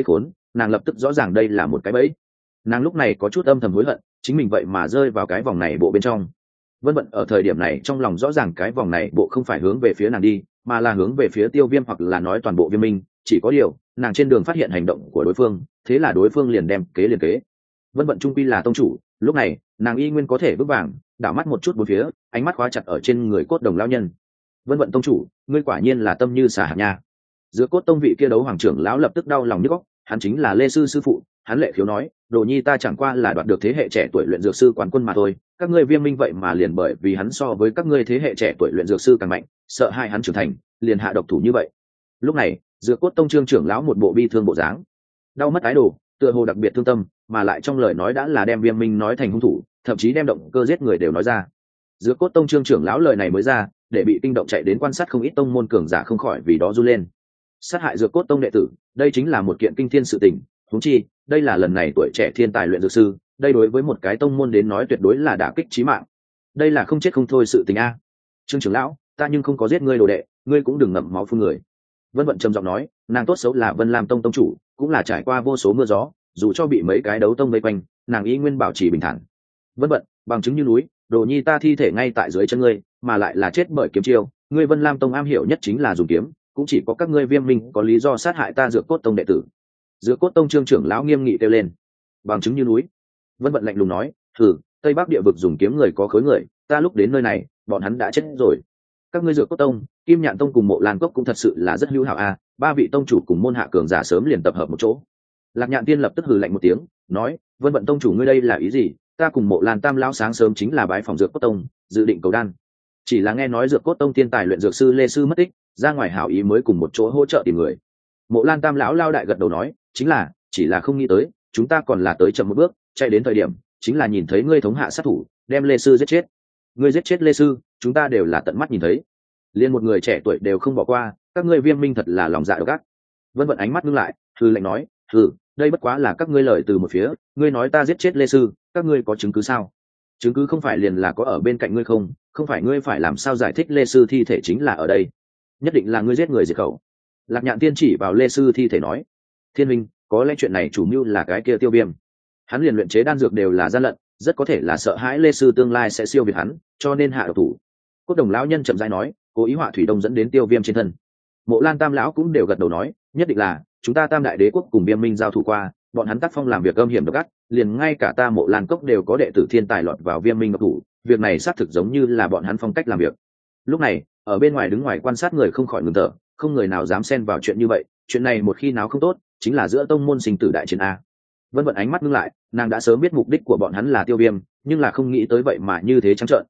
nàng lập tức rõ ràng đây là một cái bẫy. Nàng lúc này có chút âm thầm hối hận, chính mình vậy mà rơi vào cái vòng này bộ bên trong. Vân Vận ở thời điểm này trong lòng rõ ràng cái vòng này bộ không phải hướng về phía nàng đi, mà là hướng về phía Tiêu Viêm hoặc là nói toàn bộ Viêm Minh. Chỉ có điều nàng trên đường phát hiện hành động của đối phương, thế là đối phương liền đem kế liền kế. Vân Vận trung quy là tông chủ, lúc này nàng y nguyên có thể vững vàng đảo mắt một chút bốn phía, ánh mắt khóa chặt ở trên người Cốt Đồng lão nhân. Vân Vận tông chủ, ngươi quả nhiên là tâm như xà hạt nha. Giữa Cốt tông vị kia đấu hoàng trưởng lão lập tức đau lòng nhức óc, hắn chính là Lê sư sư phụ. Hắn lệ khiếu nói, đồ nhi ta chẳng qua là đoạt được thế hệ trẻ tuổi luyện dược sư quán quân mà thôi, các ngươi Viêm Minh vậy mà liền bởi vì hắn so với các ngươi thế hệ trẻ tuổi luyện dược sư càng mạnh, sợ hai hắn trưởng thành, liền hạ độc thủ như vậy. Lúc này Dược Cốt tông trương trưởng lão một bộ bi thương bộ dáng, đau mất ái đồ, tựa hồ đặc biệt thương tâm, mà lại trong lời nói đã là đem Viêm Minh nói thành hung thủ, thậm chí đem động cơ giết người đều nói ra. Dược Cốt tông trương trưởng lão lời này mới ra, để bị kinh động chạy đến quan sát không ít tông môn cường giả không khỏi vì đó run lên. Sát hại Dược Cốt tông đệ tử, đây chính là một kiện kinh thiên sự tình, huống chi đây là lần này tuổi trẻ thiên tài luyện dược sư, đây đối với một cái tông môn đến nói tuyệt đối là đả kích chí mạng. Đây là không chết không thôi sự tình a. Trương trưởng lão, ta nhưng không có giết ngươi đồ đệ, ngươi cũng đừng ngậm máu phun người. Vân Vận trầm giọng nói, nàng tốt xấu là Vân Lam tông tông chủ, cũng là trải qua vô số mưa gió, dù cho bị mấy cái đấu tông vây quanh, nàng ý nguyên bảo trì bình thản. Vân Vận, bằng chứng như núi, đồ nhi ta thi thể ngay tại dưới chân ngươi, mà lại là chết bởi kiếm chiêu, ngươi Vân Lam tông am hiểu nhất chính là dùng kiếm, cũng chỉ có các ngươi Viêm Minh có lý do sát hại ta Dược Cốt tông đệ tử. Dược Cốt tông trương trưởng lão nghiêm nghị kêu lên, bằng chứng như núi. Vân Vận lạnh lùng nói, thử, Tây Bắc địa vực dùng kiếm người có khối người, ta lúc đến nơi này bọn hắn đã chết rồi. Các ngươi Dược Cốt tông, Kim Nhạn tông cùng Mộ Lan cốc cũng thật sự là rất hữu hảo a, ba vị tông chủ cùng môn hạ cường giả sớm liền tập hợp một chỗ. Lạc Nhạn tiên lập tức hừ lạnh một tiếng, nói, Vân Vận tông chủ ngươi đây là ý gì? Ta cùng Mộ Lan tam lão sáng sớm chính là bái phòng Dược Cốt tông, dự định cầu đan, chỉ là nghe nói Dược Cốt tông tiên tài luyện dược sư Lê sư mất tích, ra ngoài hảo ý mới cùng một chỗ hỗ trợ tìm người. Mộ Lan tam lão lao đại gật đầu nói, chính là, chỉ là không nghĩ tới chúng ta còn là tới chậm một bước, chạy đến thời điểm chính là nhìn thấy ngươi thống hạ sát thủ đem Lê sư giết chết. Ngươi giết chết Lê sư, chúng ta đều là tận mắt nhìn thấy, liền một người trẻ tuổi đều không bỏ qua, các ngươi Viêm Minh thật là lòng dạ độc ác. Vân Vận ánh mắt ngưng lại, hừ lạnh nói, hừ, đây bất quá là các ngươi lời từ một phía, ngươi nói ta giết chết Lê sư, các ngươi có chứng cứ sao? Chứng cứ không phải liền là có ở bên cạnh ngươi không, không phải ngươi phải làm sao giải thích Lê sư thi thể chính là ở đây, nhất định là ngươi giết người diệt khẩu. Lạc Nhạn tiên chỉ vào Lê sư thi thể nói, Thiên Minh, có lẽ chuyện này chủ mưu là cái kia Tiêu Viêm, hắn liền luyện chế đan dược đều là gian lận, rất có thể là sợ hãi Lê sư tương lai sẽ siêu việt hắn, cho nên hạ độc thủ. Cốt Đồng lão nhân chậm rãi nói, cố ý họa thủy đông dẫn đến Tiêu Viêm trên thân. Mộ Lan tam lão cũng đều gật đầu nói, nhất định là chúng ta Tam đại đế quốc cùng Viêm Minh giao thủ qua, bọn hắn tác phong làm việc âm hiểm độc ác, liền ngay cả ta Mộ Lan cốc đều có đệ tử thiên tài lọt vào Viêm Minh độc thủ, việc này xác thực giống như là bọn hắn phong cách làm việc. Lúc này ở bên ngoài đứng ngoài quan sát người không khỏi ngừng thở, không người nào dám xen vào chuyện như vậy, chuyện này một khi nào không tốt chính là giữa tông môn sinh tử đại chiến a. Vân Vận ánh mắt ngưng lại, nàng đã sớm biết mục đích của bọn hắn là Tiêu Viêm, nhưng là không nghĩ tới vậy mà như thế trắng trợn.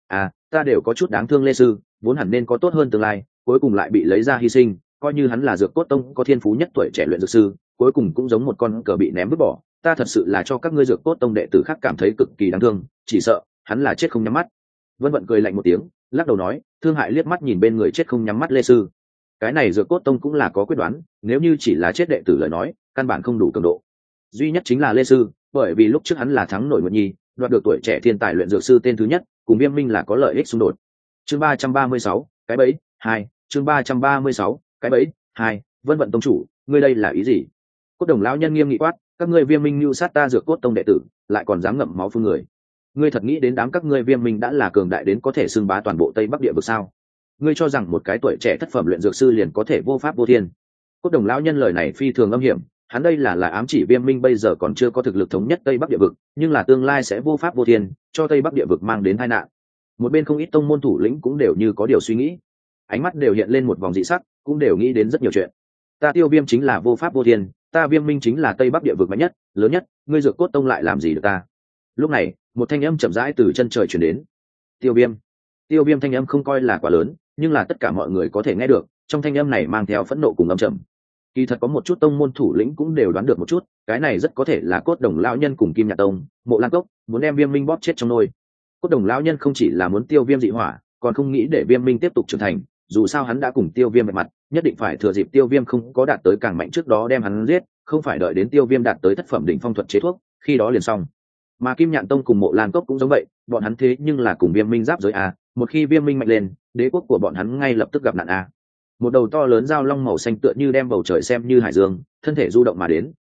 Ta đều có chút đáng thương Lê sư, vốn hẳn nên có tốt hơn tương lai, cuối cùng lại bị lấy ra hy sinh, coi như hắn là Dược Cốt tông có thiên phú nhất tuổi trẻ luyện dược sư, cuối cùng cũng giống một con cờ bị ném vứt bỏ. Ta thật sự là cho các ngươi Dược Cốt tông đệ tử khác cảm thấy cực kỳ đáng thương, chỉ sợ hắn là chết không nhắm mắt. Vân Vận cười lạnh một tiếng, lắc đầu nói, thương hại liếc mắt nhìn bên người chết không nhắm mắt Lê sư. Cái này Dược Cốt tông cũng là có quyết đoán, nếu như chỉ là chết đệ tử lời nói, căn bản không đủ cường độ. Duy nhất chính là Lê sư, bởi vì lúc trước hắn là thắng nổi Nguyệt Nhi, đoạt được tuổi trẻ thiên tài luyện dược sư tên thứ nhất, cùng Viêm Minh là có lợi ích xung đột. Chương 336, cái bẫy 2, chương 336, cái bẫy 2, Vân Vận tông chủ, ngươi đây là ý gì? Cốt Đồng lão nhân nghiêm nghị quát, các ngươi Viêm Minh mưu sát ta Dược Cốt tông đệ tử, lại còn dám ngậm máu phun người. Ngươi thật nghĩ đến đám các ngươi Viêm Minh đã là cường đại đến có thể xưng bá toàn bộ Tây Bắc địa vực sao? Ngươi cho rằng một cái tuổi trẻ thất phẩm luyện dược sư liền có thể vô pháp vô thiên? Cốt Đồng lão nhân lời này phi thường âm hiểm, hắn đây là ám chỉ Viêm Minh bây giờ còn chưa có thực lực thống nhất Tây Bắc địa vực, nhưng là tương lai sẽ vô pháp vô thiên, cho Tây Bắc địa vực mang đến tai nạn. Một bên không ít tông môn thủ lĩnh cũng đều như có điều suy nghĩ, ánh mắt đều hiện lên một vòng dị sắc, cũng đều nghĩ đến rất nhiều chuyện. Ta Tiêu Viêm chính là vô pháp vô thiên, ta Viêm Minh chính là Tây Bắc địa vực mạnh nhất, lớn nhất, ngươi Dược Cốt tông lại làm gì được ta? Lúc này một thanh âm chậm rãi từ chân trời truyền đến. Tiêu Viêm thanh âm không coi là quá lớn, nhưng là tất cả mọi người có thể nghe được, trong thanh âm này mang theo phẫn nộ cùng âm trầm. Kỳ thật có một chút tông môn thủ lĩnh cũng đều đoán được một chút, cái này rất có thể là Cốt Đồng lão nhân cùng Kim Nhạn tông, Mộ Lan cốc muốn đem Viêm Minh bóp chết trong nồi. Cốt Đồng lão nhân không chỉ là muốn Tiêu Viêm dị hỏa, còn không nghĩ để Viêm Minh tiếp tục trưởng thành, dù sao hắn đã cùng Tiêu Viêm vạch mặt, nhất định phải thừa dịp Tiêu Viêm không có đạt tới càng mạnh trước đó đem hắn giết, không phải đợi đến Tiêu Viêm đạt tới thất phẩm đỉnh phong thuật chế thuốc, khi đó liền xong. Mà Kim Nhạn tông cùng Mộ Lan cốc cũng giống vậy, bọn hắn thế nhưng là cùng Viêm Minh giáp giới a, một khi Viêm Minh mạnh lên, đế quốc của bọn hắn ngay lập tức gặp nạn a. Một đầu to lớn dao long màu xanh tựa như đem bầu trời xem như hải dương, thân thể du động mà đến,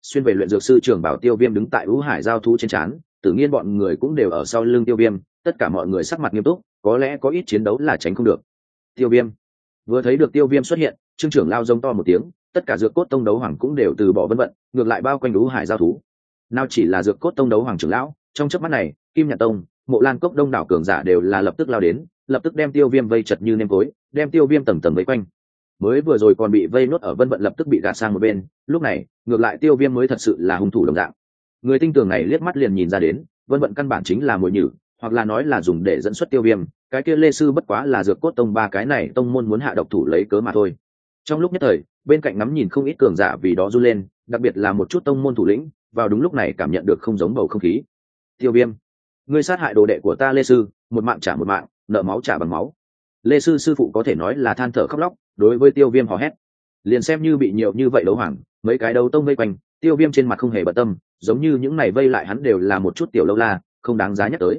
xuyên về luyện dược sư trường bảo Tiêu Viêm đứng tại Vũ Hải giao thú trên trán, Tử Nghiên bọn người cũng đều ở sau lưng Tiêu Viêm, tất cả mọi người sắc mặt nghiêm túc, có lẽ có ít chiến đấu là tránh không được. Tiêu Viêm vừa thấy được Tiêu Viêm xuất hiện, Trương trưởng lao giống to một tiếng, tất cả dược cốt tông đấu hoàng cũng đều từ bỏ vân vận, ngược lại bao quanh Vũ Hải giao thú. Nào chỉ là dược cốt tông đấu hoàng trưởng lão, trong chớp mắt này, Kim Nhạn tông, Mộ Lan cốc đông đảo cường giả đều là lập tức lao đến, lập tức đem Tiêu Viêm vây chật như nêm tối, đem Tiêu Viêm tầng tầng vây quanh. Mới vừa rồi còn bị vây nốt ở vân vận lập tức bị gạt sang một bên, lúc này ngược lại Tiêu Viêm mới thật sự là hung thủ đồng dạng. Người tinh tường này liếc mắt liền nhìn ra đến, vân vận căn bản chính là mồi nhử, hoặc là nói là dùng để dẫn xuất Tiêu Viêm, cái kia Lê sư bất quá là dược cốt tông ba cái này tông môn muốn hạ độc thủ lấy cớ mà thôi. Trong lúc nhất thời, bên cạnh ngắm nhìn không ít cường giả vì đó run lên, đặc biệt là một chút tông môn thủ lĩnh, vào đúng lúc này cảm nhận được không giống bầu không khí. Tiêu Viêm, ngươi sát hại đồ đệ của ta Lê sư, một mạng trả một mạng, nợ máu trả bằng máu. Lê sư sư phụ có thể nói là than thở khóc lóc, đối với Tiêu Viêm hò hét. Liền xem như bị nhiều như vậy đấu hoàng, mấy cái đấu tông vây quanh, Tiêu Viêm trên mặt không hề bận tâm, giống như những này vây lại hắn đều là một chút tiểu lâu la, không đáng giá nhắc tới.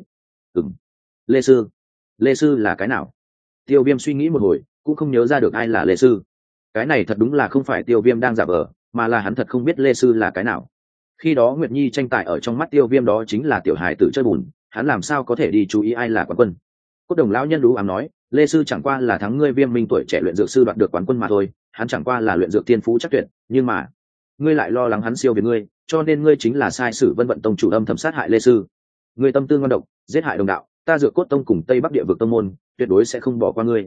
Lê sư là cái nào? Tiêu Viêm suy nghĩ một hồi, cũng không nhớ ra được ai là Lê sư. Cái này thật đúng là không phải Tiêu Viêm đang giả vờ, mà là hắn thật không biết Lê sư là cái nào. Khi đó Nguyệt Nhi tranh tài ở trong mắt Tiêu Viêm đó chính là tiểu hài tử chơi bùn, hắn làm sao có thể đi chú ý ai là quán quân. Cốt Đồng lão nhân đú ám nói, Lê sư chẳng qua là thắng ngươi Viêm Minh tuổi trẻ luyện dược sư đoạt được quán quân mà thôi, hắn chẳng qua là luyện dược tiên phú chắc tuyệt, nhưng mà ngươi lại lo lắng hắn siêu việt ngươi, cho nên ngươi chính là sai sử Vân Vận tông chủ âm thầm sát hại Lê sư. Ngươi tâm tư ngoan độc, giết hại đồng đạo, ta Dược Cốt tông cùng Tây Bắc địa vực tông môn, tuyệt đối sẽ không bỏ qua ngươi.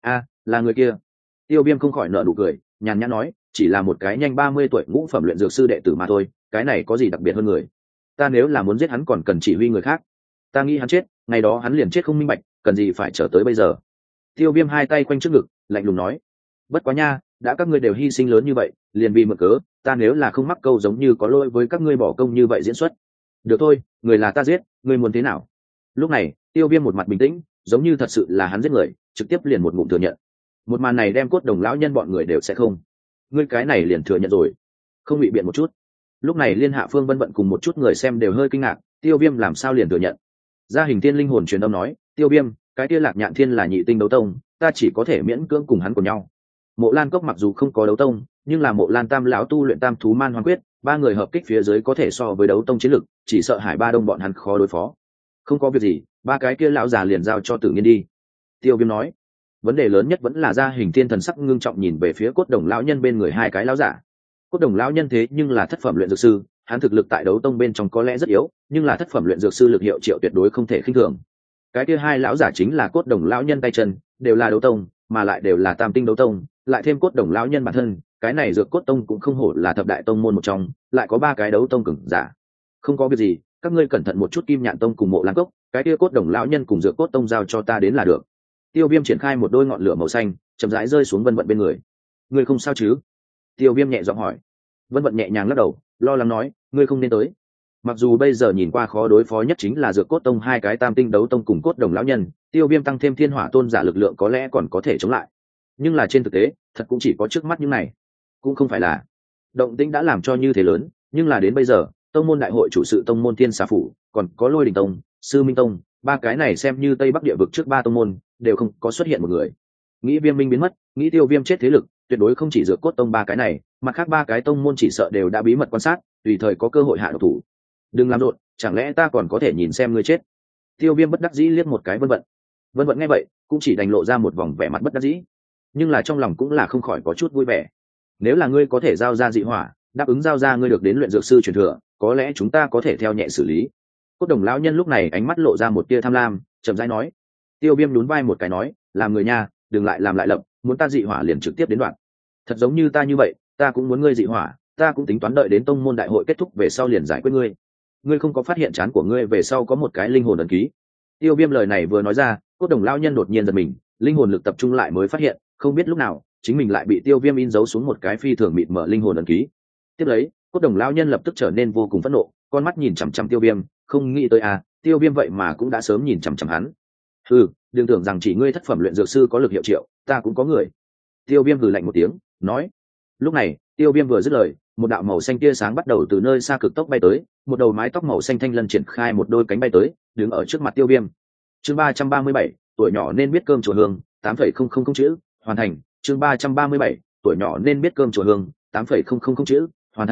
Là người kia. Tiêu Viêm không khỏi nở nụ cười, nhàn nhã nói, chỉ là một cái nhanh 30 tuổi ngũ phẩm luyện dược sư đệ tử mà thôi, cái này có gì đặc biệt hơn người. Ta nếu là muốn giết hắn còn cần chỉ huy người khác. Ta nghĩ hắn chết, ngày đó hắn liền chết không minh bạch, cần gì phải chờ tới bây giờ. Tiêu Viêm hai tay quanh trước ngực, lạnh lùng nói, bất quá nha, đã các ngươi đều hy sinh lớn như vậy, liền vì mượn cớ, ta nếu là không mắc câu giống như có lỗi với các ngươi bỏ công như vậy diễn xuất. Được thôi, người là ta giết, ngươi muốn thế nào? Lúc này, Tiêu Viêm một mặt bình tĩnh, giống như thật sự là hắn giết người, trực tiếp liền một ngụm thừa nhận. Một màn này đem Cốt Đồng lão nhân bọn người đều sẽ không. Ngươi cái này liền thừa nhận rồi, không bị biện một chút. Lúc này Liên Hạ Phương Vân Vận cùng một chút người xem đều hơi kinh ngạc, Tiêu Viêm làm sao liền thừa nhận? Gia Hình Tiên linh hồn truyền âm nói, Tiêu Viêm, cái kia Lạc Nhạn Thiên là nhị tinh đấu tông, ta chỉ có thể miễn cưỡng cùng hắn cùng nhau. Mộ Lan cốc mặc dù không có đấu tông, nhưng là Mộ Lan Tam lão tu luyện Tam thú man hoang quyết, ba người hợp kích phía dưới có thể so với đấu tông chiến lực, chỉ sợ Hải Ba Đông bọn hắn khó đối phó. Không có việc gì, ba cái kia lão già liền giao cho Tử Nghiên đi. Tiêu Viêm nói, vấn đề lớn nhất vẫn là Gia Hình Thiên thần sắc ngưng trọng nhìn về phía Cốt Đồng lão nhân bên người hai cái lão giả. Cốt Đồng lão nhân thế nhưng là thất phẩm luyện dược sư, hắn thực lực tại đấu tông bên trong có lẽ rất yếu, nhưng là thất phẩm luyện dược sư lực hiệu triệu tuyệt đối không thể khinh thường. Cái kia hai lão giả chính là Cốt Đồng lão nhân tay chân, đều là đấu tông, mà lại đều là tam tinh đấu tông, lại thêm Cốt Đồng lão nhân bản thân, cái này Dược Cốt tông cũng không hổ là thập đại tông môn một trong, lại có ba cái đấu tông cường giả. Không có việc gì, các ngươi cẩn thận một chút Kim Nhạn tông cùng Mộ Lan cốc, cái kia Cốt Đồng lão nhân cùng Dược Cốt tông giao cho ta đến là được. Tiêu Viêm triển khai một đôi ngọn lửa màu xanh, chậm rãi rơi xuống Vân Vận bên người. Ngươi không sao chứ? Tiêu Viêm nhẹ giọng hỏi. Vân Vận nhẹ nhàng lắc đầu, lo lắng nói, ngươi không nên tới. Mặc dù bây giờ nhìn qua khó đối phó nhất chính là Dược Cốt tông hai cái tam tinh đấu tông cùng Cốt Đồng lão nhân, Tiêu Viêm tăng thêm Thiên Hỏa tôn giả lực lượng có lẽ còn có thể chống lại. Nhưng là trên thực tế, thật cũng chỉ có trước mắt những này. Cũng không phải là động tĩnh đã làm cho như thế lớn, nhưng là đến bây giờ, tông môn đại hội chủ sự tông môn Thiên Xà phủ, còn có Lôi Đình tông, Sư Minh tông, ba cái này xem như Tây Bắc địa vực trước ba tông môn, đều không có xuất hiện một người. Nghĩ Viêm Minh biến mất, nghĩ Tiêu Viêm chết thế lực, tuyệt đối không chỉ Dược Cốt tông ba cái này, mặt khác ba cái tông môn chỉ sợ đều đã bí mật quan sát, tùy thời có cơ hội hạ độc thủ. Đừng làm rộn, chẳng lẽ ta còn có thể nhìn xem ngươi chết? Tiêu Viêm bất đắc dĩ liếc một cái Vân Vận. Vân Vận nghe vậy, cũng chỉ đành lộ ra một vòng vẻ mặt bất đắc dĩ, nhưng là trong lòng cũng là không khỏi có chút vui vẻ. Nếu là ngươi có thể giao ra dị hỏa, đáp ứng giao ra ngươi được đến luyện dược sư truyền thừa, có lẽ chúng ta có thể theo nhẹ xử lý. Cốt Đồng lão nhân lúc này ánh mắt lộ ra một tia tham lam, chậm rãi nói. Tiêu Viêm nhún vai một cái nói, làm người nha, đừng lại làm lại lập, muốn ta dị hỏa liền trực tiếp đến đoạn. Thật giống như ta như vậy, ta cũng muốn ngươi dị hỏa, ta cũng tính toán đợi đến tông môn đại hội kết thúc về sau liền giải quyết ngươi. Ngươi không có phát hiện trán của ngươi về sau có một cái linh hồn ấn ký? Tiêu Viêm lời này vừa nói ra, Cốt Đồng lão nhân đột nhiên giật mình, linh hồn lực tập trung lại mới phát hiện, không biết lúc nào, chính mình lại bị Tiêu Viêm in dấu xuống một cái phi thường mịt mờ linh hồn ấn ký. Tiếp lấy, Cốt Đồng lão nhân lập tức trở nên vô cùng phẫn nộ, con mắt nhìn chằm chằm Tiêu Viêm, không nghĩ tới Tiêu Viêm vậy mà cũng đã sớm nhìn chằm chằm hắn. Đừng tưởng rằng chỉ ngươi thất phẩm luyện dược sư có lực hiệu triệu, ta cũng có người. Tiêu Viêm hừ lạnh một tiếng, nói. Lúc này, Tiêu Viêm vừa dứt lời, một đạo màu xanh tia sáng bắt đầu từ nơi xa cực tốc bay tới, một đầu mái tóc màu xanh thanh lân triển khai một đôi cánh bay tới, đứng ở trước mặt Tiêu Viêm. Chương 337, tuổi nhỏ nên biết cơm chùa hương, 8,000 chữ, hoàn thành. Chương 337, tuổi nhỏ nên biết cơm chùa hương, 8,000 chữ, hoàn thành.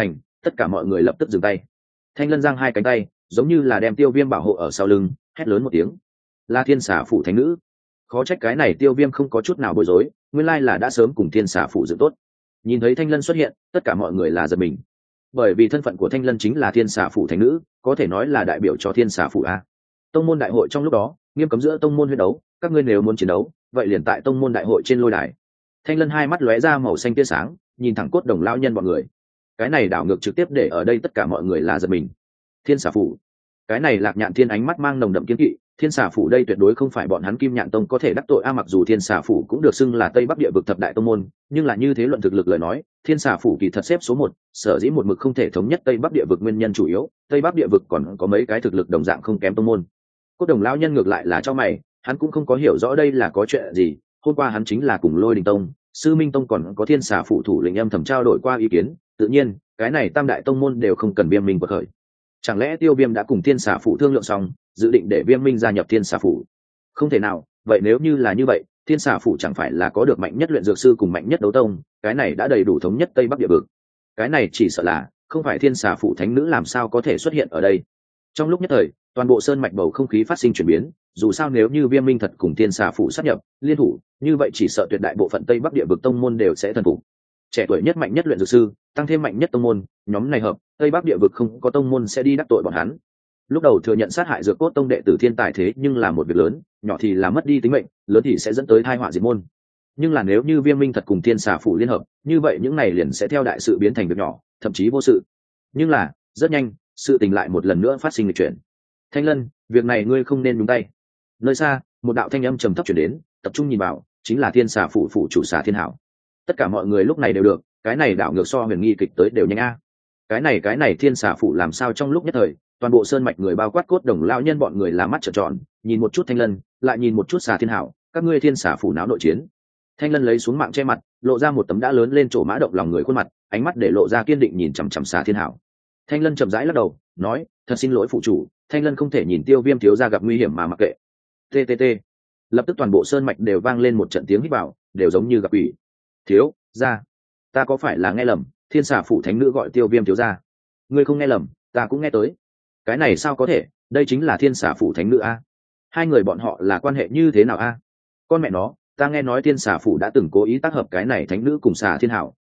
tất cả mọi người lập tức dừng tay. Thanh Lân giang hai cánh tay giống như là đem Tiêu Viêm bảo hộ ở sau lưng, hét lớn một tiếng: là Thiên Xà phủ thánh nữ. Khó trách cái này Tiêu Viêm không có chút nào bối rối, nguyên lai là đã sớm cùng Thiên Xà phủ dựng tốt. Nhìn thấy Thanh Lân xuất hiện, tất cả mọi người là giật mình, bởi vì thân phận của Thanh Lân chính là Thiên Xà phủ thánh nữ, có thể nói là đại biểu cho Thiên Xà phủ a. Tông môn đại hội trong lúc đó nghiêm cấm giữa tông môn huyết đấu, các ngươi nếu muốn chiến đấu vậy liền tại tông môn đại hội trên lôi đài. Thanh Lân hai mắt lóe ra màu xanh tia sáng, nhìn thẳng Cốt Đồng lão nhân bọn người. Cái này đảo ngược trực tiếp để ở đây tất cả mọi người là giật mình. Thiên Xà phủ, cái này Lạc Nhạn Thiên ánh mắt mang nồng đậm kiên kỵ. Thiên Xà phủ đây tuyệt đối không phải bọn hắn Kim Nhạn tông có thể đắc tội a. Mặc dù Thiên Xà phủ cũng được xưng là Tây Bắc địa vực thập đại tông môn, nhưng là như thế luận thực lực lời nói, Thiên Xà phủ kỳ thật xếp số 1, sở dĩ một mực không thể thống nhất Tây Bắc địa vực nguyên nhân chủ yếu, Tây Bắc địa vực còn có mấy cái thực lực đồng dạng không kém tông môn. Cốt Đồng lão nhân ngược lại là cho mày, hắn cũng không có hiểu rõ đây là có chuyện gì. Hôm qua hắn chính là cùng Lôi Đình tông, Sư Minh tông còn có Thiên Xà phủ thủ lĩnh âm thầm trao đổi qua ý kiến, tự nhiên cái này tam đại tông môn đều không cần Viêm Minh bật khởi. Chẳng lẽ Tiêu Viêm đã cùng Thiên Xà phủ thương lượng xong, dự định để Viêm Minh gia nhập Thiên Xà phủ? Không thể nào, vậy nếu như là như vậy, Thiên Xà phủ chẳng phải là có được mạnh nhất luyện dược sư cùng mạnh nhất đấu tông, cái này đã đầy đủ thống nhất Tây Bắc địa vực. Cái này chỉ sợ là không phải Thiên Xà phủ thánh nữ làm sao có thể xuất hiện ở đây. Trong lúc nhất thời, toàn bộ sơn mạch bầu không khí phát sinh chuyển biến, dù sao nếu như Viêm Minh thật cùng Thiên Xà phủ sát nhập, liên thủ, như vậy chỉ sợ tuyệt đại bộ phận Tây Bắc địa vực tông môn đều sẽ thần phục. Trẻ tuổi nhất mạnh nhất luyện dược sư, tăng thêm mạnh nhất tông môn, nhóm này hợp, Tây Bắc địa vực không có tông môn sẽ đi đắc tội bọn hắn. Lúc đầu thừa nhận sát hại Dược Cốt tông đệ tử thiên tài thế nhưng là một việc lớn, nhỏ thì là mất đi tính mệnh, lớn thì sẽ dẫn tới tai họa diệt môn. Nhưng là nếu như Viêm Minh thật cùng Thiên Xà phủ liên hợp, như vậy những này liền sẽ theo đại sự biến thành việc nhỏ, thậm chí vô sự. Nhưng là, rất nhanh, sự tình lại một lần nữa phát sinh lịch chuyển. Thanh Lân, việc này ngươi không nên nhúng tay. Nơi xa, một đạo thanh âm trầm thấp truyền đến, tập trung nhìn vào, chính là Thiên Xà phủ phủ chủ Xà Thiên Hảo. Tất cả mọi người lúc này đều được, cái này đảo ngược so huyền nghi kịch tới đều nhanh a. Cái này Thiên Xà phủ làm sao trong lúc nhất thời, toàn bộ sơn mạch người bao quát Cốt Đồng lão nhân bọn người là mắt trợn tròn, nhìn một chút Thanh Lân, lại nhìn một chút Xà Thiên Hảo, các ngươi Thiên Xà phủ náo nội chiến. Thanh Lân lấy xuống mạng che mặt, lộ ra một tấm đã lớn lên chỗ mã động lòng người khuôn mặt, ánh mắt để lộ ra kiên định nhìn chằm chằm Xà Thiên Hảo. Thanh Lân chậm rãi lắc đầu, nói: thật xin lỗi phụ chủ, Thanh Lân không thể nhìn Tiêu Viêm thiếu gia gặp nguy hiểm mà mặc kệ. TTT. Lập tức toàn bộ sơn mạch đều vang lên một trận tiếng hít vào, đều giống như gặp ủy. Thiếu gia, ta có phải là nghe lầm? Thiên Xà phủ thánh nữ gọi Tiêu Viêm thiếu gia. Ngươi không nghe lầm, ta cũng nghe tới. Cái này sao có thể, đây chính là Thiên Xà phủ thánh nữ a. Hai người bọn họ là quan hệ như thế nào a? Con mẹ nó, ta nghe nói Thiên Xà phủ đã từng cố ý tác hợp cái này thánh nữ cùng Xà Thiên Hảo,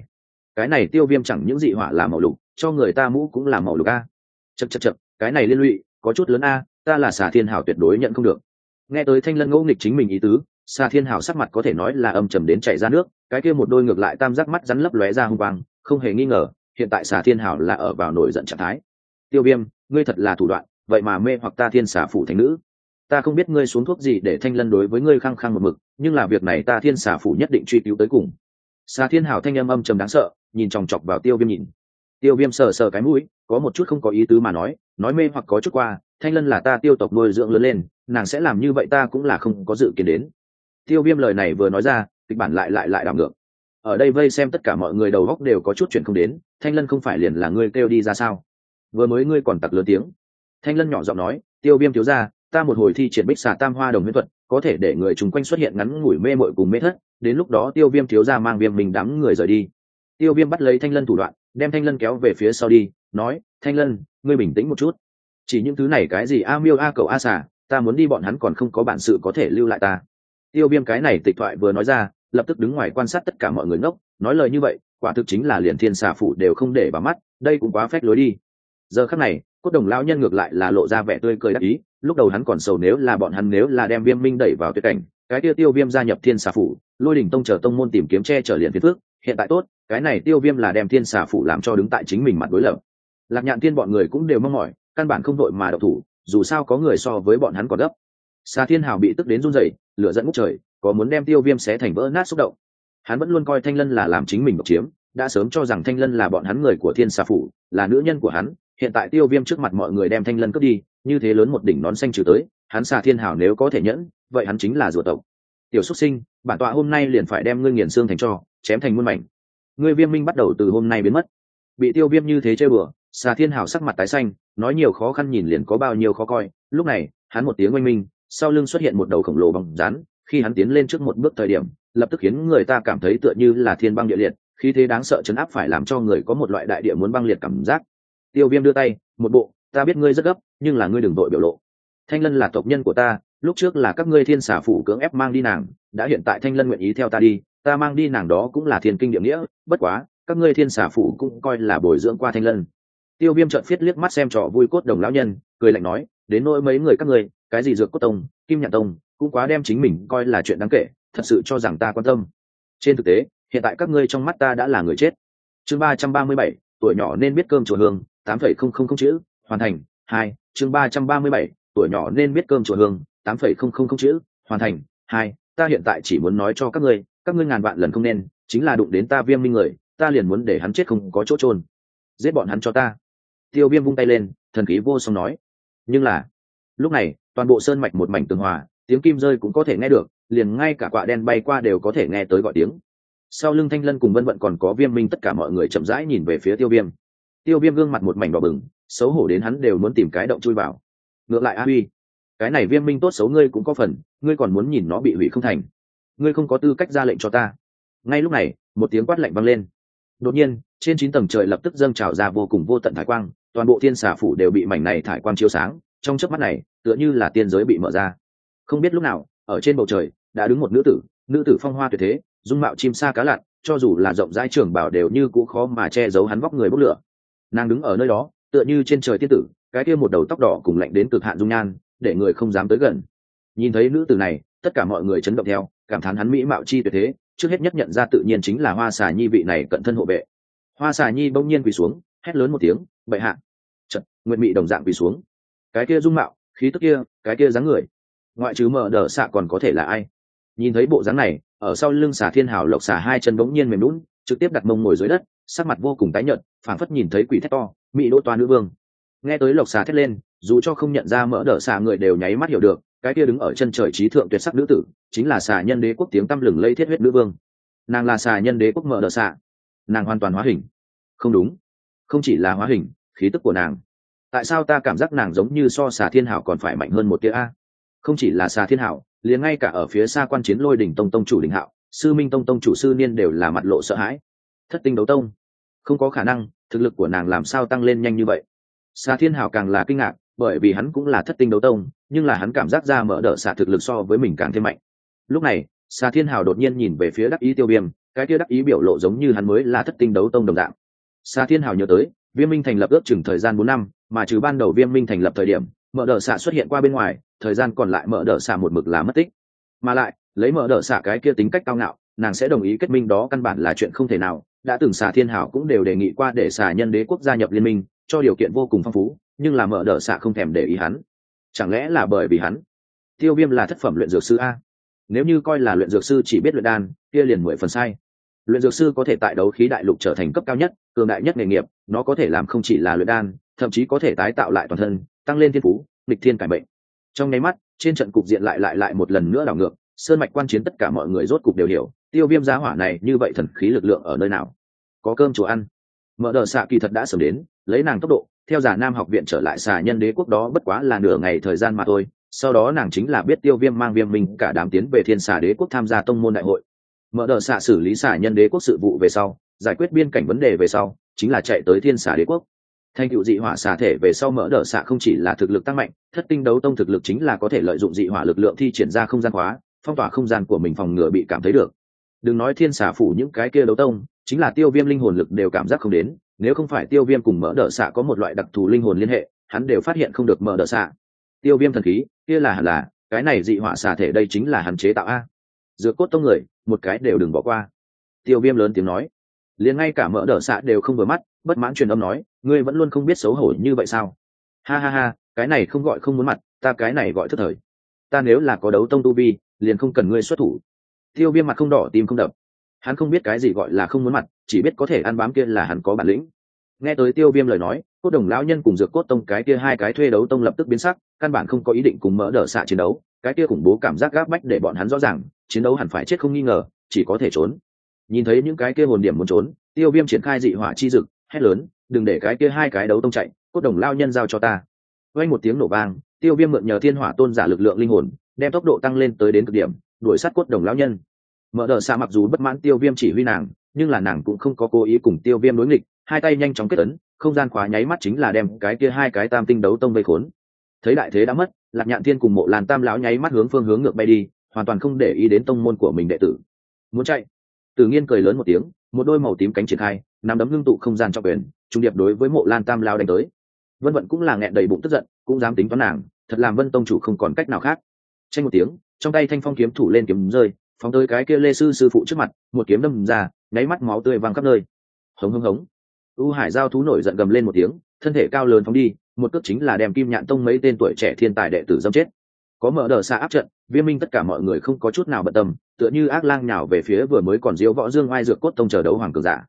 cái này Tiêu Viêm chẳng những dị họa là màu lục, cho người ta mũ cũng là màu lục a. Chậc, cái này liên lụy có chút lớn a, ta là Xà Thiên Hảo tuyệt đối nhận không được. Nghe tới Thanh Lân ngẫu nghịch chính mình ý tứ, Xà Thiên Hảo sắc mặt có thể nói là âm trầm đến chảy ra nước, cái kia một đôi ngược lại tam giác mắt rắn lấp lóe ra hung quang, không hề nghi ngờ, hiện tại Xà Thiên Hảo là ở vào nổi giận trạng thái. Tiêu Viêm, ngươi thật là thủ đoạn, vậy mà mê hoặc ta Thiên Xà phủ thánh nữ. Ta không biết ngươi xuống thuốc gì để Thanh Lân đối với ngươi khăng khăng một mực, nhưng là việc này ta Thiên Xà phủ nhất định truy cứu tới cùng. Xà Thiên Hảo thanh âm trầm đáng sợ, nhìn chòng chọc vào Tiêu Viêm nhìn. Tiêu Viêm sờ sờ cái mũi, có một chút không có ý tứ mà nói mê hoặc có chút qua, Thanh Lân là ta Tiêu tộc nuôi dưỡng lớn lên, nàng sẽ làm như vậy ta cũng là không có dự kiến đến. Tiêu Viêm lời này vừa nói ra, kịch bản lại đảo ngược. Ở đây vây xem tất cả mọi người đầu góc đều có chút chuyện không đến, Thanh Lân không phải liền là ngươi kêu đi ra sao? Vừa mới ngươi còn tặc lớn tiếng. Thanh Lân nhỏ giọng nói, Tiêu Viêm thiếu gia, ta một hồi thi triển Bích Xà Tam Hoa Đồng Huyễn thuật, có thể để người chung quanh xuất hiện ngắn ngủi mê mội cùng mê thất, đến lúc đó Tiêu Viêm thiếu gia mang Viêm mình đám người rời đi. Tiêu Viêm bắt lấy Thanh Lân thủ đoạn, đem Thanh Lân kéo về phía sau đi, nói: Thanh Lân, ngươi bình tĩnh một chút, chỉ những thứ này cái gì a miêu a cậu a xà, ta muốn đi bọn hắn còn không có bản sự có thể lưu lại ta. Tiêu Viêm cái này tịch thoại vừa nói ra, lập tức đứng ngoài quan sát tất cả mọi người ngốc, nói lời như vậy quả thực chính là liền Thiên Xà phủ đều không để vào mắt, đây cũng quá phách lối đi. Giờ khắc này, Cốt Đồng lão nhân ngược lại là lộ ra vẻ tươi cười đắc ý, lúc đầu hắn còn sầu nếu là bọn hắn đem Viêm Minh đẩy vào tuyệt cảnh, cái kia Tiêu Viêm gia nhập Thiên Xà phủ, Lôi Đỉnh tông chờ tông môn tìm kiếm che chở liền phiền phước, hiện tại tốt, cái này Tiêu Viêm là đem Thiên Xà phủ làm cho đứng tại chính mình mặt đối lập. Lạc Nhạn Thiên bọn người cũng đều mong mỏi, căn bản không vội mà động thủ, dù sao có người so với bọn hắn còn gấp. Xà Thiên Hào bị tức đến run rẩy, lửa giận ngút trời, có muốn đem Tiêu Viêm xé thành vỡ nát xúc động. Hắn vẫn luôn coi Thanh Lân là làm chính mình độc chiếm, đã sớm cho rằng Thanh Lân là bọn hắn người của Thiên Xà phủ, là nữ nhân của hắn, hiện tại Tiêu Viêm trước mặt mọi người đem Thanh Lân cướp đi, như thế lớn một đỉnh nón xanh trừ tới, hắn Xà Thiên Hào nếu có thể nhẫn, vậy hắn chính là rùa tộc. Tiểu xuất sinh, bản tọa hôm nay liền phải đem ngươi nghiền xương thành tro, chém thành muôn mảnh. Ngươi Viêm Minh bắt đầu từ hôm nay biến mất. Bị Tiêu Viêm như thế chơi bừa, Xà Thiên Hào sắc mặt tái xanh, nói nhiều khó khăn nhìn liền có bao nhiêu khó coi. Lúc này, hắn một tiếng oanh minh, sau lưng xuất hiện một đầu khổng lồ bằng rắn, khi hắn tiến lên trước một bước thời điểm, lập tức khiến người ta cảm thấy tựa như là thiên băng địa liệt, khí thế đáng sợ chấn áp phải làm cho người có một loại đại địa muốn băng liệt cảm giác. Tiêu Viêm đưa tay một bộ, ta biết ngươi rất gấp, nhưng là ngươi đừng vội biểu lộ. Thanh Lân là tộc nhân của ta, lúc trước là các ngươi Thiên Xà phủ cưỡng ép mang đi nàng, đã hiện tại Thanh Lân nguyện ý theo ta đi, ta mang đi nàng đó cũng là thiên kinh địa nghĩa, bất quá các ngươi Thiên Xà phủ cũng coi là bồi dưỡng qua Thanh Lân. Tiêu Viêm trợn phiết liếc mắt xem trò vui cốt đồng lão nhân, cười lạnh nói, đến nỗi mấy người các ngươi, cái gì Dược Cốt Tông, Kim Nhạn Tông, cũng quá đem chính mình coi là chuyện đáng kể, thật sự cho rằng ta quan tâm. Trên thực tế, hiện tại các ngươi trong mắt ta đã là người chết. Chương 337, tuổi nhỏ nên biết cơm chùa hương, 8,000 chữ, hoàn thành. 2, chương 337, tuổi nhỏ nên biết cơm chùa hương, 8,000 chữ, hoàn thành. 2, ta hiện tại chỉ muốn nói cho các ngươi ngàn vạn lần không nên, chính là đụng đến ta Viêm Minh người, ta liền muốn để hắn chết không có chỗ chôn. Giết bọn hắn cho ta. Tiêu Viêm vung tay lên, thần khí vô song nói. Nhưng là, lúc này, toàn bộ sơn mạch một mảnh tường hòa, tiếng kim rơi cũng có thể nghe được, liền ngay cả quạ đen bay qua đều có thể nghe tới gọi tiếng. Sau lưng Thanh Lân cùng Vân Vận còn có Viêm Minh, tất cả mọi người chậm rãi nhìn về phía Tiêu Viêm. Tiêu Viêm gương mặt một mảnh đỏ bừng, xấu hổ đến hắn đều muốn tìm cái động chui vào. Ngược lại A Huy, cái này Viêm Minh tốt xấu ngươi cũng có phần, ngươi còn muốn nhìn nó bị hủy không thành. Ngươi không có tư cách ra lệnh cho ta. Ngay lúc này, một tiếng quát lạnh vang lên. Đột nhiên, trên 9 tầng trời lập tức dâng trào ra vô cùng vô tận thải quang, toàn bộ Thiên Xà phủ đều bị mảnh này thải quang chiếu sáng, trong chớp mắt này, tựa như là tiên giới bị mở ra. Không biết lúc nào, ở trên bầu trời đã đứng một nữ tử phong hoa tuyệt thế, dung mạo chim sa cá lặn, cho dù là rộng rãi trường bảo đều như cũ khó mà che giấu hắn vóc người bốc lửa. Nàng đứng ở nơi đó, tựa như trên trời tiên tử, cái kia một đầu tóc đỏ cùng lạnh đến cực hạn dung nhan, để người không dám tới gần. Nhìn thấy nữ tử này, tất cả mọi người chấn động theo, cảm thán hắn mỹ mạo chi tuyệt thế, trước hết nhất nhận ra tự nhiên chính là Hoa Xà Nhi vị này cận thân hộ vệ. Hoa Xà Nhi bỗng nhiên quỳ xuống, hét lớn một tiếng, bệ hạ. Chợt, Nguyệt Mị đồng dạng quỳ xuống. Cái kia dung mạo, khí tức kia, cái kia dáng người, ngoại trừ Mở Đờ Xạ còn có thể là ai? Nhìn thấy bộ dáng này, ở sau lưng Xà Thiên Hào Lộc Xà hai chân bỗng nhiên mềm nhũn, trực tiếp đặt mông ngồi dưới đất, sắc mặt vô cùng tái nhợt, phảng phất nhìn thấy quỷ thét to, Mị Đỗ Toa nữ vương. Nghe tới Lộc Xà thét lên, dù cho không nhận ra Mở Đờ Xạ người đều nháy mắt hiểu được, cái kia đứng ở chân trời trí thượng tuyệt sắc nữ tử, chính là Xà Nhân Đế quốc tiếng tăm lừng lẫy thiết huyết nữ vương. Nàng là Xà Nhân Đế quốc Mở Đờ Xạ. Nàng hoàn toàn hóa hình. Không đúng, không chỉ là hóa hình, khí tức của nàng. Tại sao ta cảm giác nàng giống như so Xà Thiên Hào còn phải mạnh hơn một tia a? Không chỉ là Xà Thiên Hào, liền ngay cả ở phía xa quan chiến Lôi Đỉnh Tông tông chủ Đỉnh Hạo, Sư Minh Tông tông chủ Sư Niên đều là mặt lộ sợ hãi. Thất tinh đấu tông, không có khả năng, thực lực của nàng làm sao tăng lên nhanh như vậy? Xà Thiên Hào càng là kinh ngạc, bởi vì hắn cũng là thất tinh đấu tông, nhưng là hắn cảm giác ra Mở Đờ Xạ thực lực so với mình càng thêm mạnh. Lúc này, Xà Thiên Hào đột nhiên nhìn về phía đắc ý Tiêu Viêm, cái kia đắc ý biểu lộ giống như hắn mới là thất tinh đấu tông đồng dạng. Xà Thiên Hào nhớ tới, Viêm Minh thành lập ước chừng thời gian 4 năm, mà trừ ban đầu Viêm Minh thành lập thời điểm, Mở Đờ Xạ xuất hiện qua bên ngoài, thời gian còn lại Mở Đờ Xạ một mực là mất tích. Mà lại, lấy Mở Đờ Xạ cái kia tính cách cao ngạo, nàng sẽ đồng ý kết minh đó căn bản là chuyện không thể nào. Đã từng Xà Thiên Hào cũng đều đề nghị qua để Xà Nhân Đế quốc gia nhập liên minh, cho điều kiện vô cùng phong phú, nhưng là Mở Đờ Xạ không thèm để ý hắn. Chẳng lẽ là bởi vì hắn? Tiêu Viêm là thất phẩm luyện dược sư a? Nếu như coi là luyện dược sư chỉ biết luyện đan, kia liền 10 phần sai. Luyện dược sư có thể tại đấu khí đại lục trở thành cấp cao nhất, cường đại nhất nghề nghiệp, nó có thể làm không chỉ là luyện đan, thậm chí có thể tái tạo lại toàn thân, tăng lên thiên phú, nghịch thiên cải bệnh. Trong nháy mắt, trên trận cục diện lại một lần nữa đảo ngược, sơn mạch quan chiến tất cả mọi người rốt cục đều hiểu, Tiêu Viêm giá hỏa này như vậy thần khí lực lượng ở nơi nào? Có cơm chùa ăn. Mở Đờ Xạ kỳ thật đã sớm đến, lấy nàng tốc độ, theo Già Nam học viện trở lại Xà Nhân Đế quốc đó bất quá là nửa ngày thời gian mà thôi. Sau đó nàng chính là biết Tiêu Viêm mang Viêm Minh cả đám tiến về Thiên Xà Đế quốc tham gia tông môn đại hội. Mở Đờ Xạ xử lý Xà Nhân Đế quốc sự vụ về sau, giải quyết biên cảnh vấn đề về sau, chính là chạy tới Thiên Xà Đế quốc. Thành tựu dị hỏa xà thể về sau, Mở Đờ Xạ không chỉ là thực lực tăng mạnh, thất tinh đấu tông thực lực chính là có thể lợi dụng dị hỏa lực lượng thi triển ra không gian khóa, phong tỏa không gian của mình phòng ngừa bị cảm thấy được. Đừng nói Thiên Xà phủ những cái kia đấu tông, chính là Tiêu Viêm linh hồn lực đều cảm giác không đến, nếu không phải Tiêu Viêm cùng Mở Đờ Xạ có một loại đặc thù linh hồn liên hệ, hắn đều phát hiện không được Mở Đờ Xạ. Tiêu Viêm thần khí, kia là hẳn là, cái này dị hỏa xà thể đây chính là hắn chế tạo a. Dược Cốt tông người, một cái đều đừng bỏ qua. Tiêu Viêm lớn tiếng nói. Liền ngay cả Mở Đờ Xạ đều không vừa mắt, bất mãn truyền âm nói, ngươi vẫn luôn không biết xấu hổ như vậy sao? Ha ha ha, cái này không gọi không muốn mặt, ta cái này gọi thất thời. Ta nếu là có đấu tông tu vi, liền không cần ngươi xuất thủ. Tiêu Viêm mặt không đỏ tim không đập. Hắn không biết cái gì gọi là không muốn mặt, chỉ biết có thể ăn bám kia là hắn có bản lĩnh. Nghe tới Tiêu Viêm lời nói, Cốt Đồng lão nhân cùng Dược Cốt tông cái kia hai cái thuê đấu tông lập tức biến sắc, căn bản không có ý định cùng Mở Đờ Xạ chiến đấu, cái kia khủng bố cảm giác gáp bách để bọn hắn rõ ràng, chiến đấu hẳn phải chết không nghi ngờ, chỉ có thể trốn. Nhìn thấy những cái kia hồn điểm muốn trốn, Tiêu Viêm triển khai dị hỏa chi dực, hét lớn, đừng để cái kia hai cái đấu tông chạy, Cốt Đồng lão nhân giao cho ta. Vang một tiếng nổ vang, Tiêu Viêm mượn nhờ Thiên Hỏa tôn giả lực lượng linh hồn, đem tốc độ tăng lên tới đến cực điểm, đuổi sát Cốt Đồng lão nhân. Mở Đờ Xạ mặc dù bất mãn Tiêu Viêm chỉ huy nàng, nhưng là nàng cũng không có cố ý cùng Tiêu Viêm đối nghịch, hai tay nhanh chóng kết ấn, không gian khóa nháy mắt chính là đem cái kia hai cái tam tinh đấu tông vây khốn. Thấy đại thế đã mất, Lạc Nhạn Thiên cùng Mộ Lan Tam lão nháy mắt hướng phương hướng ngược bay đi, hoàn toàn không để ý đến tông môn của mình đệ tử. Muốn chạy? Tử Nghiên cười lớn một tiếng, một đôi màu tím cánh triển khai, nắm đấm ngưng tụ không gian trong quyền, trung điệp đối với Mộ Lan Tam lão đánh tới. Vân Vận cũng là nghẹn đầy bụng tức giận, cũng dám tính toán nàng, thật làm Vân tông chủ không còn cách nào khác. Tranh một tiếng, trong tay thanh phong kiếm thủ lên kiếm rơi, phóng tới cái kia Lê sư phụ trước mặt, một kiếm đâm ra, nháy mắt máu tươi văng khắp nơi. Hống hống hống. U Hải giao thú nổi giận gầm lên một tiếng, thân thể cao lớn phóng đi, một cước chính là đem Kim Nhạn tông mấy tên tuổi trẻ thiên tài đệ tử dâm chết. Có mở đờ xa áp trận, Viêm Minh tất cả mọi người không có chút nào bận tâm, tựa như ác lang nhào về phía vừa mới còn diếu võ dương oai dược cốt tông chờ đấu hoàng cường giả.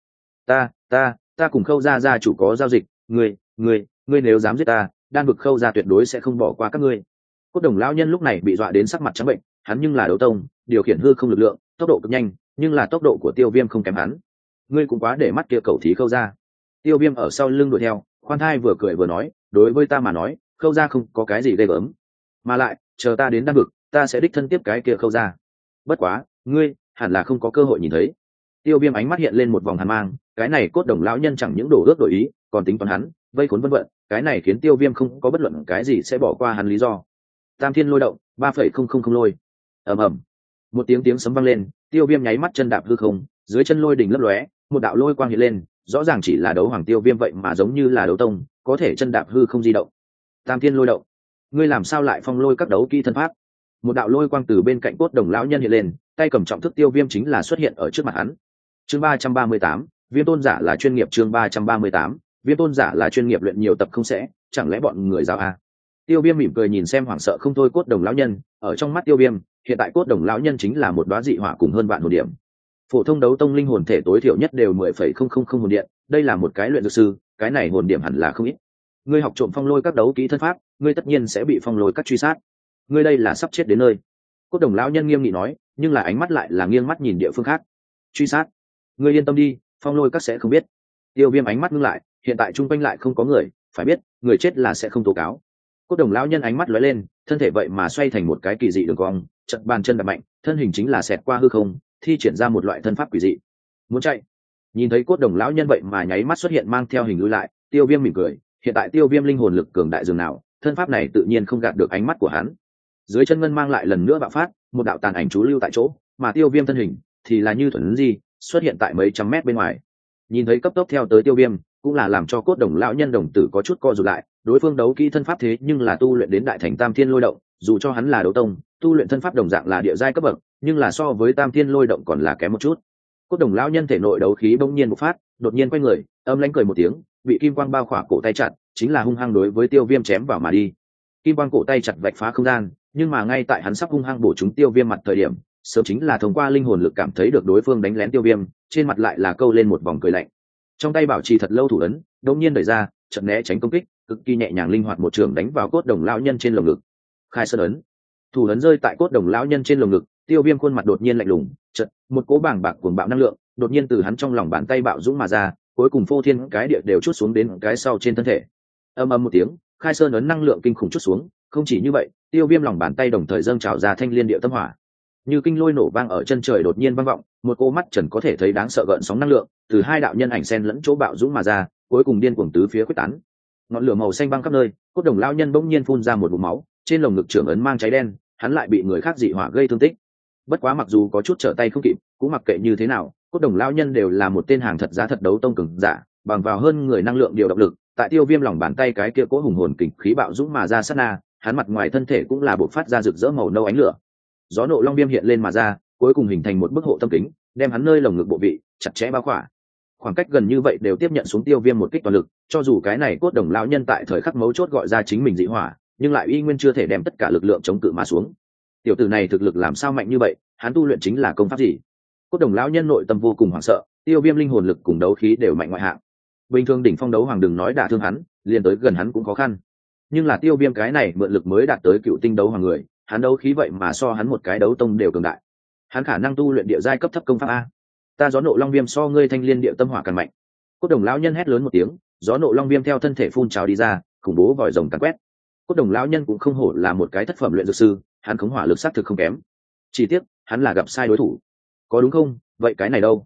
Ta cùng Khâu gia chủ có giao dịch, ngươi nếu dám giết ta, đan vực Khâu gia tuyệt đối sẽ không bỏ qua các ngươi. Cốt đồng lão nhân lúc này bị dọa đến sắc mặt trắng bệnh, hắn nhưng là đấu tông, điều khiển hư không lực lượng, tốc độ cực nhanh, nhưng là tốc độ của Tiêu Viêm không kém hắn. Ngươi cũng quá để mắt kia cẩu thí Khâu gia. Tiêu Viêm ở sau lưng đuổi theo, khoan thai vừa cười vừa nói, đối với ta mà nói, Khâu gia không có cái gì ghê gớm, mà lại chờ ta đến đan vực, ta sẽ đích thân tiếp cái kia Khâu gia. Bất quá, ngươi hẳn là không có cơ hội nhìn thấy. Tiêu Viêm ánh mắt hiện lên một vòng hàn mang, cái này cốt đồng lão nhân chẳng những đổ ước đổi ý, còn tính toán hắn vây khốn Vân Vận, cái này khiến Tiêu Viêm không có bất luận cái gì sẽ bỏ qua hắn lý do. Tam thiên lôi động, 3,000 lôi. Ầm ầm. Một tiếng sấm vang lên, Tiêu Viêm nháy mắt chân đạp hư không, dưới chân lôi đỉnh lấp lóe, một đạo lôi quang hiện lên, rõ ràng chỉ là đấu hoàng Tiêu Viêm vậy mà giống như là đấu tông, có thể chân đạp hư không di động. Tam thiên lôi động, ngươi làm sao lại phong lôi các đấu kỹ thân pháp? Một đạo lôi quang từ bên cạnh cốt đồng lão nhân hiện lên, tay cầm trọng thức Tiêu Viêm chính là xuất hiện ở trước mặt hắn. Chương 338, Viêm tôn giả là chuyên nghiệp. Chương 338, Viêm tôn giả là chuyên nghiệp luyện nhiều tập không sẽ, chẳng lẽ bọn người giao a? Tiêu Viêm mỉm cười nhìn xem hoảng sợ không thôi cốt đồng lão nhân, ở trong mắt Tiêu Viêm, hiện tại cốt đồng lão nhân chính là một đóa dị hỏa cùng hơn vạn hồn điểm. Phổ thông đấu tông linh hồn thể tối thiểu nhất đều 10,000 hồn điện, đây là một cái luyện dược sư, cái này hồn điểm hẳn là không ít. Ngươi học trộm phong lôi các đấu kỹ thân pháp, ngươi tất nhiên sẽ bị phong lôi các truy sát. Ngươi đây là sắp chết đến nơi. Cốt đồng lão nhân nghiêm nghị nói, nhưng là ánh mắt lại là nghiêng mắt nhìn địa phương khác. Truy sát? Ngươi yên tâm đi, phong lôi các sẽ không biết. Tiêu Viêm ánh mắt ngưng lại, hiện tại trung quanh lại không có người, phải biết, người chết là sẽ không tố cáo. Cốt đồng lão nhân ánh mắt lóe lên, thân thể vậy mà xoay thành một cái kỳ dị đường cong, chật bàn chân đạp mạnh, thân hình chính là xẹt qua hư không, thi triển ra một loại thân pháp quỷ dị. Muốn chạy? Nhìn thấy cốt đồng lão nhân vậy mà nháy mắt xuất hiện mang theo hình lui lại, Tiêu Viêm mỉm cười, hiện tại Tiêu Viêm linh hồn lực cường đại dường nào, thân pháp này tự nhiên không gạt được ánh mắt của hắn. Dưới chân ngân mang lại lần nữa bạo phát, một đạo tàn ảnh chú lưu tại chỗ, mà Tiêu Viêm thân hình thì là như thuần di xuất hiện tại mấy trăm mét bên ngoài. Nhìn thấy cấp tốc theo tới Tiêu Viêm, cũng là làm cho cốt đồng lão nhân đồng tử có chút co rụt lại, đối phương đấu kỹ thân pháp thế nhưng là tu luyện đến đại thành tam thiên lôi động, dù cho hắn là đấu tông, tu luyện thân pháp đồng dạng là địa giai cấp bậc, nhưng là so với tam thiên lôi động còn là kém một chút. Cốt đồng lão nhân thể nội đấu khí bỗng nhiên bộc phát, đột nhiên quay người, âm lãnh cười một tiếng, bị kim quang bao khỏa cổ tay chặt, chính là hung hăng đối với Tiêu Viêm chém vào mà đi. Kim quang cổ tay chặt vạch phá không gian, nhưng mà ngay tại hắn sắp hung hăng bổ trúng Tiêu Viêm mặt thời điểm, sớm chính là thông qua linh hồn lực cảm thấy được đối phương đánh lén Tiêu Viêm, trên mặt lại là câu lên một vòng cười lạnh. Trong tay bảo trì thật lâu thủ ấn, đột nhiên đẩy ra, chợt né tránh công kích, cực kỳ nhẹ nhàng linh hoạt một trường đánh vào cốt đồng lão nhân trên lồng ngực. Khai sơn ấn. Thủ ấn rơi tại cốt đồng lão nhân trên lồng ngực, Tiêu Viêm khuôn mặt đột nhiên lạnh lùng, chợt một cỗ bàng bạc cuồng bạo năng lượng đột nhiên từ hắn trong lòng bàn tay bạo dũng mà ra, cuối cùng phô thiên cái địa đều chút xuống đến cái sau trên thân thể. Ầm ầm một tiếng, khai sơn ấn năng lượng kinh khủng chút xuống, không chỉ như vậy, Tiêu Viêm lòng bàn tay đồng thời dâng trào ra thanh liên địa tâm hỏa. Như kinh lôi nổ vang ở chân trời đột nhiên vang vọng, một cô mắt trần có thể thấy đáng sợ gợn sóng năng lượng từ hai đạo nhân ảnh xen lẫn chỗ bạo dũng mà ra, cuối cùng điên cuồng tứ phía quyết tán. Ngọn lửa màu xanh băng khắp nơi, cốt đồng lão nhân bỗng nhiên phun ra một búng máu, trên lồng ngực trưởng ấn mang cháy đen, hắn lại bị người khác dị hỏa gây thương tích. Bất quá mặc dù có chút trở tay không kịp, cũng mặc kệ như thế nào, cốt đồng lão nhân đều là một tên hàng thật giá thật đấu tông cường giả, bằng vào hơn người năng lượng điều động lực, tại Tiêu Viêm lòng bàn tay cái kia cỗ hùng hồn kình khí bạo dũng mà ra sát na, hắn mặt ngoài thân thể cũng là bộc phát ra rực rỡ màu nâu ánh lửa. Gió nộ long viêm hiện lên mà ra, cuối cùng hình thành một bức hộ tâm kính, đem hắn nơi lồng ngực bộ vị chặt chẽ bao khỏa. Khoảng cách gần như vậy đều tiếp nhận xuống Tiêu Viêm một kích toàn lực, cho dù cái này cốt đồng lão nhân tại thời khắc mấu chốt gọi ra chính mình dị hỏa, nhưng lại y nguyên chưa thể đem tất cả lực lượng chống cự mà xuống. Tiểu tử này thực lực làm sao mạnh như vậy, hắn tu luyện chính là công pháp gì? Cốt đồng lão nhân nội tâm vô cùng hoảng sợ, Tiêu Viêm linh hồn lực cùng đấu khí đều mạnh ngoại hạng. Bình thường đỉnh phong đấu hoàng đừng nói đả thương hắn, liền tới gần hắn cũng khó khăn. Nhưng là Tiêu Viêm cái này mượn lực mới đạt tới cựu tinh đấu hoàng người, hắn đấu khí vậy mà so hắn một cái đấu tông đều cường đại. Hắn khả năng tu luyện địa giai cấp thấp công pháp a. Ta gió nộ long viêm so ngươi thanh liên địa tâm hỏa càng mạnh. Cốt đồng lão nhân hét lớn một tiếng, gió nộ long viêm theo thân thể phun trào đi ra, khủng bố vòi rồng càn quét. Cốt đồng lão nhân cũng không hổ là một cái thất phẩm luyện dược sư, hắn khống hỏa lực sát thực không kém. Chỉ tiếc, hắn là gặp sai đối thủ. Có đúng không? Vậy cái này đâu?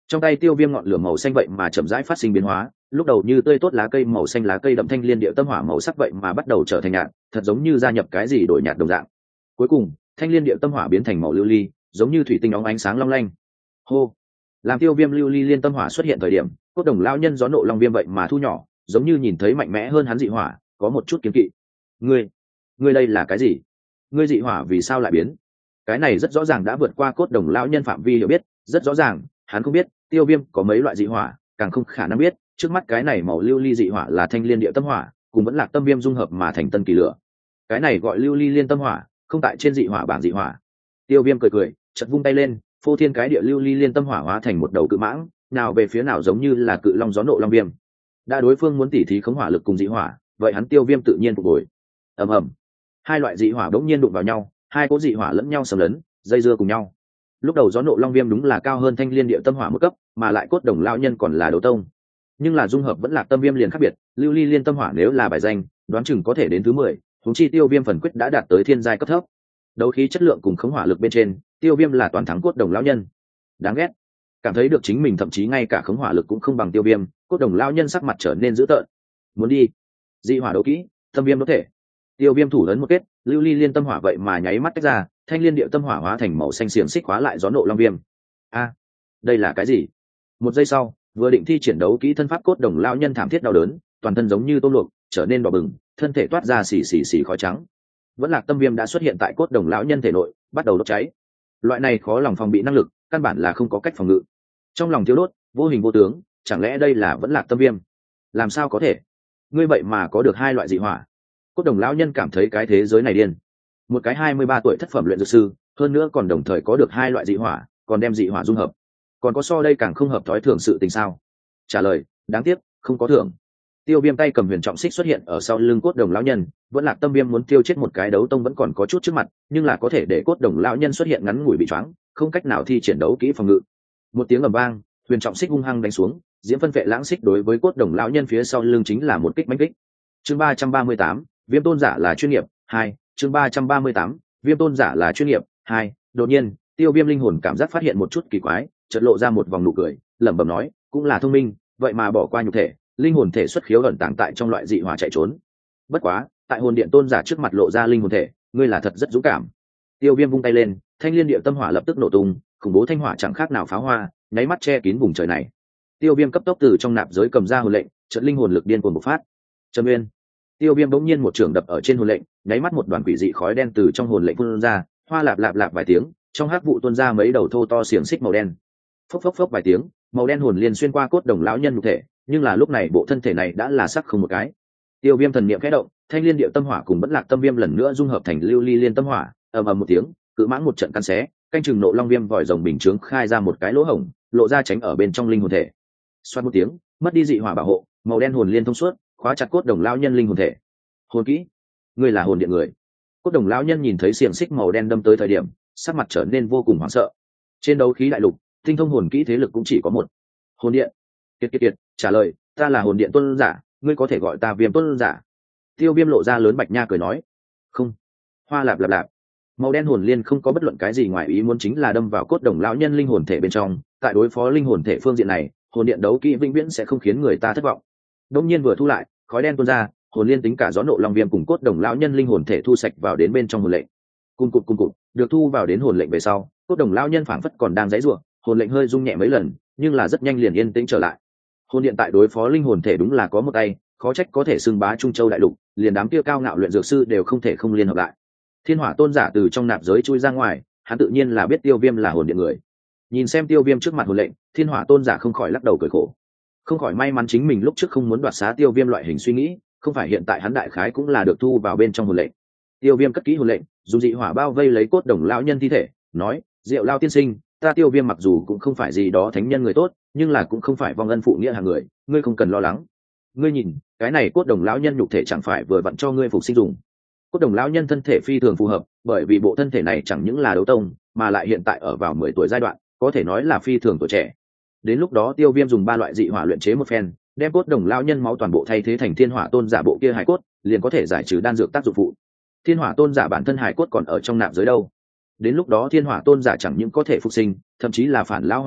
Trong tay tiêu viêm ngọn lửa màu xanh vậy mà chậm rãi phát sinh biến hóa, lúc đầu như tươi tốt lá cây màu xanh, lá cây đậm thanh liên điệu tâm hỏa màu sắc vậy mà bắt đầu trở thành nhạt, thật giống như gia nhập cái gì đổi nhạt đồng dạng. Cuối cùng thanh liên điệu tâm hỏa biến thành màu lưu ly, giống như thủy tinh óng ánh sáng long lanh. Hô. Làm tiêu viêm lưu ly liên tâm hỏa xuất hiện thời điểm, cốt đồng lão nhân gió nộ long viêm vậy mà thu nhỏ, giống như nhìn thấy mạnh mẽ hơn hắn dị hỏa, có một chút kiêng kỵ. Ngươi đây là cái gì? Ngươi dị hỏa vì sao lại biến? Cái này rất rõ ràng đã vượt qua cốt đồng lão nhân phạm vi hiểu biết, rất rõ ràng hắn không biết tiêu viêm có mấy loại dị hỏa, càng không khả năng biết trước mắt cái này màu lưu ly dị hỏa là thanh liên địa tâm hỏa, cùng vẫn lạc tâm viêm dung hợp mà thành tân kỳ lửa. Cái này gọi lưu ly liên tâm hỏa, không tại trên dị hỏa bảng dị hỏa. Tiêu viêm cười cười, chợt vung tay lên, phô thiên cái địa lưu ly liên tâm hỏa hóa thành một đầu cự mãng, nào về phía nào giống như là cự long gió nộ long viêm. Đã đối phương muốn tỉ thí khống hỏa lực cùng dị hỏa, vậy hắn tiêu viêm tự nhiên phục hồi. Ầm ầm, hai loại dị hỏa bỗng nhiên đụng vào nhau, hai cỗ dị hỏa lẫn nhau xâm lấn, dây dưa cùng nhau. Lúc đầu gió nộ long viêm đúng là cao hơn thanh liên địa tâm hỏa một cấp, mà lại cốt đồng lão nhân còn là đấu tông, nhưng là dung hợp vẫn là tâm viêm liền khác biệt. Lưu ly liên tâm hỏa nếu là bài danh, đoán chừng có thể đến thứ 10, huống chi tiêu viêm phần quyết đã đạt tới thiên giai cấp thấp. Đấu khí chất lượng cùng khống hỏa lực bên trên, tiêu viêm là toàn thắng cốt đồng lão nhân. Đáng ghét. Cảm thấy được chính mình thậm chí ngay cả khống hỏa lực cũng không bằng tiêu viêm, cốt đồng lão nhân sắc mặt trở nên dữ tợn. Muốn đi? Dị hỏa đấu kỹ, tâm viêm có thể. Tiêu viêm thủ lớn một kết, lưu ly liên tâm hỏa vậy mà nháy mắt tách ra, thanh liên điệu tâm hỏa hóa thành màu xanh xiềng xích khóa lại gió nộ long viêm. Đây là cái gì? Một giây sau, vừa định thi triển đấu kỹ thân pháp, cốt đồng lão nhân thảm thiết đau đớn, toàn thân giống như tôm luộc, trở nên đỏ bừng, thân thể toát ra xì xì xì khói trắng. Vẫn lạc tâm viêm đã xuất hiện tại cốt đồng lão nhân thể nội, bắt đầu đốt cháy. Loại này khó lòng phòng bị năng lực, căn bản là không có cách phòng ngự. Trong lòng thiêu đốt, vô hình vô tướng, chẳng lẽ đây là vẫn lạc tâm viêm? Làm sao có thể? Ngươi vậy mà có được hai loại dị hỏa? Cốt đồng lão nhân cảm thấy cái thế giới này điên. Một cái 23 tuổi thất phẩm luyện dược sư, hơn nữa còn đồng thời có được hai loại dị hỏa, còn đem dị hỏa dung hợp. Còn có so đây càng không hợp thói thường sự tình sao? Trả lời, đáng tiếc, không có thưởng. Tiêu viêm tay cầm huyền trọng xích xuất hiện ở sau lưng cốt đồng lão nhân, vẫn lạc tâm viêm muốn tiêu chết một cái đấu tông vẫn còn có chút trước mặt, nhưng là có thể để cốt đồng lão nhân xuất hiện ngắn ngủi bị choáng, không cách nào thi triển đấu kỹ phòng ngự. Một tiếng ầm vang, huyền trọng xích hung hăng đánh xuống, diễm phân vệ lãng xích đối với cốt đồng lão nhân phía sau lưng chính là một kích mãnh kích. Chương 338, viêm tôn giả là chuyên nghiệp 2. Chương 338, viêm tôn giả là chuyên nghiệp 2. Đột nhiên, tiêu viêm linh hồn cảm giác phát hiện một chút kỳ quái, chợt lộ ra một vòng nụ cười, lẩm bẩm nói, cũng là thông minh, vậy mà bỏ qua nhục thể, linh hồn thể xuất khiếu ẩn tàng tại trong loại dị hỏa chạy trốn. Bất quá, tại hồn điện tôn giả trước mặt lộ ra linh hồn thể, ngươi là thật rất dũng cảm. Tiêu viêm vung tay lên, thanh liên địa tâm hỏa lập tức nổ tung, khủng bố thanh hỏa chẳng khác nào pháo hoa, nháy mắt che kín vùng trời này. Tiêu viêm cấp tốc từ trong nạp giới cầm ra hồn lệnh, chợt linh hồn lực điên cuồng bộc phát. Trầm Nguyên. Tiêu viêm bỗng nhiên một trường đập ở trên hồn lệnh, nháy mắt một đoàn quỷ dị khói đen từ trong hồn lệnh phun ra, hoa lạp lạp lạp vài tiếng, trong hắc vụ tuôn ra mấy đầu thô to xiềng xích màu đen. Phốc phốc phốc vài tiếng, màu đen hồn liên xuyên qua cốt đồng lão nhân nhục thể, nhưng là lúc này bộ thân thể này đã là sắc không một cái. Tiêu viêm thần niệm khẽ động, thanh liên điệu tâm hỏa cùng vẫn lạc tâm viêm lần nữa dung hợp thành lưu ly liên tâm hỏa, ầm ầm một tiếng, cự mãng một trận căn xé, canh chừng nộ long viêm vòi rồng bình chướng khai ra một cái lỗ hổng, lộ ra tránh ở bên trong linh hồn thể. Xoát một tiếng, mất đi dị hỏa bảo hộ, màu đen hồn liên thông suốt, khóa chặt cốt đồng lão nhân linh hồn thể. Hồn kỹ, ngươi là hồn điện người. Cốt đồng lão nhân nhìn thấy xiềng xích màu đen đâm tới thời điểm, sắc mặt trở nên vô cùng hoảng sợ. Trên đấu khí đại lục, tinh thông hồn kỹ thế lực cũng chỉ có một. Hồn điện. Kiệt, trả lời, ta là hồn điện tôn giả, ngươi có thể gọi ta viêm tôn giả. Tiêu viêm lộ ra lớn bạch nha cười nói. Không. Hoa lạp lạp lạp. Màu đen hồn liên không có bất luận cái gì ngoài ý muốn, chính là đâm vào cốt đồng lão nhân linh hồn thể bên trong. Tại đối phó linh hồn thể phương diện này, hồn điện đấu kỹ vĩnh viễn sẽ không khiến người ta thất vọng. Đông nhiên vừa thu lại, khói đen tuôn ra, hồn liên tính cả gió nộ long viêm cùng cốt đồng lão nhân linh hồn thể thu sạch vào đến bên trong hồn lệnh. Cung cụt, được thu vào đến hồn lệnh về sau, cốt đồng lão nhân phảng phất còn đang giãy giụa, hồn lệnh hơi rung nhẹ mấy lần, nhưng là rất nhanh liền yên tĩnh trở lại. Hồn điện tại đối phó linh hồn thể đúng là có một tay, khó trách có thể xưng bá Trung Châu đại lục, liền đám kia cao ngạo luyện dược sư đều không thể không liên hợp lại. Thiên hỏa tôn giả từ trong nạp giới chui ra ngoài, hắn tự nhiên là biết tiêu viêm là hồn điện người. Nhìn xem tiêu viêm trước mặt hồn lệnh, thiên hỏa tôn giả không khỏi lắc đầu cười khổ, không khỏi may mắn chính mình lúc trước không muốn đoạt xá tiêu viêm loại hình suy nghĩ, không phải hiện tại hắn đại khái cũng là được thu vào bên trong hồn lệnh. Tiêu viêm cất kỹ hồn lệnh, dùng dị hỏa bao vây lấy cốt đồng lão nhân thi thể, nói, Diệu Lao tiên sinh, ta tiêu viêm mặc dù cũng không phải gì đó thánh nhân người tốt, nhưng là cũng không phải vong ân phụ nghĩa hàng người, ngươi không cần lo lắng. Ngươi nhìn, cái này cốt đồng lão nhân nhục thể chẳng phải vừa vặn cho ngươi phục sinh dùng. Cốt đồng lão nhân thân thể phi thường phù hợp, bởi vì bộ thân thể này chẳng những là đấu tông, mà lại hiện tại ở vào 10 tuổi giai đoạn, có thể nói là phi thường tuổi trẻ. Đến lúc đó tiêu viêm dùng 3 loại dị hỏa luyện chế một phen, đem cốt đồng lão nhân máu toàn bộ thay thế thành thiên hỏa tôn giả bộ kia hải cốt, liền có thể giải trừ đan dược tác dụng phụ. Thiên hỏa tôn giả bản thân hải cốt còn ở trong nạp giới đâu, đến lúc đó thiên hỏa tôn giả chẳng những có thể phục sinh, thậm chí là phản lão hoàn đồng,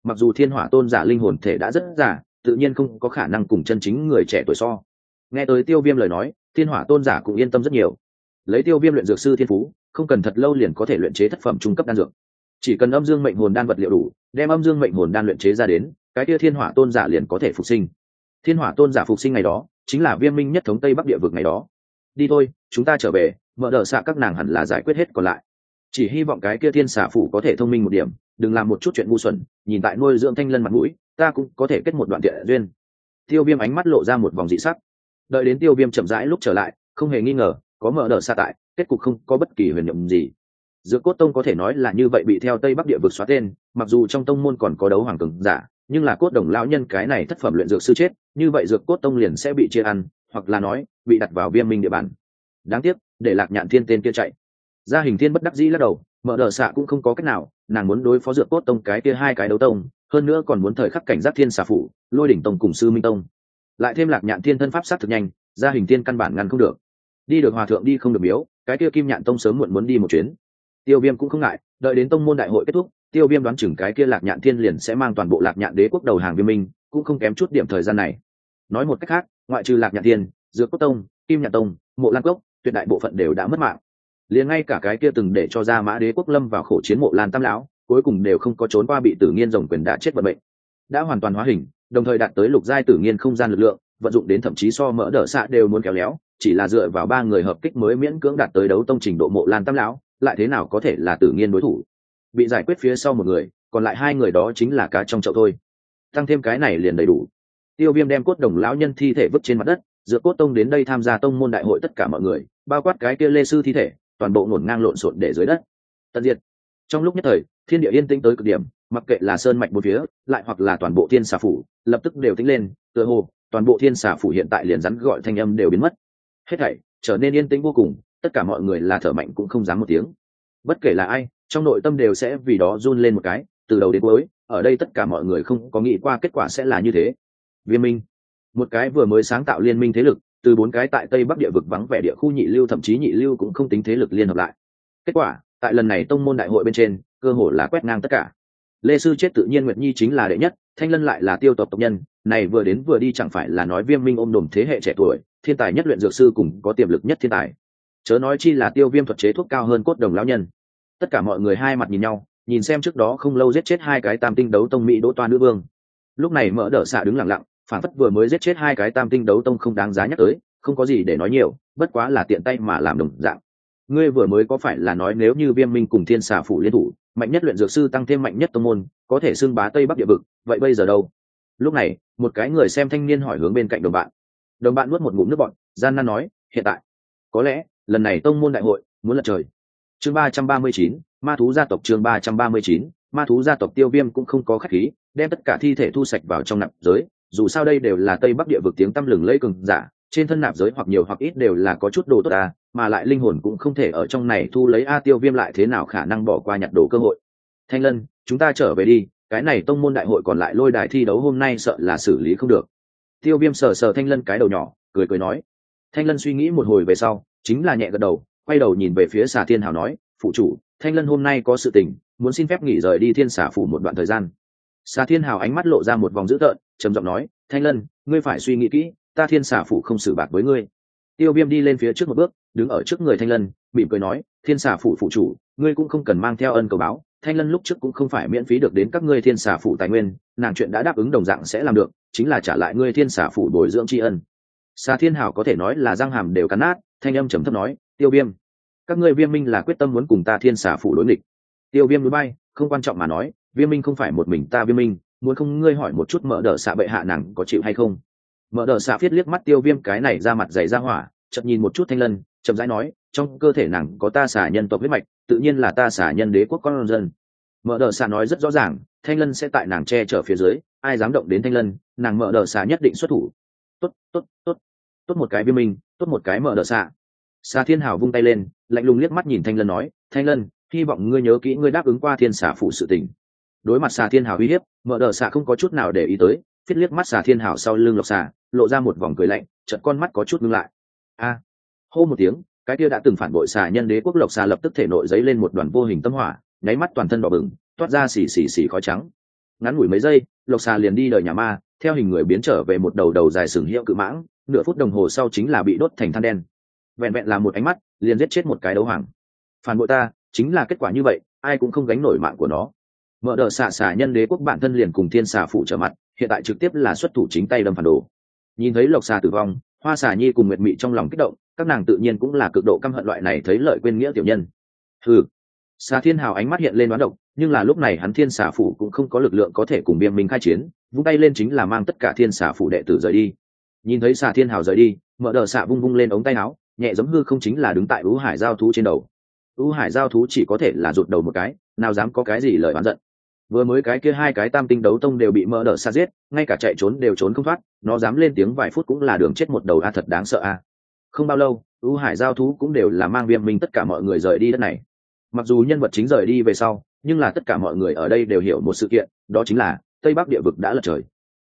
mặc dù thiên hỏa tôn giả linh hồn thể đã rất già, tự nhiên không có khả năng cùng chân chính người trẻ tuổi so. Nghe tới Tiêu Viêm lời nói, thiên hỏa tôn giả cũng yên tâm rất nhiều. Lấy Tiêu Viêm luyện dược sư thiên phú, không cần thật lâu liền có thể luyện chế thất phẩm trung cấp đan dược. Chỉ cần âm dương mệnh hồn đan vật liệu đủ, đem âm dương mệnh hồn đan luyện chế ra đến, cái kia thiên hỏa tôn giả liền có thể phục sinh. Thiên hỏa tôn giả phục sinh ngày đó, chính là Viêm Minh nhất thống Tây Bắc địa vực ngày đó. Đi thôi, chúng ta trở về, mở đợt xạ các nàng hẳn là giải quyết hết còn lại. Chỉ hy vọng cái kia thiên xà phủ có thể thông minh một điểm, đừng làm một chút chuyện ngu xuẩn. Nhìn tại nuôi dưỡng Thanh Lân mặt mũi, ta cũng có thể kết một đoạn thiện duyên. Tiêu Viêm ánh mắt lộ ra một vòng dị sắc. Đợi đến Tiêu Viêm chậm rãi lúc trở lại, không hề nghi ngờ, có mở đợt xạ tại, kết cục không có bất kỳ huyền nhiệm gì. Dược Cốt Tông có thể nói là như vậy bị theo Tây Bắc địa vực xóa tên, mặc dù trong tông môn còn có đấu hoàng cường giả, nhưng là Cốt Đồng lão nhân cái này thất phẩm luyện dược sư chết, như vậy Dược Cốt Tông liền sẽ bị chia ăn, hoặc là nói, bị đặt vào Viêm Minh địa bàn. Đáng tiếc, để Lạc Nhạn Thiên tên kia chạy. Gia Hình Thiên bất đắc dĩ lắc đầu, mở đờ xạ cũng không có cách nào, nàng muốn đối phó Dược Cốt Tông cái kia hai cái đấu tông, hơn nữa còn muốn thời khắc cảnh giác Thiên xà phủ, Lôi đỉnh tông cùng Sư Minh tông. Lại thêm Lạc Nhạn Thiên thân pháp sát thực nhanh, Gia Hình Thiên căn bản ngăn không được. Đi được hòa thượng đi không được miếu, cái kia Kim Nhạn tông sớm muộn muốn đi một chuyến. Tiêu Viêm cũng không ngại, đợi đến tông môn đại hội kết thúc, Tiêu Viêm đoán chừng cái kia Lạc Nhạn Thiên liền sẽ mang toàn bộ Lạc Nhạn đế quốc đầu hàng Viêm Minh, cũng không kém chút điểm thời gian này. Nói một cách khác, ngoại trừ Lạc Nhạn Thiên, Dược Cốt Tông, Kim Nhạn tông, Mộ Lan Cốc, tuyệt đại bộ phận đều đã mất mạng. Liền ngay cả cái kia từng để cho Gia Mã đế quốc lâm vào khổ chiến Mộ Lan Tam lão, cuối cùng đều không có trốn qua bị Tử Nghiên rồng quyền đã chết vận mệnh. Đã hoàn toàn hóa hình, đồng thời đạt tới lục giai Tử Nghiên không gian lực lượng, vận dụng đến thậm chí so mỡ đỡ xạ đều muốn kéo léo, chỉ là dựa vào ba người hợp kích mới miễn cưỡng đạt tới đấu tông trình độ Mộ Lan Tam lão, lại thế nào có thể là Tử Nghiên đối thủ. Bị giải quyết phía sau một người, còn lại hai người đó chính là cá trong chậu thôi. Tăng thêm cái này liền đầy đủ. Tiêu Viêm đem Cốt Đồng lão nhân thi thể vứt trên mặt đất, Dược Cốt Tông đến đây tham gia tông môn đại hội tất cả mọi người, bao quát cái kia Lê sư thi thể, toàn bộ ngổn ngang lộn xộn để dưới đất. Tận diệt. Trong lúc nhất thời, thiên địa yên tĩnh tới cực điểm, mặc kệ là sơn mạch bốn phía, lại hoặc là toàn bộ thiên xà phủ, lập tức đều tĩnh lên, tựa hồ toàn bộ thiên xà phủ hiện tại liền rắn gọi thanh âm đều biến mất. Hết thảy trở nên yên tĩnh vô cùng, tất cả mọi người là thở mạnh cũng không dám một tiếng. Bất kể là ai, trong nội tâm đều sẽ vì đó run lên một cái, từ đầu đến cuối, ở đây tất cả mọi người không có nghĩ qua kết quả sẽ là như thế. Viêm Minh, một cái vừa mới sáng tạo liên minh thế lực, từ bốn cái tại Tây Bắc địa vực vắng vẻ địa khu nhị lưu thậm chí nhị lưu cũng không tính thế lực liên hợp lại. Kết quả, tại lần này tông môn đại hội bên trên, cơ hội là quét ngang tất cả. Lê sư chết tự nhiên Nguyệt Nhi chính là đệ nhất, Thanh Lân lại là tiêu tộc tộc nhân, này vừa đến vừa đi chẳng phải là nói Viêm Minh ôm đồm thế hệ trẻ tuổi, thiên tài nhất luyện dược sư cùng có tiềm lực nhất thiên tài. Chớ nói chi là Tiêu Viêm thuật chế thuốc cao hơn Cốt Đồng lão nhân. Tất cả mọi người hai mặt nhìn nhau, nhìn xem trước đó không lâu giết chết hai cái tam tinh đấu tông mỹ đỗ toa nữ vương. Lúc này mỡ đỡ xạ đứng lặng lặng, phản phất vừa mới giết chết hai cái tam tinh đấu tông không đáng giá nhắc tới, không có gì để nói nhiều, bất quá là tiện tay mà làm đồng dạng. Ngươi vừa mới có phải là nói nếu như Viêm Minh cùng Thiên Xà phủ liên thủ, mạnh nhất luyện dược sư tăng thêm mạnh nhất tông môn, có thể xưng bá Tây Bắc địa vực, vậy bây giờ đâu? Lúc này, một cái người xem thanh niên hỏi hướng bên cạnh đồng bạn. Đồng bạn nuốt một ngụm nước bọt, gian nan nói, hiện tại, có lẽ, lần này tông môn đại hội muốn lật trời. Chương 339, Ma thú gia tộc chương 339, Ma thú gia tộc. Tiêu Viêm cũng không có khách khí, đem tất cả thi thể thu sạch vào trong nạp giới, dù sao đây đều là Tây Bắc địa vực tiếng tăm lừng lẫy cường giả, trên thân nạp giới hoặc nhiều hoặc ít đều là có chút đồ tốt mà lại linh hồn cũng không thể ở trong này thu lấy Tiêu Viêm lại thế nào khả năng bỏ qua nhặt đồ cơ hội. Thanh Lân, chúng ta trở về đi, cái này tông môn đại hội còn lại lôi đài thi đấu hôm nay sợ là xử lý không được. Tiêu Viêm sờ sờ Thanh Lân cái đầu nhỏ, cười cười nói. Thanh Lân suy nghĩ một hồi về sau, chính là nhẹ gật đầu, quay đầu nhìn về phía Xà Thiên Hào nói, phụ chủ, Thanh Lân hôm nay có sự tình, muốn xin phép nghỉ rời đi Thiên Xà phủ một đoạn thời gian. Xà Thiên Hào ánh mắt lộ ra một vòng dữ tợn, trầm giọng nói, Thanh Lân, ngươi phải suy nghĩ kỹ, ta Thiên Xà phủ không xử bạc với ngươi. Tiêu Viêm đi lên phía trước một bước, đứng ở trước người Thanh Lân, mỉm cười nói, Thiên Xà phủ phụ chủ, ngươi cũng không cần mang theo ân cầu báo, Thanh Lân lúc trước cũng không phải miễn phí được đến các ngươi Thiên Xà phủ tài nguyên, nàng chuyện đã đáp ứng đồng dạng sẽ làm được, chính là trả lại ngươi Thiên Xà phủ bồi dưỡng tri ân. Xà Thiên Hào có thể nói là răng hàm đều cắn nát, thanh âm trầm thấp nói, Tiêu Viêm, các ngươi Viêm Minh là quyết tâm muốn cùng ta Thiên Xà phủ đối nghịch. Tiêu Viêm núi bay, không quan trọng mà nói, Viêm Minh không phải một mình ta Viêm Minh, muốn không ngươi hỏi một chút Mỡ Đỡ Xạ bệ hạ nàng có chịu hay không. Mỡ Đỡ Xạ viết liếc mắt Tiêu Viêm cái này ra mặt dày ra hỏa, chợt nhìn một chút Thanh Lân, chậm rãi nói, trong cơ thể nàng có ta xà nhân tộc huyết mạch, tự nhiên là ta xà nhân đế quốc con dân. Mỡ Đỡ Xạ nói rất rõ ràng, Thanh Lân sẽ tại nàng che chở phía dưới, ai dám động đến Thanh Lân, nàng Mỡ Đỡ Xạ nhất định xuất thủ. Tốt một cái Viêm Minh, tốt một cái Mỡ Đỡ Xạ. Xà Thiên Hào vung tay lên, lạnh lùng liếc mắt nhìn Thanh Lân nói, Thanh Lân, hy vọng ngươi nhớ kỹ ngươi đáp ứng qua Thiên Xà phủ sự tình. Đối mặt Xà Thiên Hào uy hiếp, Mỡ Đỡ Xạ không có chút nào để ý tới, phiết liếc mắt Xà Thiên Hào sau lưng Lộc Xà, lộ ra một vòng cười lạnh, chợt con mắt có chút ngưng lại. Hô một tiếng, cái kia đã từng phản bội xà nhân đế quốc Lộc Xà lập tức thể nội giấy lên một đoàn vô hình tâm hỏa, nháy mắt toàn thân đỏ bừng, toát ra xì xì xì khói trắng. Ngắn ngủi mấy giây, lộc xà liền đi đời nhà ma, theo hình người biến trở về một đầu đầu dài sừng hiệu cự mãng, nửa phút đồng hồ sau chính là bị đốt thành than đen. Vẹn vẹn là một ánh mắt liền giết chết một cái đấu hoàng. Phản bội ta chính là kết quả như vậy, ai cũng không gánh nổi mạng của nó. Mở đờ xà nhân đế quốc bản thân liền cùng thiên xà phụ trở mặt, hiện tại trực tiếp là xuất thủ chính tay đâm phản đồ. Nhìn thấy lộc xà tử vong, hoa xà nhi cùng nguyệt mị trong lòng kích động, các nàng tự nhiên cũng là cực độ căm hận loại này thấy lợi quên nghĩa tiểu nhân. Xà Thiên Hào ánh mắt hiện lên đoán độc, nhưng là lúc này hắn thiên xà phủ cũng không có lực lượng có thể cùng Viêm Minh khai chiến, vung tay lên chính là mang tất cả thiên xà phủ đệ tử rời đi. Nhìn thấy xà Thiên Hào rời đi, mở đờ xạ vung vung lên ống tay áo, nhẹ giống hư không chính là đứng tại ú hải giao thú trên đầu. Ú hải giao thú chỉ có thể là rụt đầu một cái, nào dám có cái gì lời oán giận. Vừa mới cái kia hai cái tam tinh đấu tông đều bị mở đờ xạ giết, ngay cả chạy trốn đều trốn không thoát, nó dám lên tiếng vài phút cũng là đường chết một đầu a, thật đáng sợ a. Không bao lâu, ú hải giao thú cũng đều là mang Viêm Minh tất cả mọi người rời đi đất này. Mặc dù nhân vật chính rời đi về sau, nhưng là tất cả mọi người ở đây đều hiểu một sự kiện, đó chính là Tây Bắc địa vực đã lật trời.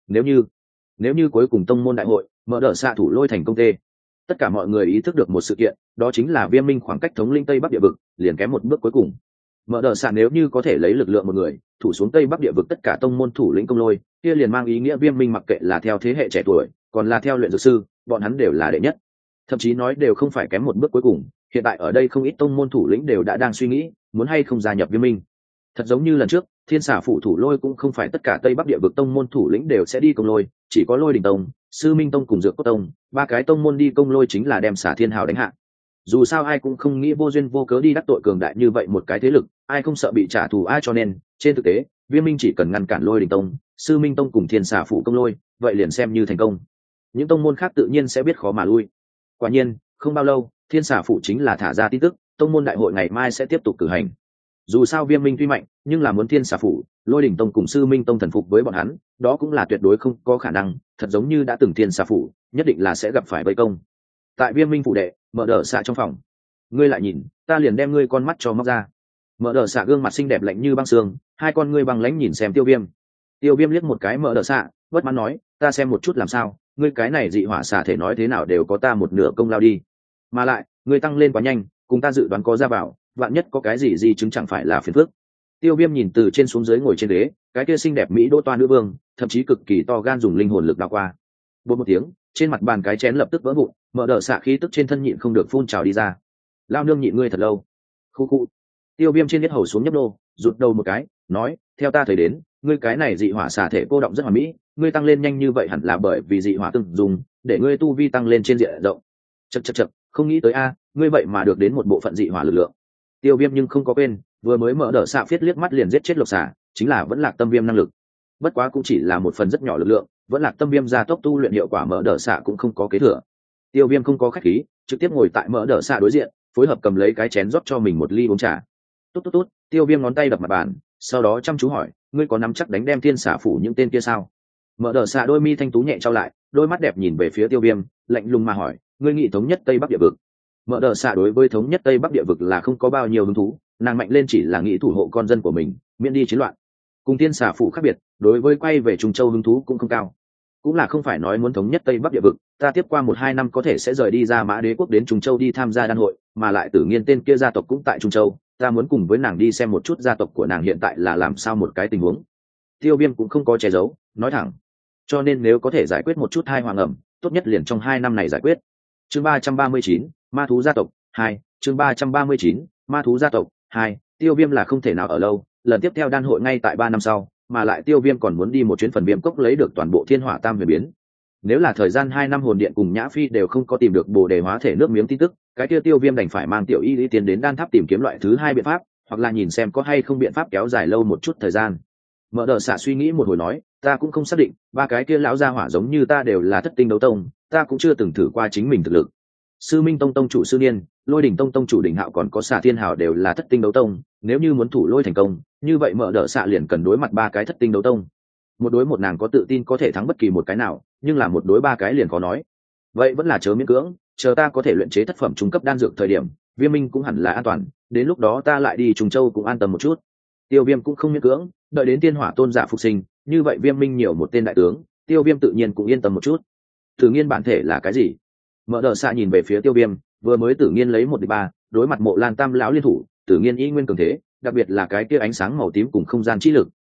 Nếu như cuối cùng tông môn đại hội mở đợt xạ thủ lôi thành công tê, tất cả mọi người ý thức được một sự kiện, đó chính là Viêm Minh khoảng cách thống lĩnh Tây Bắc địa vực liền kém một bước cuối cùng. Mở đợt xạ nếu như có thể lấy lực lượng một người thủ xuống Tây Bắc địa vực tất cả tông môn thủ lĩnh công lôi, kia liền mang ý nghĩa Viêm Minh mặc kệ là theo thế hệ trẻ tuổi, còn là theo luyện dược sư, bọn hắn đều là đệ nhất. Thậm chí nói đều không phải kém một bước cuối cùng, hiện tại ở đây không ít tông môn thủ lĩnh đều đã đang suy nghĩ muốn hay không gia nhập Viêm Minh. Thật giống như lần trước thiên xà phủ thủ lôi cũng không phải tất cả Tây Bắc địa vực tông môn thủ lĩnh đều sẽ đi công lôi, chỉ có Lôi Đình Tông, Sư Minh Tông cùng Dược Cốt Tông, ba cái tông môn đi công lôi chính là đem xà Thiên Hào đánh hạ. Dù sao ai cũng không nghĩ vô duyên vô cớ đi đắc tội cường đại như vậy một cái thế lực, ai không sợ bị trả thù ai, cho nên trên thực tế Viêm Minh chỉ cần ngăn cản Lôi Đình Tông, Sư Minh Tông cùng thiên xà phủ công lôi, vậy liền xem như thành công. Những tông môn khác tự nhiên sẽ biết khó mà lui. Quả nhiên không bao lâu, thiên xà phủ chính là thả ra tin tức, tông môn đại hội ngày mai sẽ tiếp tục cử hành. Dù sao Viêm Minh tuy mạnh, nhưng là muốn thiên xà phủ, Lôi Đỉnh Tông cùng Sư Minh Tông thần phục với bọn hắn, đó cũng là tuyệt đối không có khả năng. Thật giống như đã từng thiên xà phủ, nhất định là sẽ gặp phải vây công. Tại Viêm Minh phủ đệ, mở đờ xạ trong phòng, ngươi lại nhìn, ta liền đem ngươi con mắt cho móc ra. Mở đờ xạ gương mặt xinh đẹp lạnh như băng xương, hai con ngươi băng lãnh nhìn xem Tiêu Viêm. Tiêu Viêm liếc một cái mở đờ xạ, bất mãn nói, ta xem một chút làm sao, ngươi cái này dị hỏa xả thể nói thế nào đều có ta một nửa công lao đi, mà lại ngươi tăng lên quá nhanh, cùng ta dự đoán có ra vào, vạn nhất có cái gì di chứng chẳng phải là phiền phức. Tiêu Viêm nhìn từ trên xuống dưới ngồi trên ghế, cái kia xinh đẹp mỹ đô toa nữ vương, thậm chí cực kỳ to gan dùng linh hồn lực đào qua. Bột một tiếng, trên mặt bàn cái chén lập tức vỡ vụn, mở đờ xạ khí tức trên thân nhịn không được phun trào đi ra. Lao nương nhịn ngươi thật lâu. Khu khu. Tiêu Viêm trên yết hầu xuống nhấp nô, rụt đầu một cái, nói, theo ta thấy đến, ngươi cái này dị hỏa xả thể cô động rất hoàn mỹ, ngươi tăng lên nhanh như vậy hẳn là bởi vì dị hỏa từng dùng để ngươi tu vi tăng lên trên diện rộng. Chậc, không nghĩ tới a, ngươi vậy mà được đến một bộ phận dị hỏa lực lượng. Tiêu Viêm nhưng không có quên, vừa mới mở đờ xạ phiết liếc mắt liền giết chết lộc xả, chính là vẫn lạc tâm viêm năng lực. Bất quá cũng chỉ là một phần rất nhỏ lực lượng, vẫn lạc tâm viêm gia tốc tu luyện hiệu quả mở đờ xạ cũng không có kế thừa. Tiêu Viêm không có khách khí, trực tiếp ngồi tại mở đờ xạ đối diện, phối hợp cầm lấy cái chén rót cho mình một ly uống trà. Tốt. Tiêu Viêm ngón tay đập mặt bàn, sau đó chăm chú hỏi, ngươi có nắm chắc đánh đem thiên xả phủ những tên kia sao? Mở đờ xạ đôi mi thanh tú nhẹ trao lại, đôi mắt đẹp nhìn về phía Tiêu Viêm, lạnh lùng mà hỏi, ngươi nghĩ thống nhất Tây Bắc địa vực? Mở đờ xạ đối với thống nhất Tây Bắc địa vực là không có bao nhiêu hứng thú, nàng mạnh lên chỉ là nghĩ thủ hộ con dân của mình, miễn đi chiến loạn. Cùng thiên xả phủ khác biệt, đối với quay về Trung Châu hứng thú cũng không cao. Cũng là không phải nói muốn thống nhất Tây Bắc địa vực, ta tiếp qua 1-2 năm có thể sẽ rời đi ra Mã Đế quốc đến Trung Châu đi tham gia đan hội, mà lại Tử Nghiên tên kia gia tộc cũng tại Trung Châu, ta muốn cùng với nàng đi xem một chút gia tộc của nàng hiện tại là làm sao một cái tình huống. Tiêu Viêm cũng không có che giấu, nói thẳng. Cho nên nếu có thể giải quyết một chút hai hoàng ẩm, tốt nhất liền trong 2 năm này giải quyết. Chương 339, Ma thú gia tộc 2, chương 339, Ma thú gia tộc 2, Tiêu Viêm là không thể nào ở lâu, lần tiếp theo đan hội ngay tại 3 năm sau, mà lại Tiêu Viêm còn muốn đi một chuyến phần viêm cốc lấy được toàn bộ thiên hỏa tam huyền biến. Nếu là thời gian 2 năm hồn điện cùng Nhã Phi đều không có tìm được bồ đề hóa thể nước miếng tin tức, cái kia Tiêu Viêm đành phải mang tiểu y lý tiến đến đan tháp tìm kiếm loại thứ 2 biện pháp, hoặc là nhìn xem có hay không biện pháp kéo dài lâu một chút thời gian. Mở đờ xạ suy nghĩ một hồi nói, ta cũng không xác định, ba cái kia lão gia hỏa giống như ta đều là thất tinh đấu tông, ta cũng chưa từng thử qua chính mình thực lực. Sư Minh Tông tông chủ Sư Niên, Lôi Đỉnh Tông tông chủ Đỉnh Hạo còn có Xà Thiên Hào đều là thất tinh đấu tông, nếu như muốn thủ lôi thành công, như vậy mở đờ xạ liền cần đối mặt 3 cái thất tinh đấu tông. Một đối một nàng có tự tin có thể thắng bất kỳ một cái nào, nhưng là một đối 3 cái liền khó nói. Vậy vẫn là chớ miễn cưỡng, chờ ta có thể luyện chế thất phẩm trung cấp đan dược thời điểm, Viêm Minh cũng hẳn là an toàn, đến lúc đó ta lại đi Trùng Châu cũng an tâm một chút. Tiêu Viêm cũng không miễn cưỡng, đợi đến Tiên Hỏa tôn giả phục sinh, như vậy Viêm Minh nhiều một tên đại tướng, Tiêu Viêm tự nhiên cũng yên tâm một chút. Tử Nghiên bản thể là cái gì? Mở đờ xạ nhìn về phía Tiêu Viêm, vừa mới Tử Nghiên lấy 1-3, đối mặt Mộ Lan Tam lão liên thủ, Tử Nghiên y nguyên cường thế, đặc biệt là cái kia ánh sáng màu tím cùng không gian chi lực,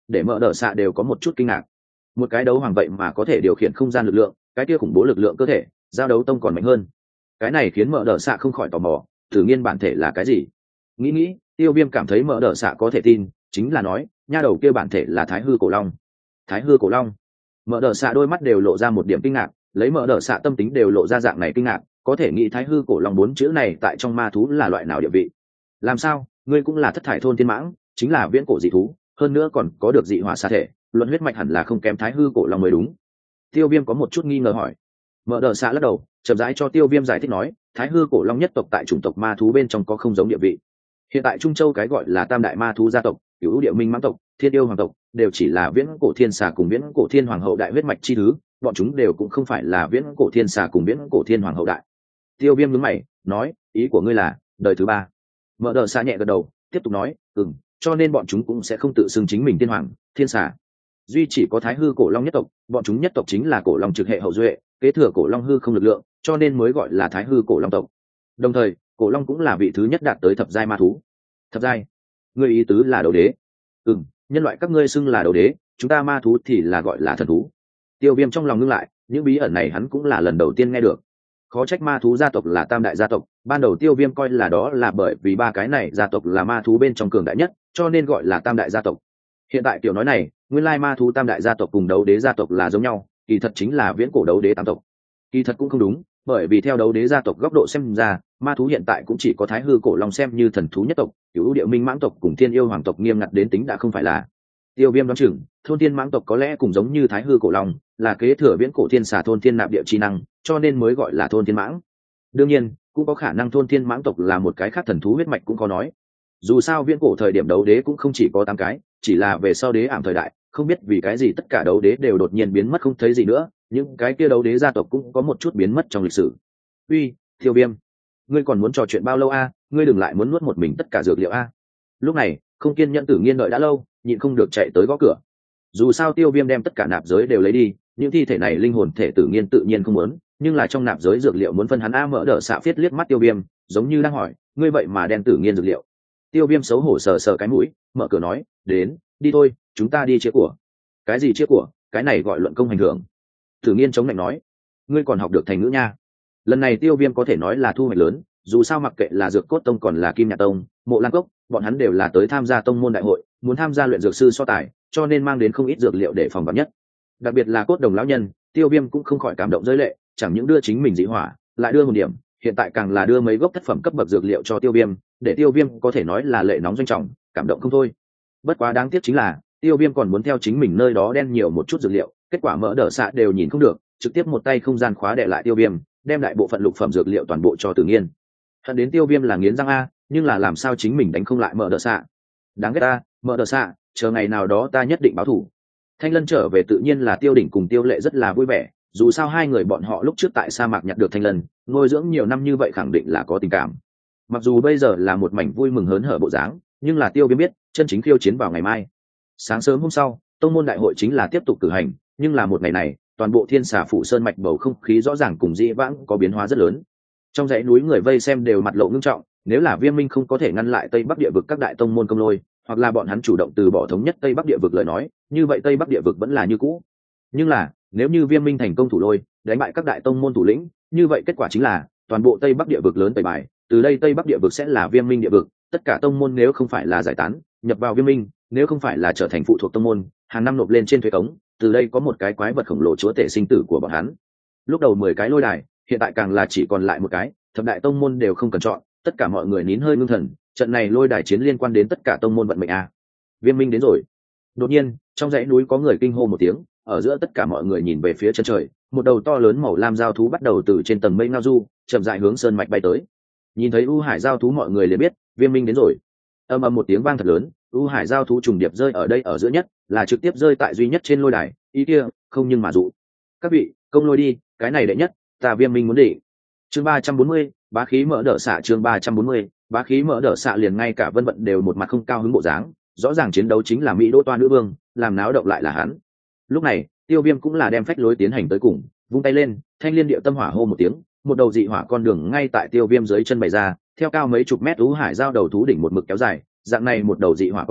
để mở đờ xạ đều có một chút kinh ngạc. Một cái đấu hoàng vậy mà có thể điều khiển không gian lực lượng, cái kia khủng bố lực lượng cơ thể, giao đấu tông còn mạnh hơn. Cái này khiến mở đờ xạ không khỏi tò mò, thử nghiên bản thể là cái gì. Nghĩ Tiêu Viêm cảm thấy mở đờ xạ có thể tin, chính là nói nha đầu kia bản thể là Thái Hư Cổ Long. Thái Hư Cổ Long. Mở đờ xạ đôi mắt đều lộ ra một điểm kinh ngạc, lấy mở đờ xạ tâm tính đều lộ ra dạng này kinh ngạc, có thể nghĩ Thái Hư Cổ Long 4 chữ này tại trong ma thú là loại nào địa vị. Làm sao ngươi cũng là thất thải thôn thiên mãng, chính là viễn cổ dị thú, hơn nữa còn có được dị hỏa xạ thể, luận huyết mạch hẳn là không kém Thái Hư Cổ Long mới đúng. Tiêu Viêm có một chút nghi ngờ hỏi. Mở đờ xạ lắc đầu, chậm rãi cho Tiêu Viêm giải thích nói, Thái Hư Cổ Long nhất tộc tại chủng tộc ma thú bên trong có không giống địa vị. Hiện tại Trung Châu cái gọi là tam đại ma thú gia tộc, Cửu Điệu Minh mãng tộc, Thiên Yêu hoàng tộc, đều chỉ là viễn cổ thiên xà cùng viễn cổ thiên hoàng hậu đại huyết mạch chi thứ, bọn chúng đều cũng không phải là viễn cổ thiên xà cùng viễn cổ thiên hoàng hậu đại. Tiêu Viêm nhướng mày, nói, ý của ngươi là đời thứ ba. Mở đờ xạ nhẹ gật đầu, tiếp tục nói, cho nên bọn chúng cũng sẽ không tự xưng chính mình thiên hoàng, thiên xà. Duy chỉ có Thái Hư Cổ Long nhất tộc, bọn chúng nhất tộc chính là cổ long trực hệ hậu duệ, kế thừa cổ long hư không lực lượng, cho nên mới gọi là Thái Hư Cổ Long tộc. Đồng thời, cổ long cũng là vị thứ nhất đạt tới thập giai ma thú. Thập giai? Ngươi ý tứ là đấu đế? Nhân loại các ngươi xưng là đấu đế, chúng ta ma thú thì là gọi là thần thú. Tiêu Viêm trong lòng ngưng lại, những bí ẩn này hắn cũng là lần đầu tiên nghe được. Khó trách ma thú gia tộc là tam đại gia tộc, ban đầu Tiêu Viêm coi là đó là bởi vì ba cái này gia tộc là ma thú bên trong cường đại nhất, cho nên gọi là tam đại gia tộc. Hiện tại kiểu nói này, nguyên lai ma thú tam đại gia tộc cùng đấu đế gia tộc là giống nhau, kỳ thật chính là viễn cổ đấu đế tam tộc. Kỳ thật cũng không đúng, bởi vì theo đấu đế gia tộc góc độ xem ra, ma thú hiện tại cũng chỉ có Thái Hư Cổ Long xem như thần thú nhất tộc, Cửu Điệu Minh mãng tộc cùng Thiên Yêu hoàng tộc nghiêm ngặt đến tính đã không phải là. Tiêu Viêm đoán chừng, thôn thiên mãng tộc có lẽ cũng giống như Thái Hư Cổ Long, là kế thừa viễn cổ thiên xà thôn thiên nạp địa chi năng, cho nên mới gọi là thôn thiên mãng. Đương nhiên, cũng có khả năng thôn thiên mãng tộc là một cái khác thần thú huyết mạch cũng có nói. Dù sao viễn cổ thời điểm đấu đế cũng không chỉ có 8 cái, chỉ là về sau đế ảm thời đại, không biết vì cái gì tất cả đấu đế đều đột nhiên biến mất không thấy gì nữa, những cái kia đấu đế gia tộc cũng có một chút biến mất trong lịch sử. Uy, Tiêu Viêm, ngươi còn muốn trò chuyện bao lâu a? Ngươi đừng lại muốn nuốt một mình tất cả dược liệu a. Lúc này, không kiên nhẫn Tử Nghiên đợi đã lâu, nhịn không được chạy tới gõ cửa. Dù sao Tiêu Viêm đem tất cả nạp giới đều lấy đi, những thi thể này linh hồn thể Tử Nghiên tự nhiên không muốn, nhưng là trong nạp giới dược liệu muốn phân hắn a. Mở đỡ xạ phiết liếc mắt Tiêu Viêm, giống như đang hỏi, ngươi vậy mà đen Tử Nghiên dược liệu. Tiêu Viêm xấu hổ sờ sờ cái mũi, mở cửa nói, đến, đi thôi, chúng ta đi chia của. Cái gì chia của? Cái này gọi luận công hành thưởng. Tử Nghiên chống lạnh nói, ngươi còn học được thành ngữ nha. Lần này Tiêu Viêm có thể nói là thu hoạch lớn, dù sao mặc kệ là Dược Cốt Tông còn là Kim Nhạc Tông, Mộ Lan Cốc, bọn hắn đều là tới tham gia tông môn đại hội, muốn tham gia luyện dược sư so tài, cho nên mang đến không ít dược liệu để phòng vạn nhất. Đặc biệt là Cốt Đồng lão nhân, Tiêu Viêm cũng không khỏi cảm động rơi lệ, chẳng những đưa chính mình dị hỏa, lại đưa một điểm, hiện tại càng là đưa mấy gốc thất phẩm cấp bậc dược liệu cho Tiêu Viêm, để Tiêu Viêm có thể nói là lệ nóng doanh trọng, cảm động không thôi. Bất quá đáng tiếc chính là, Tiêu Viêm còn muốn theo chính mình nơi đó đen nhiều một chút dược liệu, kết quả Mỡ Đỡ Xạ đều nhìn không được, trực tiếp một tay không gian khóa đè lại Tiêu Viêm, đem đại bộ phận lục phẩm dược liệu toàn bộ cho Tử Nghiên. Hận đến Tiêu Viêm là nghiến răng a, nhưng là làm sao chính mình đánh không lại Mỡ Đỡ Xạ. Đáng ghét ta, Mỡ Đỡ Xạ, chờ ngày nào đó ta nhất định báo thù. Thanh Lân trở về tự nhiên là Tiêu Đỉnh cùng Tiêu Lệ rất là vui vẻ, dù sao hai người bọn họ lúc trước tại sa mạc nhặt được Thanh Lân, nuôi dưỡng nhiều năm như vậy khẳng định là có tình cảm. Mặc dù bây giờ là một mảnh vui mừng hớn hở bộ dáng, nhưng là Tiêu Viêm biết, chân chính khiêu chiến vào ngày mai. Sáng sớm hôm sau, tông môn đại hội chính là tiếp tục cử hành, nhưng là một ngày này, toàn bộ Thiên Xà phủ sơn mạch bầu không khí rõ ràng cùng dĩ vãng có biến hóa rất lớn. Trong dãy núi người vây xem đều mặt lộ ngưng trọng, nếu là Viêm Minh không có thể ngăn lại Tây Bắc địa vực các đại tông môn công lôi, hoặc là bọn hắn chủ động từ bỏ thống nhất Tây Bắc địa vực lời nói, như vậy Tây Bắc địa vực vẫn là như cũ. Nhưng là, nếu như Viêm Minh thành công thủ lôi, đánh bại các đại tông môn thủ lĩnh, như vậy kết quả chính là toàn bộ Tây Bắc địa vực lớn tẩy bài, từ đây Tây Bắc địa vực sẽ là Viêm Minh địa vực, tất cả tông môn nếu không phải là giải tán, nhập vào Viêm Minh, nếu không phải là trở thành phụ thuộc tông môn, hàng năm nộp lên trên thuế cống, từ đây có một cái quái vật khổng lồ chúa tể sinh tử của bọn hắn. Lúc đầu 10 cái lôi đài, hiện tại càng là chỉ còn lại một cái, thập đại tông môn đều không cần chọn, tất cả mọi người nín hơi ngưng thần, trận này lôi đài chiến liên quan đến tất cả tông môn vận mệnh a. Viêm Minh đến rồi. Đột nhiên, trong dãy núi có người kinh hô một tiếng, ở giữa tất cả mọi người nhìn về phía chân trời, một đầu to lớn màu lam giao thú bắt đầu từ trên tầng mây ngao du, chậm rãi hướng sơn mạch bay tới. Nhìn thấy U Hải giao thú mọi người liền biết, Viêm Minh đến rồi. Ầm ầm một tiếng vang thật lớn, U Hải giao thú trùng điệp rơi ở đây ở giữa nhất, là trực tiếp rơi tại duy nhất trên lôi đài, ý kia, không nhưng mà dụ. Các vị, công lôi đi, cái này đệ nhất, ta Viêm Minh muốn định. Chương 340, bá khí Mỡ Đỡ Xạ. Chương 340, bá khí Mỡ Đỡ Xạ. Liền ngay cả Vân Vận đều một mặt không cao hứng bộ dáng, rõ ràng chiến đấu chính là Mỹ Đỗ Toa nữ vương, làm náo động lại là hắn. Lúc này, Tiêu Viêm cũng là đem phách lối tiến hành tới cùng, vung tay lên, thanh liên điệu tâm hỏa hô một tiếng, một đầu dị hỏa con đường ngay tại Tiêu Viêm dưới chân bày ra, theo cao mấy chục mét U Hải giao đầu thú đỉnh một mực kéo dài, dạng này một đầu dị hỏa con đường,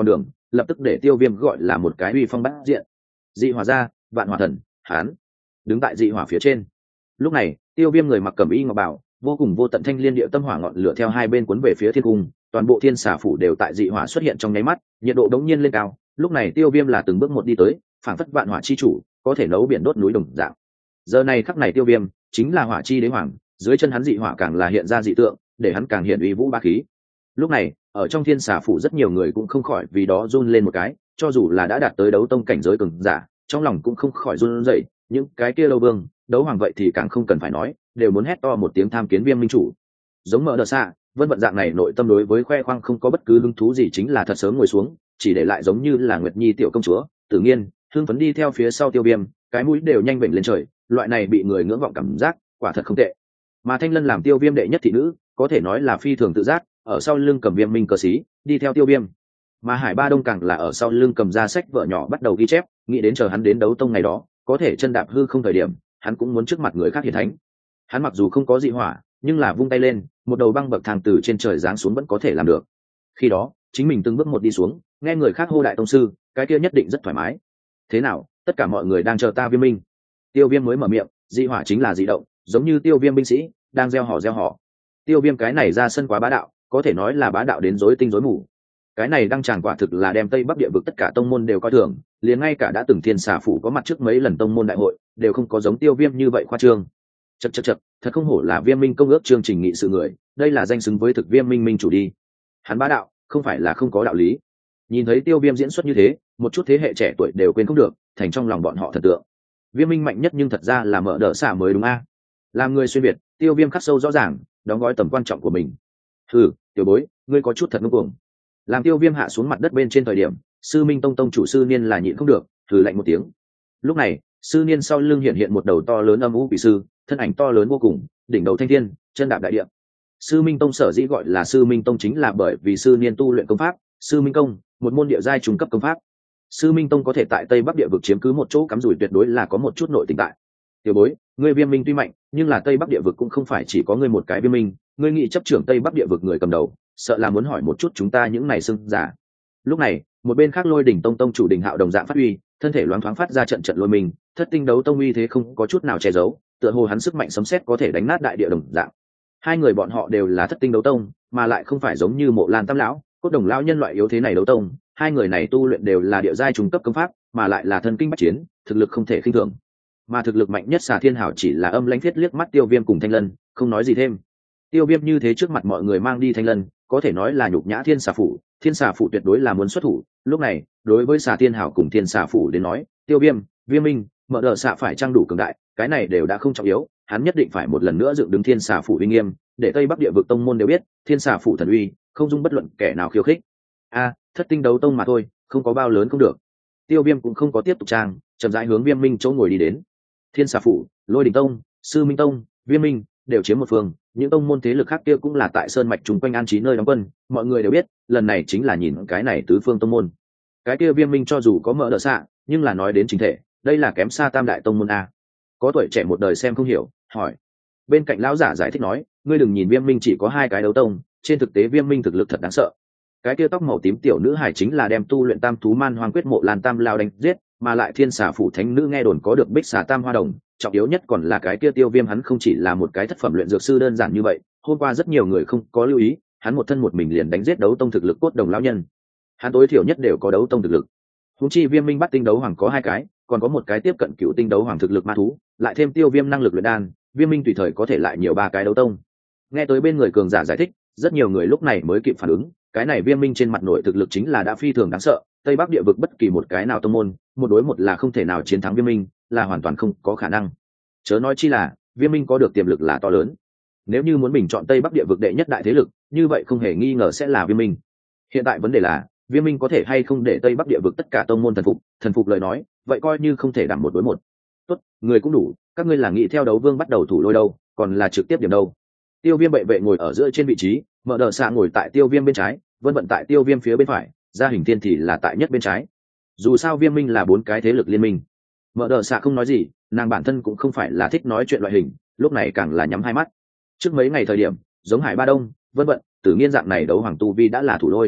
lập tức để Tiêu Viêm gọi là một cái uy phong bát diện. Dị hỏa ra, vạn hỏa thần, hán đứng tại dị hỏa phía trên. Lúc này, Tiêu Viêm người mặc cẩm y ngọc bào, vô cùng vô tận thanh liên địa tâm hỏa ngọn lửa theo hai bên cuốn về phía thiên cung, toàn bộ thiên xà phủ đều tại dị hỏa xuất hiện trong nháy mắt, nhiệt độ đống nhiên lên cao. Lúc này Tiêu Viêm là từng bước một đi tới, phảng phất vạn hỏa chi chủ, có thể nấu biển đốt núi đồng dạng. Giờ này khắc này Tiêu Viêm chính là hỏa chi đế hoàng, dưới chân hắn dị hỏa càng là hiện ra dị tượng, để hắn càng hiện uy vũ bá khí. Lúc này, ở trong thiên xà phủ rất nhiều người cũng không khỏi vì đó run lên một cái, cho dù là đã đạt tới đấu tông cảnh giới cường giả, trong lòng cũng không khỏi run rẩy, những cái kia lâu vương, đấu hoàng vậy thì càng không cần phải nói, đều muốn hét to một tiếng tham kiến Viêm minh chủ. Giống Mở Đờ Xạ, Vân Vận dạng này nội tâm đối với khoe khoang không có bất cứ hứng thú gì, chính là thật sớm ngồi xuống, chỉ để lại giống như là Nguyệt Nhi tiểu công chúa, tự nhiên, hưng phấn đi theo phía sau Tiêu Viêm, cái mũi đều nhanh vểnh lên trời, loại này bị người ngưỡng vọng cảm giác, quả thật không tệ. Mà Thanh Lân làm Tiêu Viêm đệ nhất thị nữ, có thể nói là phi thường tự giác, ở sau lưng cầm Viêm minh cờ xí, đi theo Tiêu Viêm. Mà Hải Ba Đông càng là ở sau lưng cầm ra sách vở nhỏ bắt đầu ghi chép, nghĩ đến chờ hắn đến đấu tông ngày đó, có thể chân đạp hư không thời điểm, hắn cũng muốn trước mặt người khác hiển thánh. Hắn mặc dù không có dị hỏa, nhưng là vung tay lên, một đầu băng bậc thang từ trên trời giáng xuống vẫn có thể làm được. Khi đó, chính mình từng bước một đi xuống, nghe người khác hô đại tông sư, cái kia nhất định rất thoải mái. Thế nào, tất cả mọi người đang chờ ta Viêm minh. Tiêu Viêm mới mở miệng, dị hỏa chính là dị động, giống như Tiêu Viêm binh sĩ đang gieo họ. Tiêu Viêm cái này ra sân quá bá đạo, có thể nói là bá đạo đến rối tinh rối mù. Cái này đang tràn quả thực là đem Tây Bắc địa vực tất cả tông môn đều coi thường, liền ngay cả đã từng thiên xà phủ có mặt trước mấy lần tông môn đại hội, đều không có giống Tiêu Viêm như vậy khoa trương. Chậc, thật không hổ là Viêm minh công ước chương trình nghị sự người, đây là danh xứng với thực Viêm minh minh chủ đi. Hắn bá đạo, không phải là không có đạo lý. Nhìn thấy Tiêu Viêm diễn xuất như thế, một chút thế hệ trẻ tuổi đều quên không được, thành trong lòng bọn họ thần tượng. Viêm minh mạnh nhất nhưng thật ra là Mở Đờ Xạ mới đúng a. Làm người xuyên việt, Tiêu Viêm khắc sâu rõ ràng, đóng gói tầm quan trọng của mình. Tiểu bối, ngươi có chút thật ngông cuồng. Làm Tiêu Viêm hạ xuống mặt đất bên trên thời điểm, Sư Minh tông tông chủ Sư Niên là nhịn không được, lạnh một tiếng. Lúc này, Sư Niên sau lưng hiện một đầu to lớn âm u quỷ sư, thân ảnh to lớn vô cùng, đỉnh đầu thanh thiên, chân đạp đại địa. Sư Minh tông sở dĩ gọi là Sư Minh tông chính là bởi vì Sư Niên tu luyện công pháp, Sư Minh công, một môn địa giai trung cấp công pháp. Sư Minh tông có thể tại Tây Bắc địa vực chiếm cứ một chỗ cắm rủi tuyệt đối là có một chút nội tình tại. Tiểu bối, ngươi Viêm minh tuy mạnh, nhưng là Tây Bắc địa vực cũng không phải chỉ có ngươi một cái Viêm minh, ngươi nghĩ chấp trưởng Tây Bắc địa vực người cầm đầu, sợ là muốn hỏi một chút chúng ta những này xưng giả. Lúc này, một bên khác Lôi Đỉnh tông tông chủ Đình Hạo đồng dạng phát uy, thân thể loáng thoáng phát ra trận lôi mình, thất tinh đấu tông uy thế không có chút nào che giấu, tựa hồ hắn sức mạnh sấm sét có thể đánh nát đại địa đồng dạng. Hai người bọn họ đều là thất tinh đấu tông, mà lại không phải giống như Mộ Lan Tam lão, cốt đồng lão nhân loại yếu thế này đấu tông, hai người này tu luyện đều là địa giai trung cấp công pháp, mà lại là thân kinh bách chiến, thực lực không thể khinh thường. Mà thực lực mạnh nhất Xà Thiên Hảo chỉ là âm lãnh thiết liếc mắt Tiêu Viêm cùng Thanh Lân, không nói gì thêm. Tiêu Viêm như thế trước mặt mọi người mang đi Thanh Lân, có thể nói là nhục nhã thiên xà phủ tuyệt đối là muốn xuất thủ. Lúc này, đối với Xà Thiên Hảo cùng thiên xà phủ đến nói, Tiêu Viêm, Viêm minh, Mở Đờ Xạ phải trang đủ cường đại, cái này đều đã không trọng yếu, hắn nhất định phải một lần nữa dựng đứng thiên xà phủ uy nghiêm, để Tây Bắc địa vực tông môn đều biết, thiên xà phủ thần uy, không dung bất luận kẻ nào khiêu khích. Thất tinh đấu tông mà thôi, không có bao lớn không được. Tiêu Viêm cũng không có tiếp tục trang, chậm rãi hướng Viêm minh chỗ ngồi đi đến. Thiên xà phủ, Lôi Đỉnh tông, Sư Minh tông, Viêm minh đều chiếm một phương, những tông môn thế lực khác kia cũng là tại sơn mạch chung quanh an trí nơi đóng quân, mọi người đều biết, lần này chính là nhìn cái này tứ phương tông môn. Cái kia Viêm minh cho dù có Mở Đờ Xạ, nhưng là nói đến chính thể, đây là kém xa tam đại tông môn a. Có tuổi trẻ một đời xem không hiểu, hỏi. Bên cạnh lão giả giải thích nói, ngươi đừng nhìn Viêm minh chỉ có hai cái đấu tông, trên thực tế Viêm minh thực lực thật đáng sợ. Cái kia tóc màu tím tiểu nữ hải chính là đem tu luyện Tam thú man hoang quyết Mộ Lan Tam lao đánh giết, mà lại thiên xà phủ thánh nữ nghe đồn có được bích xà tam hoa đồng, trọng yếu nhất còn là cái kia Tiêu Viêm hắn không chỉ là một cái thất phẩm luyện dược sư đơn giản như vậy, hôm qua rất nhiều người không có lưu ý, hắn một thân một mình liền đánh giết đấu tông thực lực cốt đồng lão nhân. Hắn tối thiểu nhất đều có đấu tông thực lực. Huống chi Viêm minh bắt tinh đấu hoàng có hai cái, còn có một cái tiếp cận cựu tinh đấu hoàng thực lực ma thú, lại thêm Tiêu Viêm năng lực luyện đan, Viêm minh tùy thời có thể lại nhiều ba cái đấu tông. Nghe tới bên người cường giả giải thích, rất nhiều người lúc này mới kịp phản ứng, cái này Viêm minh trên mặt nội thực lực chính là đã phi thường đáng sợ, Tây Bắc địa vực bất kỳ một cái nào tông môn, một đối một là không thể nào chiến thắng Viêm minh, là hoàn toàn không có khả năng. Chớ nói chi là, Viêm minh có được tiềm lực là to lớn. Nếu như muốn bình chọn Tây Bắc địa vực đệ nhất đại thế lực, như vậy không hề nghi ngờ sẽ là Viêm minh. Hiện tại vấn đề là, Viêm minh có thể hay không để Tây Bắc địa vực tất cả tông môn thần phục lời nói, vậy coi như không thể đảm một đối một. Tốt, người cũng đủ, các ngươi là nghĩ theo đấu vương bắt đầu thủ lôi đâu, còn là trực tiếp điểm đâu. Tiêu Viêm bệ vệ ngồi ở giữa trên vị trí, Mở Đờ Xạ ngồi tại Tiêu Viêm bên trái, Vân Vận tại Tiêu Viêm phía bên phải, Gia Hình Thiên thì là tại nhất bên trái. Dù sao Viêm minh là bốn cái thế lực liên minh. Mở Đờ Xạ không nói gì, nàng bản thân cũng không phải là thích nói chuyện loại hình, lúc này càng là nhắm hai mắt. Trước mấy ngày thời điểm, giống Hải Ba Đông, Vân Vận, Tử Nghiên dạng này đấu hoàng tu vi đã là thủ lôi.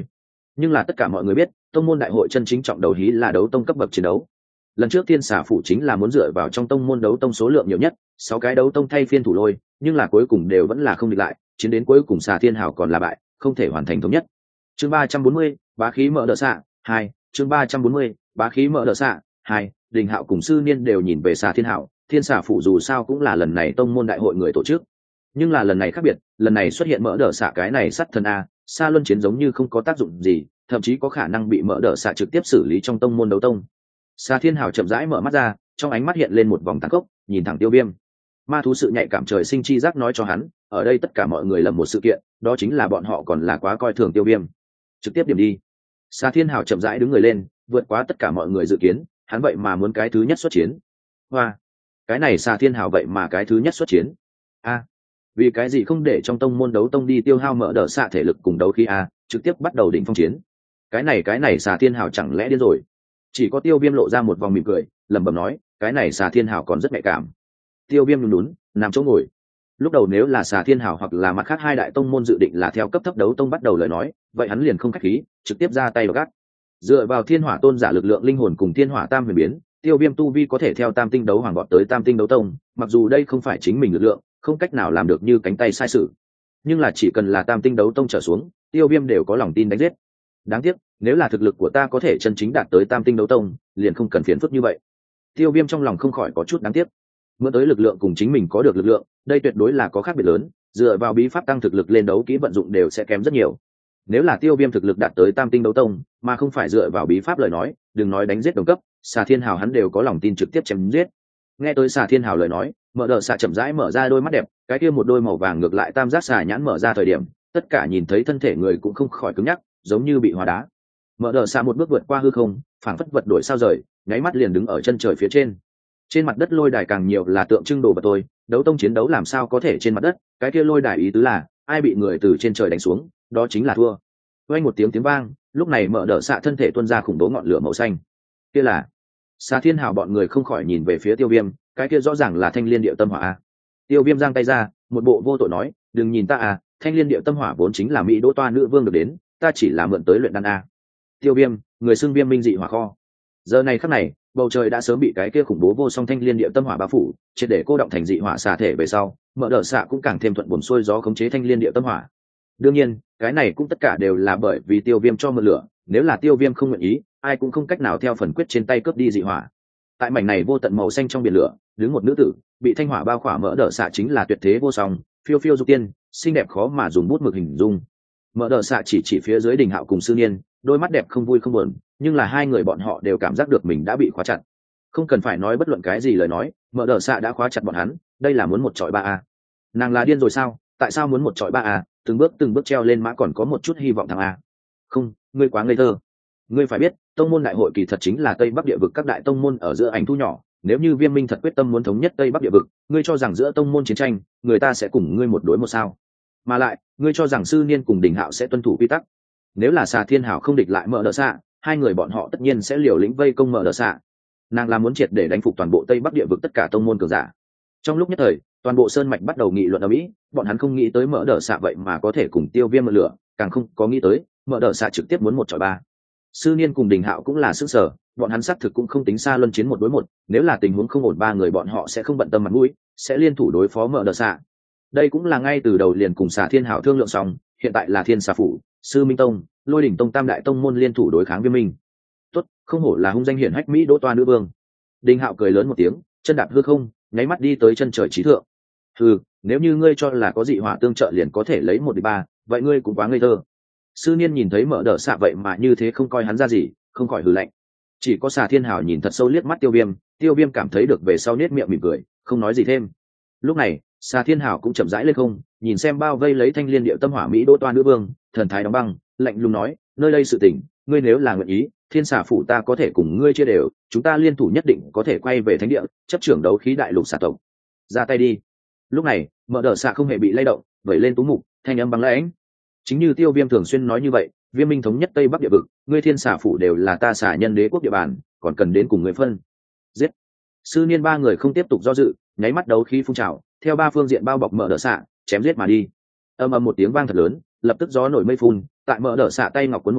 Nhưng là tất cả mọi người biết tông môn đại hội chân chính trọng đầu hí là đấu tông cấp bậc chiến đấu. Lần trước thiên xà phủ chính là muốn dựa vào trong tông môn đấu tông số lượng nhiều nhất, 6 cái đấu tông thay phiên thủ lôi, nhưng là cuối cùng đều vẫn là không địch lại, chiến đến cuối cùng xà thiên hào còn là bại, không thể hoàn thành thống nhất. Chương 340, bá khí mở đỡ xạ 2. Chương 340, bá khí mở đỡ xạ 2. Đình Hạo cùng sư niên đều nhìn về xà thiên hào, thiên xà phủ dù sao cũng là lần này tông môn đại hội người tổ chức, nhưng là lần này khác biệt, lần này xuất hiện mở đỡ xạ cái này sắt thần a, xa luân chiến giống như không có tác dụng gì, thậm chí có khả năng bị mở đỡ xạ trực tiếp xử lý trong tông môn đấu tông. Xà thiên hào chậm rãi mở mắt ra, trong ánh mắt hiện lên một vòng tàn khốc, nhìn thẳng Tiêu Viêm. Ma thú sự nhạy cảm trời sinh chi giác nói cho hắn, ở đây tất cả mọi người lầm một sự kiện, đó chính là bọn họ còn là quá coi thường Tiêu Viêm. Trực tiếp điểm đi. Xà thiên hào chậm rãi đứng người lên, vượt quá tất cả mọi người dự kiến, hắn vậy mà muốn cái thứ nhất xuất chiến. Hoa, cái này Xà thiên hào vậy mà cái thứ nhất xuất chiến. A, vì cái gì không để trong tông môn đấu tông đi tiêu hao mở đỡ xạ thể lực cùng đấu khí a, trực tiếp bắt đầu đỉnh phong chiến. Cái này Xà thiên hào chẳng lẽ điên rồi? Chỉ có Tiêu Viêm lộ ra một vòng mỉm cười, lẩm bẩm nói, cái này Xà thiên hào còn rất nhạy cảm. Tiêu Viêm nhún nhún, nằm chỗ ngồi. Lúc đầu nếu là Xà thiên hào hoặc là mặt khác hai đại tông môn dự định là theo cấp thấp đấu tông bắt đầu lời nói, vậy hắn liền không khách khí, trực tiếp ra tay gắt. Dựa vào thiên hỏa tôn giả lực lượng linh hồn cùng thiên hỏa tam huyền biến, Tiêu Viêm tu vi có thể theo tam tinh đấu hoàng vọt tới tam tinh đấu tông, mặc dù đây không phải chính mình lực lượng, không cách nào làm được như cánh tay sai sự, nhưng là chỉ cần là tam tinh đấu tông trở xuống, Tiêu Viêm đều có lòng tin đánh giết. Đáng tiếc, nếu là thực lực của ta có thể chân chính đạt tới tam tinh đấu tông, liền không cần phiền phức như vậy. Tiêu Viêm trong lòng không khỏi có chút đáng tiếc. Mượn tới lực lượng cùng chính mình có được lực lượng, đây tuyệt đối là có khác biệt lớn, dựa vào bí pháp tăng thực lực lên đấu kỹ vận dụng đều sẽ kém rất nhiều. Nếu là Tiêu Viêm thực lực đạt tới tam tinh đấu tông, mà không phải dựa vào bí pháp lời nói, đừng nói đánh giết đồng cấp, Xà Thiên Hào hắn đều có lòng tin trực tiếp chém giết. Nghe tới Xà Thiên Hào lời nói, mở đờ xà chậm rãi mở ra đôi mắt đẹp, cái kia một đôi màu vàng ngược lại tam giác xà nhãn mở ra thời điểm, tất cả nhìn thấy thân thể người cũng không khỏi cứng nhắc, giống như bị hóa đá. Mở đờ xà một bước vượt qua hư không, phảng phất vật đổi sao rời, nháy mắt liền đứng ở chân trời phía trên. Trên mặt đất lôi đài càng nhiều là tượng trưng đồ vật tôi, đấu tông chiến đấu làm sao có thể trên mặt đất, cái kia lôi đài ý tứ là ai bị người từ trên trời đánh xuống, đó chính là thua. Vang một tiếng vang, lúc này mở đờ xà thân thể tuôn ra khủng bố ngọn lửa màu xanh. Kia là Xà Thiên Hào, bọn người không khỏi nhìn về phía Tiêu Viêm, cái kia rõ ràng là Thanh Liên Điệu Tâm Hỏa a. Tiêu Viêm giang tay ra, một bộ vô tội nói, đừng nhìn ta à, Thanh Liên Điệu Tâm Hỏa vốn chính là Mỹ Đỗ Toa nữ vương được đến, ta chỉ là mượn tới luyện đan a. Tiêu Viêm, người xưng Viêm Minh dị hỏa kho. Giờ này khắc này, bầu trời đã sớm bị cái kia khủng bố vô song Thanh Liên Điệu Tâm Hỏa bao phủ, triệt để cô động thành dị hỏa xà thể về sau, mở đợt xạ cũng càng thêm thuận buồm xuôi gió khống chế Thanh Liên Điệu Tâm Hỏa. Đương nhiên, cái này cũng tất cả đều là bởi vì Tiêu Viêm cho mượn lửa, nếu là Tiêu Viêm không nguyện ý, ai cũng không cách nào theo phần quyết trên tay cướp đi dị hỏa. Tại mảnh này vô tận màu xanh trong biển lửa, đứng một nữ tử, bị thanh hỏa bao khỏa, mở đỡ xạ chính là tuyệt thế vô song, phiêu phiêu dục tiên, xinh đẹp khó mà dùng bút mực hình dung. Mở đỡ xạ chỉ phía dưới Đình Hạo cùng Sư Niên, đôi mắt đẹp không vui không buồn, nhưng là hai người bọn họ đều cảm giác được mình đã bị khóa chặt. Không cần phải nói bất luận cái gì lời nói, mở đỡ xạ đã khóa chặt bọn hắn, đây là muốn một trọi ba a. Nàng là điên rồi sao? Tại sao muốn một trọi ba a? Từng bước treo lên mã còn có một chút hy vọng thằng a. Không, ngươi quá ngây thơ. Ngươi phải biết, tông môn đại hội kỳ thật chính là Tây Bắc địa vực các đại tông môn ở giữa ảnh thu nhỏ, nếu như Viêm Minh thật quyết tâm muốn thống nhất Tây Bắc địa vực, ngươi cho rằng giữa tông môn chiến tranh, người ta sẽ cùng ngươi một đối một sao? Mà lại, ngươi cho rằng Sư Niên cùng Đình Hạo sẽ tuân thủ quy tắc? Nếu là Xà Thiên Hào không địch lại mở đỡ xạ, hai người bọn họ tất nhiên sẽ liều lĩnh vây công mở đỡ xạ. Nàng là muốn triệt để đánh phục toàn bộ Tây Bắc địa vực tất cả tông môn cường giả. Trong lúc nhất thời, toàn bộ sơn mạch bắt đầu nghị luận ở mỹ, bọn hắn không nghĩ tới mở đỡ xạ vậy mà có thể cùng Tiêu Viêm mượn lửa, càng không có nghĩ tới mở đỡ xạ trực tiếp muốn một chọi ba. Sư Niên cùng Đình Hạo cũng là sức sở, bọn hắn xác thực cũng không tính xa luân chiến một đối một, nếu là tình huống không ổn ba người bọn họ sẽ không bận tâm mặt mũi, sẽ liên thủ đối phó mở đỡ xạ. Đây cũng là ngay từ đầu liền cùng Xà Thiên Hào thương lượng xong, hiện tại là Thiên Xà phủ, Sư Minh tông, Lôi Đỉnh tông tam đại tông môn liên thủ đối kháng Viêm Minh. Tốt, không hổ là hung danh hiển hách Mỹ Đỗ Toa nữ vương. Đình Hạo cười lớn một tiếng, chân đạp hư không, nháy mắt đi tới chân trời chí thượng. Hừ, nếu như ngươi cho là có dị hỏa tương trợ liền có thể lấy một địch ba, vậy ngươi cũng quá ngây thơ. Sư Niên nhìn thấy mở đỡ xạ vậy mà như thế không coi hắn ra gì, không khỏi hừ lạnh. Chỉ có Xà Thiên Hào nhìn thật sâu liếc mắt Tiêu Viêm, Tiêu Viêm cảm thấy được về sau nết miệng mỉm cười, không nói gì thêm. Lúc này, Xà Thiên Hào cũng chậm rãi lên không, nhìn xem bao vây lấy Thanh Liên Điệu Tâm Hỏa Mỹ Đỗ Toa nữ vương, thần thái đóng băng, lạnh lùng nói, nơi đây sự tình, ngươi nếu là nguyện ý, Thiên Xà phủ ta có thể cùng ngươi chia đều, chúng ta liên thủ nhất định có thể quay về thánh địa, chấp trưởng đấu khí đại lục xà tộc. Ra tay đi. Lúc này, mở đỡ xạ không hề bị lay động, vẩy lên tú mục, thanh âm băng lãnh. Chính như Tiêu Viêm thường xuyên nói như vậy, Viêm Minh thống nhất Tây Bắc địa vực, ngươi Thiên Xà phủ đều là ta xà nhân đế quốc địa bàn, còn cần đến cùng người phân. Giết. Sư Niên ba người không tiếp tục do dự, nháy mắt đấu khí phun trào, theo ba phương diện bao bọc mở đỡ xạ, chém giết mà đi. Âm ầm một tiếng vang thật lớn, lập tức gió nổi mây phun, tại mở đỡ xạ tay ngọc cuốn một cái,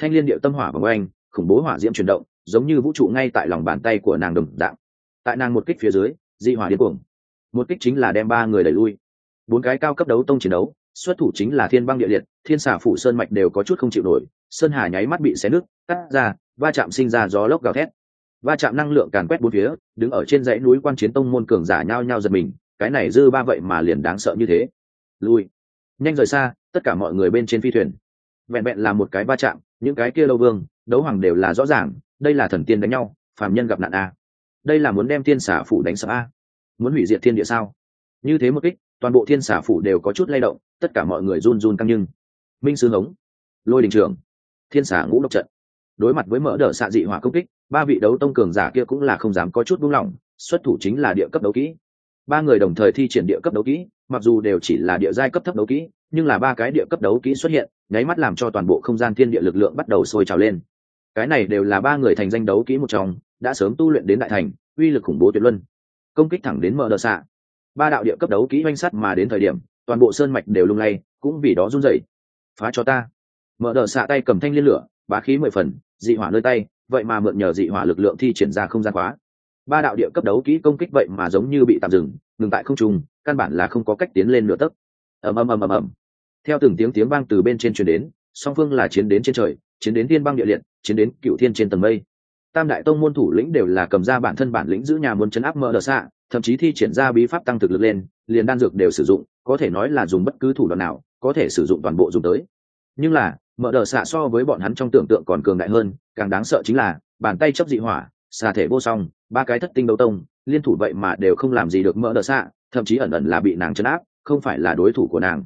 thanh liên địa tâm hỏa vòng oanh, khủng bố hỏa diễm chuyển động, giống như vũ trụ ngay tại lòng bàn tay của nàng đồng dạng. Tại nàng một kích phía dưới, dị hỏa điên cuồng. Một kích chính là đem ba người đẩy lui. Bốn cái cao cấp đấu tông chiến đấu, xuất thủ chính là Thiên Băng Địa Liệt, Thiên Xà Phủ Sơn mạch đều có chút không chịu nổi, sơn hà nháy mắt bị xé nứt, cắt ra, va chạm sinh ra gió lốc gào thét. Va chạm năng lượng càn quét bốn phía, đứng ở trên dãy núi Quan Chiến tông môn cường giả nhao nhao giật mình, cái này dư ba vậy mà liền đáng sợ như thế. Lui, nhanh rời xa, tất cả mọi người bên trên phi thuyền. Vẹn vẹn là một cái va chạm, những cái kia lâu vương, đấu hoàng đều là rõ ràng, đây là thần tiên đánh nhau, phàm nhân gặp nạn a. Đây là muốn đem Thiên Xà Phủ đánh sập a. Muốn hủy diệt thiên địa sao? Như thế một kích, toàn bộ Thiên Xà Phủ đều có chút lay động, tất cả mọi người run run căng nhưng. Minh Sư Hống, Lôi Đình Trưởng, Thiên Xà Ngũ Độc Trận. Đối mặt với mỡ đỡ xạ dị hỏa công kích, ba vị đấu tông cường giả kia cũng là không dám có chút buông lỏng, xuất thủ chính là địa cấp đấu kỹ. Ba người đồng thời thi triển địa cấp đấu kỹ, mặc dù đều chỉ là địa giai cấp thấp đấu kỹ, nhưng là ba cái địa cấp đấu kỹ xuất hiện, nháy mắt làm cho toàn bộ không gian thiên địa lực lượng bắt đầu sôi trào lên. Cái này đều là ba người thành danh đấu kỹ một trong, đã sớm tu luyện đến đại thành, uy lực khủng bố tuyệt luân. Công kích thẳng đến mỡ đỡ xạ. Ba đạo địa cấp đấu kỹ oanh sắt mà đến thời điểm, toàn bộ sơn mạch đều lung lay, cũng vì đó run rẩy. Phá cho ta. Mỡ đỡ xạ tay cầm thanh liên lửa, bá khí 10 phần, dị hỏa nơi tay, vậy mà mượn nhờ dị hỏa lực lượng thi triển ra không gian khóa. Ba đạo địa cấp đấu kỹ công kích vậy mà giống như bị tạm dừng, ngừng tại không trung, căn bản là không có cách tiến lên nửa tấc. Ầm ầm ầm ầm ầm. Theo từng tiếng vang từ bên trên truyền đến, song phương là chiến đến trên trời, chiến đến Thiên Băng Địa Liệt, chiến đến Cựu Thiên trên tầng mây. Tam đại tông môn thủ lĩnh đều là cầm ra bản thân bản lĩnh giữ nhà muốn chấn áp mỡ đỡ xạ, thậm chí thi triển ra bí pháp tăng thực lực lên, liền đan dược đều sử dụng, có thể nói là dùng bất cứ thủ đoạn nào, có thể sử dụng toàn bộ dùng tới. Nhưng là, mỡ đỡ xạ so với bọn hắn trong tưởng tượng còn cường đại hơn, càng đáng sợ chính là bàn tay chấp dị hỏa, xà thể vô song, ba cái thất tinh đấu tông, liên thủ vậy mà đều không làm gì được mỡ đỡ xạ, thậm chí ẩn ẩn là bị nàng chấn áp, không phải là đối thủ của nàng.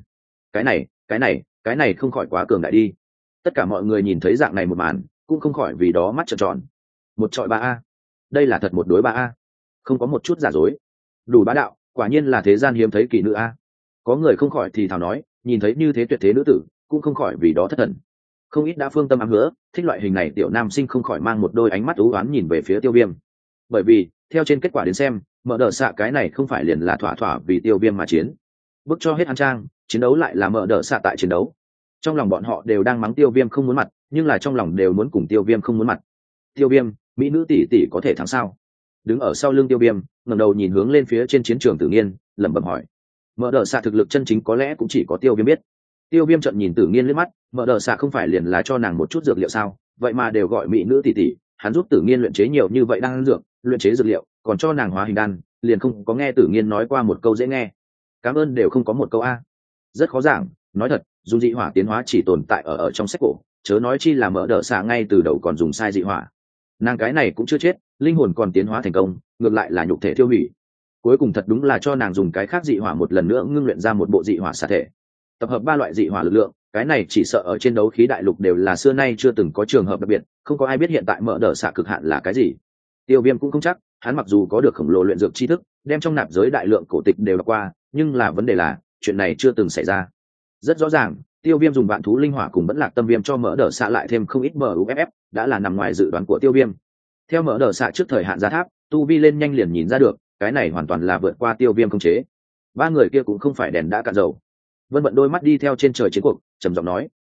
Cái này không khỏi quá cường đại đi. Tất cả mọi người nhìn thấy dạng này một màn, cũng không khỏi vì đó mắt trợn tròn. Một trọi ba a, đây là thật một đối ba a, không có một chút giả dối, đủ bá đạo, quả nhiên là thế gian hiếm thấy kỳ nữ a. Có người không khỏi thì thào nói, nhìn thấy như thế tuyệt thế nữ tử, cũng không khỏi vì đó thất thần. Không ít đã phương tâm ám hứa, thích loại hình này tiểu nam sinh không khỏi mang một đôi ánh mắt u ám nhìn về phía Tiêu Viêm. Bởi vì theo trên kết quả đến xem, mỡ đỡ xạ cái này không phải liền là thỏa thỏa vì Tiêu Viêm mà chiến, bức cho hết hắn trang, chiến đấu lại là mỡ đỡ xạ tại chiến đấu. Trong lòng bọn họ đều đang mắng Tiêu Viêm không muốn mặt, nhưng là trong lòng đều muốn cùng Tiêu Viêm không muốn mặt. Tiêu Viêm, mỹ nữ tỷ tỷ có thể thắng sao? Đứng ở sau lưng Tiêu Viêm, ngẩng đầu nhìn hướng lên phía trên chiến trường Tử Nghiên, lẩm bẩm hỏi. Mỡ đỡ xạ thực lực chân chính có lẽ cũng chỉ có Tiêu Viêm biết. Tiêu Viêm trợn nhìn Tử Nghiên liếc mắt, mỡ đỡ xạ không phải liền là cho nàng một chút dược liệu sao? Vậy mà đều gọi mỹ nữ tỷ tỷ, hắn giúp Tử Nghiên luyện chế nhiều như vậy đan dược, luyện chế dược liệu, còn cho nàng hóa hình đan, liền không có nghe Tử Nghiên nói qua một câu dễ nghe. Cảm ơn đều không có một câu a. Rất khó giảng, nói thật, dùng dị hỏa tiến hóa chỉ tồn tại ở trong sách cổ, chớ nói chi là mỡ đỡ xạ ngay từ đầu còn dùng sai dị hỏa. Nàng cái này cũng chưa chết, linh hồn còn tiến hóa thành công, ngược lại là nhục thể tiêu hủy. Cuối cùng thật đúng là cho nàng dùng cái khác dị hỏa một lần nữa ngưng luyện ra một bộ dị hỏa xạ thể, tập hợp ba loại dị hỏa lực lượng. Cái này chỉ sợ ở trên đấu khí đại lục đều là xưa nay chưa từng có trường hợp đặc biệt, không có ai biết hiện tại mỡ đỡ xạ cực hạn là cái gì. Tiêu Viêm cũng không chắc, hắn mặc dù có được khổng lồ luyện dược tri thức, đem trong nạp giới đại lượng cổ tịch đều đọc qua, nhưng là vấn đề là chuyện này chưa từng xảy ra. Rất rõ ràng, Tiêu Viêm dùng vạn thú linh hỏa cùng vẫn lạc tâm viêm cho mỡ đỡ xạ lại thêm không ít MUFF, đã là nằm ngoài dự đoán của Tiêu Viêm. Theo mỡ đỡ xạ trước thời hạn ra tháp, tu vi lên nhanh liền nhìn ra được, cái này hoàn toàn là vượt qua Tiêu Viêm khống chế. Ba người kia cũng không phải đèn đã cạn dầu. Vân Vận đôi mắt đi theo trên trời chiến cuộc, trầm giọng nói: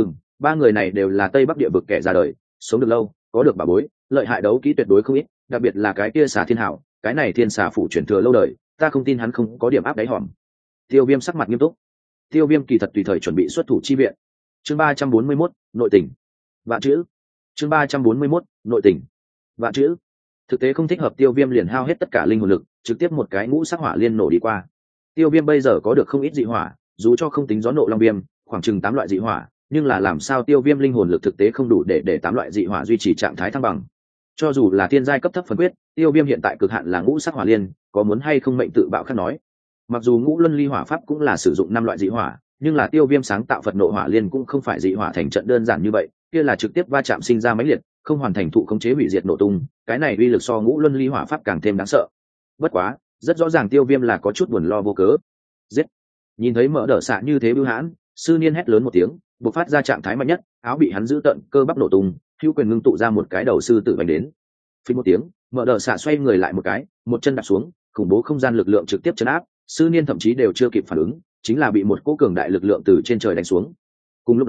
ba người này đều là Tây Bắc địa vực kẻ ra đời, sống được lâu, có được bảo bối, lợi hại đấu kỹ tuyệt đối không ít, đặc biệt là cái kia Xà Thiên Hảo, cái này Thiên Xà phủ truyền thừa lâu đời, ta không tin hắn không có điểm áp đáy hòm. Tiêu Viêm sắc mặt nghiêm túc. Tiêu Viêm kỳ thật tùy thời chuẩn bị xuất thủ chi viện. Chương 341, nội tình. Vạn chữ. Chương 341, nội tình. Vạn chữ. Thực tế không thích hợp, Tiêu Viêm liền hao hết tất cả linh hồn lực, trực tiếp một cái ngũ sắc hỏa liên nổ đi qua. Tiêu Viêm bây giờ có được không ít dị hỏa, dù cho không tính gió nộ long viêm, khoảng chừng 8 loại dị hỏa, nhưng là làm sao Tiêu Viêm linh hồn lực thực tế không đủ để 8 loại dị hỏa duy trì trạng thái thăng bằng. Cho dù là thiên giai cấp thấp phân quyết, Tiêu Viêm hiện tại cực hạn là ngũ sắc hỏa liên, có muốn hay không mệnh tự bạo khác nói. Mặc dù ngũ luân ly hỏa pháp cũng là sử dụng 5 loại dị hỏa, nhưng là Tiêu Viêm sáng tạo Phật nộ hỏa liên cũng không phải dị hỏa thành trận đơn giản như vậy, kia là trực tiếp va chạm sinh ra mãnh liệt, không hoàn thành thụ khống chế hủy diệt nổ tung, cái này uy lực so ngũ luân ly hỏa pháp càng thêm đáng sợ. Bất quá, rất rõ ràng Tiêu Viêm là có chút buồn lo vô cớ. Giết! Nhìn thấy mỡ đỡ xạ như thế bưu hãn, sư niên hét lớn một tiếng, bộc phát ra trạng thái mạnh nhất, áo bị hắn giữ tận, cơ bắp nổ tung, hữu quyền ngưng tụ ra một cái đầu sư tử vành đến. Phình một tiếng, mỡ đỡ xạ xoay người lại một cái, một chân đạp xuống, khủng bố không gian lực lượng trực tiếp chấn áp, sư niên thậm chí đều chưa kịp phản ứng, chính là bị một cỗ cường đại lực lượng từ trên trời đánh xuống. Cùng lúc đó,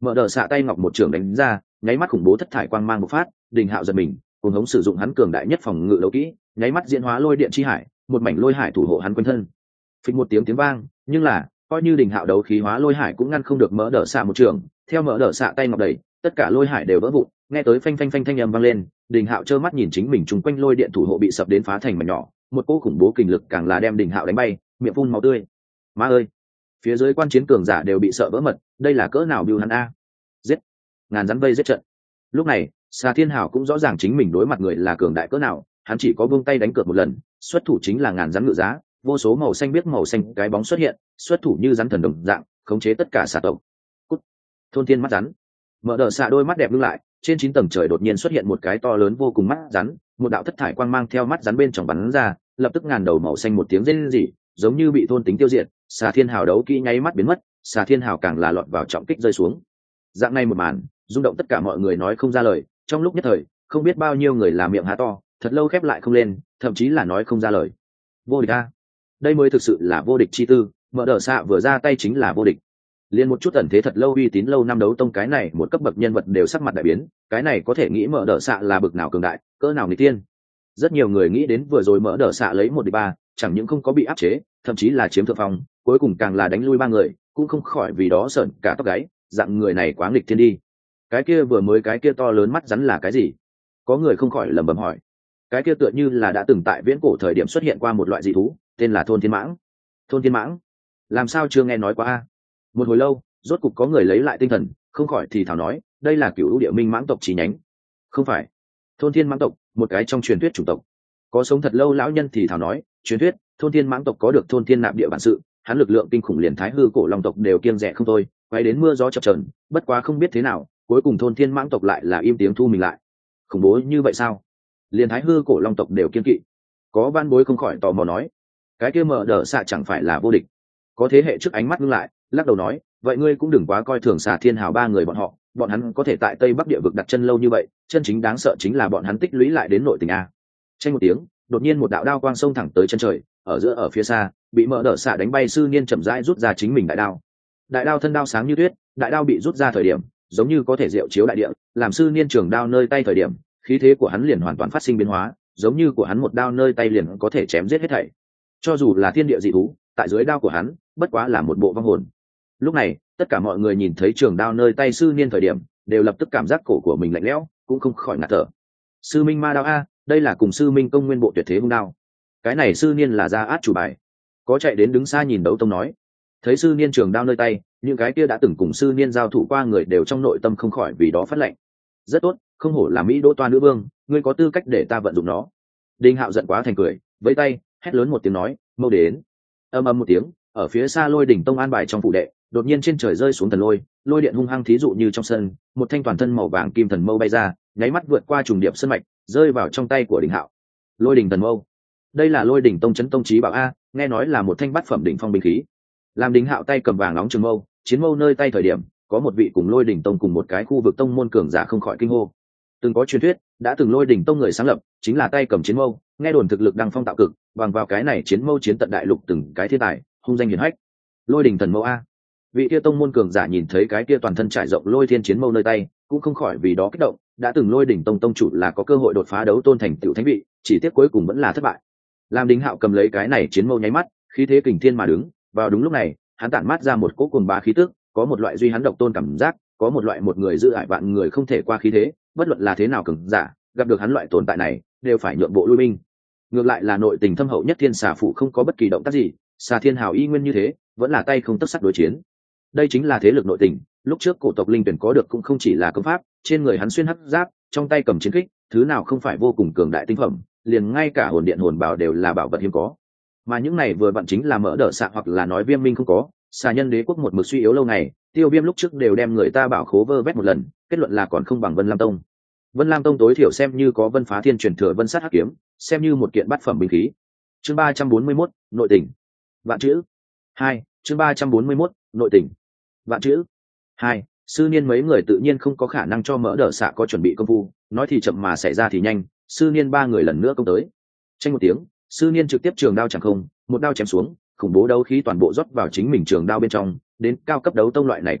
Mở đờ xạ tay ngọc một trường đánh ra, nháy mắt khủng bố thất thải quang mang một phát, Đình Hạo giật mình, cùng hống sử dụng hắn cường đại nhất phòng ngự đấu kỹ, nháy mắt diễn hóa lôi điện chi hải, một mảnh lôi hải thủ hộ hắn quanh thân. Phịch một tiếng vang, nhưng là coi như Đình Hạo đấu khí hóa lôi hải cũng ngăn không được Mở đờ xạ một trường. Theo Mở đờ xạ tay ngọc đẩy, tất cả lôi hải đều vỡ vụn, nghe tới phanh phanh phanh thanh âm vang lên. Đình Hạo trơ mắt nhìn chính mình trùng quanh lôi điện thủ hộ bị sập đến phá thành mảnh nhỏ, một cỗ khủng bố kình lực càng là đem Đình Hạo đánh bay, miệng phun máu tươi. Má ơi, phía dưới quan chiến cường giả đều bị sợ vỡ mật, đây là cỡ nào bưu hắn a. Giết, ngàn rắn vây giết trận. Lúc này Xà Thiên Hào cũng rõ ràng chính mình đối mặt người là cường đại cỡ nào, hắn chỉ có buông tay đánh cược một lần, xuất thủ chính là ngàn rắn ngự giá, vô số màu xanh biết màu xanh cái bóng xuất hiện, xuất thủ như rắn thần đồng dạng, khống chế tất cả xà tộc. Cút. Thôn thiên mắt rắn. Mở đờ xạ đôi mắt đẹp lưu lại, trên 9 tầng trời đột nhiên xuất hiện một cái to lớn vô cùng mắt rắn, một đạo thất thải quang mang theo mắt rắn bên trong bắn ra, lập tức ngàn đầu màu xanh một tiếng rên rỉ, giống như bị thôn tính tiêu diệt. Xà Thiên Hào đấu kỹ nháy mắt biến mất, Xà Thiên Hào càng là lọt vào trọng kích rơi xuống. Dạng này một màn, rung động tất cả mọi người nói không ra lời, trong lúc nhất thời, không biết bao nhiêu người làm miệng há to, thật lâu khép lại không lên, thậm chí là nói không ra lời. Vô địch a, đây mới thực sự là vô địch chi tư, Mở đờ xạ vừa ra tay chính là vô địch. Liên một chút ẩn thế thật lâu uy tín lâu năm đấu tông cái này một cấp bậc nhân vật đều sắc mặt đại biến, cái này có thể nghĩ Mở đờ xạ là bậc nào cường đại, cỡ nào nghịch tiên. Rất nhiều người nghĩ đến vừa rồi Mở đờ xạ lấy 1-3, chẳng những không có bị áp chế, thậm chí là chiếm thượng phong, cuối cùng càng là đánh lui 3 người, cũng không khỏi vì đó sởn cả tóc gáy, dạng người này quá nghịch thiên đi. Cái kia vừa mới cái kia to lớn mắt rắn là cái gì? Có người không khỏi lẩm bẩm hỏi. Cái kia tựa như là đã từng tại viễn cổ thời điểm xuất hiện qua một loại dị thú, tên là thôn thiên mãng. Thôn thiên mãng? Làm sao chưa nghe nói qua a? Một hồi lâu, rốt cục có người lấy lại tinh thần, không khỏi thì thào nói, đây là Cửu Lũ Địa Minh mãng tộc chi nhánh. Không phải, thôn thiên mãng tộc, một cái trong truyền thuyết chủng tộc. Có sống thật lâu lão nhân thì thào nói, truyền thuyết, thôn thiên mãng tộc có được thôn thiên nạp địa bản sự, hắn lực lượng kinh khủng liền thái hư cổ long tộc đều kiêng dè không thôi, quay đến mưa gió chập chờn, bất quá không biết thế nào, cuối cùng thôn thiên mãng tộc lại là im tiếng thu mình lại. Khủng bố như vậy sao? Liền thái hư cổ long tộc đều kiêng kỵ. Có văn bối không khỏi tò mò nói, cái kia Mở đờ xạ chẳng phải là vô địch? Có thế hệ trước ánh mắt ngưng lại, lắc đầu nói, vậy ngươi cũng đừng quá coi thường Xà Thiên Hào 3 người bọn họ, bọn hắn có thể tại Tây Bắc địa vực đặt chân lâu như vậy, chân chính đáng sợ chính là bọn hắn tích lũy lại đến nội tình a. Tranh một tiếng, đột nhiên một đạo đao quang xông thẳng tới chân trời, ở giữa ở phía xa, bị Mở đờ xạ đánh bay sư niên chậm rãi rút ra chính mình đại đao. Đại đao thân đao sáng như tuyết, đại đao bị rút ra thời điểm, giống như có thể diệu chiếu đại địa, làm sư niên trường đao nơi tay thời điểm, khí thế của hắn liền hoàn toàn phát sinh biến hóa, giống như của hắn một đao nơi tay liền có thể chém giết hết thảy. Cho dù là thiên địa dị thú, tại dưới đao của hắn, bất quá là một bộ vong hồn. Lúc này, tất cả mọi người nhìn thấy trường đao nơi tay sư niên thời điểm, đều lập tức cảm giác cổ của mình lạnh lẽo, cũng không khỏi ngạt thở. Sư minh ma đao a, đây là cùng sư minh công nguyên bộ tuyệt thế hung đao. Cái này sư niên là ra át chủ bài. Có chạy đến đứng xa nhìn đấu tông nói, thấy sư niên trường đao nơi tay, những cái kia đã từng cùng sư niên giao thủ qua người đều trong nội tâm không khỏi vì đó phát lệnh. Rất tốt, không hổ là Mỹ Đỗ toa nữ vương, ngươi có tư cách để ta vận dụng nó. Đinh Hạo giận quá thành cười, vẫy tay, hét lớn một tiếng nói, mau đến. Ầm ầm một tiếng, ở phía xa Lôi đỉnh tông an bài trong phủ đệ, đột nhiên trên trời rơi xuống thần lôi, lôi điện hung hăng thí dụ như trong sân, một thanh toàn thân màu vàng kim thần mâu bay ra, nháy mắt vượt qua trùng điệp sơn mạch, rơi vào trong tay của Đinh Hạo. Lôi đỉnh thần mâu, đây là Lôi đỉnh tông chấn tông chí bảo a, nghe nói là một thanh bát phẩm đỉnh phong binh khí. Làm Đinh Hạo tay cầm vàng nóng trường mâu, chiến mâu nơi tay thời điểm, có một vị cùng Lôi đỉnh tông cùng một cái khu vực tông môn cường giả không khỏi kinh hô. Từng có truyền thuyết, đã từng Lôi đỉnh tông người sáng lập chính là tay cầm chiến mâu, nghe đồn thực lực đăng phong tạo cực, bằng vào cái này chiến mâu chiến tận đại lục từng cái thiên tài, hung danh hiển hách. Lôi đỉnh thần mâu a. Vị kia tông môn cường giả nhìn thấy cái kia toàn thân trải rộng lôi thiên chiến mâu nơi tay, cũng không khỏi vì đó kích động, đã từng Lôi đỉnh tông tông chủ là có cơ hội đột phá đấu tôn thành tiểu thánh vị, chỉ tiếc cuối cùng vẫn là thất bại. Làm Đinh Hạo cầm lấy cái này chiến mâu nháy mắt, khí thế kình thiên mà đứng, vào đúng lúc này, hắn tản mát ra một cỗ cuồng bá khí tức, có một loại duy hắn độc tôn cảm giác, có một loại một người giữ ải vạn người không thể qua khí thế, bất luận là thế nào cường giả, gặp được hắn loại tồn tại này, đều phải nhượng bộ lui binh. Ngược lại là nội tình thâm hậu nhất Thiên Xà Phụ không có bất kỳ động tác gì, Xà Thiên Hào y nguyên như thế, vẫn là tay không tấc sắt đối chiến. Đây chính là thế lực nội tình, lúc trước cổ tộc linh tuyển có được cũng không chỉ là công pháp, trên người hắn xuyên hắc giáp, trong tay cầm chiến kích, thứ nào không phải vô cùng cường đại tinh phẩm, liền ngay cả hồn điện hồn bảo đều là bảo vật hiếm có. Mà những này vừa vặn chính là Mỡ đỡ xạ hoặc là nói Viêm Minh không có, Xà Nhân Đế quốc một mực suy yếu lâu ngày, Tiêu Viêm lúc trước đều đem người ta bảo khố vơ vét một lần, kết luận là còn không bằng Vân Lam Tông. Vân Lam Tông tối thiểu xem như có Vân Phá Thiên truyền thừa Vân Sát Hắc kiếm, xem như một kiện bát phẩm binh khí. Chương 341, nội tình. Vạn chữ. 2, chương 341, nội tình. Vạn chữ. 2, sư niên mấy người tự nhiên không có khả năng cho Mỡ đỡ xạ có chuẩn bị công phu, nói thì chậm mà xảy ra thì nhanh, sư niên 3 người lần nữa công tới. Tranh một tiếng, sư niên trực tiếp trường đao chẳng không, một đao chém xuống, khủng bố đấu khí toàn bộ rót vào chính mình trường đao bên trong, đến cao cấp đấu tông loại này cấp bậc,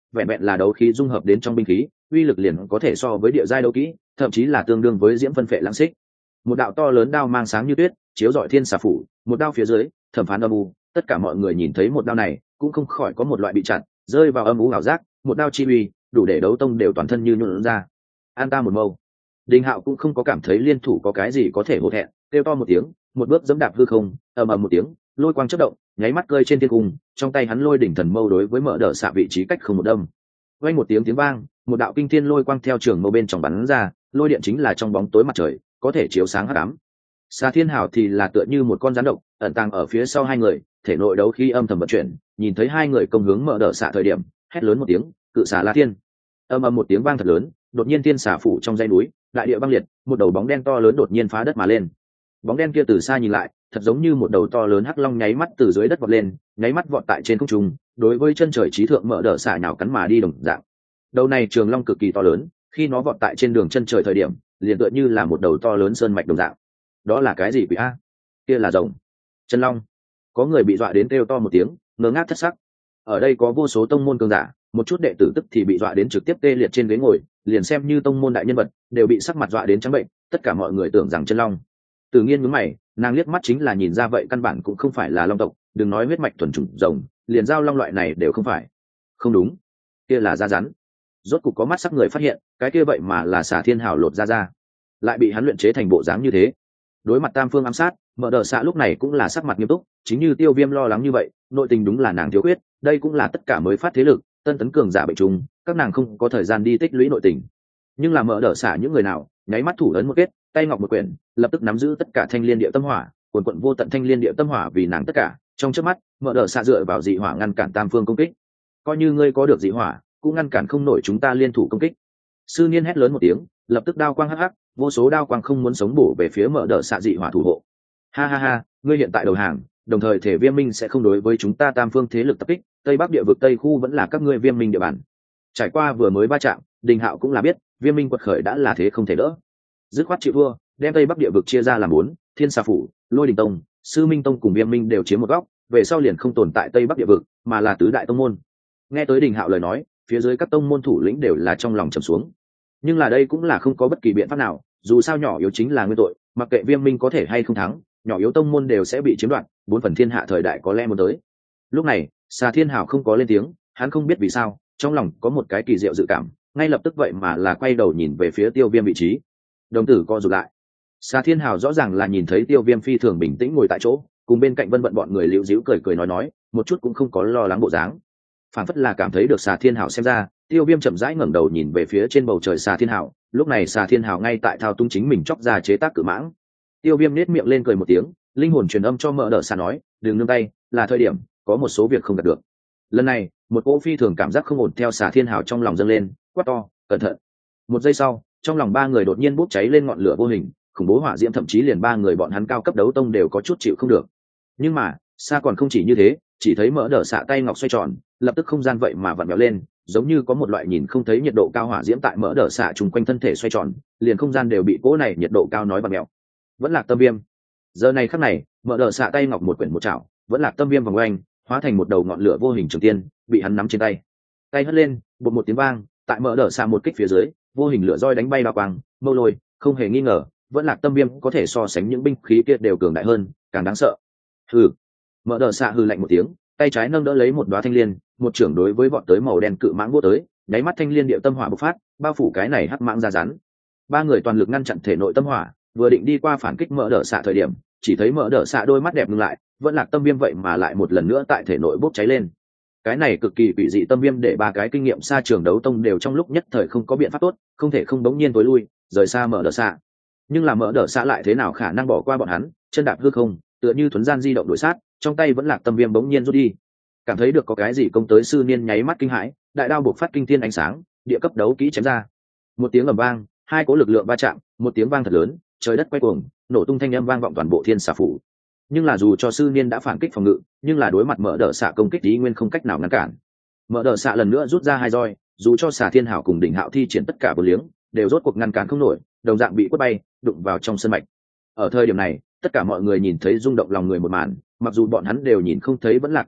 vẹn vẹn là đấu khí dung hợp đến trong binh khí uy lực liền có thể so với địa giai đấu kỹ, thậm chí là tương đương với diễm phân phệ lãng xích. Một đạo to lớn đao mang sáng như tuyết chiếu rọi thiên xà phủ, một đao phía dưới thẩm phán âm u. Tất cả mọi người nhìn thấy một đao này cũng không khỏi có một loại bị chặn rơi vào âm u ảo giác, một đao chi uy đủ để đấu tông đều toàn thân như nhuộn ra. An ta một mâu. Đình Hạo cũng không có cảm thấy liên thủ có cái gì có thể hổ thẹn, kêu to một tiếng, một bước dẫm đạp hư không, ầm ầm một tiếng, lôi quang chớp động, nháy mắt rơi trên thiên cung, trong tay hắn lôi đỉnh thần mâu đối với mở đỡ xạ vị trí cách không một đâm. Vang một tiếng vang, một đạo kinh thiên lôi quang theo trường mâu bên trong bắn ra, lôi điện chính là trong bóng tối mặt trời, có thể chiếu sáng hắc ám. Xà Thiên Hào thì là tựa như một con rắn độc, ẩn tàng ở phía sau hai người, thể nội đấu khí âm thầm vận chuyển, nhìn thấy hai người công hướng mở đỡ xạ thời điểm, hét lớn một tiếng, cự xà La Thiên. Ầm ầm một tiếng vang thật lớn, đột nhiên thiên xà phủ trong dãy núi, đại địa băng liệt, một đầu bóng đen to lớn đột nhiên phá đất mà lên. Bóng đen kia từ xa nhìn lại, thật giống như một đầu to lớn hắc long nháy mắt từ dưới đất vọt lên, nháy mắt vọt tại trên không trung, đối với chân trời trí thượng mở đỡ xạ nhào cắn mà đi đồng dạng. Đầu này trường long cực kỳ to lớn, khi nó vọt tại trên đường chân trời thời điểm, liền tựa như là một đầu to lớn sơn mạch đồng dạng. Đó là cái gì quỷ a? Kia là rồng. Chân long. Có người bị dọa đến kêu to một tiếng, ngơ ngác thất sắc. Ở đây có vô số tông môn cường giả, một chút đệ tử tức thì bị dọa đến trực tiếp tê liệt trên ghế ngồi, liền xem như tông môn đại nhân vật đều bị sắc mặt dọa đến trắng bệnh, tất cả mọi người tưởng rằng chân long. Từ Nghiên nhướng mày, nàng liếc mắt chính là nhìn ra vậy căn bản cũng không phải là long tộc, đừng nói huyết mạch thuần chủng rồng, liền giao long loại này đều không phải. Không đúng, kia là da rắn. Rốt cục có mắt sắc người phát hiện, cái kia vậy mà là Xà Thiên Hào lột ra, lại bị hắn luyện chế thành bộ dáng như thế. Đối mặt tam phương ám sát, mở đờ xạ lúc này cũng là sắc mặt nghiêm túc, chính như Tiêu Viêm lo lắng như vậy, nội tình đúng là nàng thiếu khuyết, đây cũng là tất cả mới phát thế lực, tân tấn cường giả bệnh trùng, các nàng không có thời gian đi tích lũy nội tình. Nhưng là mở đờ xạ những người nào, nháy mắt thủ ấn một kết, tay ngọc một quyển, lập tức nắm giữ tất cả thanh liên địa tâm hỏa, quần quận vô tận thanh liên địa tâm hỏa vì nàng tất cả, trong chớp mắt, mở đờ xạ dựa vào dị hỏa ngăn cản tam phương công kích. Coi như ngươi có được dị hỏa, cũng ngăn cản không nổi chúng ta liên thủ công kích. Sư Niên hét lớn một tiếng, lập tức đao quang hắc hắc, vô số đao quang không muốn sống bổ về phía mở đỡ xạ dị hỏa thủ hộ. Ha ha ha, ngươi hiện tại đầu hàng, đồng thời thể Viêm Minh sẽ không đối với chúng ta tam phương thế lực tập kích, tây bắc địa vực tây khu vẫn là các ngươi Viêm Minh địa bàn. Trải qua vừa mới va chạm, Đình Hạo cũng là biết, Viêm Minh quật khởi đã là thế không thể đỡ. Dứt khoát chịu thua, đem tây bắc địa vực chia ra làm 4, Thiên Xà phủ, Lôi Đình tông, Sư Minh tông cùng Viêm Minh đều chiếm một góc, về sau liền không tồn tại tây bắc địa vực, mà là tứ đại tông môn. Nghe tới Đình Hạo lời nói, phía dưới các tông môn thủ lĩnh đều là trong lòng trầm xuống. Nhưng là đây cũng là không có bất kỳ biện pháp nào, dù sao nhỏ yếu chính là nguyên tội, mặc kệ Viêm Minh có thể hay không thắng, nhỏ yếu tông môn đều sẽ bị chiếm đoạt, 4 phần thiên hạ thời đại có lẽ muốn tới. Lúc này, Xà Thiên Hào không có lên tiếng, hắn không biết vì sao, trong lòng có một cái kỳ diệu dự cảm, ngay lập tức vậy mà là quay đầu nhìn về phía Tiêu Viêm vị trí. Đồng tử co rụt lại. Xà Thiên Hào rõ ràng là nhìn thấy Tiêu Viêm phi thường bình tĩnh ngồi tại chỗ, cùng bên cạnh Vân Vận bọn người liễu díu cười cười nói, một chút cũng không có lo lắng bộ dáng. Phản phất là cảm thấy được Xà Thiên Hào xem ra, Tiêu Viêm chậm rãi ngẩng đầu nhìn về phía trên bầu trời Xà Thiên Hào, lúc này Xà Thiên Hào ngay tại thao túng chính mình chóc ra chế tác cự mãng. Tiêu Viêm nét miệng lên cười một tiếng, linh hồn truyền âm cho Mỡ Đỡ Xà nói, đừng nương tay, là thời điểm, có một số việc không đạt được. Lần này, một cỗ phi thường cảm giác không ổn theo Xà Thiên Hào trong lòng dâng lên, quát to, cẩn thận. Một giây sau, trong lòng ba người đột nhiên bốc cháy lên ngọn lửa vô hình, khủng bố hỏa diễm thậm chí liền ba người bọn hắn cao cấp đấu tông đều có chút chịu không được. Nhưng mà, Xa còn không chỉ như thế, chỉ thấy Mỡ Đỡ Xà tay ngọc xoay tròn, lập tức không gian vậy mà vặn vẹo lên, giống như có một loại nhìn không thấy nhiệt độ cao hỏa diễm tại Mỡ Đỡ Xà chung quanh thân thể xoay tròn, liền không gian đều bị cỗ này nhiệt độ cao nói vặn vẹo. Vẫn Lạc Tâm Viêm. Giờ này khắc này, Mỡ Đỡ Xà tay ngọc một quyển một chảo, Vẫn Lạc Tâm Viêm vòng quanh, hóa thành một đầu ngọn lửa vô hình trường tiên, bị hắn nắm trên tay. Tay hất lên, bột một tiếng vang, tại Mỡ Đỡ Xà một kích phía dưới, vô hình lửa roi đánh bay đao quang, mâu lôi, không hề nghi ngờ, Vẫn Lạc Tâm Viêm có thể so sánh những binh khí kia đều cường đại hơn, càng đáng sợ. Hừ. Mỡ Đỡ Xà hừ lạnh một tiếng, tay trái nâng đỡ lấy một đóa thanh liên, một trưởng đối với bọn tới màu đen cự mãng vô tới, nháy mắt thanh liên điệu tâm hỏa bộc phát, bao phủ cái này hắc mãng ra rắn. Ba người toàn lực ngăn chặn thể nội tâm hỏa, vừa định đi qua phản kích Mỡ Đỡ Xà thời điểm, chỉ thấy Mỡ Đỡ Xà đôi mắt đẹp ngưng lại, Vẫn Lạc Tâm Viêm vậy mà lại một lần nữa tại thể nội bốc cháy lên. Cái này cực kỳ quỷ dị tâm viêm để ba cái kinh nghiệm xa trường đấu tông đều trong lúc nhất thời không có biện pháp tốt, không thể không bỗng nhiên tối lui, rời xa Mỡ Đỡ Xà. Nhưng là Mỡ Đỡ Xà lại thế nào khả năng bỏ qua bọn hắn, chân đạp hư không, tựa như thuấn gian di động đuổi sát, trong tay Vẫn Lạc Tâm Viêm bỗng nhiên rút đi. Cảm thấy được có cái gì công tới Sư Niên nháy mắt kinh hãi, đại đao buộc phát kinh thiên ánh sáng, địa cấp đấu kỹ chém ra. Một tiếng ầm vang, hai cỗ lực lượng va chạm, một tiếng vang thật lớn, trời đất quay cuồng, nổ tung thanh âm vang vọng toàn bộ Thiên Xà phủ. Nhưng là dù cho Sư Niên đã phản kích phòng ngự, nhưng là đối mặt Mỡ Đỡ Xà công kích ý nguyên không cách nào ngăn cản. Mỡ Đỡ Xà lần nữa rút ra hai roi, dù cho Xà Thiên Hào cùng Đỉnh Hạo thi triển tất cả bờ liếng, đều rốt cuộc ngăn cản không nổi, đồng dạng bị quất bay, đụng vào trong sân mạch. Ở thời điểm này, tất cả mọi người nhìn thấy rung động lòng người một màn, mặc dù bọn hắn đều nhìn không thấy Vẫn Lạc Tâm Viêm,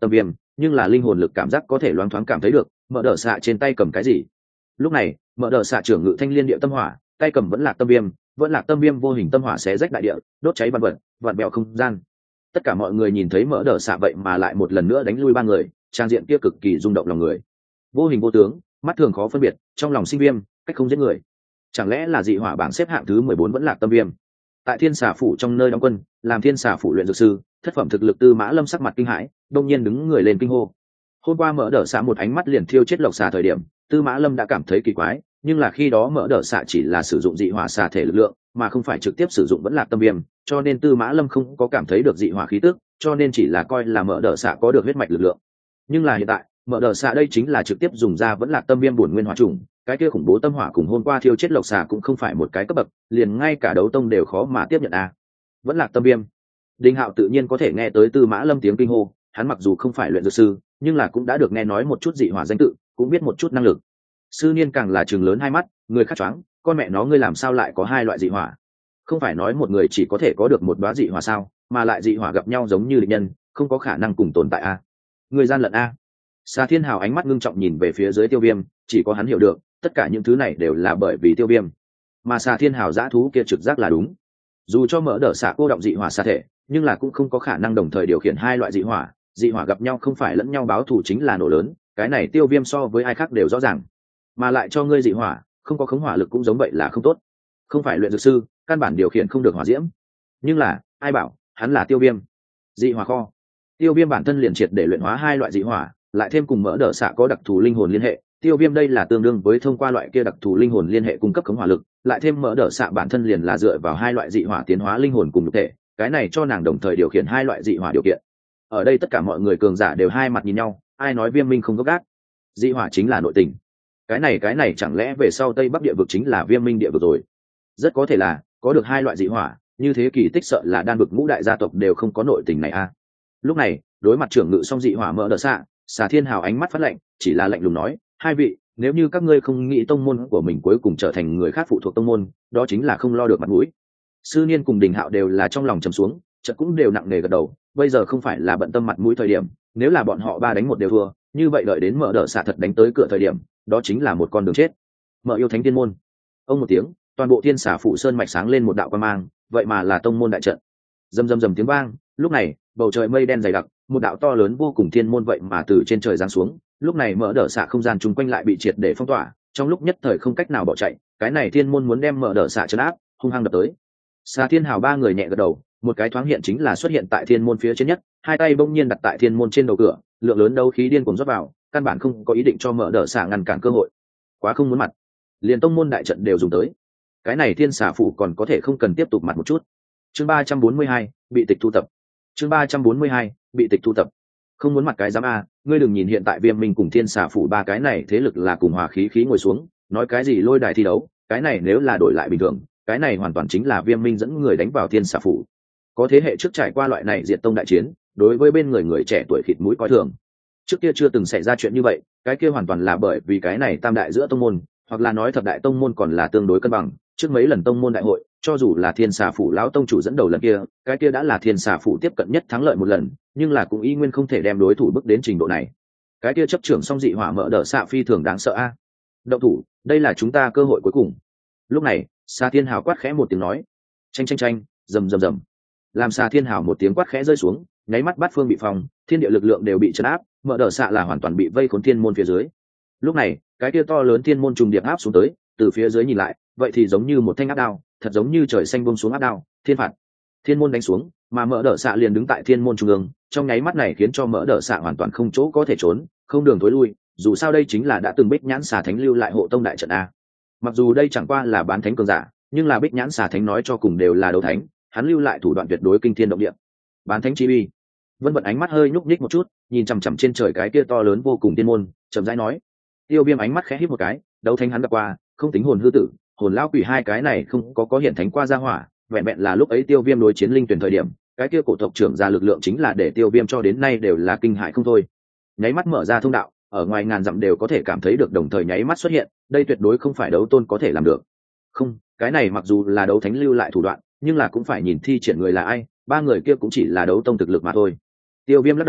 nhưng là linh hồn lực cảm giác có thể loáng thoáng cảm thấy được mở đờ xạ trên tay cầm cái gì. Lúc này mở đờ xạ trưởng ngự thanh liên địa tâm hỏa, tay cầm vẫn lạc tâm viêm vô hình tâm hỏa xé rách đại địa, đốt cháy vạn vật vạn bẹo không gian. Tất cả mọi người nhìn thấy mở đờ xạ vậy mà lại một lần nữa đánh lui ba người, trang diện kia cực kỳ rung động lòng người. Vô hình vô tướng, mắt thường khó phân biệt, trong lòng sinh viêm, cách không giết người. Chẳng lẽ là dị hỏa bảng xếp hạng thứ 14 vẫn lạc tâm viêm? Tại Thiên Xà phủ trong nơi đóng quân, làm Thiên Xà phủ luyện dược sư, thất phẩm thực lực Tư Mã Lâm sắc mặt kinh hãi, đông nhiên đứng người lên kinh hô. Hôm qua mở đờ xạ một ánh mắt liền thiêu chết lộc xà thời điểm, Tư Mã Lâm đã cảm thấy kỳ quái, nhưng là khi đó mở đờ xạ chỉ là sử dụng dị hỏa xà thể lực lượng, mà không phải trực tiếp sử dụng vẫn lạc tâm viêm, cho nên Tư Mã Lâm không có cảm thấy được dị hỏa khí tức, cho nên chỉ là coi là mở đờ xạ có được huyết mạch lực lượng. Nhưng là hiện tại, mở đờ xạ đây chính là trực tiếp dùng ra vẫn lạc tâm viêm bổn nguyên hỏa trùng, cái kia khủng bố tâm hỏa cùng hôm qua thiêu chết lộc xà cũng không phải một cái cấp bậc, liền ngay cả đấu tông đều khó mà tiếp nhận a. Vẫn lạc tâm viêm. Đinh Hạo tự nhiên có thể nghe tới Tư Mã Lâm tiếng kinh hô, hắn mặc dù không phải luyện dược sư, nhưng là cũng đã được nghe nói một chút dị hỏa danh tự, cũng biết một chút năng lực. Sư Niên càng là trừng lớn hai mắt, người khác choáng, con mẹ nó ngươi làm sao lại có hai loại dị hỏa? Không phải nói một người chỉ có thể có được một đóa dị hỏa sao, mà lại dị hỏa gặp nhau giống như địch nhân, không có khả năng cùng tồn tại a. Người gian lận a. Xà Thiên Hào ánh mắt ngưng trọng nhìn về phía dưới Tiêu Viêm, chỉ có hắn hiểu được, tất cả những thứ này đều là bởi vì Tiêu Viêm. Mà Xà Thiên Hào dã thú kia trực giác là đúng. Dù cho mở đỡ xạ cô động dị hỏa xà thể, nhưng là cũng không có khả năng đồng thời điều khiển hai loại dị hỏa gặp nhau không phải lẫn nhau báo thù chính là nổ lớn, cái này Tiêu Viêm so với ai khác đều rõ ràng. Mà lại cho ngươi dị hỏa, không có khống hỏa lực cũng giống vậy là không tốt. Không phải luyện dược sư, căn bản điều khiển không được hỏa diễm. Nhưng là, ai bảo, hắn là Tiêu Viêm. Dị hỏa kho. Tiêu Viêm bản thân liền triệt để luyện hóa hai loại dị hỏa, lại thêm cùng mỡ đỡ xạ có đặc thù linh hồn liên hệ, Tiêu Viêm đây là tương đương với thông qua loại kia đặc thù linh hồn liên hệ cung cấp khống hỏa lực, lại thêm mỡ đỡ xạ bản thân liền là dựa vào hai loại dị hỏa tiến hóa linh hồn cùng nhục thể, cái này cho nàng đồng thời điều khiển hai loại dị hỏa điều kiện. Ở đây tất cả mọi người cường giả đều hai mặt nhìn nhau, ai nói Viêm Minh không gấp gáp? Dị hỏa chính là nội tình. Cái này chẳng lẽ về sau Tây Bắc địa vực chính là Viêm Minh địa vực rồi? Rất có thể là, có được hai loại dị hỏa, như thế kỳ tích sợ là đan vực ngũ đại gia tộc đều không có nội tình này a. Lúc này, đối mặt trưởng ngự song dị hỏa mỡ đỡ xạ, Xà Thiên Hào ánh mắt phát lạnh, chỉ là lạnh lùng nói, hai vị, nếu như các ngươi không nghĩ tông môn của mình cuối cùng trở thành người khác phụ thuộc tông môn, đó chính là không lo được mặt mũi. Sư Niên cùng Đình Hạo đều là trong lòng trầm xuống, chợt cũng đều nặng nề gật đầu, bây giờ không phải là bận tâm mặt mũi thời điểm, nếu là bọn họ ba đánh một đều thua, như vậy đợi đến mở đỡ xạ thật đánh tới cửa thời điểm, đó chính là một con đường chết. Mở yêu thánh tiên môn. Ông một tiếng, toàn bộ Thiên Xà phủ sơn mạch sáng lên một đạo quang mang, vậy mà là tông môn đại trận. Rầm rầm rầm tiếng vang, lúc này, bầu trời mây đen dày đặc, một đạo to lớn vô cùng thiên môn vậy mà từ trên trời giáng xuống, lúc này mở đỡ xạ không gian chung quanh lại bị triệt để phong tỏa, trong lúc nhất thời không cách nào bỏ chạy, cái này thiên môn muốn đem mở đỡ xạ trấn áp, hung hăng đập tới. Xà Thiên Hào ba người nhẹ gật đầu, một cái thoáng hiện chính là xuất hiện tại thiên môn phía trên nhất, hai tay bỗng nhiên đặt tại thiên môn trên đầu cửa, lượng lớn đấu khí điên cuồng rót vào, căn bản không có ý định cho mở đỡ xạ ngăn cản cơ hội. Quá không muốn mặt, liền tông môn đại trận đều dùng tới, cái này Thiên Xà phủ còn có thể không cần tiếp tục mặt một chút. Chương 342, bị tịch thu tập. Chương 342, bị tịch thu tập. Không muốn mặt cái giám a, ngươi đừng nhìn hiện tại Viêm Minh cùng Thiên Xà phủ ba cái này thế lực là cùng hòa khí khí ngồi xuống, nói cái gì lôi đài thi đấu, cái này nếu là đổi lại bình thường, cái này hoàn toàn chính là Viêm Minh dẫn người đánh vào Thiên Xà phủ. Có thế hệ trước trải qua loại này diệt tông đại chiến, đối với bên người trẻ tuổi khịt mũi coi thường. Trước kia chưa từng xảy ra chuyện như vậy, cái kia hoàn toàn là bởi vì cái này tam đại giữa tông môn, hoặc là nói thập đại tông môn còn là tương đối cân bằng, trước mấy lần tông môn đại hội, cho dù là Thiên Xà phủ lão tông chủ dẫn đầu lần kia, cái kia đã là Thiên Xà phủ tiếp cận nhất thắng lợi một lần, nhưng là cũng y nguyên không thể đem đối thủ bước đến trình độ này. Cái kia chấp trưởng song dị hỏa mỡ đỡ xạ phi thường đáng sợ a. Động thủ, đây là chúng ta cơ hội cuối cùng. Lúc này, Xà Thiên Hào quát khẽ một tiếng nói, tranh, rầm rầm rầm. Làm Xà Thiên Hào một tiếng quát khẽ rơi xuống, nháy mắt bát phương bị phòng, thiên địa lực lượng đều bị trấn áp, mỡ đỡ xạ là hoàn toàn bị vây khốn thiên môn phía dưới. Lúc này, cái kia to lớn thiên môn trùng điệp áp xuống tới, từ phía dưới nhìn lại, vậy thì giống như một thanh áp đao, thật giống như trời xanh buông xuống áp đao, thiên phạt. Thiên môn đánh xuống, mà mỡ đỡ xạ liền đứng tại thiên môn trung ương, trong nháy mắt này khiến cho mỡ đỡ xạ hoàn toàn không chỗ có thể trốn, không đường thối lui, dù sao đây chính là đã từng Bích Nhãn Xà Thánh lưu lại hộ tông đại trận a. Mặc dù đây chẳng qua là bán thánh cường giả, nhưng là Bích Nhãn Xà Thánh nói cho cùng đều là đấu thánh, hắn lưu lại thủ đoạn tuyệt đối kinh thiên động địa. Bán thánh chi uy. Vân Vận ánh mắt hơi nhúc nhích một chút, nhìn chằm chằm trên trời cái kia to lớn vô cùng thiên môn, chậm rãi nói. Tiêu Viêm ánh mắt khẽ híp một cái, đấu thánh hắn gặp qua, không tính hồn hư tử, hồn lão quỷ hai cái này không có hiện thánh qua ra hỏa, vẹn vẹn là lúc ấy Tiêu Viêm đối chiến linh tuyển thời điểm, cái kia cổ tộc trưởng ra lực lượng chính là để Tiêu Viêm cho đến nay đều là kinh hại không thôi. Nháy mắt mở ra thông đạo, ở ngoài ngàn dặm đều có thể cảm thấy được đồng thời nháy mắt xuất hiện, đây tuyệt đối không phải đấu tôn có thể làm được. Không, cái này mặc dù là đấu thánh lưu lại thủ đoạn, nhưng là cũng phải nhìn thi triển người là ai, ba người kia cũng chỉ là đấu tông thực lực mà thôi. Tiêu Viêm lắc đầu,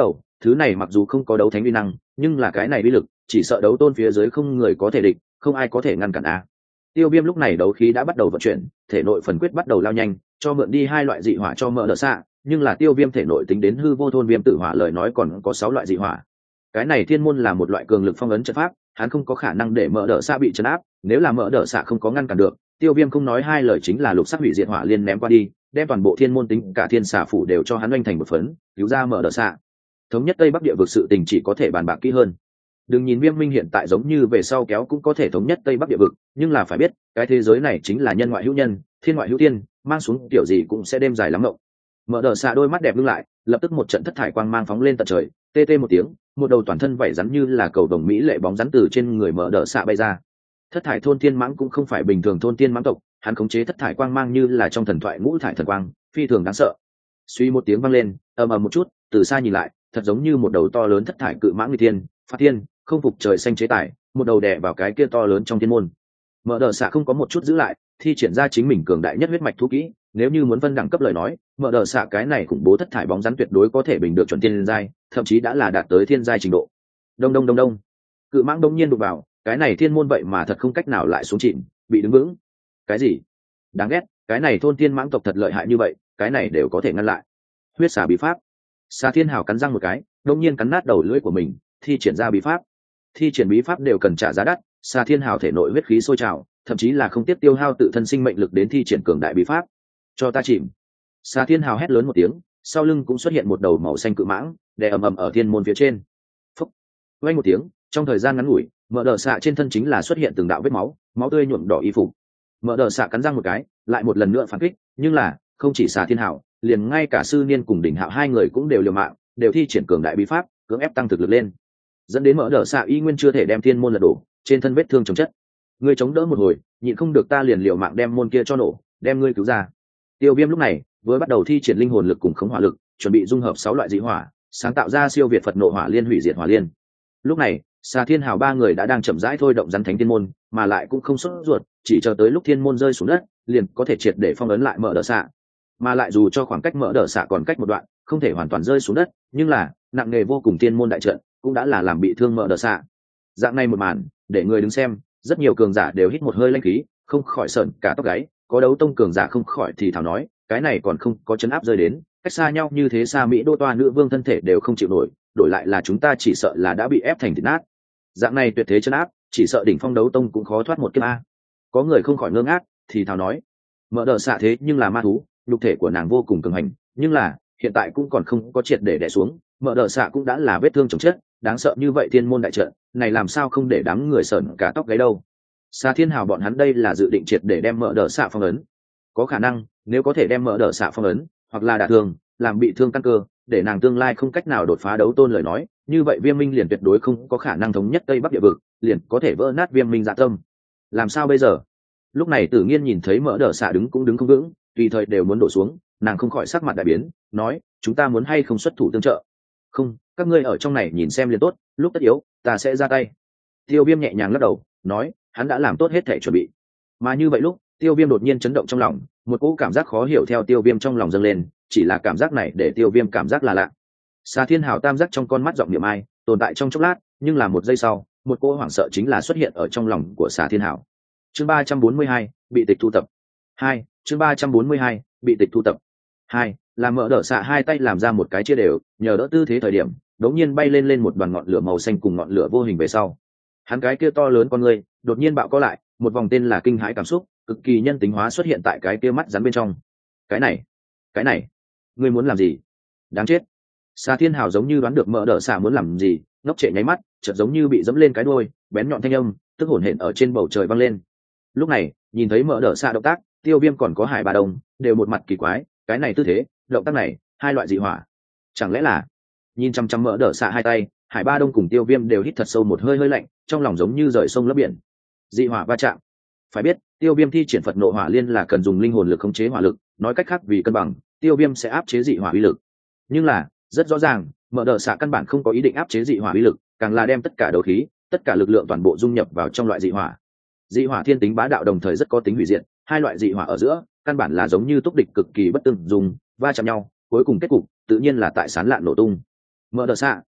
thứ này mặc dù không có đấu thánh uy năng, nhưng là cái này uy lực chỉ sợ đấu tôn phía dưới không người có thể địch, không ai có thể ngăn cản a. Tiêu Viêm lúc này đấu khí đã bắt đầu vận chuyển, thể nội phần quyết bắt đầu lao nhanh, cho mượn đi 2 loại dị hỏa cho mở đỡ xạ, nhưng là Tiêu Viêm thể nội tính đến hư vô thôn viêm tử hỏa lời nói còn có 6 loại dị hỏa. Cái này thiên môn là một loại cường lực phong ấn trận pháp, hắn không có khả năng để mở đỡ xạ bị trấn áp, nếu là mở đỡ xạ không có ngăn cản được, Tiêu Viêm không nói hai lời chính là lục sắc hủy diệt hỏa liên ném qua đi, đem toàn bộ thiên môn tính cả thiên xà phủ đều cho hắn oanh thành một phấn, cứu ra mở đỡ xạ. Thống nhất Tây Bắc địa vực sự tình chỉ có thể bàn bạc kỹ hơn. Đừng nhìn Viêm Minh hiện tại giống như về sau kéo cũng có thể thống nhất Tây Bắc địa vực, nhưng là phải biết cái thế giới này chính là nhân ngoại hữu nhân, thiên ngoại hữu thiên, mang xuống kiểu gì cũng sẽ đêm dài lắm ngộng. Mở đờ xạ đôi mắt đẹp ngưng lại, lập tức một trận thất thải quang mang phóng lên tận trời, tê tê một tiếng, một đầu toàn thân vảy rắn như là cầu đồng mỹ lệ bóng rắn từ trên người mở đờ xạ bay ra. Thất thải thôn thiên mãng cũng không phải bình thường thôn thiên mãng tộc, hắn khống chế thất thải quang mang như là trong thần thoại ngũ thải thần quang, phi thường đáng sợ. Suy một tiếng vang lên, ầm ầm một chút, từ xa nhìn lại, thật giống như một đầu to lớn thất thải cự mãng nguy thiên, phạt thiên, không phục trời xanh chế tải, một đầu đè vào cái kia to lớn trong thiên môn. Mở đờ xạ không có một chút giữ lại, thi triển ra chính mình cường đại nhất huyết mạch thú kỹ, nếu như muốn phân đẳng cấp lời nói, mở đờ xạ cái này khủng bố thất thải bóng rắn tuyệt đối có thể bình được chuẩn thiên giai, thậm chí đã là đạt tới thiên giai trình độ. Đông đông đông đông, cự mãng đông nhiên đụng vào, cái này thiên môn vậy mà thật không cách nào lại xuống chìm, bị đứng vững. Cái gì? Đáng ghét, cái này thôn thiên mãng tộc thật lợi hại như vậy, cái này đều có thể ngăn lại. Huyết xà bí pháp. Xà Thiên Hào cắn răng một cái, đông nhiên cắn nát đầu lưỡi của mình, thi triển ra bí pháp. Thi triển bí pháp đều cần trả giá đắt, Xà Thiên Hào thể nội huyết khí sôi trào, thậm chí là không tiếc tiêu hao tự thân sinh mệnh lực đến thi triển cường đại bí pháp. Cho ta chìm. Xà Thiên Hào hét lớn một tiếng, sau lưng cũng xuất hiện một đầu màu xanh cự mãng, đè ầm ầm ở thiên môn phía trên. Phốc. Vang một tiếng, trong thời gian ngắn ngủi, mở đờ xạ trên thân chính là xuất hiện từng đạo vết máu, máu tươi nhuộm đỏ y phục. Mở đờ xạ cắn răng một cái, lại một lần nữa phản kích, nhưng là không chỉ Xà Thiên Hào, liền ngay cả Sư Niên cùng Đỉnh Hạo hai người cũng đều liều mạng, đều thi triển cường đại bí pháp, cưỡng ép tăng thực lực lên, dẫn đến mở đờ xạ y nguyên chưa thể đem thiên môn lật đổ, trên thân vết thương chồng chất. Ngươi chống đỡ một hồi, nhịn không được ta liền liều mạng đem môn kia cho nổ, đem ngươi cứu ra. Tiêu Viêm lúc này vừa bắt đầu thi triển linh hồn lực cùng khống hỏa lực, chuẩn bị dung hợp 6 loại dị hỏa, sáng tạo ra siêu việt Phật nộ hỏa liên hủy diệt hỏa liên. Lúc này, Xà Thiên Hào ba người đã đang chậm rãi thôi động rắn thánh thiên môn, mà lại cũng không sốt ruột, chỉ chờ tới lúc thiên môn rơi xuống đất, liền có thể triệt để phong ấn lại mở đờ xạ. Mà lại dù cho khoảng cách mở đờ xạ còn cách một đoạn, không thể hoàn toàn rơi xuống đất, nhưng là nặng nề vô cùng thiên môn đại trận cũng đã là làm bị thương mở đờ xạ. Dạng này một màn, để người đứng xem, rất nhiều cường giả đều hít một hơi lãnh khí, không khỏi sởn cả tóc gáy, có đấu tông cường giả không khỏi thì thào nói, cái này còn không có chấn áp rơi đến, cách xa nhau như thế xa Mỹ đô toa nữ vương thân thể đều không chịu nổi, đổi lại là chúng ta chỉ sợ là đã bị ép thành thịt nát. Dạng này tuyệt thế chấn áp, chỉ sợ đỉnh phong đấu tông cũng khó thoát một kiếp a. Có người không khỏi ngơ ngác, thì thào nói, mở đờ xạ thế nhưng là ma thú, nhục thể của nàng vô cùng cường hành, nhưng là hiện tại cũng còn không có triệt để đè xuống, mở đờ xạ cũng đã là vết thương chồng chất, đáng sợ như vậy thiên môn đại trận này làm sao không để đám người sởn cả tóc gáy đâu. Xà Thiên Hào bọn hắn đây là dự định triệt để đem mở đờ xạ phong ấn, có khả năng nếu có thể đem mở đờ xạ phong ấn, hoặc là đả thương làm bị thương căn cơ, để nàng tương lai không cách nào đột phá đấu tôn lời nói, như vậy Viêm Minh liền tuyệt đối không có khả năng thống nhất Tây Bắc địa vực, liền có thể vỡ nát Viêm Minh dạ tâm. Làm sao bây giờ? Lúc này Tử Nghiên nhìn thấy mở đờ xạ đứng cũng đứng không vững, tùy thời đều muốn đổ xuống, nàng không khỏi sắc mặt đại biến, nói, chúng ta muốn hay không xuất thủ tương trợ? Không, các ngươi ở trong này nhìn xem liền tốt, lúc tất yếu ta sẽ ra tay. Tiêu Viêm nhẹ nhàng lắc đầu, nói, hắn đã làm tốt hết thể chuẩn bị. Mà như vậy lúc, Tiêu Viêm đột nhiên chấn động trong lòng, một cỗ cảm giác khó hiểu theo Tiêu Viêm trong lòng dâng lên, chỉ là cảm giác này để Tiêu Viêm cảm giác là lạ. Xà Thiên Hào tam giác trong con mắt giọng niệm ai, tồn tại trong chốc lát, nhưng là một giây sau, một cỗ hoảng sợ chính là xuất hiện ở trong lòng của Xà Thiên Hào. Chương 342, bị tịch thu tập. 2, chương 342, bị tịch thu tập. 2, là mở đỡ xạ hai tay làm ra một cái chia đều, nhờ đỡ tư thế thời điểm, đột nhiên bay lên một đoàn ngọn lửa màu xanh cùng ngọn lửa vô hình về sau. Hắn cái kia to lớn con người, đột nhiên bạo co lại, một vòng tên là kinh hãi cảm xúc, cực kỳ nhân tính hóa xuất hiện tại cái kia mắt rắn bên trong. Cái này, ngươi muốn làm gì? Đáng chết. Xà Thiên Hào giống như đoán được mở đỡ xạ muốn làm gì, ngốc trệ nháy mắt, chợt giống như bị dẫm lên cái đuôi, bén nhọn thanh âm, tức hổn hển ở trên bầu trời vang lên. Lúc này, nhìn thấy mở đỡ xạ động tác, Tiêu Viêm còn có Hải Ba Đông đều một mặt kỳ quái, cái này tư thế, động tác này, hai loại dị hỏa, chẳng lẽ là? Nhìn chăm chăm mở đỡ xạ hai tay, Hải Ba Đông cùng Tiêu Viêm đều hít thật sâu một hơi hơi lạnh, trong lòng giống như rời sông lấp biển. Dị hỏa va chạm. Phải biết, Tiêu Viêm thi triển Phật nộ hỏa liên là cần dùng linh hồn lực khống chế hỏa lực, nói cách khác vì cân bằng, Tiêu Viêm sẽ áp chế dị hỏa uy lực. Nhưng là, rất rõ ràng, mở đỡ xạ căn bản không có ý định áp chế dị hỏa uy lực, càng là đem tất cả đấu khí, tất cả lực lượng toàn bộ dung nhập vào trong loại dị hỏa. Dị hỏa thiên tính bá đạo đồng thời rất có tính hủy diệt, hai loại dị hỏa ở giữa, căn bản là giống như túc địch cực kỳ bất tương dùng, va chạm nhau, cuối cùng kết cục tự nhiên là tại sán lạn nổ tung. Mở đỡ xạ,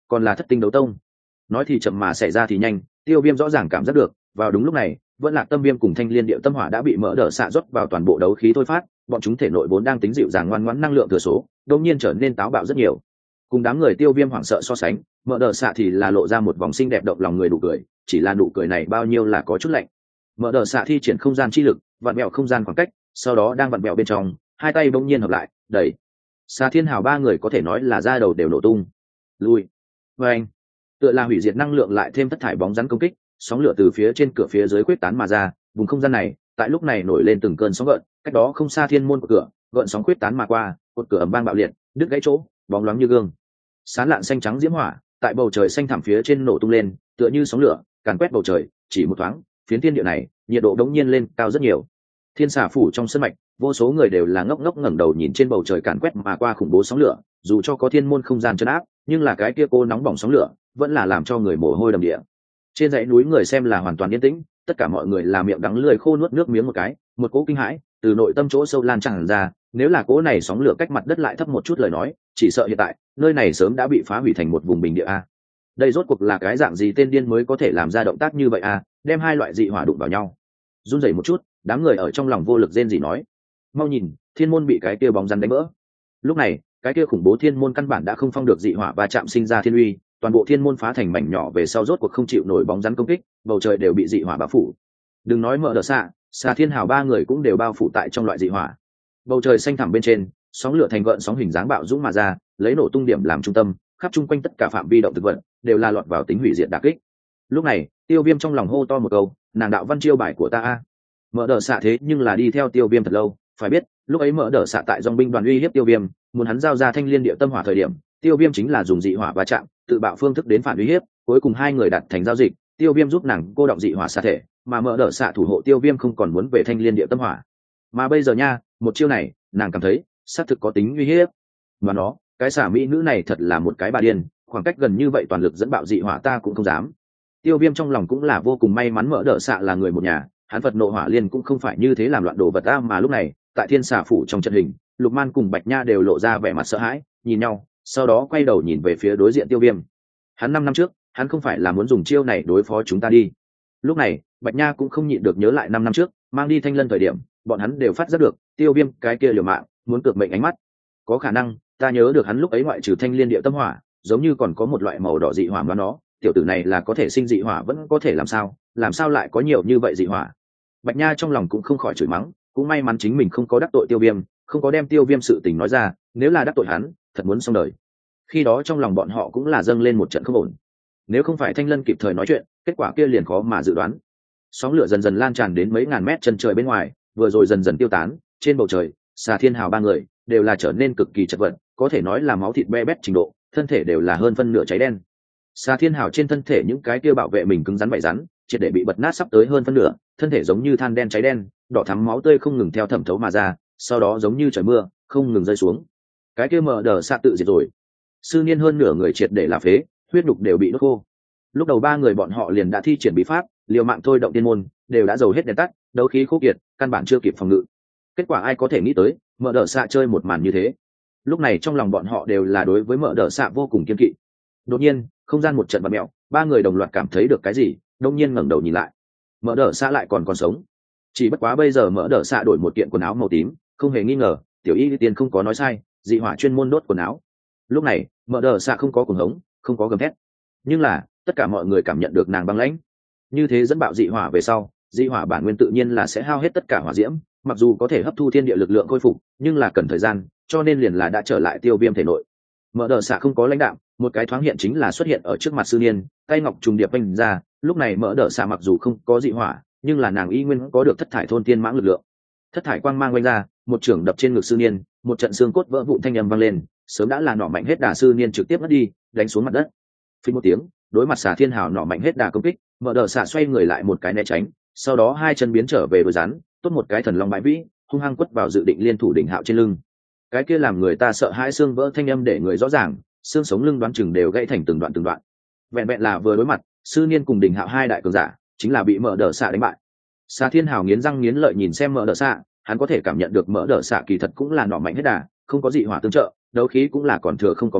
còn là thất tinh đấu tông. Nói thì chậm mà xảy ra thì nhanh, Tiêu Viêm rõ ràng cảm giác được, vào đúng lúc này, vẫn là tâm viêm cùng thanh liên điệu tâm hỏa đã bị mỡ đỡ xạ rót vào toàn bộ đấu khí thôi phát, bọn chúng thể nội vốn đang tính dịu dàng ngoan ngoãn năng lượng thừa số, đột nhiên trở nên táo bạo rất nhiều. Cùng đám người Tiêu Viêm hoảng sợ so sánh, mỡ đỡ xạ thì là lộ ra một vòng xinh đẹp động lòng người nụ cười, chỉ là nụ cười này bao nhiêu là có chút lạnh. Mỡ đỡ xạ thi triển không gian chi lực, vặn vẹo không gian khoảng cách, sau đó đang vặn vẹo bên trong, hai tay bỗng nhiên hợp lại, đẩy. Xà Thiên Hào ba người có thể nói là da đầu đều nổ tung. Lui. Và anh, tựa là hủy diệt năng lượng lại thêm thất thải bóng rắn công kích, sóng lửa từ phía trên cửa phía dưới quyết tán mà ra, vùng không gian này tại lúc này nổi lên từng cơn sóng gợn, cách đó không xa thiên môn của cửa, gợn sóng quyết tán mà qua, cột cửa ầm vang bạo liệt, đứt gãy chỗ, bóng loáng như gương. Sáng lạn xanh trắng diễm hỏa, tại bầu trời xanh thẳm phía trên nổ tung lên, tựa như sóng lửa, càn quét bầu trời, chỉ một thoáng, phiến thiên địa này, nhiệt độ đống nhiên lên cao rất nhiều. Thiên xà phủ trong sân mạch, vô số người đều là ngốc ngốc ngẩng đầu nhìn trên bầu trời càn quét mà qua khủng bố sóng lửa, dù cho có thiên môn không gian trấn áp, nhưng là cái kia cô nóng bỏng sóng lửa, vẫn là làm cho người mồ hôi đầm địa. Trên dãy núi người xem là hoàn toàn yên tĩnh, tất cả mọi người là miệng đắng lưỡi khô nuốt nước miếng một cái, một cỗ kinh hãi từ nội tâm chỗ sâu lan tràn ra, nếu là cỗ này sóng lửa cách mặt đất lại thấp một chút lời nói, chỉ sợ hiện tại nơi này sớm đã bị phá hủy thành một vùng bình địa a. Đây rốt cuộc là cái dạng gì tên điên mới có thể làm ra động tác như vậy a, đem hai loại dị hỏa đụng vào nhau. Run rẩy một chút, đám người ở trong lòng vô lực rên rỉ nói: "Mau nhìn, thiên môn bị cái kia bóng rắn đánh vỡ." Lúc này, cái kia khủng bố thiên môn căn bản đã không phong được dị hỏa va chạm sinh ra thiên uy, toàn bộ thiên môn phá thành mảnh nhỏ về sau rốt cuộc không chịu nổi bóng rắn công kích, bầu trời đều bị dị hỏa bao phủ. Đừng nói Mỡ Đờ Xạ, Xà Thiên Hào ba người cũng đều bao phủ tại trong loại dị hỏa. Bầu trời xanh thẳm bên trên, sóng lửa thành gợn sóng hình dáng bạo dũng mà ra, lấy nổ tung điểm làm trung tâm, khắp chung quanh tất cả phạm vi động thực vật đều là lọt vào tính hủy diệt đả kích. Lúc này, Tiêu Viêm trong lòng hô to một câu: "Nàng đạo văn chiêu bài của ta a!" Mỡ Đờ Xạ thế nhưng là đi theo Tiêu Viêm thật lâu, phải biết, lúc ấy Mỡ Đờ Xạ tại dòng binh đoàn uy hiếp Tiêu Viêm, muốn hắn giao ra thanh liên địa tâm hỏa thời điểm, Tiêu Viêm chính là dùng dị hỏa va chạm, tự bạo phương thức đến phản uy hiếp, cuối cùng hai người đạt thành giao dịch, Tiêu Viêm giúp nàng cô động dị hỏa xạ thể, mà Mỡ Đờ Xạ thủ hộ Tiêu Viêm không còn muốn về thanh liên địa tâm hỏa. Mà bây giờ nha, một chiêu này, nàng cảm thấy xác thực có tính uy hiếp. Mà nó, cái xả mỹ nữ này thật là một cái bà điên, khoảng cách gần như vậy toàn lực dẫn bạo dị hỏa ta cũng không dám. Tiêu Viêm trong lòng cũng là vô cùng may mắn Mỡ Đờ Xạ là người một nhà, hắn Phật nộ hỏa liên cũng không phải như thế làm loạn đồ vật ta, mà lúc này, tại Thiên Xà phủ trong trận hình, Lục Man cùng Bạch Nha đều lộ ra vẻ mặt sợ hãi, nhìn nhau, sau đó quay đầu nhìn về phía đối diện Tiêu Viêm. Hắn 5 năm trước, hắn không phải là muốn dùng chiêu này đối phó chúng ta đi. Lúc này, Bạch Nha cũng không nhịn được nhớ lại 5 năm trước, mang đi Thanh Lân thời điểm, bọn hắn đều phát giác được, Tiêu Viêm cái kia liều mạng, muốn cược mệnh ánh mắt. Có khả năng, ta nhớ được hắn lúc ấy ngoại trừ thanh liên địa tâm hỏa, giống như còn có một loại màu đỏ dị hỏa mà nó, tiểu tử này là có thể sinh dị hỏa vẫn có thể làm sao lại có nhiều như vậy dị hỏa. Bạch Nha trong lòng cũng không khỏi chửi mắng, cũng may mắn chính mình không có đắc tội Tiêu Viêm, không có đem Tiêu Viêm sự tình nói ra, nếu là đắc tội hắn, thật muốn xong đời. Khi đó trong lòng bọn họ cũng là dâng lên một trận không ổn. Nếu không phải Thanh Lân kịp thời nói chuyện, kết quả kia liền khó mà dự đoán. Sóng lửa dần dần lan tràn đến mấy ngàn mét chân trời bên ngoài, vừa rồi dần dần tiêu tán, trên bầu trời, Xà Thiên Hào ba người đều là trở nên cực kỳ chật vật, có thể nói là máu thịt be bét trình độ, thân thể đều là hơn phân nửa cháy đen. Xà Thiên Hào trên thân thể những cái kia bảo vệ mình cứng rắn bậy rắn, triệt để bị bật nát sắp tới hơn phân nửa, thân thể giống như than đen cháy đen, đỏ thắm máu tươi không ngừng theo thẩm thấu mà ra, sau đó giống như trời mưa, không ngừng rơi xuống. Cái kia Mỡ Đờ Xạ tự diệt rồi. Sư niên hơn nửa người triệt để là phế, huyết nhục đều bị đốt khô. Lúc đầu ba người bọn họ liền đã thi triển bí pháp, liều mạng thôi động tiên môn, đều đã dầu hết đèn tắt, đấu khí khô kiệt, căn bản chưa kịp phòng ngự. Kết quả ai có thể nghĩ tới, Mỡ Đờ Xạ chơi một màn như thế. Lúc này trong lòng bọn họ đều là đối với Mỡ Đờ Xạ vô cùng kiên kỵ. Đột nhiên, không gian một trận bạt mèo, ba người đồng loạt cảm thấy được cái gì, đột nhiên ngẩng đầu nhìn lại. Mỡ Đờ Xạ lại còn sống. Chỉ bất quá bây giờ Mỡ Đờ Xạ đổi một kiện quần áo màu tím, không hề nghi ngờ, tiểu y tiên không có nói sai, dị hỏa chuyên môn đốt quần áo. Lúc này, Mỡ Đờ Xạ không có cuồng hống, không có gầm thét, nhưng là tất cả mọi người cảm nhận được nàng băng lãnh. Như thế dẫn bạo dị hỏa về sau, dị hỏa bản nguyên tự nhiên là sẽ hao hết tất cả hỏa diễm, mặc dù có thể hấp thu thiên địa lực lượng khôi phục, nhưng là cần thời gian, cho nên liền là đã trở lại Tiêu Viêm thể nội. Mỡ Đờ Xạ không có lãnh đạm, một cái thoáng hiện chính là xuất hiện ở trước mặt sư niên, tay ngọc trùng điệp vung ra, lúc này Mỡ Đờ Xạ mặc dù không có dị hỏa, nhưng là nàng y nguyên có được thất thải thôn tiên mãng lực lượng. Thất thải quang mang vung ra, một chưởng đập trên ngực sư niên, một trận xương cốt vỡ vụn thanh âm vang lên, sớm đã là nọ mạnh hết đà sư niên trực tiếp ngất đi, đánh xuống mặt đất. Phình một tiếng, đối mặt Xà Thiên Hào nọ mạnh hết đà công kích, Mỡ Đờ Xạ xoay người lại một cái né tránh, sau đó hai chân biến trở về đuôi rắn, tốt một cái thần long bãi vĩ, hung hăng quất vào dự định liên thủ đỉnh hạo trên lưng. Cái kia làm người ta sợ hãi xương vỡ thanh âm để người rõ ràng, xương sống lưng đoán chừng đều gãy thành từng đoạn từng đoạn. Vẹn vẹn là vừa đối mặt, sư niên cùng đỉnh hạo hai đại cường giả, chính là bị Mỡ Đờ Xạ đánh bại. Xà Thiên Hào nghiến răng nghiến lợi nhìn xem Mỡ Đờ Xạ, hắn có thể cảm nhận được Mỡ Đờ Xạ kỳ thật cũng là nọ mạnh hết đà, không có dị hỏa tương trợ, đấu khí cũng là còn thừa không có mấy,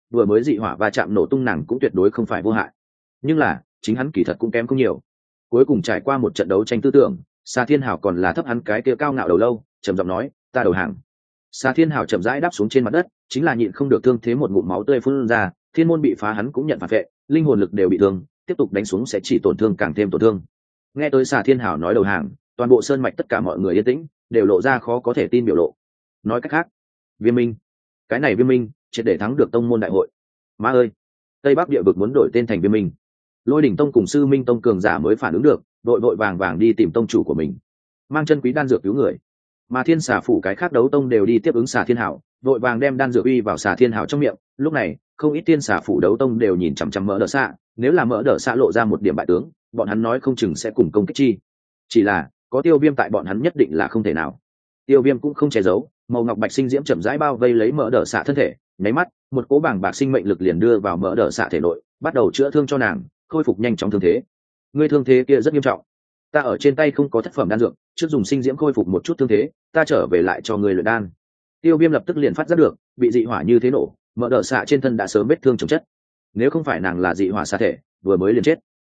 vừa mới dị hỏa va chạm nổ tung nàng cũng tuyệt đối không phải vô hại, nhưng là chính hắn kỳ thật cũng kém không nhiều. Cuối cùng trải qua một trận đấu tranh tư tưởng, Sa Thiên Hảo còn là thấp hắn cái kia cao ngạo đầu lâu, trầm giọng nói, ta đầu hàng. Sa Thiên Hảo chậm rãi đáp xuống trên mặt đất, chính là nhịn không được thương thế một ngụm máu tươi phun ra, thiên môn bị phá hắn cũng nhận phản vệ, linh hồn lực đều bị thương, tiếp tục đánh xuống sẽ chỉ tổn thương càng thêm tổn thương. Nghe tới Sa Thiên Hảo nói đầu hàng, toàn bộ sơn mạch tất cả mọi người yên tĩnh, đều lộ ra khó có thể tin biểu lộ. Nói cách khác, Viêm Minh, cái này Viêm Minh triệt để thắng được tông môn đại hội. Má ơi, Tây Bắc địa vực muốn đổi tên thành Viêm Minh. Lôi Đỉnh Tông cùng Sư Minh Tông cường giả mới phản ứng được, vội vội vàng vàng đi tìm tông chủ của mình, mang chân quý đan dược cứu người. Mà Thiên Xà phủ cái khác đấu tông đều đi tiếp ứng Xà Thiên Hảo, vội vàng đem đan dược uy vào Xà Thiên Hảo trong miệng. Lúc này, không ít Thiên Xà phủ đấu tông đều nhìn chằm chằm Mỡ Đỡ Xạ, nếu là Mỡ Đỡ Xạ lộ ra một điểm bại tướng, bọn hắn nói không chừng sẽ cùng công kích chi. Chỉ là, có Tiêu Viêm tại bọn hắn nhất định là không thể nào. Tiêu Viêm cũng không che giấu, màu ngọc bạch sinh diễm chậm rãi bao vây lấy Mỡ Đỡ Xạ thân thể, nháy mắt, một cỗ bảng bạc sinh mệnh lực liền đưa vào Mỡ Đỡ Xạ thể nội, bắt đầu chữa thương cho nàng, khôi phục nhanh chóng thương thế. Ngươi thương thế kia rất nghiêm trọng, ta ở trên tay không có thất phẩm đan dược, trước dùng sinh diễm khôi phục một chút thương thế, ta trở về lại cho ngươi luyện đan. Tiêu Viêm lập tức liền phát giác được, bị dị hỏa như thế nổ, Mỡ Đỡ Xạ trên thân đã sớm vết thương chồng chất. Nếu không phải nàng là dị hỏa xạ thể, vừa mới liền chết.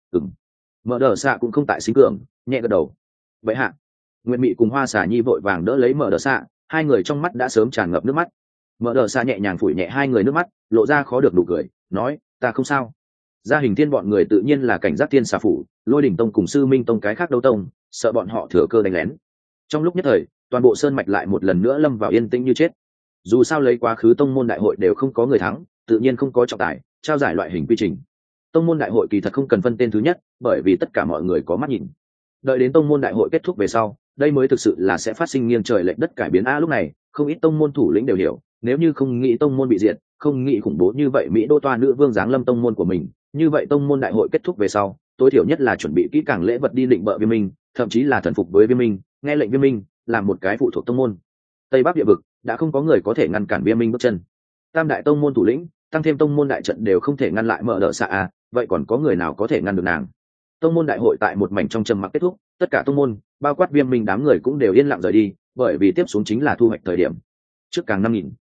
Mỡ Đỡ Xạ cũng không tại sinh cường, nhẹ gật đầu. Vậy hạ, Nguyệt Mị cùng Hoa Xà Nhi vội vàng đỡ lấy Mỡ Đỡ Xạ, hai người trong mắt đã sớm tràn ngập nước mắt. Mỡ Đỡ Xạ nhẹ nhàng phủi nhẹ hai người nước mắt, lộ ra khó được nụ cười, nói, ta không sao. Gia Hình Thiên bọn người tự nhiên là cảnh giác Thiên Xà phủ, Lôi Đỉnh Tông cùng Sư Minh Tông cái khác đấu tông, sợ bọn họ thừa cơ đánh lén. Trong lúc nhất thời, toàn bộ sơn mạch lại một lần nữa lâm vào yên tĩnh như chết. Dù sao lấy quá khứ tông môn đại hội đều không có người thắng, tự nhiên không có trọng tài, trao giải loại hình quy trình. Tông môn đại hội kỳ thật không cần phân tên thứ nhất, bởi vì tất cả mọi người có mắt nhìn. Đợi đến tông môn đại hội kết thúc về sau, đây mới thực sự là sẽ phát sinh nghiêng trời lệch đất cải biến. Lúc này, không ít tông môn thủ lĩnh đều hiểu, nếu như không nghĩ tông môn bị diệt, không nghĩ khủng bố như vậy Mỹ Đô Toa nữ vương giáng lâm tông môn của mình, như vậy tông môn đại hội kết thúc về sau, tối thiểu nhất là chuẩn bị kỹ càng lễ vật đi định bợ Viêm Minh, thậm chí là thần phục với Viêm Minh, nghe lệnh Viêm Minh, làm một cái phụ thuộc tông môn. Tây Bắc địa vực đã không có người có thể ngăn cản Viêm Minh bước chân. Tam đại tông môn thủ lĩnh, tăng thêm tông môn đại trận đều không thể ngăn lại Mỡ Đỡ Xạ, vậy còn có người nào có thể ngăn được nàng? Tông môn đại hội tại một mảnh trong trầm mặc kết thúc, tất cả tông môn, bao quát Viêm Minh đám người cũng đều yên lặng rời đi, bởi vì tiếp xuống chính là thu hoạch thời điểm. Trước càng 5000,